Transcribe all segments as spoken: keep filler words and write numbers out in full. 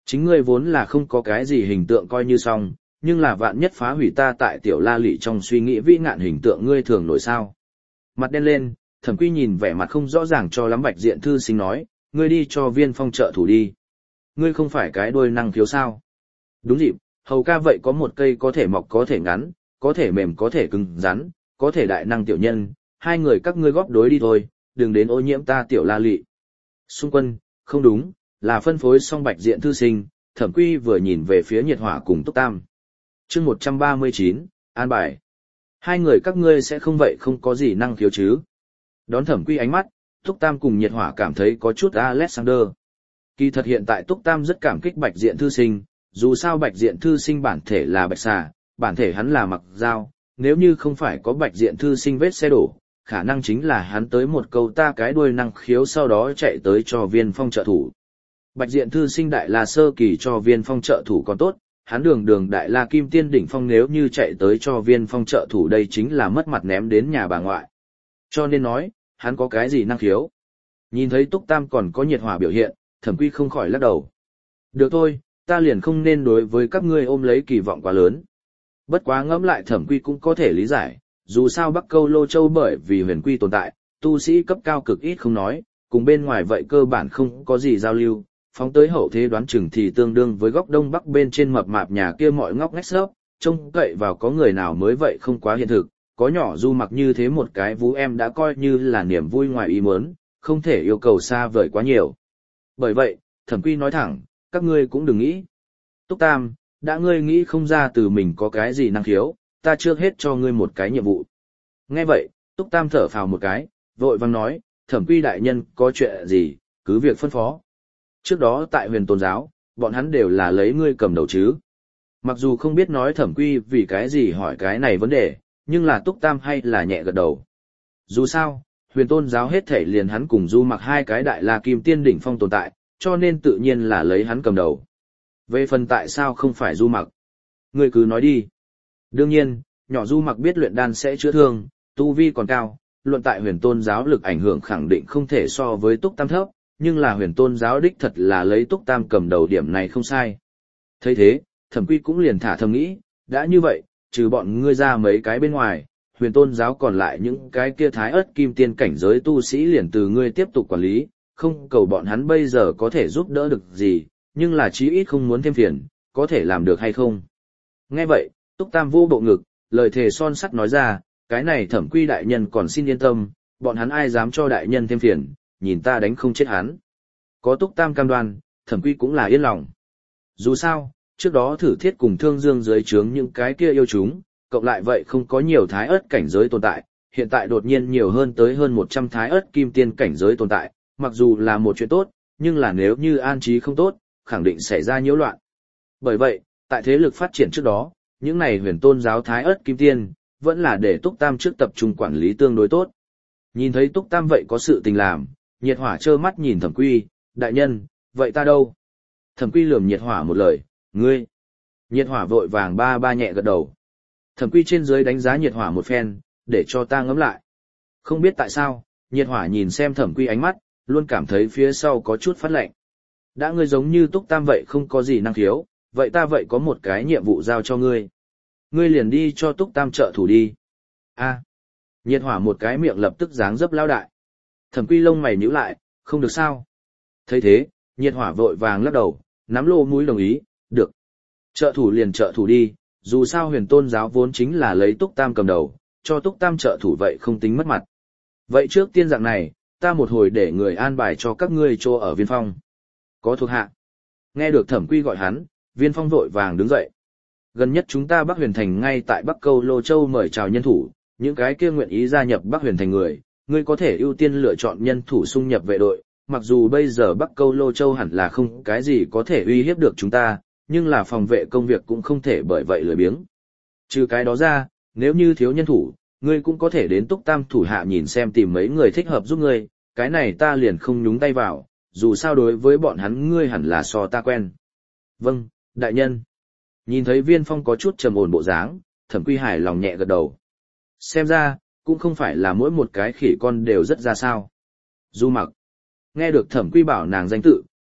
Chính ngươi vốn là không có cái gì hình tượng coi như xong, nhưng là vạn nhất phá hủy ta tại tiểu la lị trong suy nghĩ vĩ ngạn hình tượng ngươi thường nổi sao. Mặt đen lên, Thẩm Quy nhìn vẻ mặt không rõ ràng cho lắm Bạch Diện thư sinh nói, ngươi đi cho Viên Phong trợ thủ đi. Ngươi không phải cái đuôi năng khiếu sao? Đúng dịp, hầu ca vậy có một cây có thể mọc có thể ngắn, có thể mềm có thể cứng rắn, có thể đại năng tiểu nhân, hai người các ngươi góp đối đi thôi, đừng đến ô nhiễm ta tiểu la lị. Xung quân, không đúng, là phân phối xong Bạch Diện thư sinh, Thẩm Quy vừa nhìn về phía Nhiệt Hỏa cùng Túc Tam. Chương một trăm ba mươi chín, an bài. Hai người các ngươi sẽ không vậy không có gì năng khiếu chứ? Đón Thẩm Quy ánh mắt, Túc Tam cùng Nhiệt Hỏa cảm thấy có chút Alexander. Kỳ thật hiện tại Túc Tam rất cảm kích Bạch Diện thư sinh, dù sao Bạch Diện thư sinh bản thể là bạch xà, bản thể hắn là mặc dao, nếu như không phải có Bạch Diện thư sinh vết xe đổ, khả năng chính là hắn tới một câu ta cái đuôi năng khiếu sau đó chạy tới cho Viên Phong trợ thủ. Bạch Diện thư sinh đại la sơ kỳ cho Viên Phong trợ thủ còn tốt, hắn đường đường đại la kim tiên đỉnh phong nếu như chạy tới cho Viên Phong trợ thủ đây chính là mất mặt ném đến nhà bà ngoại. Cho nên nói, hắn có cái gì năng khiếu? Nhìn thấy Túc Tam còn có Nhiệt Hỏa biểu hiện, Thẩm Quy không khỏi lắc đầu. Được thôi, ta liền không nên đối với các ngươi ôm lấy kỳ vọng quá lớn. Bất quá ngẫm lại Thẩm Quy cũng có thể lý giải, dù sao Bắc Câu Lô Châu bởi vì huyền quy tồn tại, tu sĩ cấp cao cực ít không nói, cùng bên ngoài vậy cơ bản không có gì giao lưu, phóng tới hậu thế đoán chừng thì tương đương với góc đông bắc bên trên mập mạp nhà kia mọi ngóc ngách xớp, trông cậy vào có người nào mới vậy không quá hiện thực, có nhỏ Du Mặc như thế một cái vú em đã coi như là niềm vui ngoài ý muốn, không thể yêu cầu xa vời quá nhiều. Bởi vậy, Thẩm Quy nói thẳng, các ngươi cũng đừng nghĩ. Túc Tam, đã ngươi nghĩ không ra từ mình có cái gì năng khiếu, ta trước hết cho ngươi một cái nhiệm vụ. Nghe vậy, Túc Tam thở phào một cái, vội vang nói, Thẩm Quy đại nhân có chuyện gì, cứ việc phân phó. Trước đó tại Huyền Tôn giáo, bọn hắn đều là lấy ngươi cầm đầu chứ. Mặc dù không biết nói Thẩm Quy vì cái gì hỏi cái này vấn đề, nhưng là Túc Tam hay là nhẹ gật đầu. Dù sao, Huyền Tôn giáo hết thể liền hắn cùng Du Mặc hai cái đại la kim tiên đỉnh phong tồn tại, cho nên tự nhiên là lấy hắn cầm đầu. Về phần tại sao không phải Du Mặc, ngươi cứ nói đi. Đương nhiên, nhỏ Du Mặc biết luyện đan sẽ chữa thương, tu vi còn cao, luận tại Huyền Tôn giáo lực ảnh hưởng khẳng định không thể so với Túc Tam thấp, nhưng là Huyền Tôn giáo đích thật là lấy Túc Tam cầm đầu điểm này không sai. Thấy thế, Thẩm Quy cũng liền thả thầm nghĩ, đã như vậy, trừ bọn ngươi ra mấy cái bên ngoài, Huyền Tôn giáo còn lại những cái kia thái ớt kim tiên cảnh giới tu sĩ liền từ ngươi tiếp tục quản lý, không cầu bọn hắn bây giờ có thể giúp đỡ được gì, nhưng là chí ít không muốn thêm phiền, có thể làm được hay không. Nghe vậy, Túc Tam vô bộ ngực, lời thề son sắt nói ra, cái này Thẩm Quy đại nhân còn xin yên tâm, bọn hắn ai dám cho đại nhân thêm phiền, nhìn ta đánh không chết hắn. Có Túc Tam cam đoan, Thẩm Quy cũng là yên lòng. Dù sao, trước đó thử thiết cùng Thương Dương dưới trướng những cái kia yêu chúng, cộng lại vậy không có nhiều thái ớt cảnh giới tồn tại, hiện tại đột nhiên nhiều hơn tới hơn một trăm thái ớt kim tiên cảnh giới tồn tại, mặc dù là một chuyện tốt, nhưng là nếu như an trí không tốt, khẳng định xảy ra nhiễu loạn. Bởi vậy, tại thế lực phát triển trước đó, những này Huyền Tôn giáo thái ớt kim tiên, vẫn là để Túc Tam trước tập trung quản lý tương đối tốt. Nhìn thấy Túc Tam vậy có sự tình làm, Nhiệt Hỏa trơ mắt nhìn Thẩm Quy, đại nhân, vậy ta đâu? Thẩm Quy lườm Nhiệt Hỏa một lời, ngươi. Nhiệt Hỏa vội vàng ba ba nhẹ gật đầu. Thẩm Quy trên dưới đánh giá Nhiệt Hỏa một phen, để cho ta ngẫm lại. Không biết tại sao, Nhiệt Hỏa nhìn xem Thẩm Quy ánh mắt, luôn cảm thấy phía sau có chút phát lạnh. Đã ngươi giống như Túc Tam vậy không có gì năng khiếu, vậy ta vậy có một cái nhiệm vụ giao cho ngươi. Ngươi liền đi cho Túc Tam trợ thủ đi. A. Nhiệt Hỏa một cái miệng lập tức dáng dấp lao đại. Thẩm Quy lông mày nhíu lại, không được sao? Thấy thế, Nhiệt Hỏa vội vàng lắc đầu, nắm lô mũi đồng ý, được. Trợ thủ liền trợ thủ đi, dù sao Huyền Tôn giáo vốn chính là lấy Túc Tam cầm đầu, cho Túc Tam trợ thủ vậy không tính mất mặt. Vậy trước tiên dạng này, ta một hồi để người an bài cho các ngươi chỗ ở Viên Phong. Có thuộc hạ. Nghe được Thẩm Quy gọi hắn, Viên Phong vội vàng đứng dậy. Gần nhất chúng ta Bắc Huyền Thành ngay tại Bắc Câu Lô Châu mời chào nhân thủ, những cái kia nguyện ý gia nhập Bắc Huyền Thành người, ngươi có thể ưu tiên lựa chọn nhân thủ xung nhập vệ đội, mặc dù bây giờ Bắc Câu Lô Châu hẳn là không cái gì có thể uy hiếp được chúng ta, nhưng là phòng vệ công việc cũng không thể bởi vậy lười biếng. Trừ cái đó ra, nếu như thiếu nhân thủ, ngươi cũng có thể đến Túc Tam thủ hạ nhìn xem tìm mấy người thích hợp giúp ngươi, cái này ta liền không nhúng tay vào, dù sao đối với bọn hắn ngươi hẳn là so ta quen. Vâng, đại nhân. Nhìn thấy Viên Phong có chút trầm ổn bộ dáng, Thẩm Quy hài lòng nhẹ gật đầu. Xem ra, cũng không phải là mỗi một cái khỉ con đều rất ra sao. Du Mặc. Nghe được Thẩm Quy bảo nàng danh tự,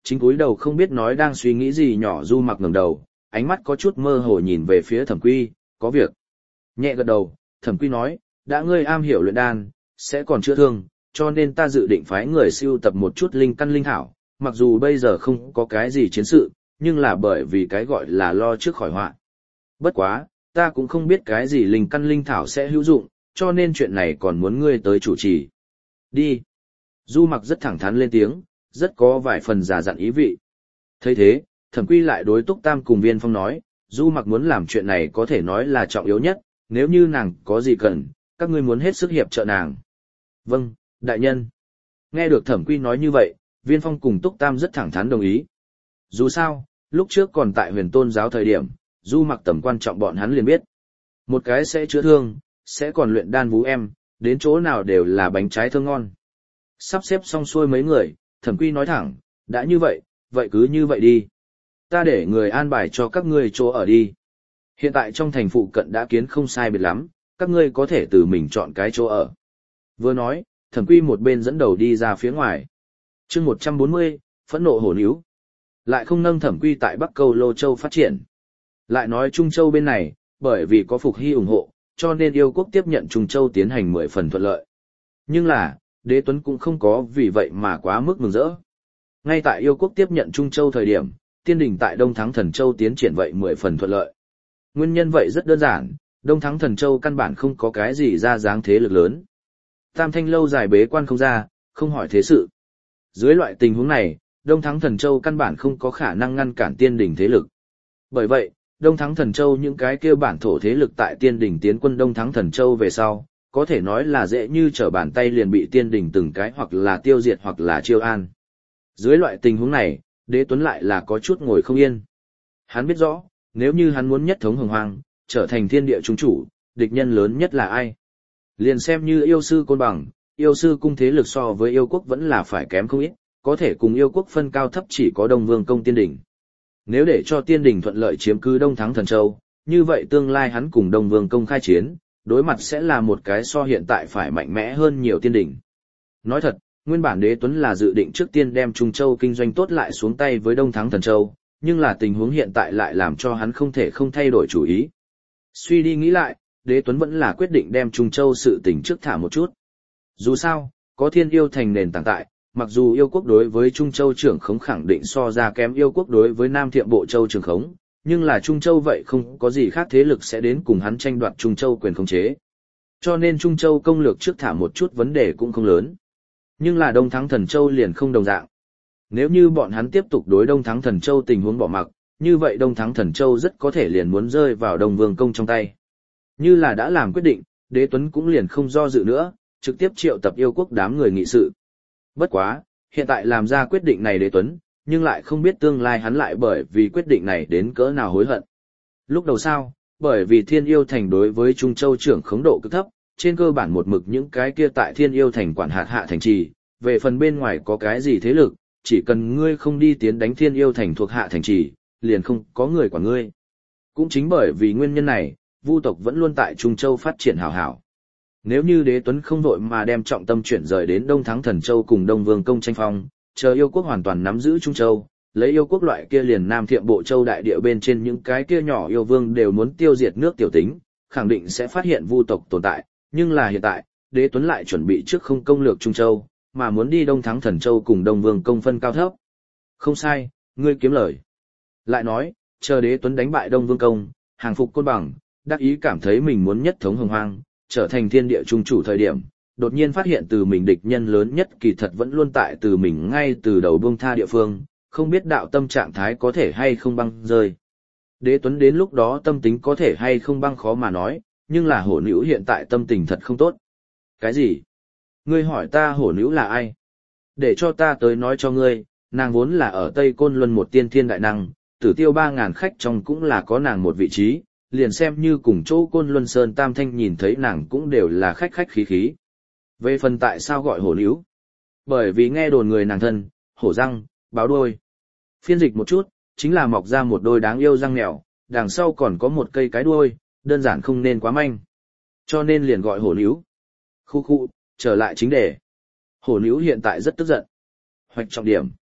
chính cúi đầu không biết nói đang suy nghĩ gì nhỏ Du Mặc ngẩng đầu, ánh mắt có chút mơ hồ nhìn về phía Thẩm Quy, có việc. Nhẹ gật đầu, Thẩm Quy nói, đã ngươi am hiểu luyện đan, sẽ còn chữa thương, cho nên ta dự định phái người siêu tập một chút linh căn linh thảo, mặc dù bây giờ không có cái gì chiến sự, nhưng là bởi vì cái gọi là lo trước khỏi họa. Bất quá, ta cũng không biết cái gì linh căn linh thảo sẽ hữu dụng, cho nên chuyện này còn muốn ngươi tới chủ trì. Đi. Du Mặc rất thẳng thắn lên tiếng, rất có vài phần giả dặn ý vị. Thấy thế, Thẩm Quy lại đối Túc Tam cùng Viên Phong nói, Du Mặc muốn làm chuyện này có thể nói là trọng yếu nhất, nếu như nàng có gì cần, các ngươi muốn hết sức hiệp trợ nàng. Vâng, đại nhân. Nghe được Thẩm Quy nói như vậy, Viên Phong cùng Túc Tam rất thẳng thắn đồng ý. Dù sao, lúc trước còn tại Huyền Tôn giáo thời điểm, Du Mặc tầm quan trọng bọn hắn liền biết. Một cái sẽ chữa thương, sẽ còn luyện đan vú em, đến chỗ nào đều là bánh trái thơm ngon. Sắp xếp xong xuôi mấy người, Thẩm Quy nói thẳng, đã như vậy, vậy cứ như vậy đi. Ta để người an bài cho các ngươi chỗ ở đi. Hiện tại trong thành phụ cận đã kiến không sai biệt lắm, các ngươi có thể từ mình chọn cái chỗ ở. Vừa nói, Thẩm Quy một bên dẫn đầu đi ra phía ngoài. chương một trăm bốn mươi, phẫn nộ hổ níu. Lại không nâng Thẩm Quy tại Bắc Câu Lô Châu phát triển. Lại nói Trung Châu bên này, bởi vì có Phục Hy ủng hộ, cho nên yêu quốc tiếp nhận Trung Châu tiến hành mười phần thuận lợi. Nhưng là, Đế Tuấn cũng không có vì vậy mà quá mức mừng rỡ. Ngay tại yêu quốc tiếp nhận Trung Châu thời điểm, tiên đình tại Đông Thắng Thần Châu tiến triển vậy mười phần thuận lợi. Nguyên nhân vậy rất đơn giản, Đông Thắng Thần Châu căn bản không có cái gì ra dáng thế lực lớn. Tam Thanh lâu dài bế quan không ra, không hỏi thế sự. Dưới loại tình huống này, Đông Thắng Thần Châu căn bản không có khả năng ngăn cản tiên đình thế lực. Bởi vậy, Đông Thắng Thần Châu những cái kêu bản thổ thế lực tại tiên đình tiến quân Đông Thắng Thần Châu về sau, có thể nói là dễ như trở bàn tay liền bị tiên đình từng cái hoặc là tiêu diệt hoặc là chiêu an. Dưới loại tình huống này, Đế Tuấn lại là có chút ngồi không yên. Hắn biết rõ, nếu như hắn muốn nhất thống hồng hoang, trở thành thiên địa trung chủ, địch nhân lớn nhất là ai? Liền xem như yêu sư Côn Bằng, yêu sư cung thế lực so với yêu quốc vẫn là phải kém không ít, có thể cùng yêu quốc phân cao thấp chỉ có Đông Vương công tiên đình. Nếu để cho tiên đình thuận lợi chiếm cứ Đông Thắng Thần Châu, như vậy tương lai hắn cùng Đông Vương công khai chiến, đối mặt sẽ là một cái so hiện tại phải mạnh mẽ hơn nhiều tiên đình. Nói thật, nguyên bản Đế Tuấn là dự định trước tiên đem Trung Châu kinh doanh tốt lại xuống tay với Đông Thắng Thần Châu, nhưng là tình huống hiện tại lại làm cho hắn không thể không thay đổi chủ ý. Suy đi nghĩ lại, Đế Tuấn vẫn là quyết định đem Trung Châu sự tình trước thả một chút. Dù sao, có thiên yêu thành nền tảng tại, mặc dù yêu quốc đối với Trung Châu trưởng khống khẳng định so ra kém yêu quốc đối với Nam Thiệm Bộ Châu trưởng khống, nhưng là Trung Châu vậy không có gì khác thế lực sẽ đến cùng hắn tranh đoạt Trung Châu quyền khống chế. Cho nên Trung Châu công lược trước thả một chút vấn đề cũng không lớn. Nhưng là Đông Thắng Thần Châu liền không đồng dạng. Nếu như bọn hắn tiếp tục đối Đông Thắng Thần Châu tình huống bỏ mặc, như vậy Đông Thắng Thần Châu rất có thể liền muốn rơi vào Đông Vương công trong tay. Như là đã làm quyết định, Đế Tuấn cũng liền không do dự nữa, trực tiếp triệu tập yêu quốc đám người nghị sự. Bất quá, hiện tại làm ra quyết định này Đế Tuấn, nhưng lại không biết tương lai hắn lại bởi vì quyết định này đến cỡ nào hối hận. Lúc đầu sao, bởi vì Thiên Yêu Thành đối với Trung Châu trưởng khống độ cực thấp, trên cơ bản một mực những cái kia tại Thiên Yêu Thành quản hạt hạ thành trì, về phần bên ngoài có cái gì thế lực, chỉ cần ngươi không đi tiến đánh Thiên Yêu Thành thuộc hạ thành trì, liền không có người quản ngươi. Cũng chính bởi vì nguyên nhân này, Vu tộc vẫn luôn tại Trung Châu phát triển hảo hảo. Nếu như Đế Tuấn không vội mà đem trọng tâm chuyển rời đến Đông Thắng Thần Châu cùng Đông Vương công tranh phong, chờ yêu quốc hoàn toàn nắm giữ Trung Châu, lấy yêu quốc loại kia liền Nam Thiệm Bộ Châu đại địa bên trên những cái kia nhỏ yêu vương đều muốn tiêu diệt nước tiểu tính, khẳng định sẽ phát hiện Vu tộc tồn tại, nhưng là hiện tại, Đế Tuấn lại chuẩn bị trước không công lược Trung Châu, mà muốn đi Đông Thắng Thần Châu cùng Đông Vương công phân cao thấp. Không sai, ngươi kiếm lời. Lại nói, chờ Đế Tuấn đánh bại Đông Vương công, hàng phục Côn Bằng, đắc ý cảm thấy mình muốn nhất thống hồng hoang, trở thành thiên địa trung chủ thời điểm, đột nhiên phát hiện từ mình địch nhân lớn nhất kỳ thật vẫn luôn tại từ mình ngay từ đầu buông tha địa phương, không biết đạo tâm trạng thái có thể hay không băng rơi. Đế Tuấn đến lúc đó tâm tính có thể hay không băng khó mà nói, nhưng là hổ nữ hiện tại tâm tình thật không tốt. Cái gì? Ngươi hỏi ta hổ nữ là ai? Để cho ta tới nói cho ngươi, nàng vốn là ở Tây Côn Luân một tiên thiên đại năng, tử tiêu ba ngàn khách trong cũng là có nàng một vị trí, liền xem như cùng chỗ Côn Luân Sơn Tam Thanh nhìn thấy nàng cũng đều là khách khách khí khí. Về phần tại sao gọi hổ níu? Bởi vì nghe đồn người nàng thân, hổ răng, báo đuôi. Phiên dịch một chút, chính là mọc ra một đôi đáng yêu răng mèo, đằng sau còn có một cây cái đuôi, đơn giản không nên quá manh. Cho nên liền gọi hổ níu. Khu khu, trở lại chính đề. Hổ níu hiện tại rất tức giận. Hoạch trọng điểm.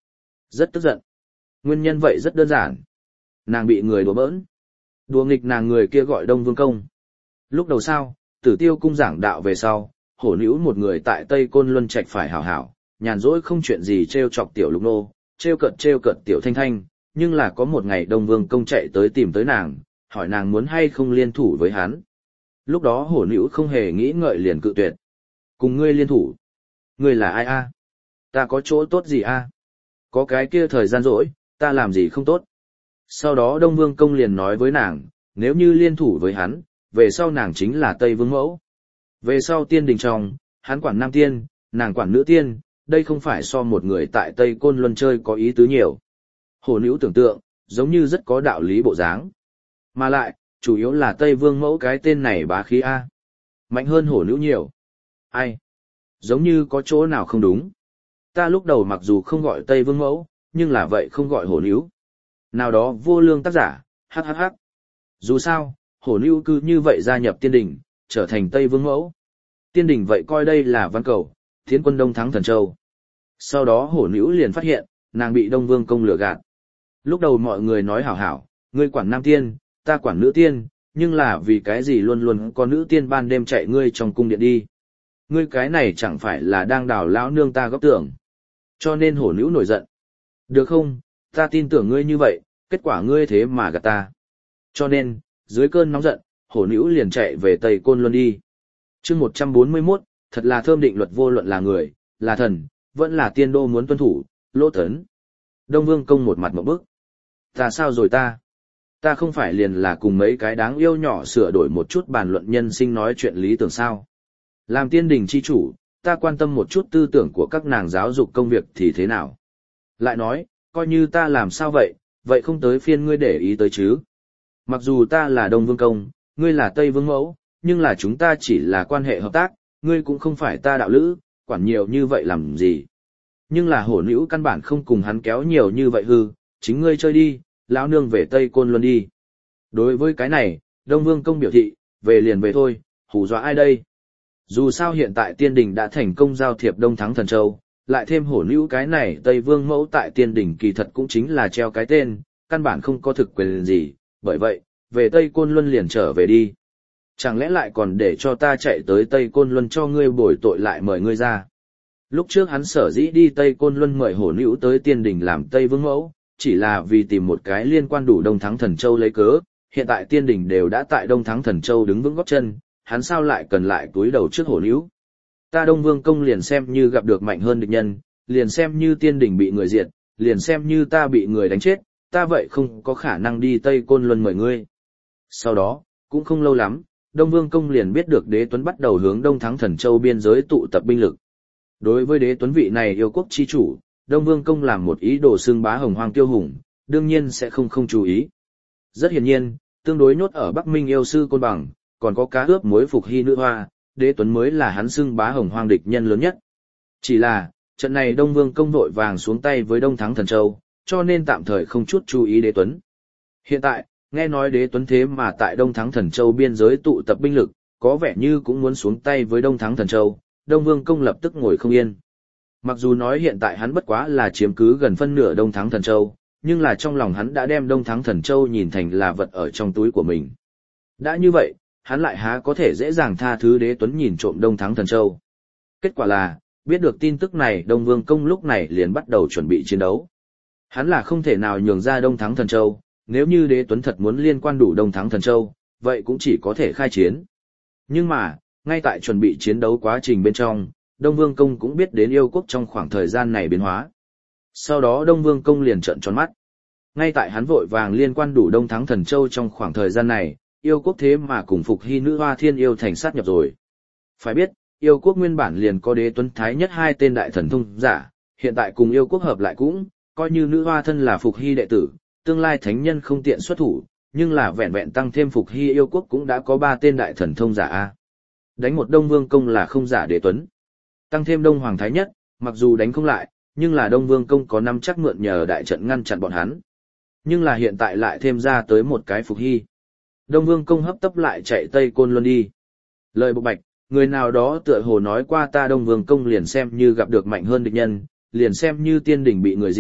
Rất tức giận. Nguyên nhân vậy rất đơn giản. Nàng bị người đùa bỡn. Đùa nghịch nàng người kia gọi Đông Vương Công. Lúc đầu sao, Tử Tiêu cung giảng đạo về sau, hổ nữ một người tại Tây Côn Luân Trạch phải hảo hảo, nhàn rỗi không chuyện gì trêu chọc tiểu Lục Nô, trêu cợt trêu cợt tiểu Thanh Thanh, nhưng là có một ngày Đông Vương Công chạy tới tìm tới nàng, hỏi nàng muốn hay không liên thủ với hắn. Lúc đó hổ nữ không hề nghĩ ngợi liền cự tuyệt. Cùng ngươi liên thủ. Ngươi là ai a? Ta có chỗ tốt gì a? Có cái kia thời gian rỗi, ta làm gì không tốt. Sau đó Đông Vương Công liền nói với nàng, nếu như liên thủ với hắn, về sau nàng chính là Tây Vương Mẫu. Về sau tiên đình trong, hắn quản nam tiên, nàng quản nữ tiên, đây không phải so một người tại Tây Côn Luân chơi có ý tứ nhiều. Hồ nữ tưởng tượng, giống như rất có đạo lý bộ dáng. Mà lại, chủ yếu là Tây Vương Mẫu cái tên này bá khí A. Mạnh hơn hổ nữ nhiều. Ai? Giống như có chỗ nào không đúng. Ta lúc đầu mặc dù không gọi Tây Vương Mẫu, nhưng là vậy không gọi hổ nữ. Nào đó vô lương tác giả, hắc hắc hắc. Dù sao, hổ nữ cứ như vậy gia nhập tiên đình, trở thành Tây Vương Mẫu. Tiên đình vậy coi đây là văn cầu, tiến quân Đông thắng Thần Châu. Sau đó hổ nữ liền phát hiện, nàng bị Đông Vương Công lừa gạt. Lúc đầu mọi người nói hảo hảo, ngươi quản nam tiên, ta quản nữ tiên, nhưng là vì cái gì luôn luôn có nữ tiên ban đêm chạy ngươi trong cung điện đi. Ngươi cái này chẳng phải là đang đào lão nương ta góp tưởng. Cho nên hổ nữ nổi giận. Được không, ta tin tưởng ngươi như vậy, kết quả ngươi thế mà gạt ta. Cho nên, dưới cơn nóng giận, hổ nữ liền chạy về Tây Côn Luân đi. chương một trăm bốn mươi mốt, thật là thơm định luật vô luận là người, là thần, vẫn là tiên đô muốn tuân thủ, lỗ tấn. Đông Vương Công một mặt một bức. Ta sao rồi ta? Ta không phải liền là cùng mấy cái đáng yêu nhỏ sửa đổi một chút bàn luận nhân sinh nói chuyện lý tưởng sao. Làm tiên đình chi chủ, ta quan tâm một chút tư tưởng của các nàng giáo dục công việc thì thế nào. Lại nói, coi như ta làm sao vậy, vậy không tới phiên ngươi để ý tới chứ. Mặc dù ta là Đông Vương Công, ngươi là Tây Vương Mẫu, nhưng là chúng ta chỉ là quan hệ hợp tác, ngươi cũng không phải ta đạo lữ, quản nhiều như vậy làm gì. Nhưng là hổ nữ căn bản không cùng hắn kéo nhiều như vậy hư, chính ngươi chơi đi, lão nương về Tây Côn Luân đi. Đối với cái này, Đông Vương Công biểu thị, về liền về thôi, hù dọa ai đây. Dù sao hiện tại tiên đình đã thành công giao thiệp Đông thắng Thần Châu, lại thêm hổ nữ cái này Tây Vương Mẫu tại tiên đình kỳ thật cũng chính là treo cái tên, căn bản không có thực quyền gì, bởi vậy, về Tây Côn Luân liền trở về đi. Chẳng lẽ lại còn để cho ta chạy tới Tây Côn Luân cho ngươi bồi tội lại mời ngươi ra. Lúc trước hắn sở dĩ đi Tây Côn Luân mời hổ nữ tới tiên đình làm Tây Vương Mẫu, chỉ là vì tìm một cái liên quan đủ Đông thắng Thần Châu lấy cớ, hiện tại tiên đình đều đã tại Đông thắng Thần Châu đứng vững gót chân, hắn sao lại cần lại túi đầu trước hổ nữ. Ta Đông Vương Công liền xem như gặp được mạnh hơn địch nhân, liền xem như tiên đình bị người diệt, liền xem như ta bị người đánh chết, ta vậy không có khả năng đi Tây Côn Luân mời ngươi. Sau đó, cũng không lâu lắm, Đông Vương Công liền biết được Đế Tuấn bắt đầu hướng Đông thắng Thần Châu biên giới tụ tập binh lực. Đối với Đế Tuấn vị này yêu quốc chi chủ, Đông Vương Công làm một ý đồ xưng bá hồng hoang tiêu hùng, đương nhiên sẽ không không chú ý. Rất hiển nhiên, tương đối nhốt ở Bắc Minh yêu sư Côn Bằng, còn có cá ướp muối Phục Hy nữ hoa, Đế Tuấn mới là hắn xưng bá hồng hoang địch nhân lớn nhất. Chỉ là, trận này Đông Vương Công vội vàng xuống tay với Đông thắng Thần Châu, cho nên tạm thời không chút chú ý Đế Tuấn. Hiện tại, nghe nói Đế Tuấn thế mà tại Đông thắng Thần Châu biên giới tụ tập binh lực, có vẻ như cũng muốn xuống tay với Đông thắng Thần Châu, Đông Vương Công lập tức ngồi không yên. Mặc dù nói hiện tại hắn bất quá là chiếm cứ gần phân nửa Đông thắng Thần Châu, nhưng là trong lòng hắn đã đem Đông thắng Thần Châu nhìn thành là vật ở trong túi của mình. Đã như vậy, hắn lại há có thể dễ dàng tha thứ Đế Tuấn nhìn trộm Đông thắng Thần Châu. Kết quả là, biết được tin tức này Đông Vương Công lúc này liền bắt đầu chuẩn bị chiến đấu. Hắn là không thể nào nhường ra Đông thắng Thần Châu, nếu như Đế Tuấn thật muốn liên quan đủ Đông thắng Thần Châu, vậy cũng chỉ có thể khai chiến. Nhưng mà, ngay tại chuẩn bị chiến đấu quá trình bên trong, Đông Vương Công cũng biết đến yêu quốc trong khoảng thời gian này biến hóa. Sau đó Đông Vương Công liền trợn tròn mắt. Ngay tại hắn vội vàng liên quan đủ Đông thắng Thần Châu trong khoảng thời gian này, yêu quốc thế mà cùng Phục Hy nữ hoa thiên yêu thành sát nhập rồi. Phải biết, yêu quốc nguyên bản liền có Đế Tuấn Thái Nhất hai tên đại thần thông giả, hiện tại cùng yêu quốc hợp lại cũng, coi như nữ hoa thân là Phục Hy đệ tử, tương lai thánh nhân không tiện xuất thủ, nhưng là vẹn vẹn tăng thêm Phục Hy yêu quốc cũng đã có ba tên đại thần thông giả a. Đánh một Đông Vương Công là không giả Đế Tuấn. Tăng thêm Đông Hoàng Thái Nhất, mặc dù đánh không lại, nhưng là Đông Vương Công có năm chắc mượn nhờ đại trận ngăn chặn bọn hắn. Nhưng là hiện tại lại thêm ra tới một cái Phục Hy. Đông Vương Công hấp tấp lại chạy Tây Côn Luân đi. Lời bộc bạch, người nào đó tựa hồ nói qua ta Đông Vương Công liền xem như gặp được mạnh hơn địch nhân, liền xem như tiên đỉnh bị người diệt,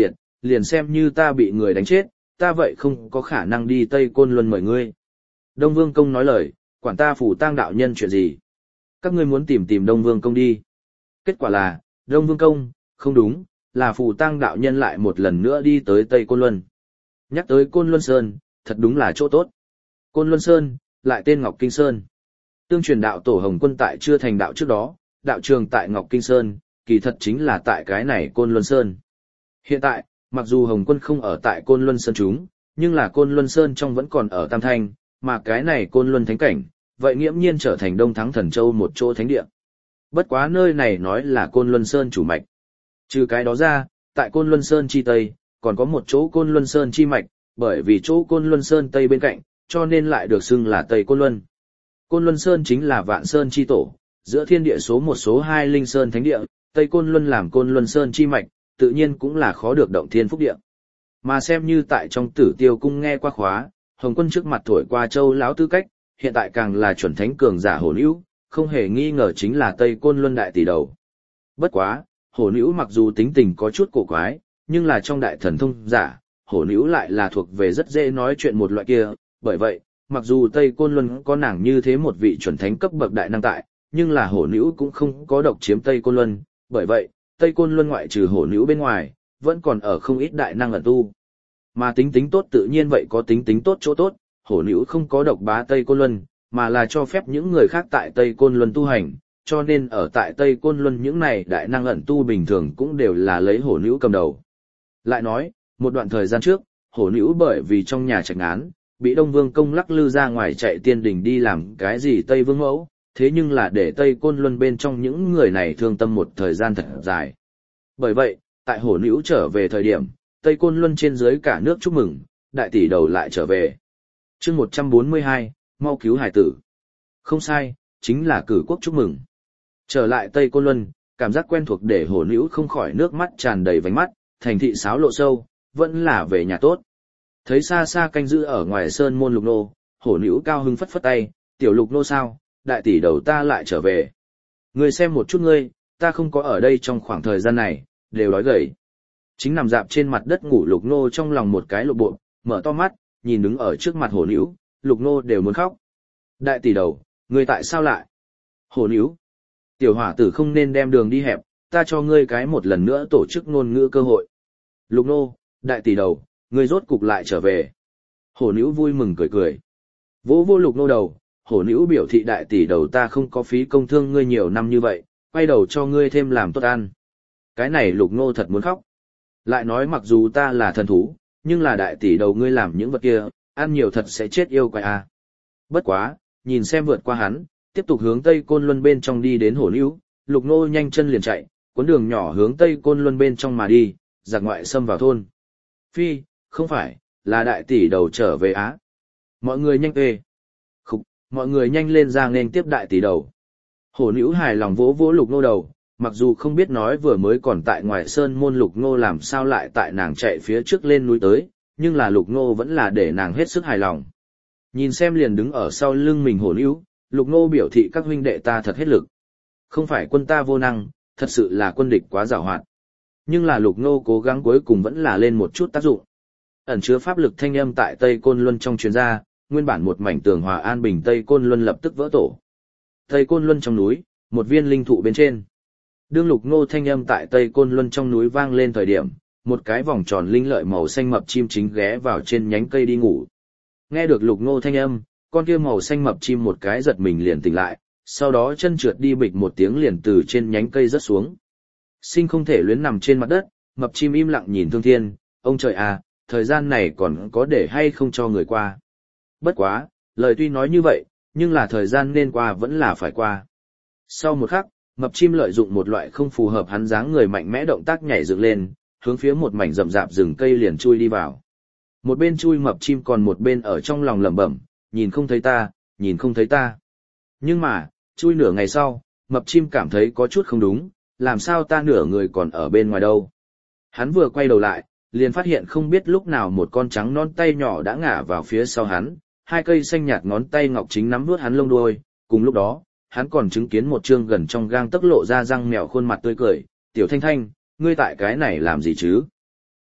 liền xem như ta bị người đánh chết, ta vậy không có khả năng đi Tây Côn Luân mời ngươi. Đông Vương Công nói lời, quản ta Phù Tang đạo nhân chuyện gì? Các ngươi muốn tìm tìm Đông Vương Công đi. Kết quả là, Đông Vương Công, không đúng, là Phù Tang đạo nhân lại một lần nữa đi tới Tây Côn Luân. Nhắc tới Côn Luân Sơn, thật đúng là chỗ tốt. Côn Luân Sơn, lại tên Ngọc Kinh Sơn. Tương truyền đạo tổ Hồng Quân tại chưa thành đạo trước đó, đạo trường tại Ngọc Kinh Sơn, kỳ thật chính là tại cái này Côn Luân Sơn. Hiện tại, mặc dù Hồng Quân không ở tại Côn Luân Sơn chúng, nhưng là Côn Luân Sơn trong vẫn còn ở Tam Thanh, mà cái này Côn Luân Thánh Cảnh, vậy nghiễm nhiên trở thành Đông Thắng Thần Châu một chỗ thánh địa. Bất quá nơi này nói là Côn Luân Sơn chủ mạch. Trừ cái đó ra, tại Côn Luân Sơn chi Tây, còn có một chỗ Côn Luân Sơn chi mạch, bởi vì chỗ Côn Luân Sơn Tây bên cạnh, cho nên lại được xưng là Tây Côn Luân. Côn Luân Sơn chính là Vạn Sơn chi tổ, giữa thiên địa số một số hai linh sơn thánh địa, Tây Côn Luân làm Côn Luân Sơn chi mạch, tự nhiên cũng là khó được động thiên phúc địa. Mà xem như tại trong Tử Tiêu cung nghe qua khóa, Hồng Quân trước mặt thổi qua châu lão tư cách, hiện tại càng là chuẩn thánh cường giả hổ nữ, không hề nghi ngờ chính là Tây Côn Luân đại tỷ đầu. Bất quá, hổ nữ mặc dù tính tình có chút cổ quái, nhưng là trong đại thần thông giả, hổ nữ lại là thuộc về rất dễ nói chuyện một loại kia, bởi vậy, mặc dù Tây Côn Luân có nàng như thế một vị chuẩn thánh cấp bậc đại năng tại, nhưng là hổ nữ cũng không có độc chiếm Tây Côn Luân, bởi vậy, Tây Côn Luân ngoại trừ hổ nữ bên ngoài, vẫn còn ở không ít đại năng ẩn tu. Mà tính tính tốt tự nhiên vậy có tính tính tốt chỗ tốt, hổ nữ không có độc bá Tây Côn Luân, mà là cho phép những người khác tại Tây Côn Luân tu hành, cho nên ở tại Tây Côn Luân những này đại năng ẩn tu bình thường cũng đều là lấy hổ nữ cầm đầu. Lại nói, một đoạn thời gian trước, hổ nữ bởi vì trong nhà trạch án, bị Đông Vương Công lắc lư ra ngoài chạy tiên đình đi làm cái gì Tây Vương Mẫu, thế nhưng là để Tây Côn Luân bên trong những người này thương tâm một thời gian thật dài. Bởi vậy, tại hổ nữ trở về thời điểm, Tây Côn Luân trên dưới cả nước chúc mừng, đại tỷ đầu lại trở về. chương một trăm bốn mươi hai, mau cứu hải tử. Không sai, chính là cử quốc chúc mừng. Trở lại Tây Côn Luân, cảm giác quen thuộc để hổ nữ không khỏi nước mắt tràn đầy vành mắt, thành thị sáo lộ sâu, vẫn là về nhà tốt. Thấy xa xa canh giữ ở ngoài sơn môn Lục Nô, hổ nữ cao hưng phất phất tay, tiểu Lục Nô sao, đại tỷ đầu ta lại trở về. Ngươi xem một chút ngươi, ta không có ở đây trong khoảng thời gian này, đều đói gầy. Chính nằm dạp trên mặt đất ngủ Lục Nô trong lòng một cái lộ bộ, mở to mắt, nhìn đứng ở trước mặt hổ nữ, Lục Nô đều muốn khóc. Đại tỷ đầu, ngươi tại sao lại? Hổ nữ, tiểu hỏa tử không nên đem đường đi hẹp, ta cho ngươi cái một lần nữa tổ chức ngôn ngữ cơ hội. Lục Nô, đại tỷ đầu, ngươi rốt cục lại trở về. Hổ nữ vui mừng cười cười. Vỗ vô Lục Nô đầu, hổ nữ biểu thị đại tỷ đầu ta không có phí công thương ngươi nhiều năm như vậy, quay đầu cho ngươi thêm làm tốt ăn. Cái này Lục Nô thật muốn khóc. Lại nói mặc dù ta là thần thú, nhưng là đại tỷ đầu ngươi làm những vật kia, ăn nhiều thật sẽ chết yêu quái à. Bất quá, nhìn xem vượt qua hắn, tiếp tục hướng Tây Côn Luân bên trong đi đến hổ nữ, Lục Nô nhanh chân liền chạy, cuốn đường nhỏ hướng Tây Côn Luân bên trong mà đi, giặc ngoại xâm vào thôn. Phi, không phải, là đại tỷ đầu trở về Á. Mọi người nhanh ê. Khục, mọi người nhanh lên ra nên tiếp đại tỷ đầu. Hổ nữ hài lòng vỗ vỗ Lục Nô đầu, mặc dù không biết nói vừa mới còn tại ngoài sơn môn Lục Nô làm sao lại tại nàng chạy phía trước lên núi tới, nhưng là Lục Nô vẫn là để nàng hết sức hài lòng. Nhìn xem liền đứng ở sau lưng mình hổ nữ, Lục Nô biểu thị các huynh đệ ta thật hết lực. Không phải quân ta vô năng, thật sự là quân địch quá giàu hoạt. Nhưng là Lục Nô cố gắng cuối cùng vẫn là lên một chút tác dụng. Ẩn chứa pháp lực thanh âm tại Tây Côn Luân trong truyền ra, nguyên bản một mảnh tường hòa an bình Tây Côn Luân lập tức vỡ tổ. Tây Côn Luân trong núi, một viên linh thụ bên trên. Đương Lục Nô thanh âm tại Tây Côn Luân trong núi vang lên thời điểm, một cái vòng tròn linh lợi màu xanh mập chim chính ghé vào trên nhánh cây đi ngủ. Nghe được Lục Nô thanh âm, con kia màu xanh mập chim một cái giật mình liền tỉnh lại, sau đó chân trượt đi bịch một tiếng liền từ trên nhánh cây rớt xuống. Sinh không thể luyến nằm trên mặt đất, mập chim im lặng nhìn Thương Thiên, ông trời à, thời gian này còn có để hay không cho người qua. Bất quá, lời tuy nói như vậy, nhưng là thời gian nên qua vẫn là phải qua. Sau một khắc, mập chim lợi dụng một loại không phù hợp hắn dáng người mạnh mẽ động tác nhảy dựng lên, hướng phía một mảnh rậm rạp rừng cây liền chui đi vào. Một bên chui mập chim còn một bên ở trong lòng lẩm bẩm, nhìn không thấy ta, nhìn không thấy ta. Nhưng mà, chui nửa ngày sau, mập chim cảm thấy có chút không đúng, làm sao ta nửa người còn ở bên ngoài đâu. Hắn vừa quay đầu lại, liền phát hiện không biết lúc nào một con trắng non tay nhỏ đã ngả vào phía sau hắn, hai cây xanh nhạt ngón tay ngọc chính nắm nuốt hắn lông đuôi, cùng lúc đó, hắn còn chứng kiến một trương gần trong gang tấc lộ ra răng mèo khuôn mặt tươi cười, "Tiểu Thanh Thanh, ngươi tại cái này làm gì chứ?"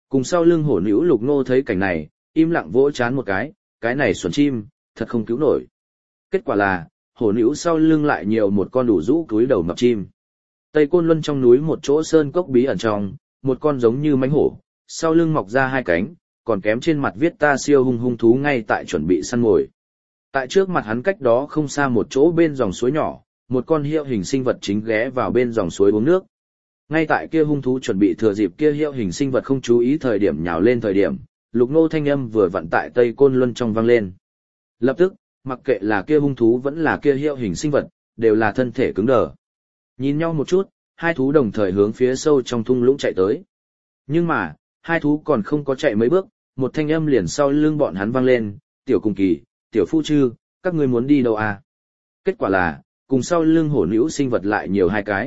Cùng sau lưng hổ nữ Lục Nô thấy cảnh này, im lặng vỗ chán một cái, cái này xuẩn chim, thật không cứu nổi. Kết quả là, hổ nữ sau lưng lại nhiều một con đủ rũ túi đầu mập chim. Tây Côn Luân trong núi một chỗ sơn cốc bí ẩn trong, một con giống như mãnh hổ, sau lưng mọc ra hai cánh, còn kém trên mặt viết ta siêu hung hung thú ngay tại chuẩn bị săn mồi. Tại trước mặt hắn cách đó không xa một chỗ bên dòng suối nhỏ, một con hiệu hình sinh vật chính ghé vào bên dòng suối uống nước. Ngay tại kia hung thú chuẩn bị thừa dịp kia hiệu hình sinh vật không chú ý thời điểm nhào lên thời điểm, Lục Nô thanh âm vừa vặn tại Tây Côn Luân trong vang lên. Lập tức, mặc kệ là kia hung thú vẫn là kia hiệu hình sinh vật, đều là thân thể cứng đờ. Nhìn nhau một chút, hai thú đồng thời hướng phía sâu trong thung lũng chạy tới. Nhưng mà, hai thú còn không có chạy mấy bước, một thanh âm liền sau lưng bọn hắn vang lên, tiểu cùng kỳ, tiểu phu chư, các ngươi muốn đi đâu à? Kết quả là, cùng sau lưng hổ nữ sinh vật lại nhiều hai cái.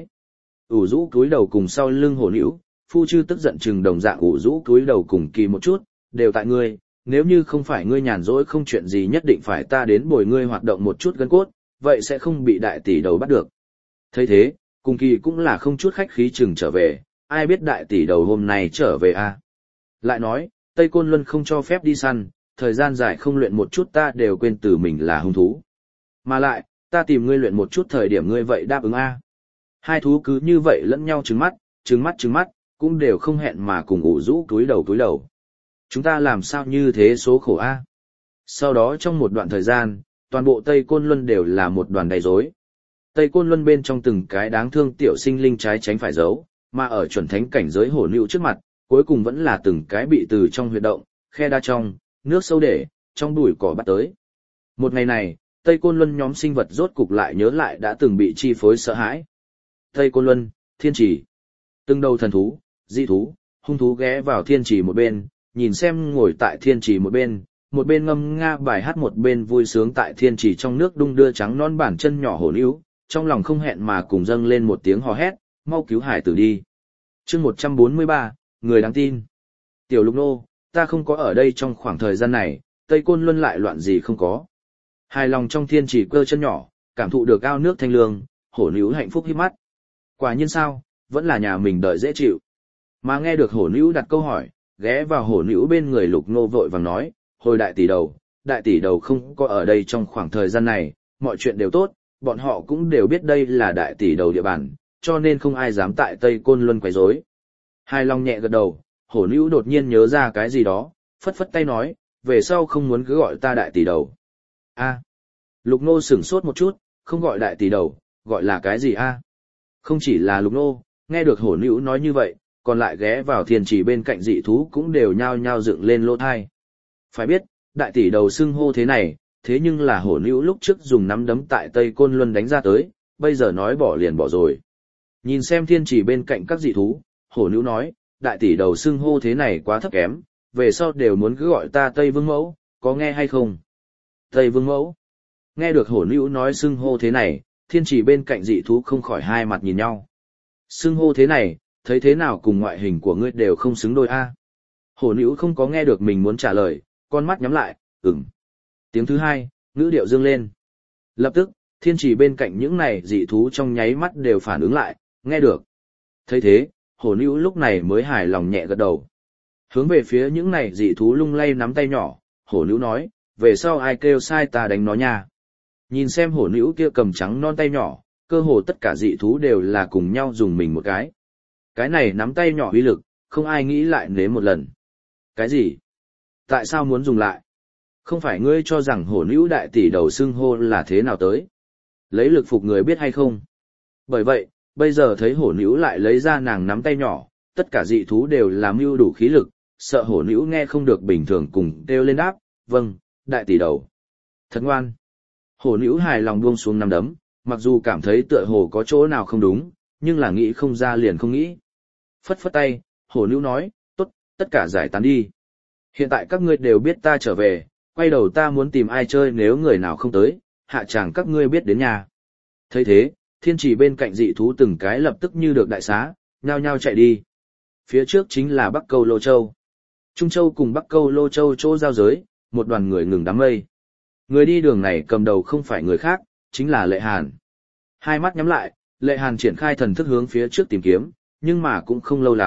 ủ rũ cúi đầu cùng sau lưng hổ nữ, phu chư tức giận chừng đồng dạng ủ rũ cúi đầu cùng kỳ một chút, đều tại ngươi, nếu như không phải ngươi nhàn rỗi không chuyện gì nhất định phải ta đến bồi ngươi hoạt động một chút gân cốt, vậy sẽ không bị đại tỷ đầu bắt được. Thấy thế, cùng kỳ cũng là không chút khách khí chừng trở về, ai biết đại tỷ đầu hôm nay trở về à? Lại nói, Tây Côn Luân không cho phép đi săn, thời gian dài không luyện một chút ta đều quên từ mình là hung thú. Mà lại, ta tìm ngươi luyện một chút thời điểm ngươi vậy đáp ứng a. Hai thú cứ như vậy lẫn nhau trừng mắt, trừng mắt trừng mắt, cũng đều không hẹn mà cùng ủ rũ túi đầu túi đầu. Chúng ta làm sao như thế số khổ a? Sau đó trong một đoạn thời gian, toàn bộ Tây Côn Luân đều là một đoàn đầy rối. Tây Côn Luân bên trong từng cái đáng thương tiểu sinh linh trái tránh phải giấu, mà ở chuẩn thánh cảnh giới hổ nữu trước mặt, cuối cùng vẫn là từng cái bị từ trong huyệt động, khe đa trong, nước sâu để, trong bụi cỏ bắt tới. Một ngày này, Tây Côn Luân nhóm sinh vật rốt cục lại nhớ lại đã từng bị chi phối sợ hãi. Tây Côn Luân, thiên trì. Từng đầu thần thú, dị thú, hung thú ghé vào thiên trì một bên, nhìn xem ngồi tại thiên trì một bên, một bên ngâm nga bài hát một bên vui sướng tại thiên trì trong nước đung đưa trắng non bản chân nhỏ hổ níu, trong lòng không hẹn mà cùng dâng lên một tiếng hò hét, mau cứu hải tử đi. Chương một trăm bốn mươi ba, người đáng tin. Tiểu Lục Nô, ta không có ở đây trong khoảng thời gian này, Tây Côn Luân lại loạn gì không có. Hài lòng trong thiên trì cơ chân nhỏ, cảm thụ được ao nước thanh lương, hổ níu hạnh phúc híp mắt. Quả nhiên sao, vẫn là nhà mình đợi dễ chịu. Mà nghe được hổ níu đặt câu hỏi, ghé vào hổ níu bên người Lục Nô vội vàng nói, hồi đại tỷ đầu, đại tỷ đầu không có ở đây trong khoảng thời gian này, mọi chuyện đều tốt, bọn họ cũng đều biết đây là đại tỷ đầu địa bàn, cho nên không ai dám tại Tây Côn Luân quấy rối. Hài lòng nhẹ gật đầu, hổ níu đột nhiên nhớ ra cái gì đó, phất phất tay nói, về sau không muốn cứ gọi ta đại tỷ đầu. A. Lục Nô sửng sốt một chút, không gọi đại tỷ đầu, gọi là cái gì a? Không chỉ là Lục Nô, nghe được hổ níu nói như vậy, còn lại ghé vào thiên trì bên cạnh dị thú cũng đều nhao nhao dựng lên lỗ thai. Phải biết, đại tỷ đầu xưng hô thế này, thế nhưng là hổ níu lúc trước dùng nắm đấm tại Tây Côn Luân đánh ra tới, bây giờ nói bỏ liền bỏ rồi. Nhìn xem thiên trì bên cạnh các dị thú, hổ níu nói, đại tỷ đầu xưng hô thế này quá thấp kém, về sau đều muốn cứ gọi ta Tây Vương Mẫu, có nghe hay không? Tây Vương Mẫu. Nghe được hổ níu nói xưng hô thế này, thiên trì bên cạnh dị thú không khỏi hai mặt nhìn nhau. Xưng hô thế này, thấy thế nào cùng ngoại hình của ngươi đều không xứng đôi a. Hổ níu không có nghe được mình muốn trả lời, con mắt nhắm lại, ừm. Tiếng thứ hai, ngữ điệu dương lên. Lập tức, thiên trì bên cạnh những này dị thú trong nháy mắt đều phản ứng lại, nghe được. Thấy thế, hổ níu lúc này mới hài lòng nhẹ gật đầu. Hướng về phía những này dị thú lung lay nắm tay nhỏ, hổ níu nói, về sau ai kêu sai ta đánh nó nha. Nhìn xem hổ níu kia cầm trắng non tay nhỏ, cơ hồ tất cả dị thú đều là cùng nhau dùng mình một cái. Cái này nắm tay nhỏ uy lực, không ai nghĩ lại nếm một lần. Cái gì? Tại sao muốn dùng lại? Không phải ngươi cho rằng hổ níu đại tỷ đầu xưng hô là thế nào tới? Lấy lực phục người biết hay không? Bởi vậy, bây giờ thấy hổ níu lại lấy ra nàng nắm tay nhỏ, tất cả dị thú đều làm mưu đủ khí lực, sợ hổ níu nghe không được bình thường cùng kêu lên đáp, vâng, đại tỷ đầu. Thật ngoan. Hổ níu hài lòng buông xuống nắm đấm, mặc dù cảm thấy tựa hồ có chỗ nào không đúng, nhưng là nghĩ không ra liền không nghĩ. Phất phất tay, hổ níu nói, tốt, tất cả giải tán đi. Hiện tại các ngươi đều biết ta trở về, quay đầu ta muốn tìm ai chơi nếu người nào không tới, hạ chàng các ngươi biết đến nhà. Thấy thế, thiên trì bên cạnh dị thú từng cái lập tức như được đại xá, nhao nhao chạy đi. Phía trước chính là Bắc Câu Lô Châu. Trung Châu cùng Bắc Câu Lô Châu chỗ giao giới, một đoàn người ngừng đám mây. Người đi đường này cầm đầu không phải người khác, chính là Lệ Hàn. Hai mắt nhắm lại, Lệ Hàn triển khai thần thức hướng phía trước tìm kiếm, nhưng mà cũng không lâu lắm,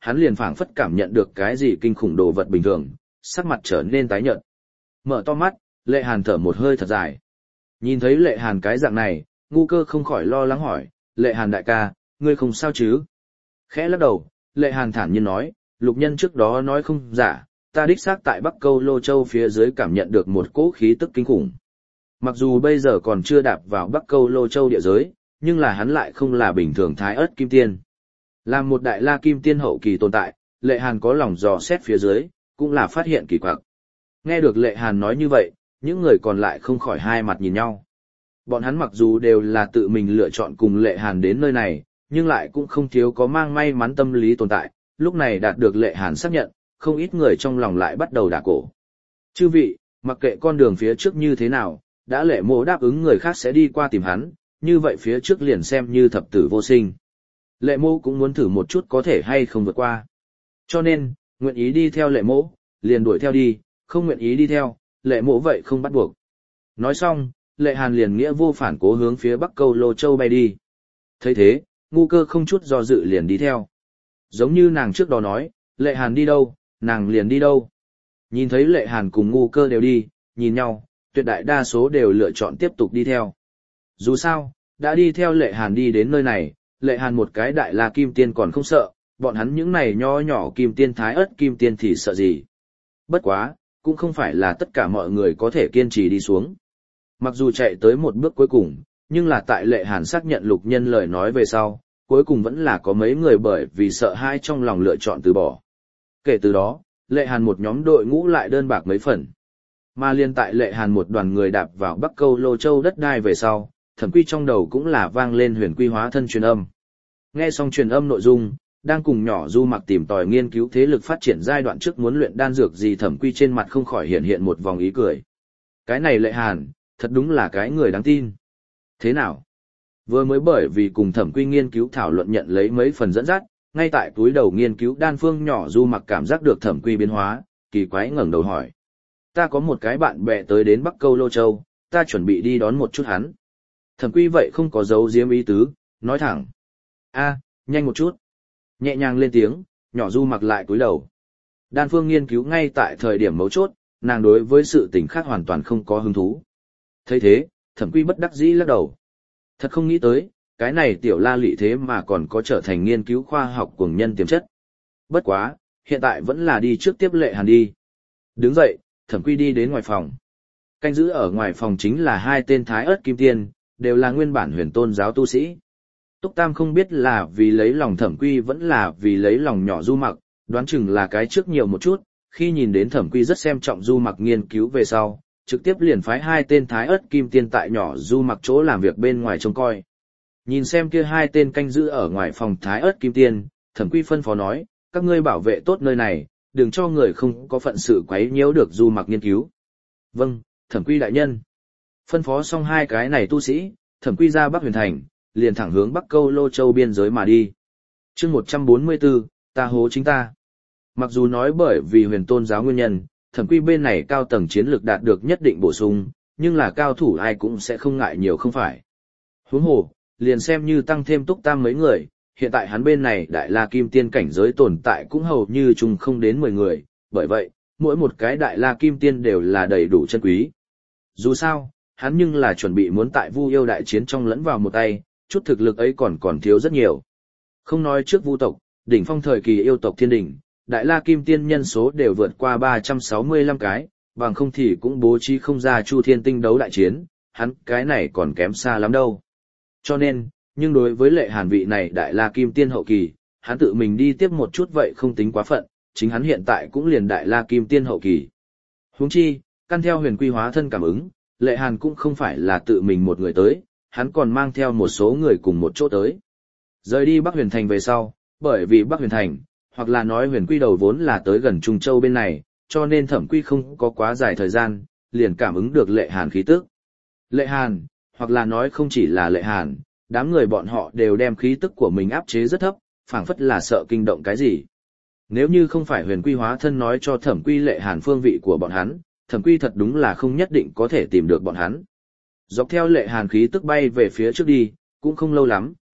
hắn liền phảng phất cảm nhận được cái gì kinh khủng đồ vật bình thường, sắc mặt trở nên tái nhợt. Mở to mắt, Lệ Hàn thở một hơi thật dài. Nhìn thấy Lệ Hàn cái dạng này, Ngu Cơ không khỏi lo lắng hỏi, Lệ Hàn đại ca, ngươi không sao chứ? Khẽ lắc đầu, Lệ Hàn thản nhiên nói, Lục Nhân trước đó nói không giả, ta đích xác tại Bắc Câu Lô Châu phía dưới cảm nhận được một cỗ khí tức kinh khủng. Mặc dù bây giờ còn chưa đạp vào Bắc Câu Lô Châu địa giới, nhưng là hắn lại không là bình thường thái ớt kim tiên. Là một đại la kim tiên hậu kỳ tồn tại, Lệ Hàn có lòng dò xét phía dưới, cũng là phát hiện kỳ quặc. Nghe được Lệ Hàn nói như vậy, những người còn lại không khỏi hai mặt nhìn nhau. Bọn hắn mặc dù đều là tự mình lựa chọn cùng Lệ Hàn đến nơi này, nhưng lại cũng không thiếu có mang may mắn tâm lý tồn tại, lúc này đạt được Lệ Hàn xác nhận, không ít người trong lòng lại bắt đầu đả cổ. Chư vị, mặc kệ con đường phía trước như thế nào, đã Lệ Mộ đáp ứng người khác sẽ đi qua tìm hắn, như vậy phía trước liền xem như thập tử vô sinh. Lệ Mộ cũng muốn thử một chút có thể hay không vượt qua. Cho nên, nguyện ý đi theo Lệ Mộ, liền đuổi theo đi, không nguyện ý đi theo, Lệ Mộ vậy không bắt buộc. Nói xong, Lệ Hàn liền nghĩa vô phản cố hướng phía Bắc Câu Lô Châu bay đi. Thấy thế, Ngu Cơ không chút do dự liền đi theo. Giống như nàng trước đó nói, Lệ Hàn đi đâu, nàng liền đi đâu. Nhìn thấy Lệ Hàn cùng Ngu Cơ đều đi, nhìn nhau, tuyệt đại đa số đều lựa chọn tiếp tục đi theo. Dù sao, đã đi theo Lệ Hàn đi đến nơi này, Lệ Hàn một cái đại la kim tiên còn không sợ, bọn hắn những này nho nhỏ kim tiên thái ớt kim tiên thì sợ gì. Bất quá, cũng không phải là tất cả mọi người có thể kiên trì đi xuống. Mặc dù chạy tới một bước cuối cùng, nhưng là tại Lệ Hàn xác nhận Lục Nhân lời nói về sau, cuối cùng vẫn là có mấy người bởi vì sợ hãi trong lòng lựa chọn từ bỏ. Kể từ đó, Lệ Hàn một nhóm đội ngũ lại đơn bạc mấy phần. Mà liên tại Lệ Hàn một đoàn người đạp vào Bắc Câu Lô Châu đất đai về sau, Thẩm Quy trong đầu cũng là vang lên huyền quy hóa thân truyền âm. Nghe xong truyền âm nội dung, đang cùng nhỏ Du Mặc tìm tòi nghiên cứu thế lực phát triển giai đoạn trước muốn luyện đan dược gì, Thẩm Quy trên mặt không khỏi hiện hiện một vòng ý cười. Cái này Lệ Hàn, thật đúng là cái người đáng tin. Thế nào? Vừa mới bởi vì cùng Thẩm Quy nghiên cứu thảo luận nhận lấy mấy phần dẫn dắt, ngay tại túi đầu nghiên cứu đan phương nhỏ Du Mặc cảm giác được Thẩm Quy biến hóa, kỳ quái ngẩng đầu hỏi. Ta có một cái bạn bè tới đến Bắc Câu Lô Châu, ta chuẩn bị đi đón một chút hắn. Thẩm Quy vậy không có giấu giếm ý tứ, nói thẳng. A, nhanh một chút. Nhẹ nhàng lên tiếng, nhỏ Du Mặc lại cúi đầu. Đan phương nghiên cứu ngay tại thời điểm mấu chốt, nàng đối với sự tình khác hoàn toàn không có hứng thú. Thấy thế, Thẩm Quy bất đắc dĩ lắc đầu. Thật không nghĩ tới, cái này tiểu la lị thế mà còn có trở thành nghiên cứu khoa học cuồng nhân tiềm chất. Bất quá, hiện tại vẫn là đi trước tiếp Lệ Hàn đi. Đứng dậy, Thẩm Quy đi đến ngoài phòng. Canh giữ ở ngoài phòng chính là hai tên thái ớt kim tiên, đều là nguyên bản huyền tôn giáo tu sĩ. Túc Tam không biết là vì lấy lòng Thẩm Quy vẫn là vì lấy lòng nhỏ Du Mặc, đoán chừng là cái trước nhiều một chút, khi nhìn đến Thẩm Quy rất xem trọng Du Mặc nghiên cứu về sau, trực tiếp liền phái hai tên thái ớt kim tiên tại nhỏ Du Mặc chỗ làm việc bên ngoài trông coi. Nhìn xem kia hai tên canh giữ ở ngoài phòng thái ớt kim tiên, Thẩm Quy phân phó nói, các ngươi bảo vệ tốt nơi này, đừng cho người không có phận sự quấy nhiễu được Du Mặc nghiên cứu. Vâng, Thẩm Quy đại nhân. Phân phó xong hai cái này tu sĩ, Thẩm Quy ra Bắc Huyền Thành, liền thẳng hướng Bắc Câu Lô Châu biên giới mà đi. Chương một trăm bốn mươi tư, ta hố chính ta. Mặc dù nói bởi vì huyền tôn giáo nguyên nhân, Thẩm Quy bên này cao tầng chiến lược đạt được nhất định bổ sung, nhưng là cao thủ ai cũng sẽ không ngại nhiều không phải. Huống hồ, liền xem như tăng thêm Túc Tam mấy người, hiện tại hắn bên này đại la kim tiên cảnh giới tồn tại cũng hầu như chung không đến mười người, bởi vậy, mỗi một cái đại la kim tiên đều là đầy đủ chân quý. Dù sao, hắn nhưng là chuẩn bị muốn tại Vu yêu đại chiến trong lẫn vào một tay, chút thực lực ấy còn còn thiếu rất nhiều. Không nói trước Vu tộc, đỉnh phong thời kỳ yêu tộc thiên đỉnh, đại la kim tiên nhân số đều vượt qua ba trăm sáu mươi lăm cái, bằng không thì cũng bố trí không ra Chu Thiên Tinh đấu đại chiến, hắn cái này còn kém xa lắm đâu. Cho nên, nhưng đối với Lệ Hàn vị này đại la kim tiên hậu kỳ, hắn tự mình đi tiếp một chút vậy không tính quá phận, chính hắn hiện tại cũng liền đại la kim tiên hậu kỳ. Huống chi, căn theo huyền quy hóa thân cảm ứng, Lệ Hàn cũng không phải là tự mình một người tới, hắn còn mang theo một số người cùng một chỗ tới. Rời đi Bắc Huyền Thành về sau, bởi vì Bắc Huyền Thành, hoặc là nói huyền quy đầu vốn là tới gần Trung Châu bên này, cho nên Thẩm Quy không có quá dài thời gian, liền cảm ứng được Lệ Hàn khí tức. Lệ Hàn, hoặc là nói không chỉ là Lệ Hàn, đám người bọn họ đều đem khí tức của mình áp chế rất thấp, phảng phất là sợ kinh động cái gì. Nếu như không phải huyền quy hóa thân nói cho Thẩm Quy Lệ Hàn phương vị của bọn hắn, Thẩm Quy thật đúng là không nhất định có thể tìm được bọn hắn. Dọc theo Lệ Hàn khí tức bay về phía trước đi, cũng không lâu lắm,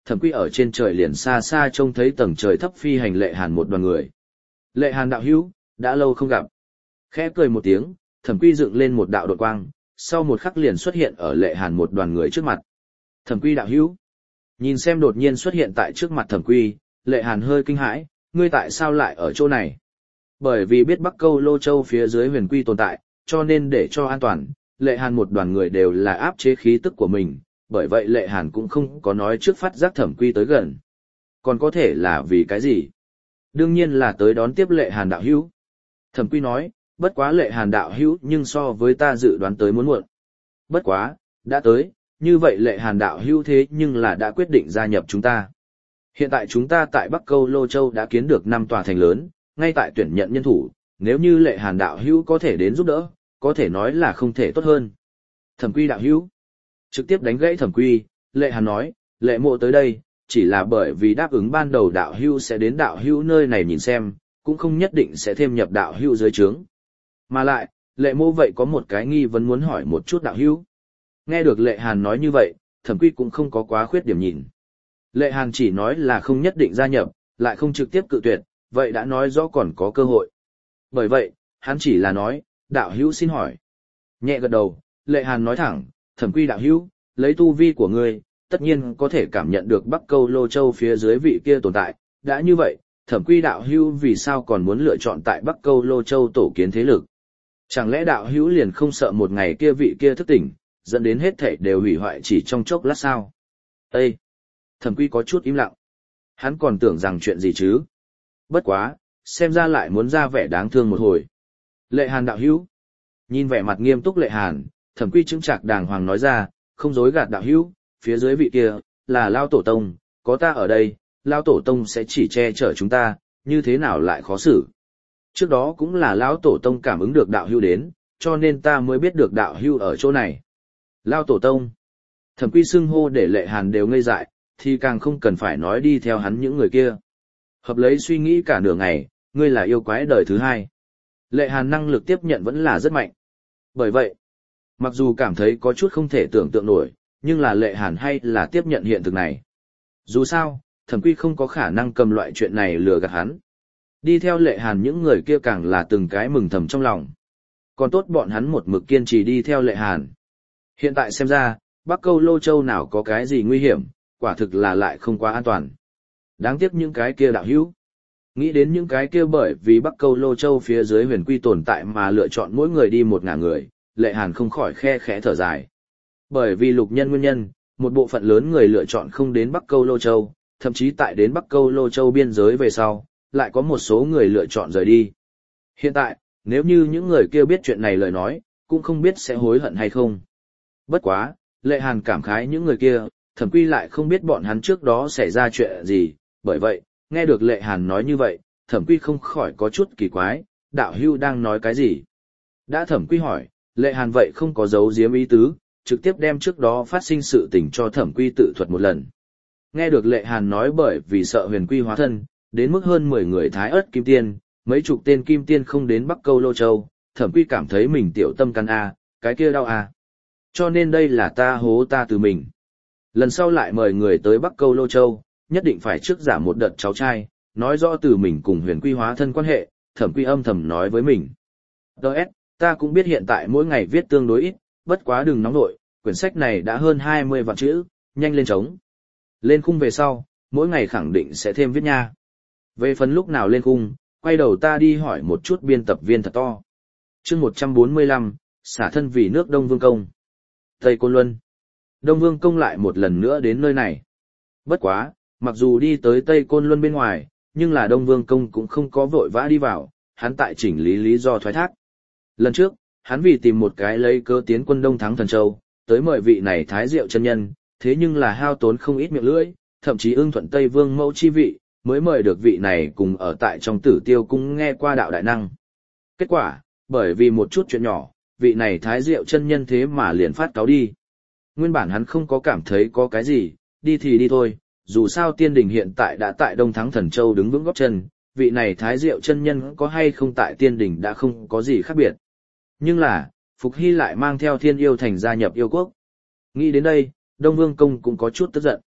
Thẩm Quy ở trên trời liền xa xa trông thấy tầng trời thấp phi hành Lệ Hàn một đoàn người. Lệ Hàn đạo hữu, đã lâu không gặp. Khẽ cười một tiếng, Thẩm Quy dựng lên một đạo đột quang, sau một khắc liền xuất hiện ở Lệ Hàn một đoàn người trước mặt. Thẩm Quy đạo hữu. Nhìn xem đột nhiên xuất hiện tại trước mặt Thẩm Quy, Lệ Hàn hơi kinh hãi, ngươi tại sao lại ở chỗ này? Bởi vì biết Bắc Câu Lô Châu phía dưới huyền quy tồn tại, cho nên để cho an toàn, Lệ Hàn một đoàn người đều là áp chế khí tức của mình, bởi vậy Lệ Hàn cũng không có nói trước phát giác Thẩm Quy tới gần. Còn có thể là vì cái gì? Đương nhiên là tới đón tiếp Lệ Hàn đạo hữu. Thẩm Quy nói, bất quá Lệ Hàn đạo hữu nhưng so với ta dự đoán tới muốn muộn. Bất quá, đã tới, như vậy Lệ Hàn đạo hữu thế nhưng là đã quyết định gia nhập chúng ta. Hiện tại chúng ta tại Bắc Câu Lô Châu đã kiến được năm tòa thành lớn, ngay tại tuyển nhận nhân thủ, nếu như Lệ Hàn đạo hữu có thể đến giúp đỡ, có thể nói là không thể tốt hơn. Thẩm Quy đạo hữu trực tiếp đánh gãy Thẩm Quy, Lệ Hàn nói, Lệ Mộ tới đây, chỉ là bởi vì đáp ứng ban đầu đạo hữu sẽ đến đạo hữu nơi này nhìn xem, cũng không nhất định sẽ thêm nhập đạo hữu dưới trướng. Mà lại, Lệ Mộ vậy có một cái nghi vấn muốn hỏi một chút đạo hữu. Nghe được Lệ Hàn nói như vậy, Thẩm Quy cũng không có quá khuyết điểm nhìn. Lệ Hàn chỉ nói là không nhất định gia nhập, lại không trực tiếp cự tuyệt, vậy đã nói rõ còn có cơ hội. Bởi vậy, hắn chỉ là nói, đạo hữu xin hỏi. Nhẹ gật đầu, Lệ Hàn nói thẳng, Thẩm Quy đạo hữu, lấy tu vi của ngươi, tất nhiên có thể cảm nhận được Bắc Câu Lô Châu phía dưới vị kia tồn tại. Đã như vậy, Thẩm Quy đạo hữu vì sao còn muốn lựa chọn tại Bắc Câu Lô Châu tổ kiến thế lực? Chẳng lẽ đạo hữu liền không sợ một ngày kia vị kia thức tỉnh, dẫn đến hết thảy đều hủy hoại chỉ trong chốc lát sao? Ê! Thẩm Quy có chút im lặng. Hắn còn tưởng rằng chuyện gì chứ? Bất quá, xem ra lại muốn ra vẻ đáng thương một hồi. Lệ Hàn đạo hữu. Nhìn vẻ mặt nghiêm túc Lệ Hàn, Thẩm Quy chứng trạc đàng hoàng nói ra, không dối gạt đạo hữu, phía dưới vị kia, là Lao Tổ Tông, có ta ở đây, Lao Tổ Tông sẽ chỉ che chở chúng ta, như thế nào lại khó xử. Trước đó cũng là Lão Tổ Tông cảm ứng được đạo hữu đến, cho nên ta mới biết được đạo hữu ở chỗ này. Lao Tổ Tông. Thẩm Quy xưng hô để Lệ Hàn đều ngây dại, thì càng không cần phải nói đi theo hắn những người kia. Hợp lấy suy nghĩ cả nửa ngày, ngươi là yêu quái đời thứ hai. Lệ Hàn năng lực tiếp nhận vẫn là rất mạnh. Bởi vậy, mặc dù cảm thấy có chút không thể tưởng tượng nổi, nhưng là Lệ Hàn hay là tiếp nhận hiện thực này. Dù sao, Thẩm Quy không có khả năng cầm loại chuyện này lừa gạt hắn. Đi theo Lệ Hàn những người kia càng là từng cái mừng thầm trong lòng. Còn tốt bọn hắn một mực kiên trì đi theo Lệ Hàn. Hiện tại xem ra, Bắc Câu Lô Châu nào có cái gì nguy hiểm, quả thực là lại không quá an toàn. Đáng tiếc những cái kia đạo hữu. Nghĩ đến những cái kia bởi vì Bắc Câu Lô Châu phía dưới huyền quy tồn tại mà lựa chọn mỗi người đi một ngả người, Lệ Hàn không khỏi khe khẽ thở dài. Bởi vì lục nhân nguyên nhân, một bộ phận lớn người lựa chọn không đến Bắc Câu Lô Châu, thậm chí tại đến Bắc Câu Lô Châu biên giới về sau, lại có một số người lựa chọn rời đi. Hiện tại, nếu như những người kia biết chuyện này lời nói, cũng không biết sẽ hối hận hay không. Bất quá, Lệ Hàn cảm khái những người kia, Thẩm Quy lại không biết bọn hắn trước đó xảy ra chuyện gì, bởi vậy, nghe được Lệ Hàn nói như vậy, Thẩm Quy không khỏi có chút kỳ quái, đạo hưu đang nói cái gì? Đã Thẩm Quy hỏi, Lệ Hàn vậy không có giấu giếm ý tứ, trực tiếp đem trước đó phát sinh sự tình cho Thẩm Quy tự thuật một lần. Nghe được Lệ Hàn nói bởi vì sợ huyền quy hóa thân, đến mức hơn mười người thái ớt kim tiên, mấy chục tên kim tiên không đến Bắc Câu Lô Châu, Thẩm Quy cảm thấy mình tiểu tâm căn a, cái kia đau a. Cho nên đây là ta hố ta từ mình. Lần sau lại mời người tới Bắc Câu Lô Châu, nhất định phải trước giả một đợt cháu trai, nói rõ từ mình cùng huyền quy hóa thân quan hệ, Thẩm Quy âm thầm nói với mình. Đợt, ta cũng biết hiện tại mỗi ngày viết tương đối ít, bất quá đừng nóng nội, quyển sách này đã hơn hai mươi vạn chữ, nhanh lên trống. Lên khung về sau, mỗi ngày khẳng định sẽ thêm viết nha. Về phần lúc nào lên khung, quay đầu ta đi hỏi một chút biên tập viên thật to. Chương một trăm bốn mươi lăm, xả thân vì nước Đông Vương Công. Tây Côn Luân. Đông Vương Công lại một lần nữa đến nơi này. Bất quá, mặc dù đi tới Tây Côn Luân bên ngoài, nhưng là Đông Vương Công cũng không có vội vã đi vào, hắn tại chỉnh lý lý do thoái thác. Lần trước, hắn vì tìm một cái lấy cơ tiến quân Đông thắng Thần Châu, tới mời vị này Thái Diệu chân nhân, thế nhưng là hao tốn không ít miệng lưỡi, thậm chí ưng thuận Tây Vương mẫu chi vị, mới mời được vị này cùng ở tại trong Tử Tiêu cung nghe qua đạo đại năng. Kết quả, bởi vì một chút chuyện nhỏ, vị này Thái Diệu chân nhân thế mà liền phát cáo đi. Nguyên bản hắn không có cảm thấy có cái gì, đi thì đi thôi, dù sao tiên đình hiện tại đã tại Đông thắng Thần Châu đứng vững góp chân, vị này Thái Diệu chân nhân có hay không tại tiên đình đã không có gì khác biệt. Nhưng là, Phục Hy lại mang theo Thiên Yêu Thành gia nhập yêu quốc. Nghĩ đến đây, Đông Vương Công cũng có chút tức giận.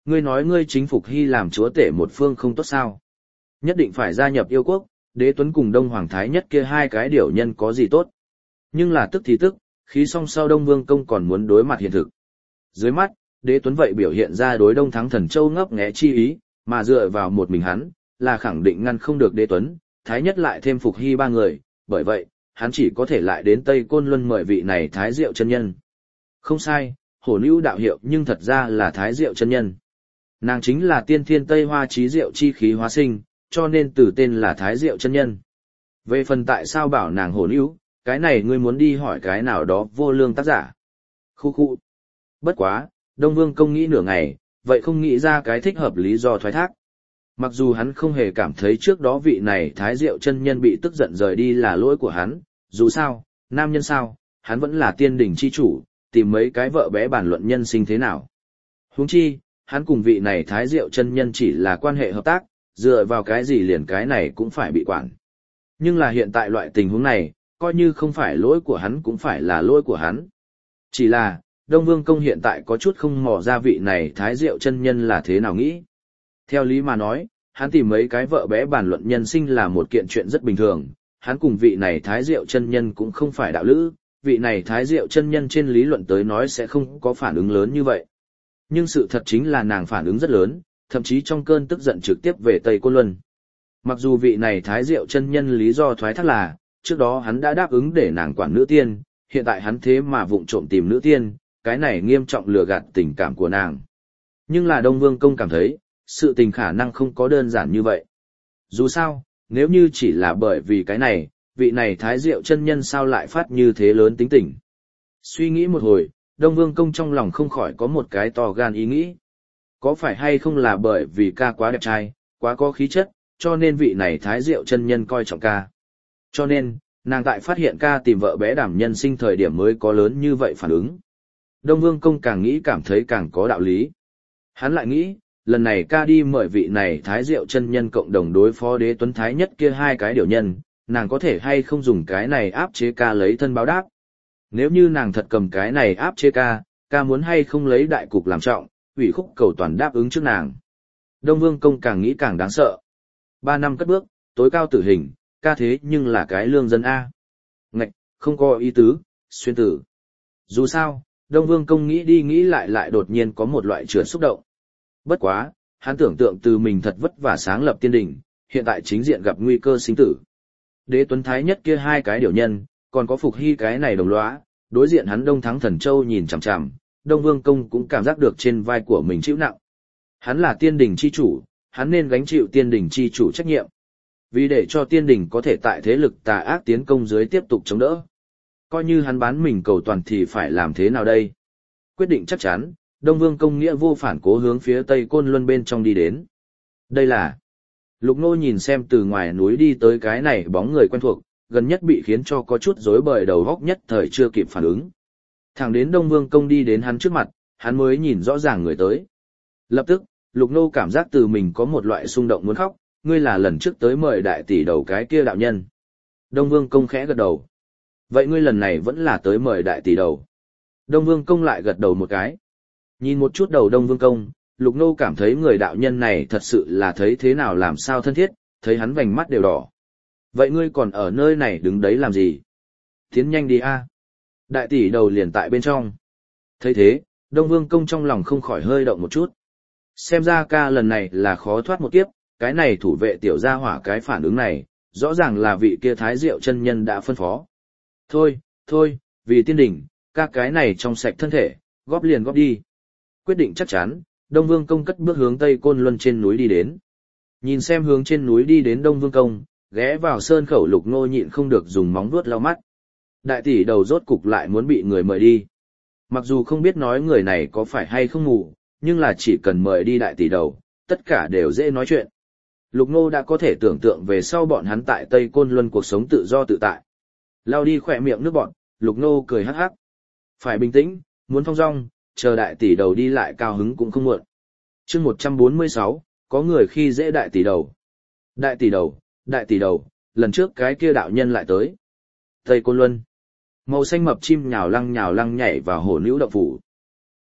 Ngươi nói ngươi chính phục hy làm chúa tể một phương không tốt sao? Nhất định phải gia nhập yêu quốc, Đế Tuấn cùng Đông Hoàng Thái Nhất kia hai cái điều nhân có gì tốt? Nhưng là tức thì tức, khí song sau Đông Vương Công còn muốn đối mặt hiện thực. Dưới mắt, Đế Tuấn vậy biểu hiện ra đối Đông Thắng Thần Châu ngấp nghé chi ý, mà dựa vào một mình hắn, là khẳng định ngăn không được Đế Tuấn, Thái Nhất lại thêm Phục Hy ba người, bởi vậy, hắn chỉ có thể lại đến Tây Côn Luân mời vị này Thái Diệu chân nhân. Không sai, hổ nữ đạo hiệu nhưng thật ra là Thái Diệu chân nhân. Nàng chính là tiên thiên Tây Hoa trí diệu chi khí hóa sinh, cho nên từ tên là Thái Diệu chân nhân. Về phần tại sao bảo nàng hổ nữ, cái này ngươi muốn đi hỏi cái nào đó vô lương tác giả. Khu khu. Bất quá, Đông Vương Công nghĩ nửa ngày, vậy không nghĩ ra cái thích hợp lý do thoái thác. Mặc dù hắn không hề cảm thấy trước đó vị này Thái Diệu chân nhân bị tức giận rời đi là lỗi của hắn, dù sao, nam nhân sao, hắn vẫn là tiên đỉnh chi chủ, tìm mấy cái vợ bé bàn luận nhân sinh thế nào. Huống chi, hắn cùng vị này Thái Diệu chân nhân chỉ là quan hệ hợp tác, dựa vào cái gì liền cái này cũng phải bị quản. Nhưng là hiện tại loại tình huống này, coi như không phải lỗi của hắn cũng phải là lỗi của hắn. Chỉ là, Đông Vương Công hiện tại có chút không mò ra vị này Thái Diệu chân nhân là thế nào nghĩ. Theo lý mà nói, hắn tìm mấy cái vợ bé bàn luận nhân sinh là một kiện chuyện rất bình thường, hắn cùng vị này Thái Diệu chân nhân cũng không phải đạo lữ, vị này Thái Diệu chân nhân trên lý luận tới nói sẽ không có phản ứng lớn như vậy. Nhưng sự thật chính là nàng phản ứng rất lớn, thậm chí trong cơn tức giận trực tiếp về Tây Côn Luân. Mặc dù vị này Thái Diệu chân nhân lý do thoái thác là, trước đó hắn đã đáp ứng để nàng quản nữ tiên, hiện tại hắn thế mà vụng trộm tìm nữ tiên, cái này nghiêm trọng lừa gạt tình cảm của nàng. Nhưng là Đông Vương Công cảm thấy, sự tình khả năng không có đơn giản như vậy. Dù sao, nếu như chỉ là bởi vì cái này, vị này Thái Diệu chân nhân sao lại phát như thế lớn tính tình. Suy nghĩ một hồi, Đông Vương Công trong lòng không khỏi có một cái to gan ý nghĩ. Có phải hay không là bởi vì ca quá đẹp trai, quá có khí chất, cho nên vị này Thái Diệu chân nhân coi trọng ca. Cho nên, nàng tại phát hiện ca tìm vợ bé đảm nhân sinh thời điểm mới có lớn như vậy phản ứng. Đông Vương Công càng nghĩ cảm thấy càng có đạo lý. Hắn lại nghĩ, lần này ca đi mời vị này Thái Diệu chân nhân cộng đồng đối phó Đế Tuấn Thái Nhất kia hai cái điều nhân, nàng có thể hay không dùng cái này áp chế ca lấy thân báo đáp. Nếu như nàng thật cầm cái này áp chế ca, ca muốn hay không lấy đại cục làm trọng, ủy khúc cầu toàn đáp ứng trước nàng. Đông Vương Công càng nghĩ càng đáng sợ. Ba năm cất bước, tối cao tử hình, ca thế nhưng là cái lương dân A. Ngạch, không có ý tứ, xuyên tử. Dù sao, Đông Vương Công nghĩ đi nghĩ lại lại đột nhiên có một loại trượt xúc động. Bất quá, hắn tưởng tượng từ mình thật vất vả sáng lập tiên đỉnh, hiện tại chính diện gặp nguy cơ sinh tử. Đế Tuấn Thái Nhất kia hai cái điều nhân, còn có Phục Hy cái này đồng lõa, đối diện hắn Đông Thắng Thần Châu nhìn chằm chằm, Đông Vương Công cũng cảm giác được trên vai của mình chịu nặng. Hắn là tiên đỉnh chi chủ, hắn nên gánh chịu tiên đỉnh chi chủ trách nhiệm. Vì để cho tiên đỉnh có thể tại thế lực tà ác tiến công dưới tiếp tục chống đỡ. Coi như hắn bán mình cầu toàn thì phải làm thế nào đây? Quyết định chắc chắn, Đông Vương Công nghĩa vô phản cố hướng phía Tây Côn Luân bên trong đi đến. Đây là... Lục Nô nhìn xem từ ngoài núi đi tới cái này bóng người quen thuộc, gần nhất bị khiến cho có chút rối bời đầu góc nhất thời chưa kịp phản ứng. Thẳng đến Đông Vương Công đi đến hắn trước mặt, hắn mới nhìn rõ ràng người tới. Lập tức, Lục Nô cảm giác từ mình có một loại xung động muốn khóc, ngươi là lần trước tới mời đại tỷ đầu cái kia đạo nhân. Đông Vương Công khẽ gật đầu. Vậy ngươi lần này vẫn là tới mời đại tỷ đầu. Đông Vương Công lại gật đầu một cái. Nhìn một chút đầu Đông Vương Công, Lục Nô cảm thấy người đạo nhân này thật sự là thấy thế nào làm sao thân thiết, thấy hắn vành mắt đều đỏ. Vậy ngươi còn ở nơi này đứng đấy làm gì? Tiến nhanh đi a. Đại tỷ đầu liền tại bên trong. Thấy thế, Đông Vương Công trong lòng không khỏi hơi động một chút. Xem ra ca lần này là khó thoát một kiếp, cái này thủ vệ tiểu gia hỏa cái phản ứng này, rõ ràng là vị kia Thái Diệu chân nhân đã phân phó. Thôi, thôi, vì tiên đỉnh, ca cái này trong sạch thân thể, góp liền góp đi. Quyết định chắc chắn, Đông Vương Công cất bước hướng Tây Côn Luân trên núi đi đến. Nhìn xem hướng trên núi đi đến Đông Vương Công, ghé vào sơn khẩu Lục Nô nhịn không được dùng móng vuốt lau mắt. Đại tỷ đầu rốt cục lại muốn bị người mời đi. Mặc dù không biết nói người này có phải hay không mù, nhưng là chỉ cần mời đi đại tỷ đầu, tất cả đều dễ nói chuyện. Lục Nô đã có thể tưởng tượng về sau bọn hắn tại Tây Côn Luân cuộc sống tự do tự tại. Lao đi khỏe miệng nước bọn, Lục Nô cười hắc hắc. Phải bình tĩnh, muốn thong dong, chờ đại tỷ đầu đi lại cao hứng cũng không muộn. Chương một trăm bốn mươi sáu, có người khi dễ đại tỷ đầu. Đại tỷ đầu, đại tỷ đầu, lần trước cái kia đạo nhân lại tới. Tây Côn Luân. Màu xanh mập chim nhào lăng nhào lăng nhảy vào hồ nữ động phủ.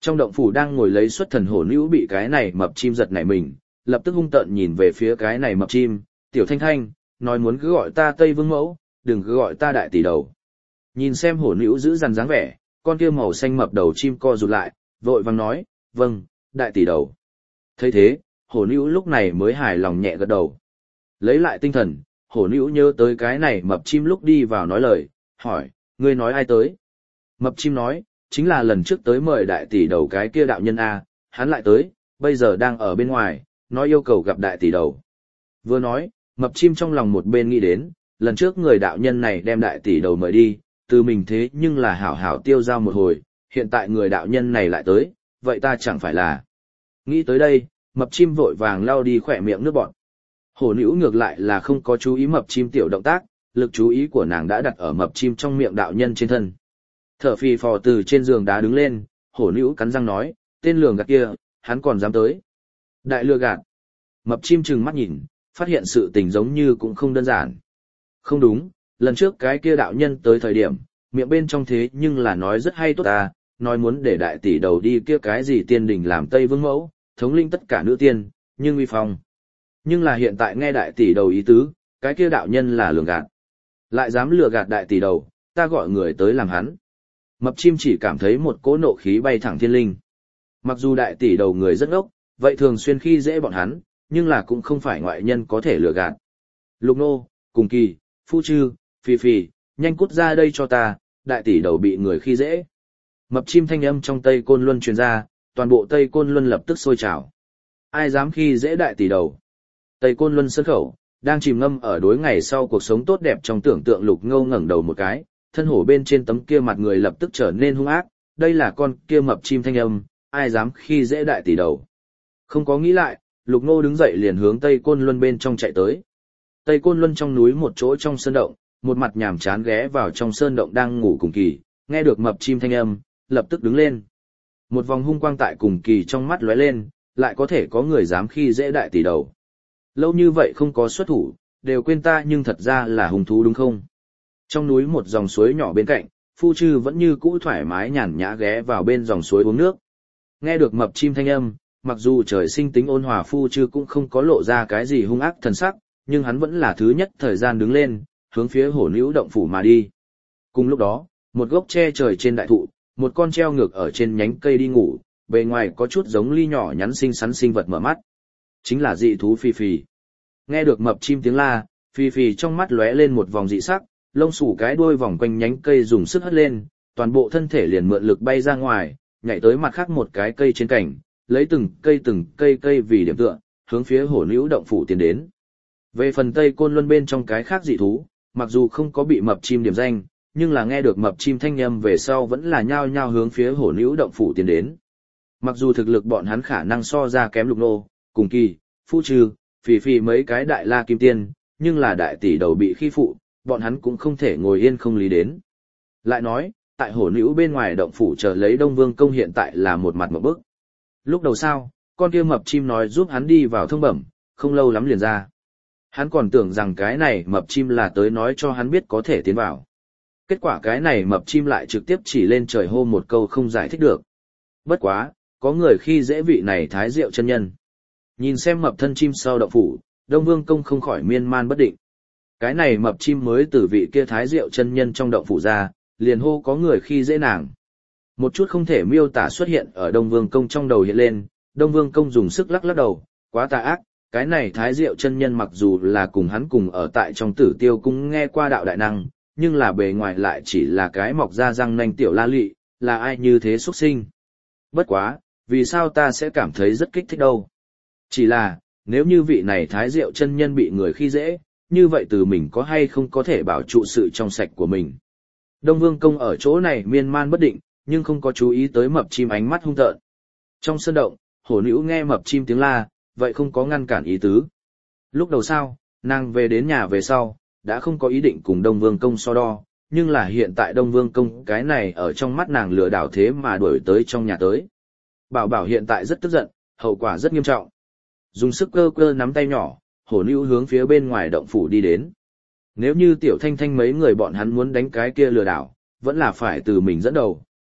Trong động phủ đang ngồi lấy xuất thần hổ nữ bị cái này mập chim giật nảy mình, lập tức hung tợn nhìn về phía cái này mập chim, tiểu thanh thanh, nói muốn cứ gọi ta Tây Vương Mẫu, đừng cứ gọi ta đại tỷ đầu. Nhìn xem hổ nữ giữ dằn dáng vẻ, con kia màu xanh mập đầu chim co rụt lại, vội vàng nói, vâng, đại tỷ đầu. Thấy thế, hổ nữ lúc này mới hài lòng nhẹ gật đầu. Lấy lại tinh thần, hổ nữ nhớ tới cái này mập chim lúc đi vào nói lời, hỏi, ngươi nói ai tới? Mập chim nói, chính là lần trước tới mời đại tỷ đầu cái kia đạo nhân A, hắn lại tới, bây giờ đang ở bên ngoài, nói yêu cầu gặp đại tỷ đầu. Vừa nói, mập chim trong lòng một bên nghĩ đến, lần trước người đạo nhân này đem đại tỷ đầu mời đi, từ mình thế nhưng là hảo hảo tiêu giao một hồi, hiện tại người đạo nhân này lại tới, vậy ta chẳng phải là. Nghĩ tới đây, mập chim vội vàng lau đi khỏe miệng nước bọt. Hổ nữ ngược lại là không có chú ý mập chim tiểu động tác, lực chú ý của nàng đã đặt ở mập chim trong miệng đạo nhân trên thân. Thở phì phò từ trên giường đá đứng lên, hổ nữ cắn răng nói, tên lường gạt kia, hắn còn dám tới. Đại lừa gạt. Mập chim trừng mắt nhìn, phát hiện sự tình giống như cũng không đơn giản. Không đúng, lần trước cái kia đạo nhân tới thời điểm, miệng bên trong thế nhưng là nói rất hay tốt ta, nói muốn để đại tỷ đầu đi kia cái gì tiên đình làm Tây Vương Mẫu, thống linh tất cả nữ tiên, nhưng uy phong. Nhưng là hiện tại nghe đại tỷ đầu ý tứ, cái kia đạo nhân là lường gạt. Lại dám lừa gạt đại tỷ đầu, ta gọi người tới làm hắn. Mập chim chỉ cảm thấy một cỗ nộ khí bay thẳng thiên linh. Mặc dù đại tỷ đầu người rất ngốc, vậy thường xuyên khi dễ bọn hắn, nhưng là cũng không phải ngoại nhân có thể lừa gạt. Lục nô, cùng kỳ, phu chư, phi phi, nhanh cút ra đây cho ta, đại tỷ đầu bị người khi dễ. Mập chim thanh âm trong Tây Côn Luân truyền ra, toàn bộ Tây Côn Luân lập tức sôi trào. Ai dám khi dễ đại tỷ đầu? Tây Côn Luân sân khẩu, đang chìm ngâm ở đối ngày sau cuộc sống tốt đẹp trong tưởng tượng Lục Ngô ngẩng đầu một cái, thân hổ bên trên tấm kia mặt người lập tức trở nên hung ác, đây là con kia mập chim thanh âm, ai dám khi dễ đại tỷ đầu. Không có nghĩ lại, Lục Ngô đứng dậy liền hướng Tây Côn Luân bên trong chạy tới. Tây Côn Luân trong núi một chỗ trong sơn động, một mặt nhàm chán ghé vào trong sơn động đang ngủ cùng kỳ, nghe được mập chim thanh âm, lập tức đứng lên. Một vòng hung quang tại cùng kỳ trong mắt lóe lên, lại có thể có người dám khi dễ đại tỷ đầu. Lâu như vậy không có xuất thủ, đều quên ta nhưng thật ra là hung thú đúng không? Trong núi một dòng suối nhỏ bên cạnh, Phu Chư vẫn như cũ thoải mái nhàn nhã ghé vào bên dòng suối uống nước. Nghe được mập chim thanh âm, mặc dù trời sinh tính ôn hòa Phu Chư cũng không có lộ ra cái gì hung ác thần sắc, nhưng hắn vẫn là thứ nhất thời gian đứng lên, hướng phía hổ nữ động phủ mà đi. Cùng lúc đó, một gốc tre trời trên đại thụ, một con treo ngược ở trên nhánh cây đi ngủ, bề ngoài có chút giống ly nhỏ nhắn xinh xắn sinh vật mở mắt. Chính là dị thú Phi Phi. Nghe được mập chim tiếng la, Phi Phi trong mắt lóe lên một vòng dị sắc, lông xù cái đuôi vòng quanh nhánh cây dùng sức hất lên, toàn bộ thân thể liền mượn lực bay ra ngoài, nhảy tới mặt khác một cái cây trên cành, lấy từng cây từng cây cây vì điểm tựa, hướng phía hổ nữ động phủ tiến đến. Về phần Tây Côn Luân bên trong cái khác dị thú, mặc dù không có bị mập chim điểm danh, nhưng là nghe được mập chim thanh âm về sau vẫn là nhao nhao hướng phía hổ nữ động phủ tiến đến. Mặc dù thực lực bọn hắn khả năng so ra kém Lục Nô, cùng kỳ, Phu Trừ, Phì Phì mấy cái đại la kim tiên, nhưng là đại tỷ đầu bị khi phụ, bọn hắn cũng không thể ngồi yên không lý đến. Lại nói, tại hổ nữ bên ngoài động phủ chờ lấy Đông Vương công hiện tại là một mặt một bức. Lúc đầu sao, con kia mập chim nói giúp hắn đi vào thông bẩm, không lâu lắm liền ra. Hắn còn tưởng rằng cái này mập chim là tới nói cho hắn biết có thể tiến vào. Kết quả cái này mập chim lại trực tiếp chỉ lên trời hô một câu không giải thích được. Bất quá, có người khi dễ vị này thái diệu chân nhân. Nhìn xem mập thân chim sau động phủ, Đông Vương công không khỏi miên man bất định. Cái này mập chim mới từ vị kia thái diệu chân nhân trong động phủ ra, liền hô có người khi dễ nàng. Một chút không thể miêu tả xuất hiện ở Đông Vương công trong đầu hiện lên, Đông Vương công dùng sức lắc lắc đầu, quá tà ác, cái này thái diệu chân nhân mặc dù là cùng hắn cùng ở tại trong Tử Tiêu cung nghe qua đạo đại năng, nhưng là bề ngoài lại chỉ là cái mọc ra răng nanh tiểu la lị, là ai như thế xuất sinh. Bất quá, vì sao ta sẽ cảm thấy rất kích thích đâu. Chỉ là, nếu như vị này thái diệu chân nhân bị người khi dễ, như vậy từ mình có hay không có thể bảo trụ sự trong sạch của mình. Đông Vương công ở chỗ này miên man bất định, nhưng không có chú ý tới mập chim ánh mắt hung tợn. Trong sân động, hổ nữ nghe mập chim tiếng la, vậy không có ngăn cản ý tứ. Lúc đầu sao, nàng về đến nhà về sau, đã không có ý định cùng Đông Vương công so đo, nhưng là hiện tại Đông Vương công cái này ở trong mắt nàng lừa đảo thế mà đuổi tới trong nhà tới. Bảo bảo hiện tại rất tức giận, hậu quả rất nghiêm trọng. Dùng sức cơ cơ nắm tay nhỏ, hổ nữ hướng phía bên ngoài động phủ đi đến. Nếu như tiểu thanh thanh mấy người bọn hắn muốn đánh cái kia lừa đảo, vẫn là phải từ mình dẫn đầu,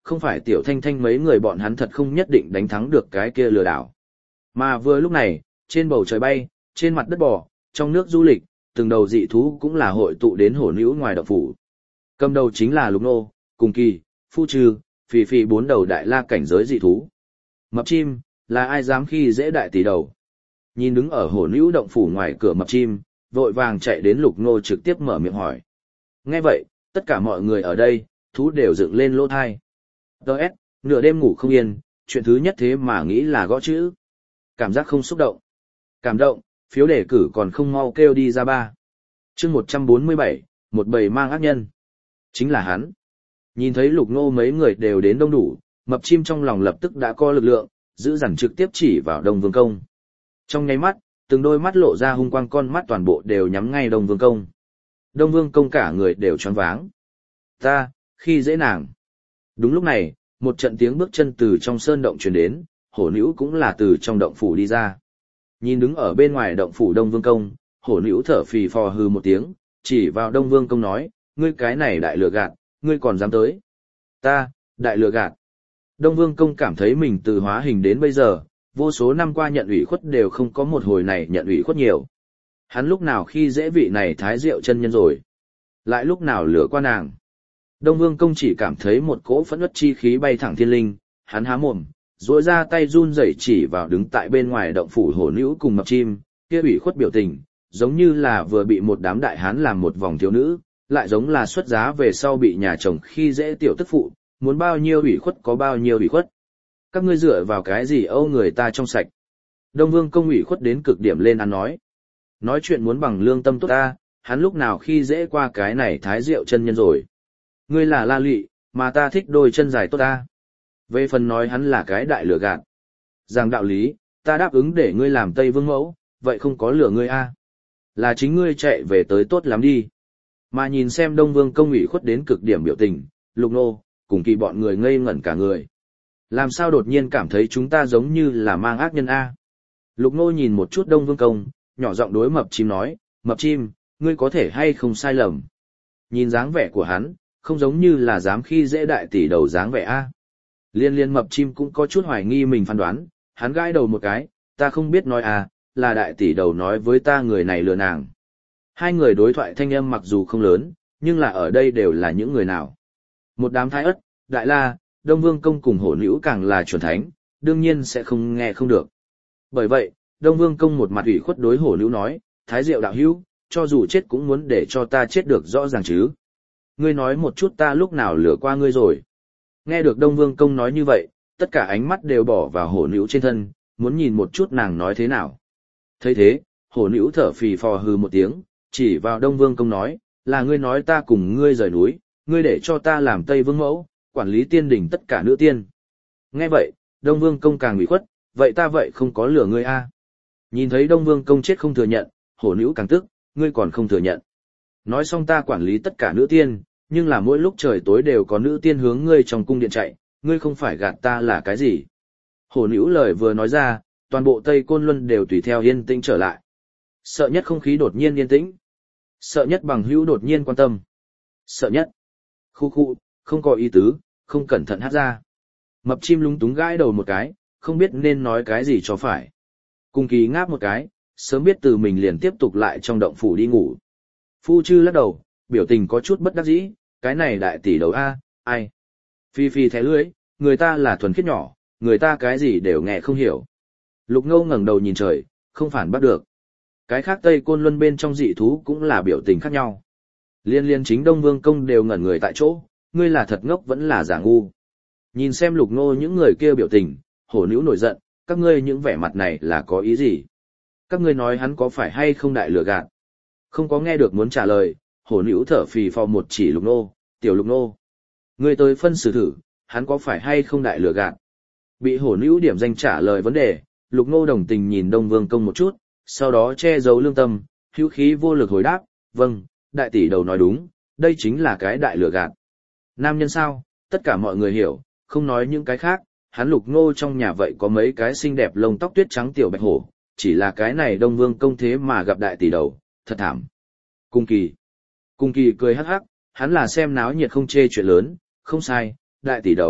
không phải tiểu thanh thanh mấy người bọn hắn thật không nhất định đánh thắng được cái kia lừa đảo. Mà vừa lúc này, trên bầu trời bay, trên mặt đất bò, trong nước du lịch, từng đầu dị thú cũng là hội tụ đến hổ nữ ngoài động phủ. Cầm đầu chính là Lục Nô, Cùng Kỳ, Phu Trừ, Phì Phì bốn đầu đại la cảnh giới dị thú. Mập chim, là ai dám khi dễ đại tỷ đầu. Nhìn đứng ở hổ nữ động phủ ngoài cửa mập chim, vội vàng chạy đến Lục Nô trực tiếp mở miệng hỏi. Nghe vậy, tất cả mọi người ở đây, thú đều dựng lên lỗ thai. Đợt, nửa đêm ngủ không yên, chuyện thứ nhất thế mà nghĩ là gõ chữ. Cảm giác không xúc động. Cảm động, phiếu đề cử còn không mau kêu đi ra ba. chương một trăm bốn mươi bảy, một bầy mang ác nhân. Chính là hắn. Nhìn thấy Lục Nô mấy người đều đến đông đủ, mập chim trong lòng lập tức đã có lực lượng, giữ dằn trực tiếp chỉ vào Đông Vương Công. Trong nháy mắt, từng đôi mắt lộ ra hung quang, con mắt toàn bộ đều nhắm ngay Đông Vương Công. Đông Vương Công cả người đều choáng váng. Ta, khi dễ nàng. Đúng lúc này, một trận tiếng bước chân từ trong sơn động truyền đến, hổ nữ cũng là từ trong động phủ đi ra. Nhìn đứng ở bên ngoài động phủ Đông Vương Công, hổ nữ thở phì phò hừ một tiếng, chỉ vào Đông Vương Công nói, ngươi cái này đại lừa gạt, ngươi còn dám tới. Ta, đại lừa gạt. Đông Vương Công cảm thấy mình từ hóa hình đến bây giờ, vô số năm qua nhận ủy khuất đều không có một hồi này nhận ủy khuất nhiều. Hắn lúc nào khi dễ vị này thái diệu chân nhân rồi. Lại lúc nào lừa qua nàng. Đông Vương Công chỉ cảm thấy một cỗ phẫn uất chi khí bay thẳng thiên linh, hắn há mồm, duỗi ra tay run rẩy chỉ vào đứng tại bên ngoài động phủ hổ nữ cùng mập chim, kia ủy khuất biểu tình, giống như là vừa bị một đám đại hán làm một vòng thiếu nữ, lại giống là xuất giá về sau bị nhà chồng khi dễ tiểu tức phụ, muốn bao nhiêu ủy khuất có bao nhiêu ủy khuất. Các ngươi dựa vào cái gì âu người ta trong sạch. Đông Vương Công ủy khuất đến cực điểm lên ăn nói. Nói chuyện muốn bằng lương tâm tốt ta, hắn lúc nào khi dễ qua cái này thái diệu chân nhân rồi. Ngươi là La Lị, mà ta thích đôi chân dài tốt ta. Về phần nói hắn là cái đại lừa gạt. Rằng đạo lý, ta đáp ứng để ngươi làm Tây Vương mẫu, vậy không có lừa ngươi a? Là chính ngươi chạy về tới tốt lắm đi. Mà nhìn xem Đông Vương Công ủy khuất đến cực điểm biểu tình, Lục Nô, Cùng Kỳ bọn người ngây ngẩn cả người. Làm sao đột nhiên cảm thấy chúng ta giống như là mang ác nhân a? Lục Nô nhìn một chút Đông Vương Công, nhỏ giọng đối mập chim nói, mập chim, ngươi có thể hay không sai lầm. Nhìn dáng vẻ của hắn, không giống như là dám khi dễ đại tỷ đầu dáng vẻ a. Liên liên mập chim cũng có chút hoài nghi mình phán đoán, hắn gãi đầu một cái, ta không biết nói à, là đại tỷ đầu nói với ta người này lừa nàng. Hai người đối thoại thanh âm mặc dù không lớn, nhưng là ở đây đều là những người nào. Một đám thái ất, đại la, Đông Vương Công cùng hổ nữ càng là chuẩn thánh, đương nhiên sẽ không nghe không được. Bởi vậy, Đông Vương Công một mặt ủy khuất đối hổ nữ nói, thái diệu đạo hữu, cho dù chết cũng muốn để cho ta chết được rõ ràng chứ. Ngươi nói một chút ta lúc nào lừa qua ngươi rồi. Nghe được Đông Vương Công nói như vậy, tất cả ánh mắt đều bỏ vào hổ nữ trên thân, muốn nhìn một chút nàng nói thế nào. Thấy thế, hổ nữ thở phì phò hừ một tiếng, chỉ vào Đông Vương Công nói, là ngươi nói ta cùng ngươi rời núi, ngươi để cho ta làm Tây Vương mẫu, quản lý tiên đình tất cả nữ tiên. Nghe vậy, Đông Vương Công càng ủy khuất, vậy ta vậy không có lừa ngươi a? Nhìn thấy Đông Vương Công chết không thừa nhận, hổ nữ càng tức, ngươi còn không thừa nhận. Nói xong ta quản lý tất cả nữ tiên, nhưng là mỗi lúc trời tối đều có nữ tiên hướng ngươi trong cung điện chạy, ngươi không phải gạt ta là cái gì. Hổ nữ lời vừa nói ra, toàn bộ Tây Côn Luân đều tùy theo yên tĩnh trở lại. Sợ nhất không khí đột nhiên yên tĩnh. Sợ nhất bằng hữu đột nhiên quan tâm. Sợ nhất. Khu khu, không có ý tứ, không cẩn thận hát ra. Mập chim lúng túng gãi đầu một cái, không biết nên nói cái gì cho phải. Cùng Kỳ ngáp một cái, sớm biết từ mình liền tiếp tục lại trong động phủ đi ngủ. Phu Chư lắc đầu, biểu tình có chút bất đắc dĩ, cái này đại tỷ đầu a, ai. Phi Phi thẻ lưỡi, người ta là thuần khiết nhỏ, người ta cái gì đều nghe không hiểu. Lục Ngâu ngẩng đầu nhìn trời, không phản bắt được. Cái khác Tây Côn Luân bên trong dị thú cũng là biểu tình khác nhau. Liên liên chính Đông Vương Công đều ngẩn người tại chỗ, ngươi là thật ngốc vẫn là giả ngu. Nhìn xem Lục Ngô những người kia biểu tình, hổ nữ nổi giận, các ngươi những vẻ mặt này là có ý gì? Các ngươi nói hắn có phải hay không đại lừa gạt? Không có nghe được muốn trả lời, hổ nữ thở phì phò một chỉ Lục Ngô, tiểu Lục Ngô. Ngươi tới phân xử thử, hắn có phải hay không đại lừa gạt? Bị hổ nữ điểm danh trả lời vấn đề, Lục Ngô đồng tình nhìn Đông Vương Công một chút, sau đó che giấu lương tâm, hữu khí vô lực hồi đáp, vâng, đại tỷ đầu nói đúng, đây chính là cái đại lừa gạt. Nam nhân sao, tất cả mọi người hiểu, không nói những cái khác, hắn Lục Ngô trong nhà vậy có mấy cái xinh đẹp lông tóc tuyết trắng tiểu bạch hổ, chỉ là cái này Đông Vương Công thế mà gặp đại tỷ đầu, thật thảm. Cung Kỳ. Cung Kỳ cười hắc hắc, hắn là xem náo nhiệt không chê chuyện lớn, không sai, đại tỷ đầu,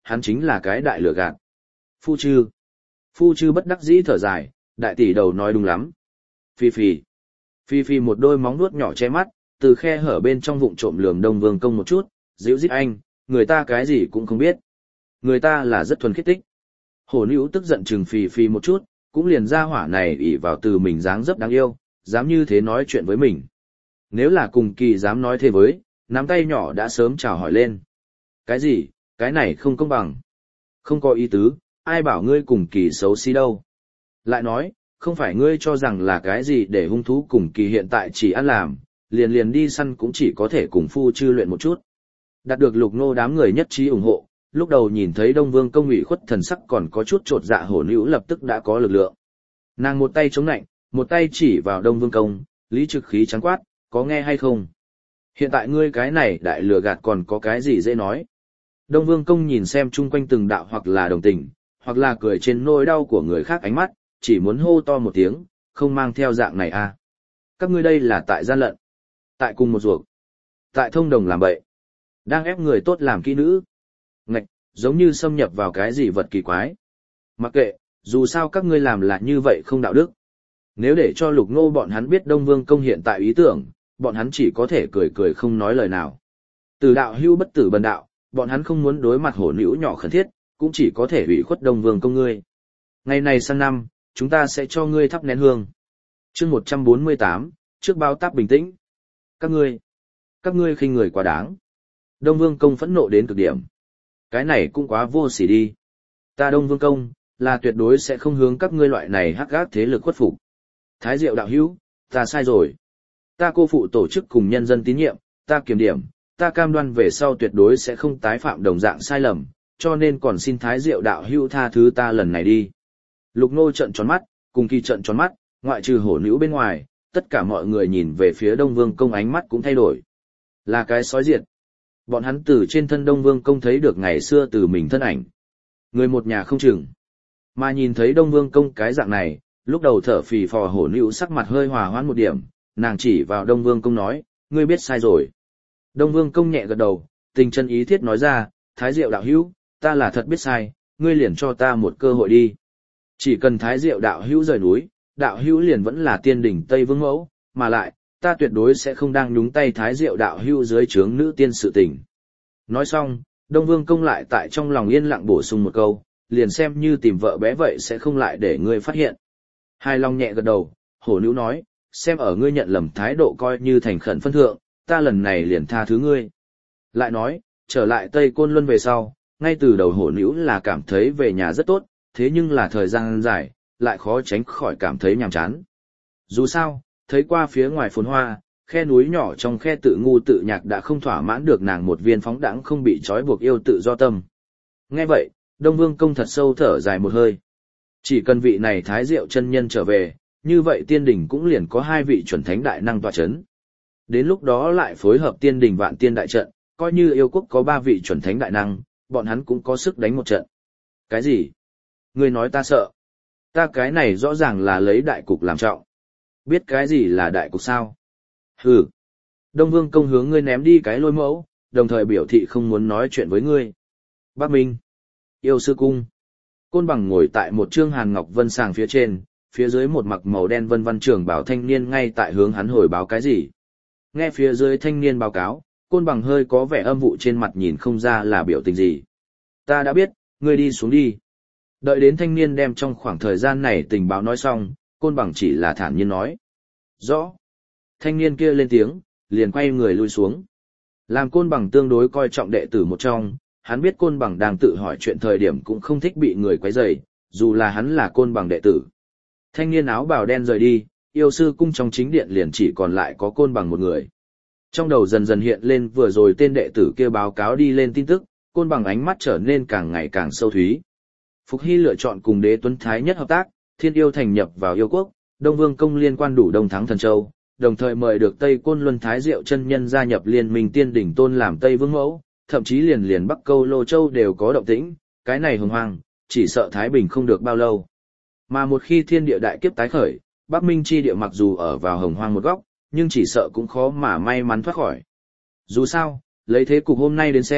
hắn chính là cái đại lừa gạt. Phu Chư. Phu Chư bất đắc dĩ thở dài, đại tỷ đầu nói đúng lắm. Phi Phi. Phi Phi một đôi móng nuốt nhỏ che mắt, từ khe hở bên trong vụng trộm lườm Đông Vương Công một chút, dịu dít anh, người ta cái gì cũng không biết. Người ta là rất thuần khiết tích. Hổ Nữ tức giận chừng Phi Phi một chút, cũng liền ra hỏa này ỷ vào từ mình dáng dấp đáng yêu, dám như thế nói chuyện với mình. Nếu là cùng kỳ dám nói thế với, nắm tay nhỏ đã sớm chào hỏi lên. Cái gì, cái này không công bằng. Không có ý tứ, ai bảo ngươi cùng kỳ xấu xí đâu. Lại nói, không phải ngươi cho rằng là cái gì để hung thú cùng kỳ hiện tại chỉ ăn làm, liền liền đi săn cũng chỉ có thể cùng Phu Chư luyện một chút. Đạt được Lục Nô đám người nhất trí ủng hộ, lúc đầu nhìn thấy Đông Vương Công ủy khuất thần sắc còn có chút trột dạ, Hổ Nữ lập tức đã có lực lượng. Nàng một tay chống nạnh, một tay chỉ vào Đông Vương Công, lý trực khí trắng quát, có nghe hay không? Hiện tại ngươi cái này đại lừa gạt còn có cái gì dễ nói? Đông Vương Công nhìn xem chung quanh từng đạo hoặc là đồng tình, hoặc là cười trên nỗi đau của người khác ánh mắt, chỉ muốn hô to một tiếng, không mang theo dạng này à. Các ngươi đây là tại gian lận, tại cùng một ruột, tại thông đồng làm bậy, đang ép người tốt làm kỹ nữ. Ngạch, giống như xâm nhập vào cái gì vật kỳ quái. Mặc kệ, dù sao các ngươi làm là như vậy không đạo đức. Nếu để cho Lục Nô bọn hắn biết Đông Vương Công hiện tại ý tưởng, bọn hắn chỉ có thể cười cười không nói lời nào. Từ đạo hưu bất tử bần đạo, bọn hắn không muốn đối mặt Hổ Nữ nhỏ khẩn thiết, cũng chỉ có thể ủy khuất Đông Vương Công ngươi. Ngày này sang năm, chúng ta sẽ cho ngươi thắp nén hương. Chương một trăm bốn mươi tám, trước báo táp bình tĩnh. Các ngươi, các ngươi khinh người quá đáng. Đông Vương Công phẫn nộ đến cực điểm. Cái này cũng quá vô sỉ đi. Ta Đông Vương Công, là tuyệt đối sẽ không hướng các ngươi loại này hắc gác thế lực khuất phục. Thái Diệu đạo hữu, ta sai rồi. Ta cô phụ tổ chức cùng nhân dân tín nhiệm, ta kiểm điểm, ta cam đoan về sau tuyệt đối sẽ không tái phạm đồng dạng sai lầm, cho nên còn xin Thái Diệu đạo hữu tha thứ ta lần này đi. Lục Nô trợn tròn mắt, cùng kỳ trợn tròn mắt, ngoại trừ Hổ Nữ bên ngoài, tất cả mọi người nhìn về phía Đông Vương Công ánh mắt cũng thay đổi. Là cái sói diệt. Bọn hắn từ trên thân Đông Vương Công thấy được ngày xưa từ mình thân ảnh. Người một nhà không chừng. Mà nhìn thấy Đông Vương Công cái dạng này, lúc đầu thở phì phò Hổ Nữ sắc mặt hơi hòa hoãn một điểm, nàng chỉ vào Đông Vương Công nói, ngươi biết sai rồi. Đông Vương Công nhẹ gật đầu, tình chân ý thiết nói ra, Thái Diệu đạo hữu, ta là thật biết sai, ngươi liền cho ta một cơ hội đi. Chỉ cần Thái Diệu đạo hữu rời núi, đạo hữu liền vẫn là tiên đỉnh Tây Vương mẫu, mà lại, ta tuyệt đối sẽ không đang nhúng tay Thái Diệu đạo hữu dưới trướng nữ tiên sự tình. Nói xong, Đông Vương Công lại tại trong lòng yên lặng bổ sung một câu, liền xem như tìm vợ bé vậy sẽ không lại để ngươi phát hiện. Hai Long nhẹ gật đầu, Hổ Nữ nói, xem ở ngươi nhận lầm thái độ coi như thành khẩn phân thượng, ta lần này liền tha thứ ngươi. Lại nói, trở lại Tây Côn Luân về sau, ngay từ đầu Hổ Nữ là cảm thấy về nhà rất tốt, thế nhưng là thời gian dài, lại khó tránh khỏi cảm thấy nhàm chán. Dù sao, thấy qua phía ngoài phồn hoa, khe núi nhỏ trong khe tự ngu tự nhạc đã không thỏa mãn được nàng một viên phóng đãng không bị trói buộc yêu tự do tâm. Nghe vậy, Đông Vương Công thật sâu thở dài một hơi. Chỉ cần vị này Thái Diệu chân nhân trở về, như vậy tiên đỉnh cũng liền có hai vị chuẩn thánh đại năng tọa chấn. Đến lúc đó lại phối hợp tiên đỉnh vạn tiên đại trận, coi như yêu quốc có ba vị chuẩn thánh đại năng, bọn hắn cũng có sức đánh một trận. Cái gì? Ngươi nói ta sợ. Ta cái này rõ ràng là lấy đại cục làm trọng. Biết cái gì là đại cục sao? Hừ. Đông Vương Công hướng ngươi ném đi cái lôi mẫu, đồng thời biểu thị không muốn nói chuyện với ngươi. Bắc Minh. Yêu sư cung. Côn Bằng ngồi tại một trương hàn ngọc vân sàng phía trên, phía dưới một mặc màu đen vân văn trưởng bảo thanh niên ngay tại hướng hắn hồi báo cái gì. Nghe phía dưới thanh niên báo cáo, Côn Bằng hơi có vẻ âm vụ trên mặt nhìn không ra là biểu tình gì. Ta đã biết, ngươi đi xuống đi. Đợi đến thanh niên đem trong khoảng thời gian này tình báo nói xong, Côn Bằng chỉ là thản nhiên nói. Rõ. Thanh niên kia lên tiếng, liền quay người lui xuống. Làm Côn Bằng tương đối coi trọng đệ tử một trong, hắn biết Côn Bằng đang tự hỏi chuyện thời điểm cũng không thích bị người quấy rầy, dù là hắn là Côn Bằng đệ tử. Thanh niên áo bào đen rời đi, yêu sư cung trong chính điện liền chỉ còn lại có Côn Bằng một người. Trong đầu dần dần hiện lên vừa rồi tên đệ tử kia báo cáo đi lên tin tức, Côn Bằng ánh mắt trở nên càng ngày càng sâu thúy. Phục Hy lựa chọn cùng Đế Tuấn Thái nhất hợp tác, Thiên Yêu thành nhập vào yêu quốc, Đông Vương Công liên quan đủ Đông Thắng Thần Châu, đồng thời mời được Tây Côn Luân Thái Diệu chân nhân gia nhập Liên Minh Tiên Đỉnh Tôn làm Tây Vương mẫu, thậm chí liền liền Bắc Câu Lô Châu đều có động tĩnh, cái này hùng hoang, chỉ sợ Thái Bình không được bao lâu. Mà một khi thiên địa đại kiếp tái khởi, Bắc Minh chi địa mặc dù ở vào hồng hoang một góc, nhưng chỉ sợ cũng khó mà may mắn thoát khỏi. Dù sao, lấy thế cục hôm nay đến xem,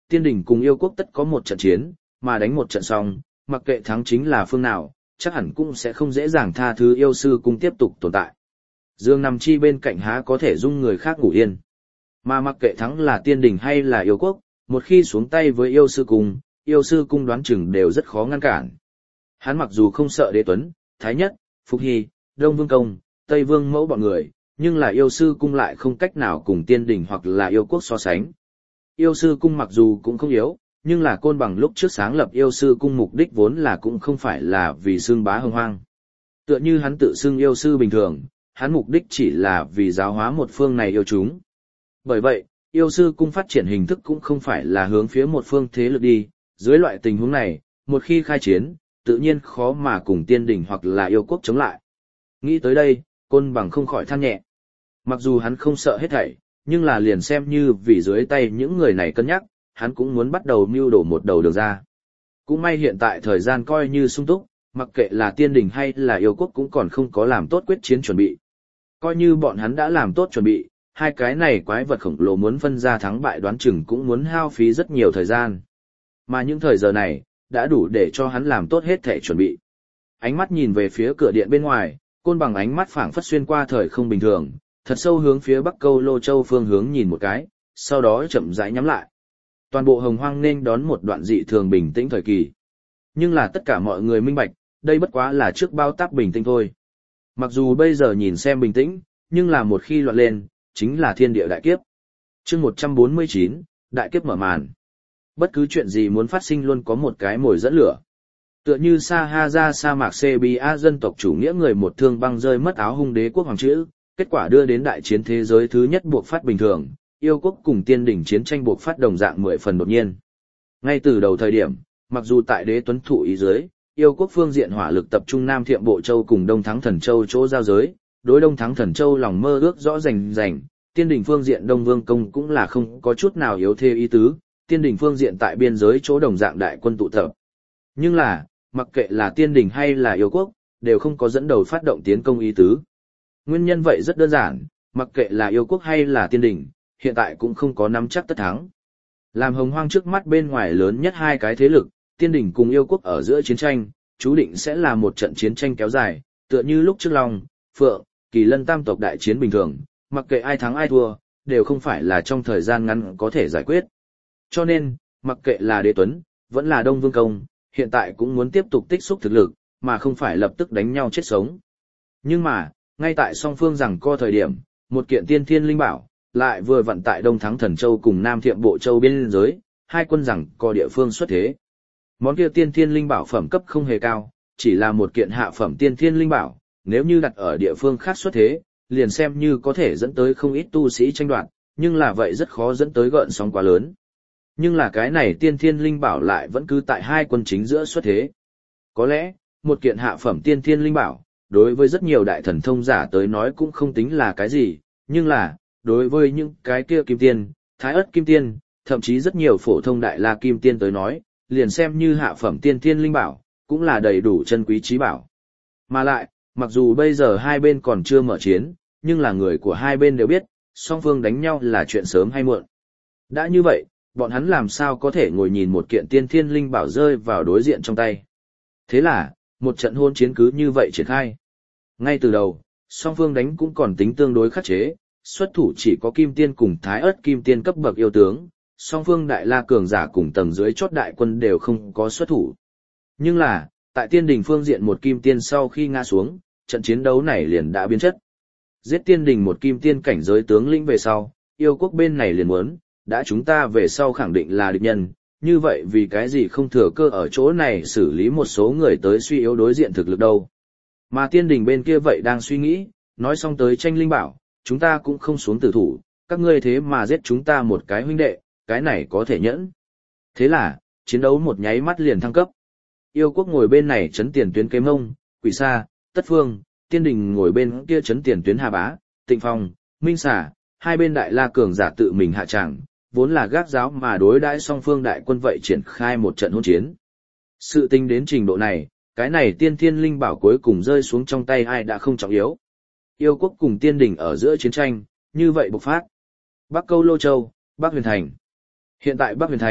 tiên đình cùng yêu quốc tất có một trận chiến, mà đánh một trận xong, mặc kệ thắng chính là phương nào, chắc hẳn cũng sẽ không dễ dàng tha thứ yêu sư cung tiếp tục tồn tại. Dương nằm chi bên cạnh há có thể dung người khác ngủ yên. Mà mặc kệ thắng là tiên đình hay là yêu quốc, một khi xuống tay với yêu sư cung, yêu sư cung đoán chừng đều rất khó ngăn cản. Hắn mặc dù không sợ Đế Tuấn, Thái Nhất, Phục Hy, Đông Vương Công, Tây Vương Mẫu bọn người, nhưng là yêu sư cung lại không cách nào cùng tiên đình hoặc là yêu quốc so sánh. Yêu sư cung mặc dù cũng không yếu, nhưng là Côn Bằng lúc trước sáng lập yêu sư cung mục đích vốn là cũng không phải là vì xưng bá hồng hoang. Tựa như hắn tự xưng yêu sư bình thường, hắn mục đích chỉ là vì giáo hóa một phương này yêu chúng. Bởi vậy, yêu sư cung phát triển hình thức cũng không phải là hướng phía một phương thế lực đi, dưới loại tình huống này, một khi khai chiến, tự nhiên khó mà cùng tiên đình hoặc là yêu quốc chống lại. Nghĩ tới đây, Côn Bằng không khỏi than nhẹ. Mặc dù hắn không sợ hết thảy, nhưng là liền xem như vì dưới tay những người này cân nhắc, hắn cũng muốn bắt đầu mưu đổ một đầu đường ra. Cũng may hiện tại thời gian coi như sung túc, mặc kệ là tiên đình hay là yêu quốc cũng còn không có làm tốt quyết chiến chuẩn bị. Coi như bọn hắn đã làm tốt chuẩn bị, hai cái này quái vật khổng lồ muốn phân ra thắng bại đoán chừng cũng muốn hao phí rất nhiều thời gian. Mà những thời giờ này, đã đủ để cho hắn làm tốt hết thể chuẩn bị. Ánh mắt nhìn về phía cửa điện bên ngoài, Côn Bằng ánh mắt phảng phất xuyên qua thời không bình thường, thật sâu hướng phía Bắc Câu Lô Châu phương hướng nhìn một cái, sau đó chậm rãi nhắm lại. Toàn bộ hồng hoang nên đón một đoạn dị thường bình tĩnh thời kỳ. Nhưng là tất cả mọi người minh bạch, đây bất quá là trước bao táp bình tĩnh thôi. Mặc dù bây giờ nhìn xem bình tĩnh, nhưng là một khi loạn lên, chính là thiên địa đại kiếp. Chương một trăm bốn mươi chín, đại kiếp mở màn. Bất cứ chuyện gì muốn phát sinh luôn có một cái mồi dẫn lửa. Tựa như Sa Ha Ra sa mạc Sebia dân tộc chủ nghĩa người một thương băng rơi mất áo hung đế quốc hoàng chữ, kết quả đưa đến đại chiến thế giới thứ nhất buộc phát bình thường, yêu quốc cùng tiên đỉnh chiến tranh buộc phát đồng dạng mười phần đột nhiên. Ngay từ đầu thời điểm, mặc dù tại Đế Tuấn thụ ý dưới, yêu quốc phương diện hỏa lực tập trung Nam Thiệm Bộ Châu cùng Đông Thắng Thần Châu chỗ giao giới, đối Đông Thắng Thần Châu lòng mơ ước rõ rành rành, tiên đỉnh phương diện Đông Vương Công cũng là không có chút nào yếu thế ý tứ, tiên đỉnh phương diện tại biên giới chỗ đồng dạng đại quân tụ tập. Nhưng là, mặc kệ là tiên đỉnh hay là yêu quốc, đều không có dẫn đầu phát động tiến công ý tứ. Nguyên nhân vậy rất đơn giản, mặc kệ là yêu quốc hay là tiên đỉnh, hiện tại cũng không có nắm chắc tất thắng. Làm hồng hoang trước mắt bên ngoài lớn nhất hai cái thế lực, tiên đỉnh cùng yêu quốc ở giữa chiến tranh, chú định sẽ là một trận chiến tranh kéo dài, tựa như lúc trước Long, Phượng, Kỳ Lân tam tộc đại chiến bình thường, mặc kệ ai thắng ai thua, đều không phải là trong thời gian ngắn có thể giải quyết. Cho nên, mặc kệ là Đế Tuấn, vẫn là Đông Vương Công, hiện tại cũng muốn tiếp tục tích xúc thực lực, mà không phải lập tức đánh nhau chết sống. Nhưng mà, ngay tại song phương rằng co thời điểm, một kiện tiên thiên linh bảo, lại vừa vận tại Đông Thắng Thần Châu cùng Nam Thiệm Bộ Châu biên giới, hai quân rằng co địa phương xuất thế. Món kia tiên thiên linh bảo phẩm cấp không hề cao, chỉ là một kiện hạ phẩm tiên thiên linh bảo, nếu như đặt ở địa phương khác xuất thế, liền xem như có thể dẫn tới không ít tu sĩ tranh đoạt, nhưng là vậy rất khó dẫn tới gợn sóng quá lớn. Nhưng là cái này tiên thiên linh bảo lại vẫn cứ tại hai quân chính giữa xuất thế. Có lẽ, một kiện hạ phẩm tiên thiên linh bảo, đối với rất nhiều đại thần thông giả tới nói cũng không tính là cái gì, nhưng là, đối với những cái kia kim tiên, thái ất kim tiên, thậm chí rất nhiều phổ thông đại la kim tiên tới nói, liền xem như hạ phẩm tiên thiên linh bảo, cũng là đầy đủ chân quý trí bảo. Mà lại, mặc dù bây giờ hai bên còn chưa mở chiến, nhưng là người của hai bên đều biết, song phương đánh nhau là chuyện sớm hay muộn. Đã như vậy, bọn hắn làm sao có thể ngồi nhìn một kiện tiên thiên linh bảo rơi vào đối diện trong tay. Thế là, một trận hôn chiến cứ như vậy triển khai. Ngay từ đầu, song phương đánh cũng còn tính tương đối khắc chế, xuất thủ chỉ có kim tiên cùng thái ớt kim tiên cấp bậc yêu tướng, song phương đại la cường giả cùng tầng dưới chót đại quân đều không có xuất thủ. Nhưng là, tại tiên đình phương diện một kim tiên sau khi ngã xuống, trận chiến đấu này liền đã biến chất. Giết tiên đình một kim tiên cảnh giới tướng lĩnh về sau, yêu quốc bên này liền muốn, đã chúng ta về sau khẳng định là địch nhân, như vậy vì cái gì không thừa cơ ở chỗ này xử lý một số người tới suy yếu đối diện thực lực đâu. Mà tiên đình bên kia vậy đang suy nghĩ, nói xong tới tranh linh bảo, chúng ta cũng không xuống tử thủ, các ngươi thế mà giết chúng ta một cái huynh đệ, cái này có thể nhẫn. Thế là, chiến đấu một nháy mắt liền thăng cấp. Yêu quốc ngồi bên này chấn tiền tuyến Kế Mông, Quỷ Sa, Tất Phương, tiên đình ngồi bên kia chấn tiền tuyến Hà Bá, Tịnh Phong, Minh Xà, hai bên đại la cường giả tự mình hạ tràng, vốn là gác giáo mà đối đãi song phương đại quân vậy triển khai một trận hỗn chiến. Sự tình đến trình độ này, cái này tiên thiên linh bảo cuối cùng rơi xuống trong tay ai đã không trọng yếu. Yêu quốc cùng tiên đình ở giữa chiến tranh, như vậy bộc phát. Bắc Câu Lô Châu, Bắc Huyền Thành. Hiện tại Bắc Huyền Thành,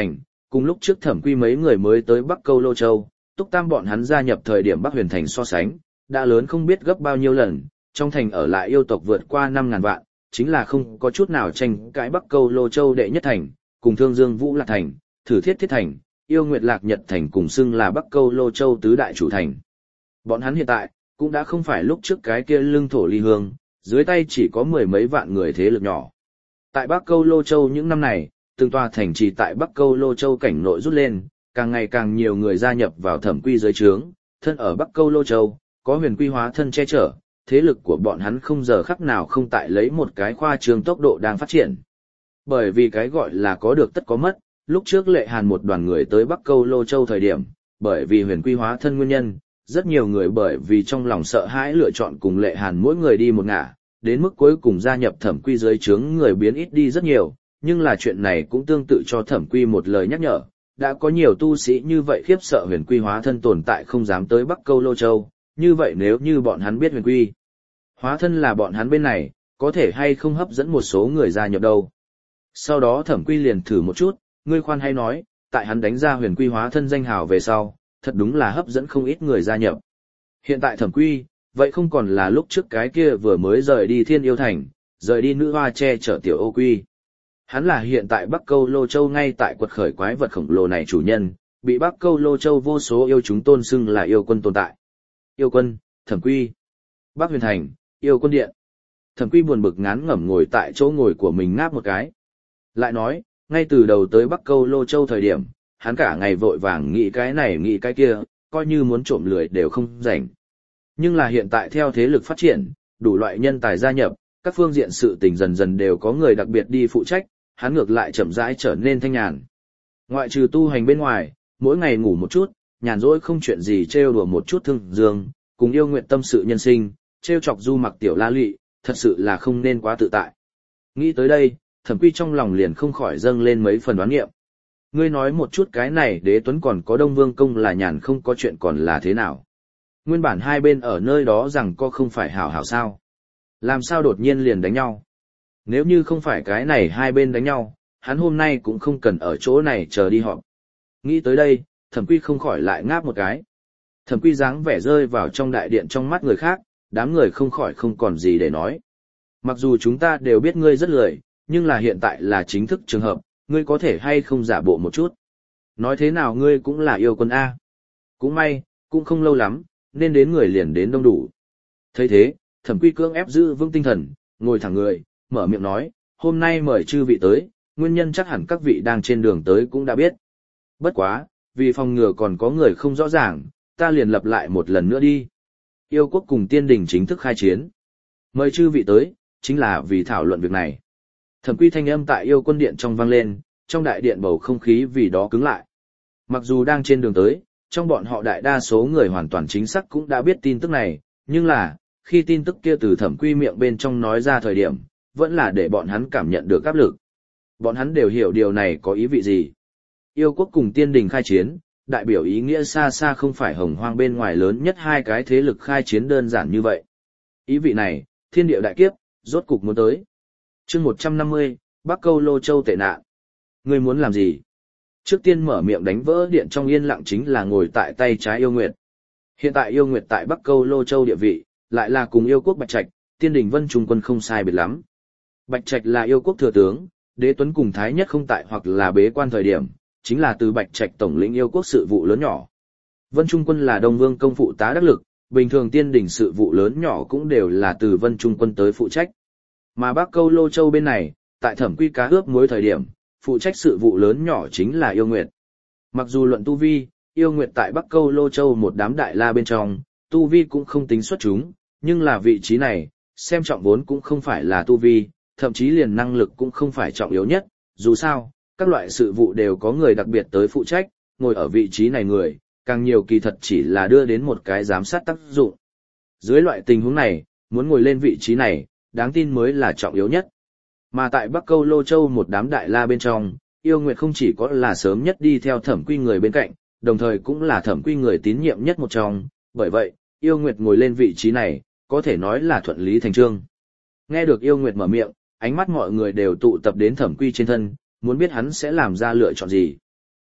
cùng lúc trước Thẩm Quy mấy người mới tới Bắc Câu Lô Châu, Túc Tam bọn hắn gia nhập thời điểm Bắc Huyền Thành so sánh, đã lớn không biết gấp bao nhiêu lần, trong thành ở lại yêu tộc vượt qua năm ngàn vạn, chính là không có chút nào tranh cãi Bắc Câu Lô Châu đệ nhất thành, cùng Thương Dương Vũ Lạc thành, Thử Thiết Thiết thành, Yêu Nguyệt Lạc Nhật thành cùng xưng là Bắc Câu Lô Châu tứ đại chủ thành. Bọn hắn hiện tại cũng đã không phải lúc trước cái kia lưng thổ ly hương, dưới tay chỉ có mười mấy vạn người thế lực nhỏ. Tại Bắc Câu Lô Châu những năm này, từng tòa thành trì tại Bắc Câu Lô Châu cảnh nội rút lên, càng ngày càng nhiều người gia nhập vào Thẩm Quy dưới trướng, thân ở Bắc Câu Lô Châu, có Huyền Quy hóa thân che chở, thế lực của bọn hắn không giờ khắc nào không tại lấy một cái khoa trương tốc độ đang phát triển. Bởi vì cái gọi là có được tất có mất, lúc trước Lệ Hàn một đoàn người tới Bắc Câu Lô Châu thời điểm, bởi vì Huyền Quy hóa thân nguyên nhân, rất nhiều người bởi vì trong lòng sợ hãi lựa chọn cùng Lệ Hàn mỗi người đi một ngả, đến mức cuối cùng gia nhập Thẩm Quy dưới trướng người biến ít đi rất nhiều, nhưng là chuyện này cũng tương tự cho Thẩm Quy một lời nhắc nhở, đã có nhiều tu sĩ như vậy khiếp sợ Huyền Quy hóa thân tồn tại không dám tới Bắc Câu Lô Châu, như vậy nếu như bọn hắn biết Huyền Quy hóa thân là bọn hắn bên này, có thể hay không hấp dẫn một số người gia nhập đâu. Sau đó Thẩm Quy liền thử một chút, ngươi khoan hay nói, tại hắn đánh ra Huyền Quy hóa thân danh hào về sau, thật đúng là hấp dẫn không ít người gia nhập. Hiện tại Thẩm Quy, vậy không còn là lúc trước cái kia vừa mới rời đi Thiên Yêu Thành, rời đi nữ hoa che chở tiểu ô quy. Hắn là hiện tại Bắc Câu Lô Châu ngay tại quật khởi quái vật khổng lồ này chủ nhân, bị Bắc Câu Lô Châu vô số yêu chúng tôn xưng là yêu quân tồn tại. Yêu quân, Thẩm Quy, Bắc Huyền Thành, yêu quân điện. Thẩm Quy buồn bực ngán ngẩm ngồi tại chỗ ngồi của mình ngáp một cái. Lại nói, ngay từ đầu tới Bắc Câu Lô Châu thời điểm, hắn cả ngày vội vàng nghĩ cái này nghĩ cái kia, coi như muốn trộm lười đều không rảnh. Nhưng là hiện tại theo thế lực phát triển, đủ loại nhân tài gia nhập, các phương diện sự tình dần dần đều có người đặc biệt đi phụ trách, hắn ngược lại chậm rãi trở nên thanh nhàn. Ngoại trừ tu hành bên ngoài, mỗi ngày ngủ một chút, nhàn rỗi không chuyện gì trêu đùa một chút thương dương, cùng yêu nguyện tâm sự nhân sinh, trêu chọc Du Mặc tiểu la lị, thật sự là không nên quá tự tại. Nghĩ tới đây, Thẩm Quy trong lòng liền không khỏi dâng lên mấy phần đoán nghiệm. Ngươi nói một chút cái này Đế Tuấn còn có Đông Vương Công là nhàn không có chuyện còn là thế nào? Nguyên bản hai bên ở nơi đó rằng có không phải hảo hảo sao? Làm sao đột nhiên liền đánh nhau? Nếu như không phải cái này hai bên đánh nhau, hắn hôm nay cũng không cần ở chỗ này chờ đi họp. Nghĩ tới đây, Thẩm Quy không khỏi lại ngáp một cái. Thẩm Quy dáng vẻ rơi vào trong đại điện trong mắt người khác, đám người không khỏi không còn gì để nói. Mặc dù chúng ta đều biết ngươi rất lười, nhưng là hiện tại là chính thức trường hợp, ngươi có thể hay không giả bộ một chút. Nói thế nào ngươi cũng là yêu quân A. Cũng may, cũng không lâu lắm, nên đến người liền đến đông đủ. Thấy thế, Thẩm Quy cưỡng ép giữ vững tinh thần, ngồi thẳng người, mở miệng nói, hôm nay mời chư vị tới, nguyên nhân chắc hẳn các vị đang trên đường tới cũng đã biết. Bất quá, vì phòng ngừa còn có người không rõ ràng, ta liền lặp lại một lần nữa đi. Yêu quốc cùng tiên đình chính thức khai chiến. Mời chư vị tới, chính là vì thảo luận việc này. Thẩm Quy thanh âm tại yêu quân điện trong vang lên, trong đại điện bầu không khí vì đó cứng lại. Mặc dù đang trên đường tới, trong bọn họ đại đa số người hoàn toàn chính xác cũng đã biết tin tức này, nhưng là, khi tin tức kia từ Thẩm Quy miệng bên trong nói ra thời điểm, vẫn là để bọn hắn cảm nhận được áp lực. Bọn hắn đều hiểu điều này có ý vị gì. Yêu quốc cùng tiên đình khai chiến, đại biểu ý nghĩa xa xa không phải hồng hoang bên ngoài lớn nhất hai cái thế lực khai chiến đơn giản như vậy. Ý vị này, thiên địa đại kiếp, rốt cục muốn tới. Chương một trăm năm mươi, Bắc Câu Lô Châu tệ nạn. Ngươi muốn làm gì? Trước tiên mở miệng đánh vỡ điện trong yên lặng chính là ngồi tại tay trái Yêu Nguyệt. Hiện tại Yêu Nguyệt tại Bắc Câu Lô Châu địa vị, lại là cùng yêu quốc Bạch Trạch, tiên đình Vân Trung Quân không sai biệt lắm. Bạch Trạch là yêu quốc thừa tướng, Đế Tuấn cùng Thái Nhất không tại hoặc là bế quan thời điểm, chính là từ Bạch Trạch tổng lĩnh yêu quốc sự vụ lớn nhỏ. Vân Trung Quân là Đông Vương công phụ tá đắc lực, bình thường tiên đình sự vụ lớn nhỏ cũng đều là từ Vân Trung Quân tới phụ trách. Mà Bắc Câu Lô Châu bên này, tại Thẩm Quy cá ướp mỗi thời điểm, phụ trách sự vụ lớn nhỏ chính là Yêu Nguyệt. Mặc dù luận tu vi, Yêu Nguyệt tại Bắc Câu Lô Châu một đám đại la bên trong, tu vi cũng không tính xuất chúng, nhưng là vị trí này, xem trọng vốn cũng không phải là tu vi, thậm chí liền năng lực cũng không phải trọng yếu nhất, dù sao, các loại sự vụ đều có người đặc biệt tới phụ trách, ngồi ở vị trí này người, càng nhiều kỳ thật chỉ là đưa đến một cái giám sát tác dụng. Dưới loại tình huống này, muốn ngồi lên vị trí này, đáng tin mới là trọng yếu nhất. Mà tại Bắc Câu Lô Châu một đám đại la bên trong, Yêu Nguyệt không chỉ có là sớm nhất đi theo Thẩm Quy người bên cạnh, đồng thời cũng là Thẩm Quy người tín nhiệm nhất một trong, bởi vậy, Yêu Nguyệt ngồi lên vị trí này, có thể nói là thuận lý thành chương. Nghe được Yêu Nguyệt mở miệng, ánh mắt mọi người đều tụ tập đến Thẩm Quy trên thân, muốn biết hắn sẽ làm ra lựa chọn gì.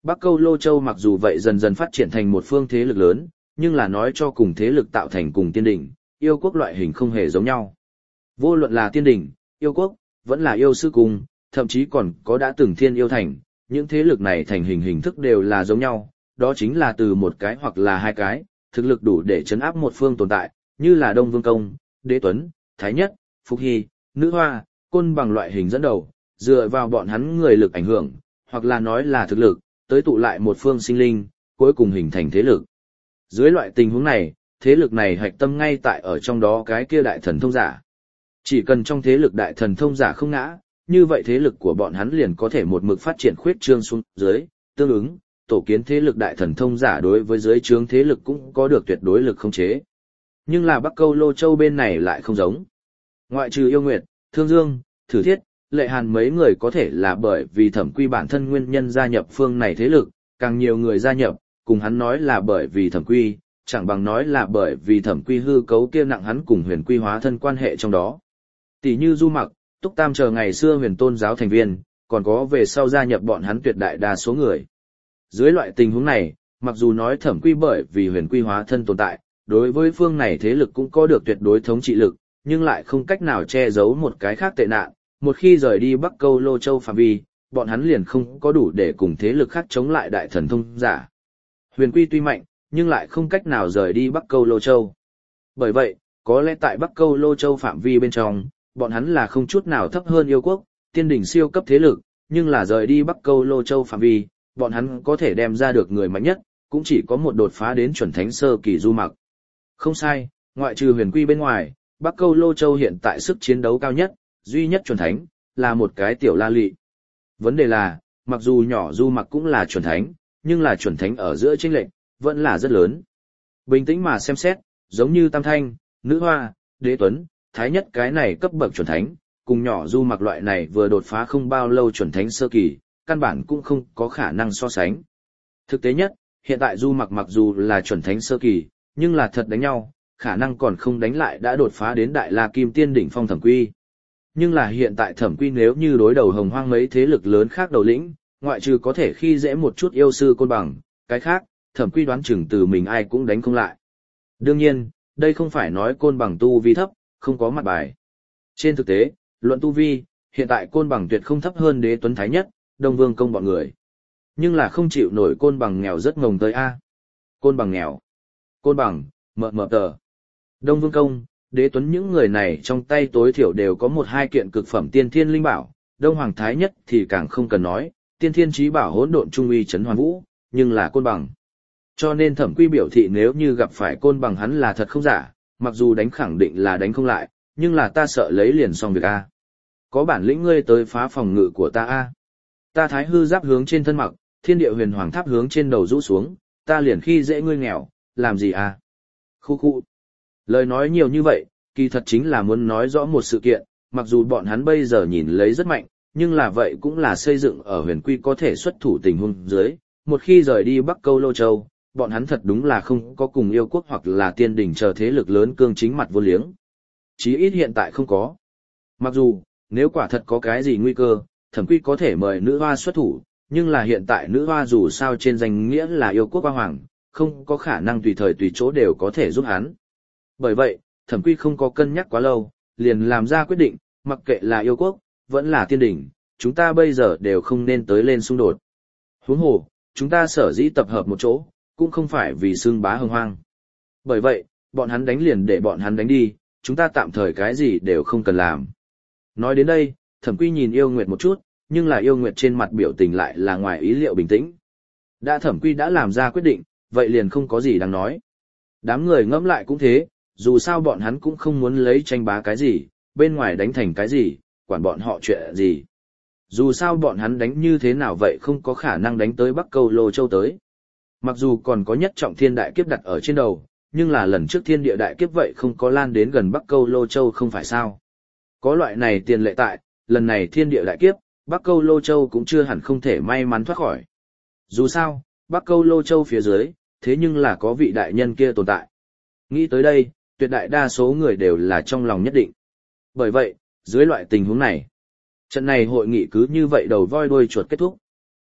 Bắc Câu Lô Châu mặc dù vậy dần dần phát triển thành một phương thế lực lớn, nhưng là nói cho cùng thế lực tạo thành cùng tiên đỉnh, yêu quốc loại hình không hề giống nhau. Vô luận là tiên đỉnh, yêu quốc, vẫn là yêu sư cung, thậm chí còn có đã từng thiên yêu thành, những thế lực này thành hình hình thức đều là giống nhau, đó chính là từ một cái hoặc là hai cái, thực lực đủ để chấn áp một phương tồn tại, như là Đông Vương Công, Đế Tuấn, Thái Nhất, Phục Hy, Nữ Hoa, Côn Bằng loại hình dẫn đầu, dựa vào bọn hắn người lực ảnh hưởng, hoặc là nói là thực lực, tới tụ lại một phương sinh linh, cuối cùng hình thành thế lực. Dưới loại tình huống này, thế lực này hạch tâm ngay tại ở trong đó cái kia đại thần thông giả. Chỉ cần trong thế lực đại thần thông giả không ngã, như vậy thế lực của bọn hắn liền có thể một mực phát triển khuyết trương xuống dưới, tương ứng, tổ kiến thế lực đại thần thông giả đối với dưới trướng thế lực cũng có được tuyệt đối lực khống chế. Nhưng là Bắc Câu Lô Châu bên này lại không giống. Ngoại trừ Yêu Nguyệt, Thương Dương, Thử Thiết, Lệ Hàn mấy người có thể là bởi vì Thẩm Quy bản thân nguyên nhân gia nhập phương này thế lực, càng nhiều người gia nhập, cùng hắn nói là bởi vì Thẩm Quy, chẳng bằng nói là bởi vì Thẩm Quy hư cấu kia nặng hắn cùng Huyền Quy hóa thân quan hệ trong đó. Tỷ như Du Mặc, Túc Tam chờ ngày xưa Huyền Tôn giáo thành viên, còn có về sau gia nhập bọn hắn tuyệt đại đa số người. Dưới loại tình huống này, mặc dù nói Thẩm Quy bởi vì Huyền Quy hóa thân tồn tại, đối với phương này thế lực cũng có được tuyệt đối thống trị lực, nhưng lại không cách nào che giấu một cái khác tệ nạn, một khi rời đi Bắc Câu Lô Châu phạm vi, bọn hắn liền không có đủ để cùng thế lực khác chống lại đại thần thông giả. Huyền Quy tuy mạnh, nhưng lại không cách nào rời đi Bắc Câu Lô Châu. Bởi vậy, có lẽ tại Bắc Câu Lô Châu phạm vi bên trong, bọn hắn là không chút nào thấp hơn yêu quốc, tiên đỉnh siêu cấp thế lực, nhưng là rời đi Bắc Câu Lô Châu phạm vi, bọn hắn có thể đem ra được người mạnh nhất, cũng chỉ có một đột phá đến chuẩn thánh sơ kỳ Du Mặc. Không sai, ngoại trừ Huyền Quy bên ngoài, Bắc Câu Lô Châu hiện tại sức chiến đấu cao nhất, duy nhất chuẩn thánh, là một cái tiểu La Lị. Vấn đề là, mặc dù nhỏ Du Mặc cũng là chuẩn thánh, nhưng là chuẩn thánh ở giữa chênh lệch vẫn là rất lớn. Bình tĩnh mà xem xét, giống như Tam Thanh, Nữ Hoa, Đế Tuấn, Thái Nhất cái này cấp bậc chuẩn thánh, cùng nhỏ Du Mặc loại này vừa đột phá không bao lâu chuẩn thánh sơ kỳ, căn bản cũng không có khả năng so sánh. Thực tế nhất, hiện tại Du Mặc mặc dù là chuẩn thánh sơ kỳ, nhưng là thật đánh nhau, khả năng còn không đánh lại đã đột phá đến đại la kim tiên đỉnh phong Thẩm Quy. Nhưng là hiện tại Thẩm Quy nếu như đối đầu Hồng Hoang mấy thế lực lớn khác đầu lĩnh, ngoại trừ có thể khi dễ một chút yêu sư Côn Bằng, cái khác, Thẩm Quy đoán chừng từ mình ai cũng đánh không lại. Đương nhiên, đây không phải nói Côn Bằng tu vi thấp, không có mặt bài. Trên thực tế, luận tu vi, hiện tại Côn Bằng tuyệt không thấp hơn Đế Tuấn Thái Nhất, Đông Vương Công bọn người. Nhưng là không chịu nổi Côn Bằng nghèo rất ngồng tới a. Côn Bằng nghèo. Côn Bằng, mờ mờ tờ. Đông Vương Công, Đế Tuấn những người này trong tay tối thiểu đều có một hai kiện cực phẩm tiên thiên linh bảo, Đông Hoàng Thái Nhất thì càng không cần nói, tiên thiên chí bảo hỗn độn trung uy trấn hoàn vũ, nhưng là Côn Bằng. Cho nên Thẩm Quy biểu thị nếu như gặp phải Côn Bằng hắn là thật không giả, mặc dù đánh khẳng định là đánh không lại, nhưng là ta sợ lấy liền xong việc a. Có bản lĩnh ngươi tới phá phòng ngự của ta a. Ta Thái hư giáp hướng trên thân mặc, thiên địa huyền hoàng tháp hướng trên đầu rũ xuống, ta liền khi dễ ngươi nghèo, làm gì a? Khu khu. Lời nói nhiều như vậy, kỳ thật chính là muốn nói rõ một sự kiện, mặc dù bọn hắn bây giờ nhìn lấy rất mạnh, nhưng là vậy cũng là xây dựng ở Huyền Quy có thể xuất thủ tình huống dưới, một khi rời đi Bắc Câu Lô Châu, bọn hắn thật đúng là không có cùng yêu quốc hoặc là tiên đỉnh chờ thế lực lớn cương chính mặt vô liếng. Chí ít hiện tại không có. Mặc dù, nếu quả thật có cái gì nguy cơ, Thẩm Quy có thể mời nữ hoa xuất thủ, nhưng là hiện tại nữ hoa dù sao trên danh nghĩa là yêu quốc hoa hoàng, không có khả năng tùy thời tùy chỗ đều có thể giúp hắn. Bởi vậy, Thẩm Quy không có cân nhắc quá lâu, liền làm ra quyết định, mặc kệ là yêu quốc, vẫn là tiên đỉnh, chúng ta bây giờ đều không nên tới lên xung đột. Huống hồ, chúng ta sở dĩ tập hợp một chỗ, cũng không phải vì xưng bá hồng hoang. Bởi vậy, bọn hắn đánh liền để bọn hắn đánh đi, chúng ta tạm thời cái gì đều không cần làm. Nói đến đây, Thẩm Quy nhìn Yêu Nguyệt một chút, nhưng là Yêu Nguyệt trên mặt biểu tình lại là ngoài ý liệu bình tĩnh. Đã Thẩm Quy đã làm ra quyết định, vậy liền không có gì đáng nói. Đám người ngẫm lại cũng thế, dù sao bọn hắn cũng không muốn lấy tranh bá cái gì, bên ngoài đánh thành cái gì, quản bọn họ chuyện gì. Dù sao bọn hắn đánh như thế nào vậy không có khả năng đánh tới Bắc Câu Lô Châu tới. Mặc dù còn có nhất trọng thiên đại kiếp đặt ở trên đầu, nhưng là lần trước thiên địa đại kiếp vậy không có lan đến gần Bắc Câu Lô Châu không phải sao. Có loại này tiền lệ tại, lần này thiên địa đại kiếp, Bắc Câu Lô Châu cũng chưa hẳn không thể may mắn thoát khỏi. Dù sao, Bắc Câu Lô Châu phía dưới, thế nhưng là có vị đại nhân kia tồn tại. Nghĩ tới đây, tuyệt đại đa số người đều là trong lòng nhất định. Bởi vậy, dưới loại tình huống này, trận này hội nghị cứ như vậy đầu voi đuôi chuột kết thúc.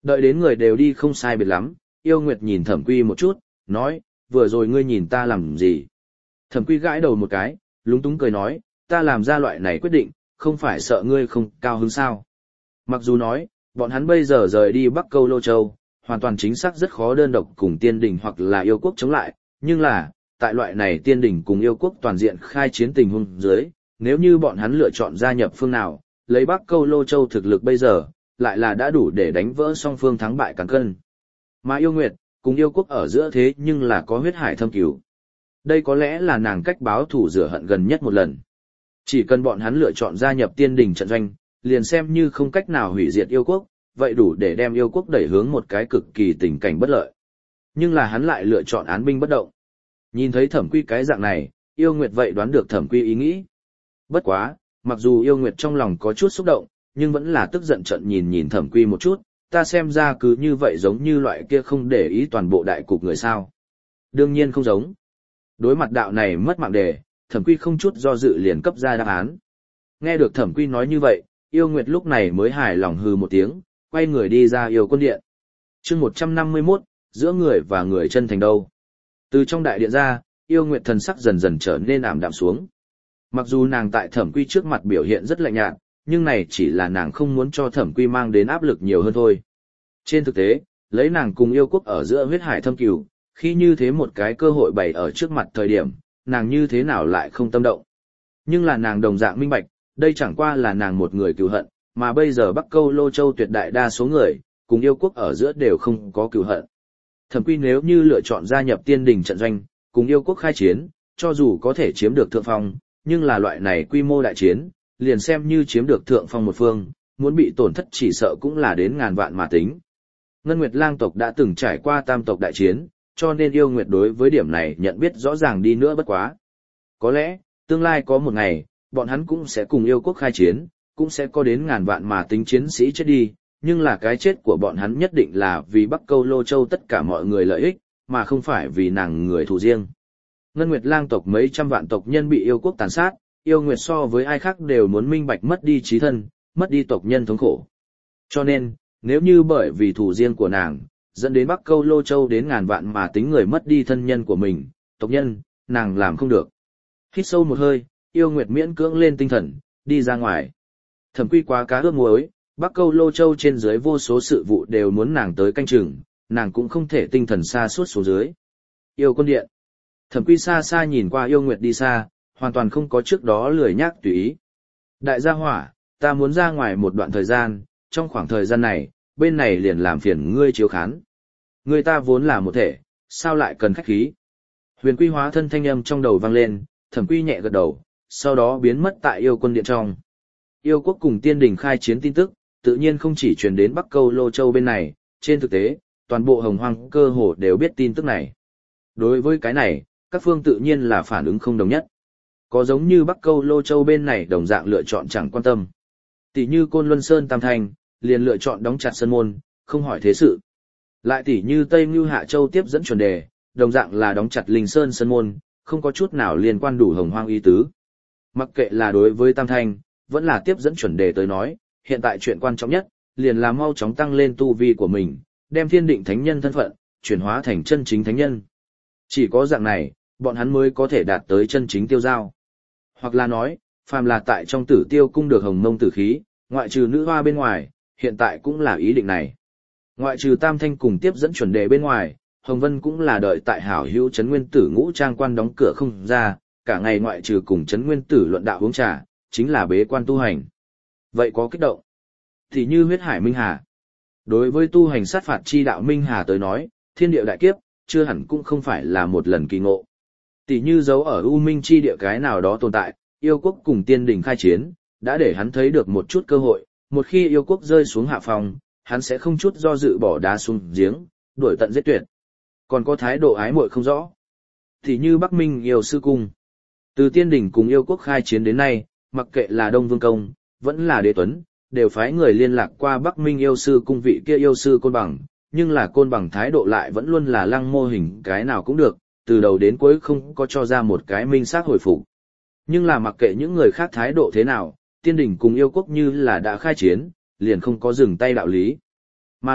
Đợi đến người đều đi không sai biệt lắm, yêu nguyệt nhìn thẩm quy một chút, nói, vừa rồi ngươi nhìn ta làm gì? Thẩm quy gãi đầu một cái, lúng túng cười nói, ta làm ra loại này quyết định, không phải sợ ngươi không cao hứng sao. Mặc dù nói, bọn hắn bây giờ rời đi Bắc Câu Lô Châu, hoàn toàn chính xác rất khó đơn độc cùng tiên đình hoặc là yêu quốc chống lại, nhưng là, tại loại này tiên đình cùng yêu quốc toàn diện khai chiến tình huống dưới, nếu như bọn hắn lựa chọn gia nhập phương nào, lấy Bắc Câu Lô Châu thực lực bây giờ, lại là đã đủ để đánh vỡ song phương thắng bại cán cân. Mà yêu nguyệt, cùng yêu quốc ở giữa thế nhưng là có huyết hải thâm cứu. Đây có lẽ là nàng cách báo thủ rửa hận gần nhất một lần. Chỉ cần bọn hắn lựa chọn gia nhập tiên đình trận doanh, liền xem như không cách nào hủy diệt yêu quốc, vậy đủ để đem yêu quốc đẩy hướng một cái cực kỳ tình cảnh bất lợi. Nhưng là hắn lại lựa chọn án binh bất động. Nhìn thấy thẩm quy cái dạng này, yêu nguyệt vậy đoán được thẩm quy ý nghĩ. Bất quá, mặc dù yêu nguyệt trong lòng có chút xúc động, nhưng vẫn là tức giận trận nhìn nhìn thẩm quy một chút, ta xem ra cứ như vậy giống như loại kia không để ý toàn bộ đại cục người sao. Đương nhiên không giống. Đối mặt đạo này mất mạng đề, thẩm quy không chút do dự liền cấp ra đáp án. Nghe được thẩm quy nói như vậy, yêu nguyệt lúc này mới hài lòng hừ một tiếng, quay người đi ra yêu quân điện. chương một trăm năm mươi mốt, giữa người và người chân thành đâu. Từ trong đại điện ra, yêu nguyệt thần sắc dần dần trở nên ảm đạm xuống. Mặc dù nàng tại thẩm quy trước mặt biểu hiện rất lạnh nhạt, nhưng này chỉ là nàng không muốn cho thẩm quy mang đến áp lực nhiều hơn thôi. Trên thực tế, lấy nàng cùng yêu quốc ở giữa huyết hải thâm cửu, khi như thế một cái cơ hội bày ở trước mặt thời điểm, nàng như thế nào lại không tâm động. Nhưng là nàng đồng dạng minh bạch, đây chẳng qua là nàng một người cừu hận, mà bây giờ Bắc Câu Lô Châu tuyệt đại đa số người, cùng yêu quốc ở giữa đều không có cừu hận. Thẩm quy nếu như lựa chọn gia nhập tiên đình trận doanh, cùng yêu quốc khai chiến, cho dù có thể chiếm được thượng phong, nhưng là loại này quy mô đại chiến, liền xem như chiếm được thượng phong một phương, muốn bị tổn thất chỉ sợ cũng là đến ngàn vạn mà tính. Ngân Nguyệt Lang tộc đã từng trải qua tam tộc đại chiến, cho nên yêu nguyệt đối với điểm này nhận biết rõ ràng đi nữa bất quá. Có lẽ, tương lai có một ngày, bọn hắn cũng sẽ cùng yêu quốc khai chiến, cũng sẽ có đến ngàn vạn mà tính chiến sĩ chết đi, nhưng là cái chết của bọn hắn nhất định là vì Bắc Câu Lô Châu tất cả mọi người lợi ích, mà không phải vì nàng người thù riêng. Ngân Nguyệt Lang tộc mấy trăm vạn tộc nhân bị yêu quốc tàn sát, yêu nguyệt so với ai khác đều muốn minh bạch mất đi chí thân, mất đi tộc nhân thống khổ. Cho nên, nếu như bởi vì thù riêng của nàng, dẫn đến Bắc Câu Lô Châu đến ngàn vạn mà tính người mất đi thân nhân của mình, tộc nhân, nàng làm không được. Hít sâu một hơi, yêu nguyệt miễn cưỡng lên tinh thần, đi ra ngoài. Thẩm quy quá cá ướp muối, Bắc Câu Lô Châu trên dưới vô số sự vụ đều muốn nàng tới canh chừng, nàng cũng không thể tinh thần xa suốt xuống dưới. Yêu quân điện. Thẩm quy xa xa nhìn qua yêu nguyệt đi xa, hoàn toàn không có trước đó lười nhác tùy ý. Đại gia hỏa, ta muốn ra ngoài một đoạn thời gian, trong khoảng thời gian này, bên này liền làm phiền ngươi chiếu khán. Người ta vốn là một thể, sao lại cần khách khí? Huyền quy hóa thân thanh âm trong đầu vang lên, thẩm quy nhẹ gật đầu, sau đó biến mất tại yêu quân điện trong. Yêu quốc cùng tiên đình khai chiến tin tức, tự nhiên không chỉ truyền đến Bắc Câu Lô Châu bên này, trên thực tế, toàn bộ hồng hoang cơ hồ đều biết tin tức này. Đối với cái này, các phương tự nhiên là phản ứng không đồng nhất. Có giống như Bắc Câu Lô Châu bên này đồng dạng lựa chọn chẳng quan tâm. Tỷ như Côn Luân Sơn Tam Thanh, liền lựa chọn đóng chặt sân môn, không hỏi thế sự. Lại tỷ như Tây Ngưu Hạ Châu tiếp dẫn chuẩn đề, đồng dạng là đóng chặt Linh Sơn sân môn, không có chút nào liên quan đủ hồng hoang ý tứ. Mặc kệ là đối với Tam Thanh, vẫn là tiếp dẫn chuẩn đề tới nói, hiện tại chuyện quan trọng nhất, liền là mau chóng tăng lên tu vi của mình, đem thiên định thánh nhân thân phận, chuyển hóa thành chân chính thánh nhân. Chỉ có dạng này, bọn hắn mới có thể đạt tới chân chính tiêu giao. Hoặc là nói, phàm là tại trong tử tiêu cung được hồng mông tử khí, ngoại trừ nữ hoa bên ngoài, hiện tại cũng là ý định này. Ngoại trừ Tam Thanh cùng tiếp dẫn chuẩn đề bên ngoài, Hồng Vân cũng là đợi tại hảo hữu Trấn Nguyên Tử ngũ trang quan đóng cửa không ra, cả ngày ngoại trừ cùng Trấn Nguyên Tử luận đạo uống trà, chính là bế quan tu hành. Vậy có kích động. Thì như huyết hải Minh Hà. Đối với tu hành sát phạt chi đạo Minh Hà tới nói, thiên địa đại kiếp, chưa hẳn cũng không phải là một lần kỳ ngộ. Tỷ như giấu ở U Minh chi địa cái nào đó tồn tại, yêu quốc cùng tiên đình khai chiến, đã để hắn thấy được một chút cơ hội, một khi yêu quốc rơi xuống hạ phòng, hắn sẽ không chút do dự bỏ đá xuống giếng, đuổi tận giết tuyệt. Còn có thái độ ái muội không rõ. Thì như Bắc Minh yêu sư cung. Từ tiên đình cùng yêu quốc khai chiến đến nay, mặc kệ là Đông Vương Công, vẫn là Đế Tuấn, đều phái người liên lạc qua Bắc Minh yêu sư cung vị kia yêu sư Côn Bằng, nhưng là Côn Bằng thái độ lại vẫn luôn là lăng mô hình cái nào cũng được, từ đầu đến cuối không có cho ra một cái minh xác hồi phục. Nhưng là mặc kệ những người khác thái độ thế nào, tiên đình cùng yêu quốc như là đã khai chiến, liền không có dừng tay đạo lý. Mà lại,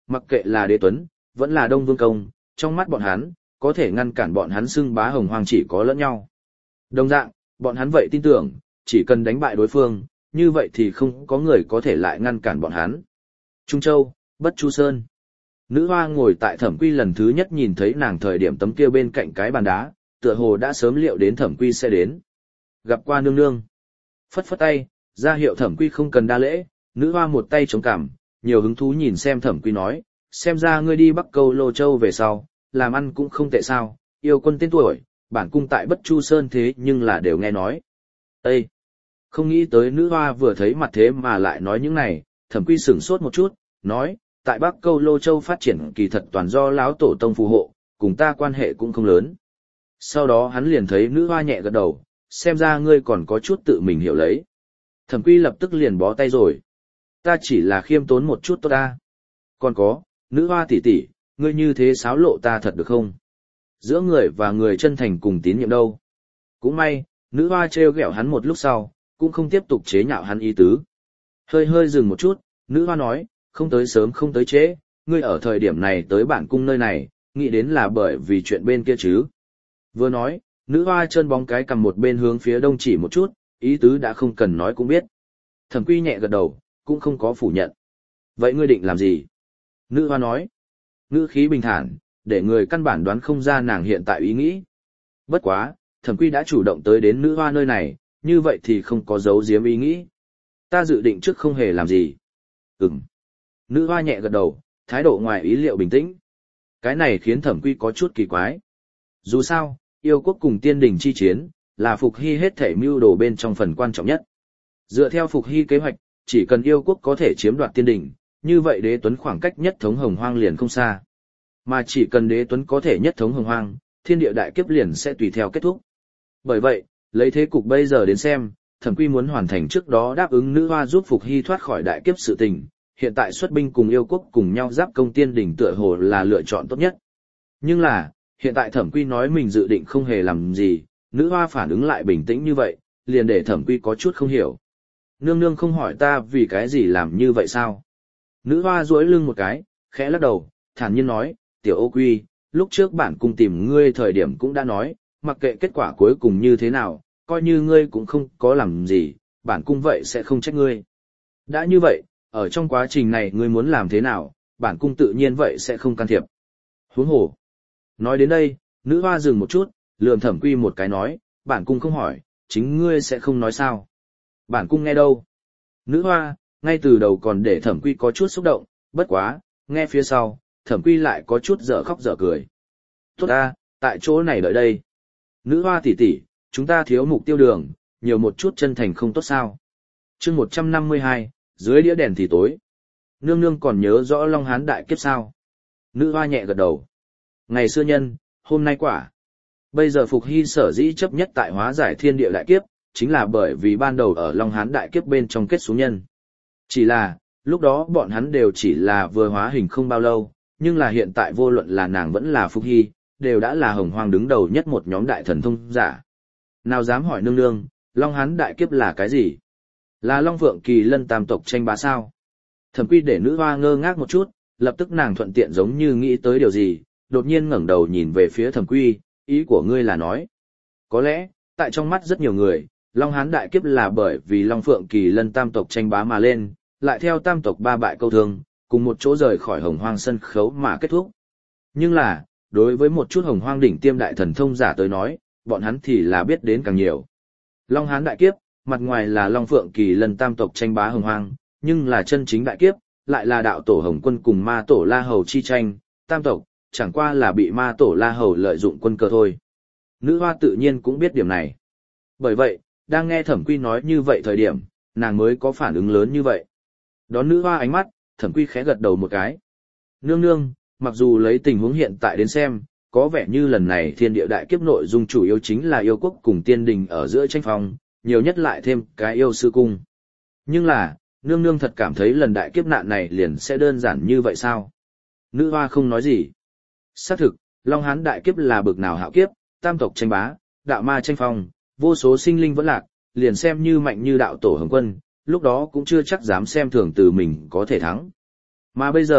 Mặc kệ là đế tuấn, vẫn là Đông Vương Công, trong mắt bọn hắn, có thể ngăn cản bọn hắn xưng bá hồng hoang chỉ có lẫn nhau. Đồng dạng, bọn hắn vậy tin tưởng, chỉ cần đánh bại đối phương, như vậy thì không có người có thể lại ngăn cản bọn hắn. Trung Châu, Bất Chu Sơn. Nữ hoa ngồi tại Thẩm Quy lần thứ nhất nhìn thấy nàng thời điểm tấm kia bên cạnh cái bàn đá, tựa hồ đã sớm liệu đến Thẩm Quy sẽ đến. Gặp qua nương nương. Phất phất tay, ra hiệu Thẩm Quy không cần đa lễ, nữ hoa một tay chống cằm, nhiều hứng thú nhìn xem Thẩm Quy nói, xem ra ngươi đi Bắc Câu Lô Châu về sau, làm ăn cũng không tệ sao, yêu quân tên tuổi, bản cung tại Bất Chu Sơn thế nhưng là đều nghe nói. Ê! Không nghĩ tới nữ hoa vừa thấy mặt thế mà lại nói những này, Thẩm Quy sửng sốt một chút, nói, tại Bắc Câu Lô Châu phát triển kỳ thật toàn do lão tổ tông phù hộ, cùng ta quan hệ cũng không lớn. Sau đó hắn liền thấy nữ hoa nhẹ gật đầu, xem ra ngươi còn có chút tự mình hiểu lấy. Thẩm Quy lập tức liền bó tay rồi. Ta chỉ là khiêm tốn một chút tốt ta. Còn có, nữ hoa tỷ tỷ, ngươi như thế xáo lộ ta thật được không? Giữa người và người chân thành cùng tín nhiệm đâu? Cũng may, nữ hoa trêu ghẹo hắn một lúc sau, cũng không tiếp tục chế nhạo hắn ý tứ. Hơi hơi dừng một chút, nữ hoa nói, không tới sớm không tới trễ, ngươi ở thời điểm này tới bản cung nơi này, nghĩ đến là bởi vì chuyện bên kia chứ. Vừa nói, nữ hoa chân bóng cái cầm một bên hướng phía đông chỉ một chút, ý tứ đã không cần nói cũng biết. Thẩm Quy nhẹ gật đầu, cũng không có phủ nhận. Vậy ngươi định làm gì? Nữ hoa nói. Ngữ khí bình thản, để người căn bản đoán không ra nàng hiện tại ý nghĩ. Bất quá, Thẩm Quy đã chủ động tới đến nữ hoa nơi này, như vậy thì không có giấu giếm ý nghĩ. Ta dự định trước không hề làm gì. Ừm. Nữ hoa nhẹ gật đầu, thái độ ngoài ý liệu bình tĩnh. Cái này khiến Thẩm Quy có chút kỳ quái. Dù sao, yêu quốc cùng tiên đình chi chiến, là Phục Hy hết thể mưu đồ bên trong phần quan trọng nhất. Dựa theo Phục Hy kế hoạch, chỉ cần yêu quốc có thể chiếm đoạt tiên đình, như vậy đế tuấn khoảng cách nhất thống hồng hoang liền không xa. Mà chỉ cần đế tuấn có thể nhất thống hồng hoang, thiên địa đại kiếp liền sẽ tùy theo kết thúc. Bởi vậy, lấy thế cục bây giờ đến xem, Thẩm Quy muốn hoàn thành trước đó đáp ứng nữ hoa giúp Phục Hy thoát khỏi đại kiếp sự tình, hiện tại xuất binh cùng yêu quốc cùng nhau giáp công tiên đỉnh tựa hồ là lựa chọn tốt nhất. Nhưng là, hiện tại Thẩm Quy nói mình dự định không hề làm gì, nữ hoa phản ứng lại bình tĩnh như vậy, liền để Thẩm Quy có chút không hiểu. Nương nương không hỏi ta vì cái gì làm như vậy sao? Nữ hoa duỗi lưng một cái, khẽ lắc đầu, thản nhiên nói, tiểu ô quy, lúc trước bản cung tìm ngươi thời điểm cũng đã nói, mặc kệ kết quả cuối cùng như thế nào, coi như ngươi cũng không có làm gì, bản cung vậy sẽ không trách ngươi. Đã như vậy, ở trong quá trình này ngươi muốn làm thế nào, bản cung tự nhiên vậy sẽ không can thiệp. Huống hồ. Nói đến đây, nữ hoa dừng một chút, lườm Thẩm Quy một cái nói, bản cung không hỏi, chính ngươi sẽ không nói sao. Bản cung nghe đâu. Nữ hoa, ngay từ đầu còn để Thẩm Quy có chút xúc động, bất quá, nghe phía sau, Thẩm Quy lại có chút dở khóc dở cười. Tốt ta, tại chỗ này đợi đây. Nữ hoa tỷ tỷ, chúng ta thiếu mục tiêu đường, nhiều một chút chân thành không tốt sao. Chương một trăm năm mươi hai, dưới đĩa đèn thì tối. Nương nương còn nhớ rõ Long Hán đại kiếp sao? Nữ hoa nhẹ gật đầu. Ngày xưa nhân, hôm nay quả. Bây giờ Phục Hy sở dĩ chấp nhất tại hóa giải thiên địa đại kiếp, chính là bởi vì ban đầu ở Long Hán đại kiếp bên trong kết xuống nhân. Chỉ là, lúc đó bọn hắn đều chỉ là vừa hóa hình không bao lâu, nhưng là hiện tại vô luận là nàng vẫn là Phục Hy, đều đã là hồng hoang đứng đầu nhất một nhóm đại thần thông giả. Nào dám hỏi nương nương, Long Hán đại kiếp là cái gì? Là Long Phượng Kỳ Lân tam tộc tranh bá sao? Thẩm Quy để nữ hoa ngơ ngác một chút, lập tức nàng thuận tiện giống như nghĩ tới điều gì, đột nhiên ngẩng đầu nhìn về phía Thẩm Quy, ý của ngươi là nói. Có lẽ, tại trong mắt rất nhiều người, Long Hán đại kiếp là bởi vì Long Phượng Kỳ Lân tam tộc tranh bá mà lên, lại theo tam tộc ba bại câu thương, cùng một chỗ rời khỏi hồng hoang sân khấu mà kết thúc. Nhưng là, đối với một chút hồng hoang đỉnh tiêm đại thần thông giả tới nói, bọn hắn thì là biết đến càng nhiều. Long Hán đại kiếp, mặt ngoài là Long Phượng Kỳ Lân tam tộc tranh bá hồng hoang, nhưng là chân chính đại kiếp, lại là đạo tổ Hồng Quân cùng ma tổ La Hầu chi tranh, tam tộc, chẳng qua là bị ma tổ La Hầu lợi dụng quân cờ thôi. Nữ hoa tự nhiên cũng biết điểm này. Bởi vậy, đang nghe Thẩm Quy nói như vậy thời điểm, nàng mới có phản ứng lớn như vậy. Đón nữ hoa ánh mắt, Thẩm Quy khẽ gật đầu một cái. Nương nương, mặc dù lấy tình huống hiện tại đến xem, có vẻ như lần này thiên địa đại kiếp nội dung chủ yếu chính là yêu quốc cùng tiên đình ở giữa tranh phong, nhiều nhất lại thêm cái yêu sư cung. Nhưng là, nương nương thật cảm thấy lần đại kiếp nạn này liền sẽ đơn giản như vậy sao? Nữ hoa không nói gì. Xác thực, Long Hán đại kiếp là bực nào hạo kiếp, tam tộc tranh bá, đạo ma tranh phong, vô số sinh linh vẫn lạc, liền xem như mạnh như đạo tổ Hồng Quân, lúc đó cũng chưa chắc dám xem thường từ mình có thể thắng. Mà bây giờ,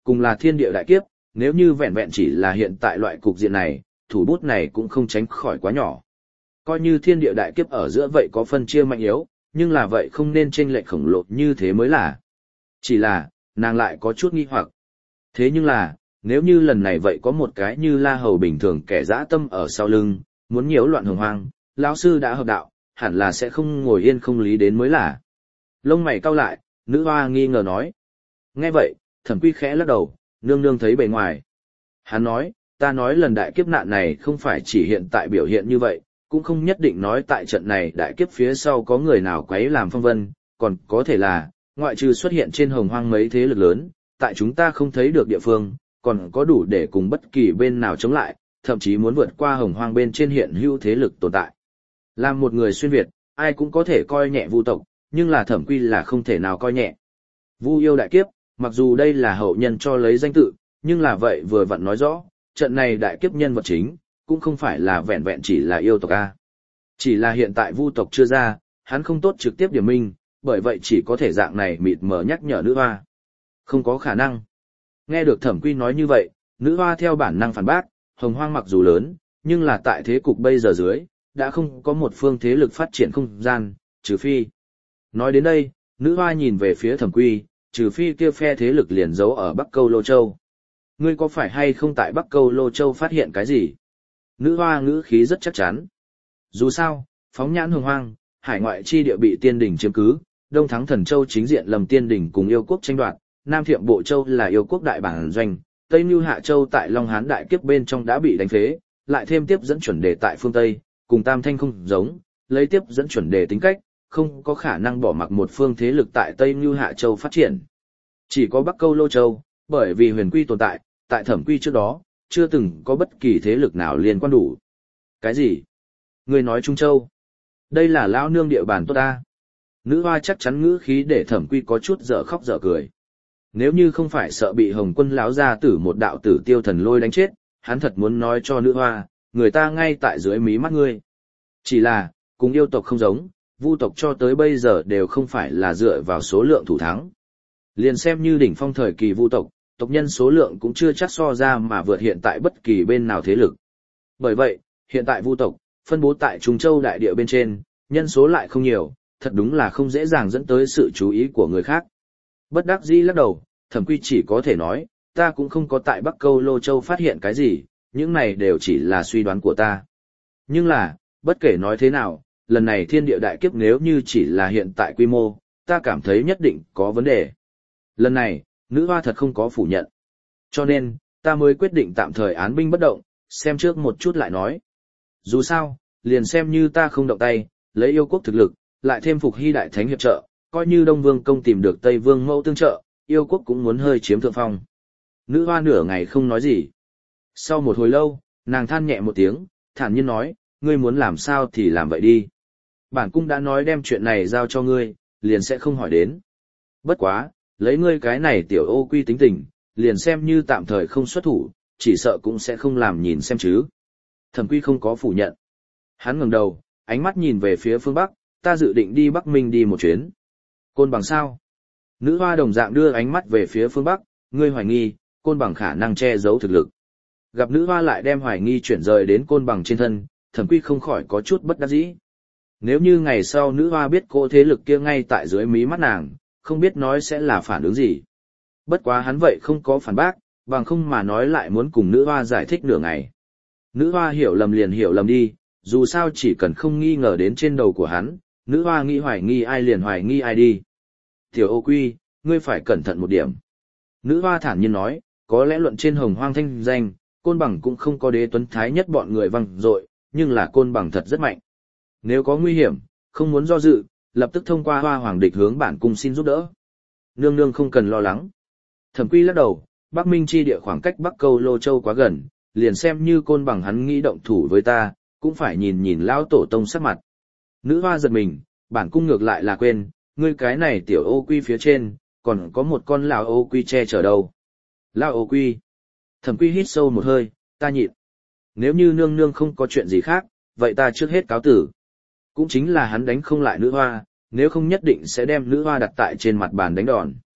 cùng là thiên địa đại kiếp, nếu như vẹn vẹn chỉ là hiện tại loại cục diện này, thủ bút này cũng không tránh khỏi quá nhỏ. Coi như thiên địa đại kiếp ở giữa vậy có phân chia mạnh yếu, nhưng là vậy không nên chênh lệch khổng lồ như thế mới là. Chỉ là, nàng lại có chút nghi hoặc. Thế nhưng là, nếu như lần này vậy có một cái như La Hầu bình thường kẻ dã tâm ở sau lưng, muốn nhiễu loạn hồng hoang, lão sư đã hợp đạo, hẳn là sẽ không ngồi yên không lý đến mới là. Lông mày cau lại, nữ hoa nghi ngờ nói. Nghe vậy, Thẩm Quy khẽ lắc đầu, nương nương thấy bề ngoài. Hắn nói, ta nói lần đại kiếp nạn này không phải chỉ hiện tại biểu hiện như vậy, cũng không nhất định nói tại trận này đại kiếp phía sau có người nào quấy làm phong vân, còn có thể là, ngoại trừ xuất hiện trên hồng hoang mấy thế lực lớn, tại chúng ta không thấy được địa phương, còn có đủ để cùng bất kỳ bên nào chống lại, thậm chí muốn vượt qua hồng hoang bên trên hiện hữu thế lực tồn tại. Làm một người xuyên Việt, ai cũng có thể coi nhẹ Vu tộc, nhưng là Thẩm Quy là không thể nào coi nhẹ. Vu yêu đại kiếp, mặc dù đây là hậu nhân cho lấy danh tự, nhưng là vậy vừa vặn nói rõ, trận này đại kiếp nhân vật chính, cũng không phải là vẹn vẹn chỉ là yêu tộc A. Chỉ là hiện tại Vu tộc chưa ra, hắn không tốt trực tiếp điểm minh, bởi vậy chỉ có thể dạng này mịt mờ nhắc nhở nữ hoa. Không có khả năng. Nghe được Thẩm Quy nói như vậy, nữ hoa theo bản năng phản bác, hồng hoang mặc dù lớn, nhưng là tại thế cục bây giờ dưới, đã không có một phương thế lực phát triển không gian, trừ phi. Nói đến đây, nữ hoa nhìn về phía Thẩm Quy, trừ phi kia phe thế lực liền giấu ở Bắc Câu Lô Châu. Ngươi có phải hay không tại Bắc Câu Lô Châu phát hiện cái gì? Nữ hoa ngữ khí rất chắc chắn. Dù sao, phóng nhãn hồng hoang, hải ngoại chi địa bị tiên đỉnh chiếm cứ, Đông Thắng Thần Châu chính diện lầm tiên đỉnh cùng yêu quốc tranh đoạt, Nam Thiệm Bộ Châu là yêu quốc đại bản doanh, Tây Nưu Hạ Châu tại Long Hán đại kiếp bên trong đã bị đánh phế, lại thêm tiếp dẫn chuẩn đề tại phương Tây, cùng Tam Thanh không giống, lấy tiếp dẫn chuẩn đề tính cách, không có khả năng bỏ mặc một phương thế lực tại Tây Nưu Hạ Châu phát triển. Chỉ có Bắc Câu Lô Châu, bởi vì huyền quy tồn tại, tại Thẩm Quy trước đó, chưa từng có bất kỳ thế lực nào liên quan đủ. Cái gì? Người nói Trung Châu? Đây là lão nương địa bàn tốt ta. Nữ hoa chắc chắn ngữ khí để Thẩm Quy có chút dở khóc dở cười. Nếu như không phải sợ bị Hồng Quân lão gia tử một đạo tử tiêu thần lôi đánh chết, hắn thật muốn nói cho nữ hoa, người ta ngay tại dưới mí mắt ngươi. Chỉ là, cùng yêu tộc không giống, Vu tộc cho tới bây giờ đều không phải là dựa vào số lượng thủ thắng. Liền xem như đỉnh phong thời kỳ Vu tộc, tộc nhân số lượng cũng chưa chắc so ra mà vượt hiện tại bất kỳ bên nào thế lực. Bởi vậy, hiện tại Vu tộc, phân bố tại Trung Châu đại địa bên trên, nhân số lại không nhiều, thật đúng là không dễ dàng dẫn tới sự chú ý của người khác. Bất đắc dĩ lắc đầu, Thẩm Quy chỉ có thể nói, ta cũng không có tại Bắc Câu Lô Châu phát hiện cái gì, những này đều chỉ là suy đoán của ta. Nhưng là, bất kể nói thế nào, lần này thiên địa đại kiếp nếu như chỉ là hiện tại quy mô, ta cảm thấy nhất định có vấn đề. Lần này, nữ hoa thật không có phủ nhận. Cho nên, ta mới quyết định tạm thời án binh bất động, xem trước một chút lại nói. Dù sao, liền xem như ta không động tay, lấy yêu quốc thực lực, lại thêm phục hy đại thánh hiệp trợ, coi như Đông Vương công tìm được Tây Vương mẫu tương trợ, yêu quốc cũng muốn hơi chiếm thượng phong. Nữ hoa nửa ngày không nói gì. Sau một hồi lâu, nàng than nhẹ một tiếng, thản nhiên nói, ngươi muốn làm sao thì làm vậy đi. Bản cung đã nói đem chuyện này giao cho ngươi, liền sẽ không hỏi đến. Bất quá, lấy ngươi cái này tiểu ô quy tính tình, liền xem như tạm thời không xuất thủ, chỉ sợ cũng sẽ không làm nhìn xem chứ. Thẩm Quy không có phủ nhận. Hắn ngẩng đầu, ánh mắt nhìn về phía phương Bắc, ta dự định đi Bắc Minh đi một chuyến. Côn Bằng sao? Nữ hoa đồng dạng đưa ánh mắt về phía phương Bắc, ngươi hoài nghi, Côn Bằng khả năng che giấu thực lực. Gặp nữ hoa lại đem hoài nghi chuyển rời đến Côn Bằng trên thân, Thẩm Quy không khỏi có chút bất đắc dĩ. Nếu như ngày sau nữ hoa biết cô thế lực kia ngay tại dưới mí mắt nàng, không biết nói sẽ là phản ứng gì. Bất quá hắn vậy không có phản bác, bằng không mà nói lại muốn cùng nữ hoa giải thích nửa ngày. Nữ hoa hiểu lầm liền hiểu lầm đi, dù sao chỉ cần không nghi ngờ đến trên đầu của hắn, nữ hoa nghĩ hoài nghi ai liền hoài nghi ai đi. Tiểu ô quy, ngươi phải cẩn thận một điểm. Nữ hoa thản nhiên nói, có lẽ luận trên hồng hoang thanh danh, Côn Bằng cũng không có đế tuấn thái nhất bọn người văng dội, nhưng là Côn Bằng thật rất mạnh. Nếu có nguy hiểm, không muốn do dự, lập tức thông qua hoa hoàng địch hướng bản cung xin giúp đỡ. Nương nương không cần lo lắng. Thẩm Quy lắc đầu, Bắc Minh chi địa khoảng cách Bắc Câu Lô Châu quá gần, liền xem như Côn Bằng hắn nghĩ động thủ với ta, cũng phải nhìn nhìn lão tổ tông sắc mặt. Nữ hoa giật mình, bản cung ngược lại là quên, ngươi cái này tiểu ô quy phía trên, còn có một con lão ô quy che chở đâu. Lão ô quy. Thẩm Quy hít sâu một hơi, ta nhịn. Nếu như nương nương không có chuyện gì khác, vậy ta trước hết cáo tử. Cũng chính là hắn đánh không lại nữ hoa, nếu không nhất định sẽ đem nữ hoa đặt tại trên mặt bàn đánh đòn.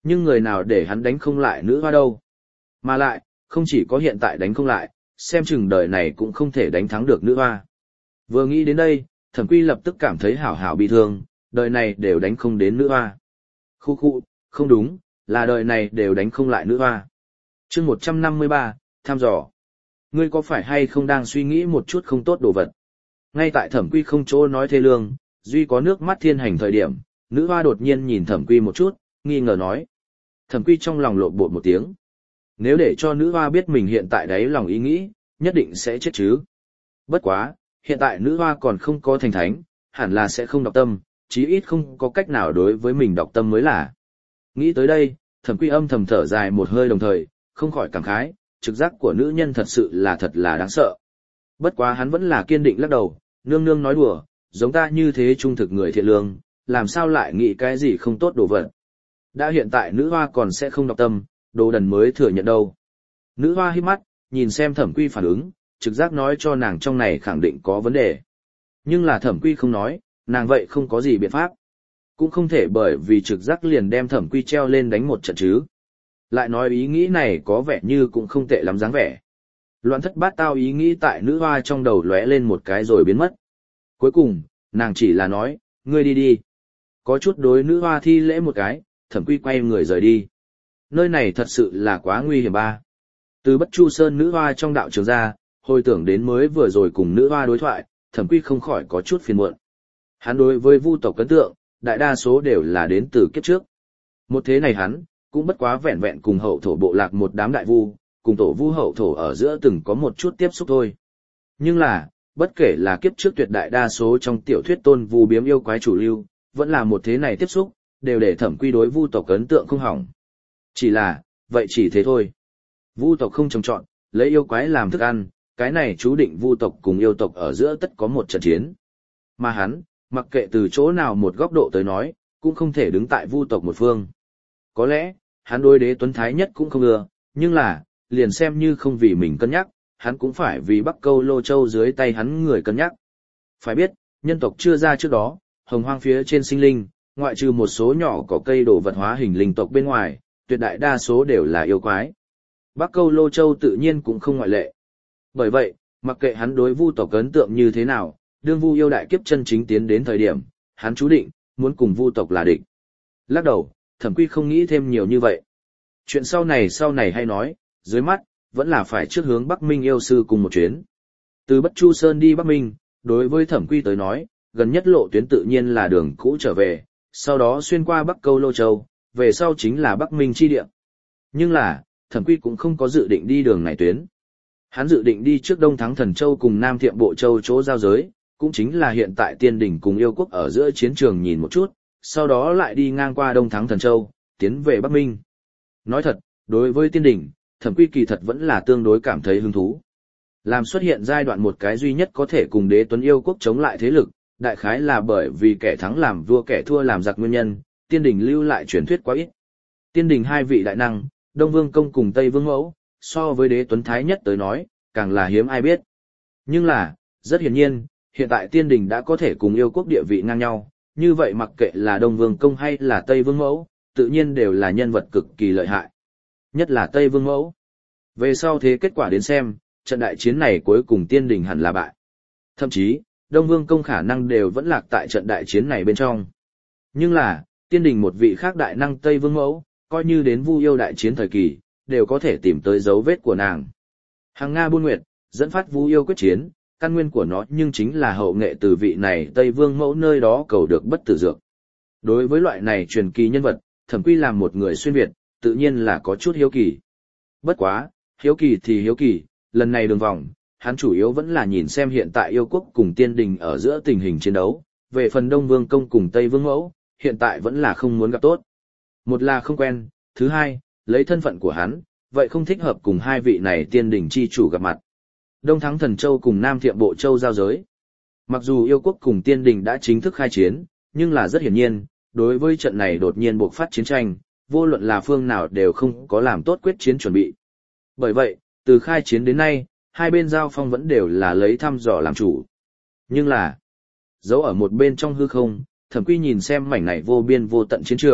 Nhưng người nào để hắn đánh không lại nữ hoa đâu. Mà lại, không chỉ có hiện tại đánh không lại, xem chừng đời này cũng không thể đánh thắng được nữ hoa. Vừa nghĩ đến đây, Thẩm Quy lập tức cảm thấy hảo hảo bị thương, đời này đều đánh không đến nữ hoa. Khu khu, không đúng, là đời này đều đánh không lại nữ hoa. Chương một trăm năm mươi ba, thăm dò. Ngươi có phải hay không đang suy nghĩ một chút không tốt đồ vật? Ngay tại Thẩm Quy không chỗ nói thê lương, duy có nước mắt thiên hành thời điểm, nữ hoa đột nhiên nhìn Thẩm Quy một chút, nghi ngờ nói. Thẩm Quy trong lòng lộn bột một tiếng. Nếu để cho nữ hoa biết mình hiện tại đấy lòng ý nghĩ, nhất định sẽ chết chứ. Bất quá, hiện tại nữ hoa còn không có thành thánh, hẳn là sẽ không đọc tâm, chí ít không có cách nào đối với mình đọc tâm mới là. Nghĩ tới đây, Thẩm Quy âm thầm thở dài một hơi đồng thời, không khỏi cảm khái, trực giác của nữ nhân thật sự là thật là đáng sợ. Bất quá hắn vẫn là kiên định lắc đầu, nương nương nói đùa, giống ta như thế trung thực người thiện lương, làm sao lại nghĩ cái gì không tốt đồ vật. Đã hiện tại nữ hoa còn sẽ không đọc tâm, đồ đần mới thừa nhận đâu. Nữ hoa hít mắt, nhìn xem Thẩm Quy phản ứng, trực giác nói cho nàng trong này khẳng định có vấn đề. Nhưng là Thẩm Quy không nói, nàng vậy không có gì biện pháp. Cũng không thể bởi vì trực giác liền đem Thẩm Quy treo lên đánh một trận chứ. Lại nói ý nghĩ này có vẻ như cũng không tệ lắm dáng vẻ. Loạn thất bát tao ý nghĩ tại nữ hoa trong đầu lóe lên một cái rồi biến mất. Cuối cùng, nàng chỉ là nói, ngươi đi đi. Có chút đối nữ hoa thi lễ một cái, Thẩm Quy quay người rời đi. Nơi này thật sự là quá nguy hiểm ba. Từ Bất Chu Sơn nữ hoa trong đạo trường ra, hồi tưởng đến mới vừa rồi cùng nữ hoa đối thoại, Thẩm Quy không khỏi có chút phiền muộn. Hắn đối với vu tộc ấn tượng, đại đa số đều là đến từ kiếp trước. Một thế này hắn, cũng bất quá vẹn vẹn cùng hậu thổ bộ lạc một đám đại vu, cùng tổ vu hậu thổ ở giữa từng có một chút tiếp xúc thôi. Nhưng là, bất kể là kiếp trước tuyệt đại đa số trong tiểu thuyết tôn vu biếm yêu quái chủ lưu, vẫn là một thế này tiếp xúc, đều để Thẩm Quy đối vu tộc ấn tượng không hỏng. Chỉ là, vậy chỉ thế thôi. Vu tộc không trồng trọt, lấy yêu quái làm thức ăn, cái này chú định vu tộc cùng yêu tộc ở giữa tất có một trận chiến. Mà hắn, mặc kệ từ chỗ nào một góc độ tới nói, cũng không thể đứng tại vu tộc một phương. Có lẽ, hắn đối đế tuấn thái nhất cũng không ưa, nhưng là, liền xem như không vì mình cân nhắc, hắn cũng phải vì Bắc Câu Lô Châu dưới tay hắn người cân nhắc. Phải biết, nhân tộc chưa ra trước đó, hồng hoang phía trên sinh linh, ngoại trừ một số nhỏ có cây đồ vật hóa hình linh tộc bên ngoài, tuyệt đại đa số đều là yêu quái. Bắc Câu Lô Châu tự nhiên cũng không ngoại lệ. Bởi vậy, mặc kệ hắn đối vu tộc ấn tượng như thế nào, đương vu yêu đại kiếp chân chính tiến đến thời điểm, hắn chú định, muốn cùng vu tộc là địch. Lắc đầu, Thẩm Quy không nghĩ thêm nhiều như vậy. Chuyện sau này sau này hay nói, dưới mắt, vẫn là phải trước hướng Bắc Minh yêu sư cùng một chuyến. Từ Bất Chu Sơn đi Bắc Minh, đối với Thẩm Quy tới nói, gần nhất lộ tuyến tự nhiên là đường cũ trở về, sau đó xuyên qua Bắc Câu Lô Châu, về sau chính là Bắc Minh chi địa. Nhưng là, Thẩm Quy cũng không có dự định đi đường này tuyến. Hắn dự định đi trước Đông Thắng Thần Châu cùng Nam Thiệm Bộ Châu chỗ giao giới, cũng chính là hiện tại Tiên Đỉnh cùng yêu quốc ở giữa chiến trường nhìn một chút, sau đó lại đi ngang qua Đông Thắng Thần Châu, tiến về Bắc Minh. Nói thật, đối với Tiên Đỉnh, Thẩm Quy kỳ thật vẫn là tương đối cảm thấy hứng thú. Làm xuất hiện giai đoạn một cái duy nhất có thể cùng Đế Tuấn yêu quốc chống lại thế lực, đại khái là bởi vì kẻ thắng làm vua kẻ thua làm giặc nguyên nhân, Tiên Đỉnh lưu lại truyền thuyết quá ít. Tiên Đỉnh hai vị đại năng, Đông Vương Công cùng Tây Vương Mẫu, so với Đế Tuấn Thái Nhất tới nói, càng là hiếm ai biết. Nhưng là, rất hiển nhiên, hiện tại Tiên Đỉnh đã có thể cùng yêu quốc địa vị ngang nhau, như vậy mặc kệ là Đông Vương Công hay là Tây Vương Mẫu, tự nhiên đều là nhân vật cực kỳ lợi hại. Nhất là Tây Vương Mẫu. Về sau thế kết quả đến xem, trận đại chiến này cuối cùng Tiên Đỉnh hẳn là bại. Thậm chí, Đông Vương Công khả năng đều vẫn lạc tại trận đại chiến này bên trong. Nhưng là, Tiên Đỉnh một vị khác đại năng Tây Vương Mẫu, coi như đến vu yêu đại chiến thời kỳ, đều có thể tìm tới dấu vết của nàng. Hàng Nga Buôn Nguyệt, dẫn phát vu yêu quyết chiến, căn nguyên của nó nhưng chính là hậu nghệ từ vị này Tây Vương Mẫu nơi đó cầu được bất tử dược. Đối với loại này truyền kỳ nhân vật, Thẩm Quy làm một người xuyên Việt, tự nhiên là có chút hiếu kỳ. Bất quá, hiếu kỳ thì hiếu kỳ, lần này đường vòng, hắn chủ yếu vẫn là nhìn xem hiện tại yêu quốc cùng Tiên Đình ở giữa tình hình chiến đấu, về phần Đông Vương Công cùng Tây Vương Mẫu, hiện tại vẫn là không muốn gặp tốt. Một là không quen, thứ hai, lấy thân phận của hắn, vậy không thích hợp cùng hai vị này Tiên Đình chi chủ gặp mặt. Đông Thắng Thần Châu cùng Nam Thiệm Bộ Châu giao giới. Mặc dù yêu quốc cùng Tiên Đình đã chính thức khai chiến, nhưng là rất hiển nhiên, đối với trận này đột nhiên buộc phát chiến tranh, vô luận là phương nào đều không có làm tốt quyết chiến chuẩn bị. Bởi vậy, từ khai chiến đến nay, hai bên giao phong vẫn đều là lấy thăm dò làm chủ. Nhưng là, giấu ở một bên trong hư không, Thẩm Quy nhìn xem mảnh này vô biên vô tận chiến trường,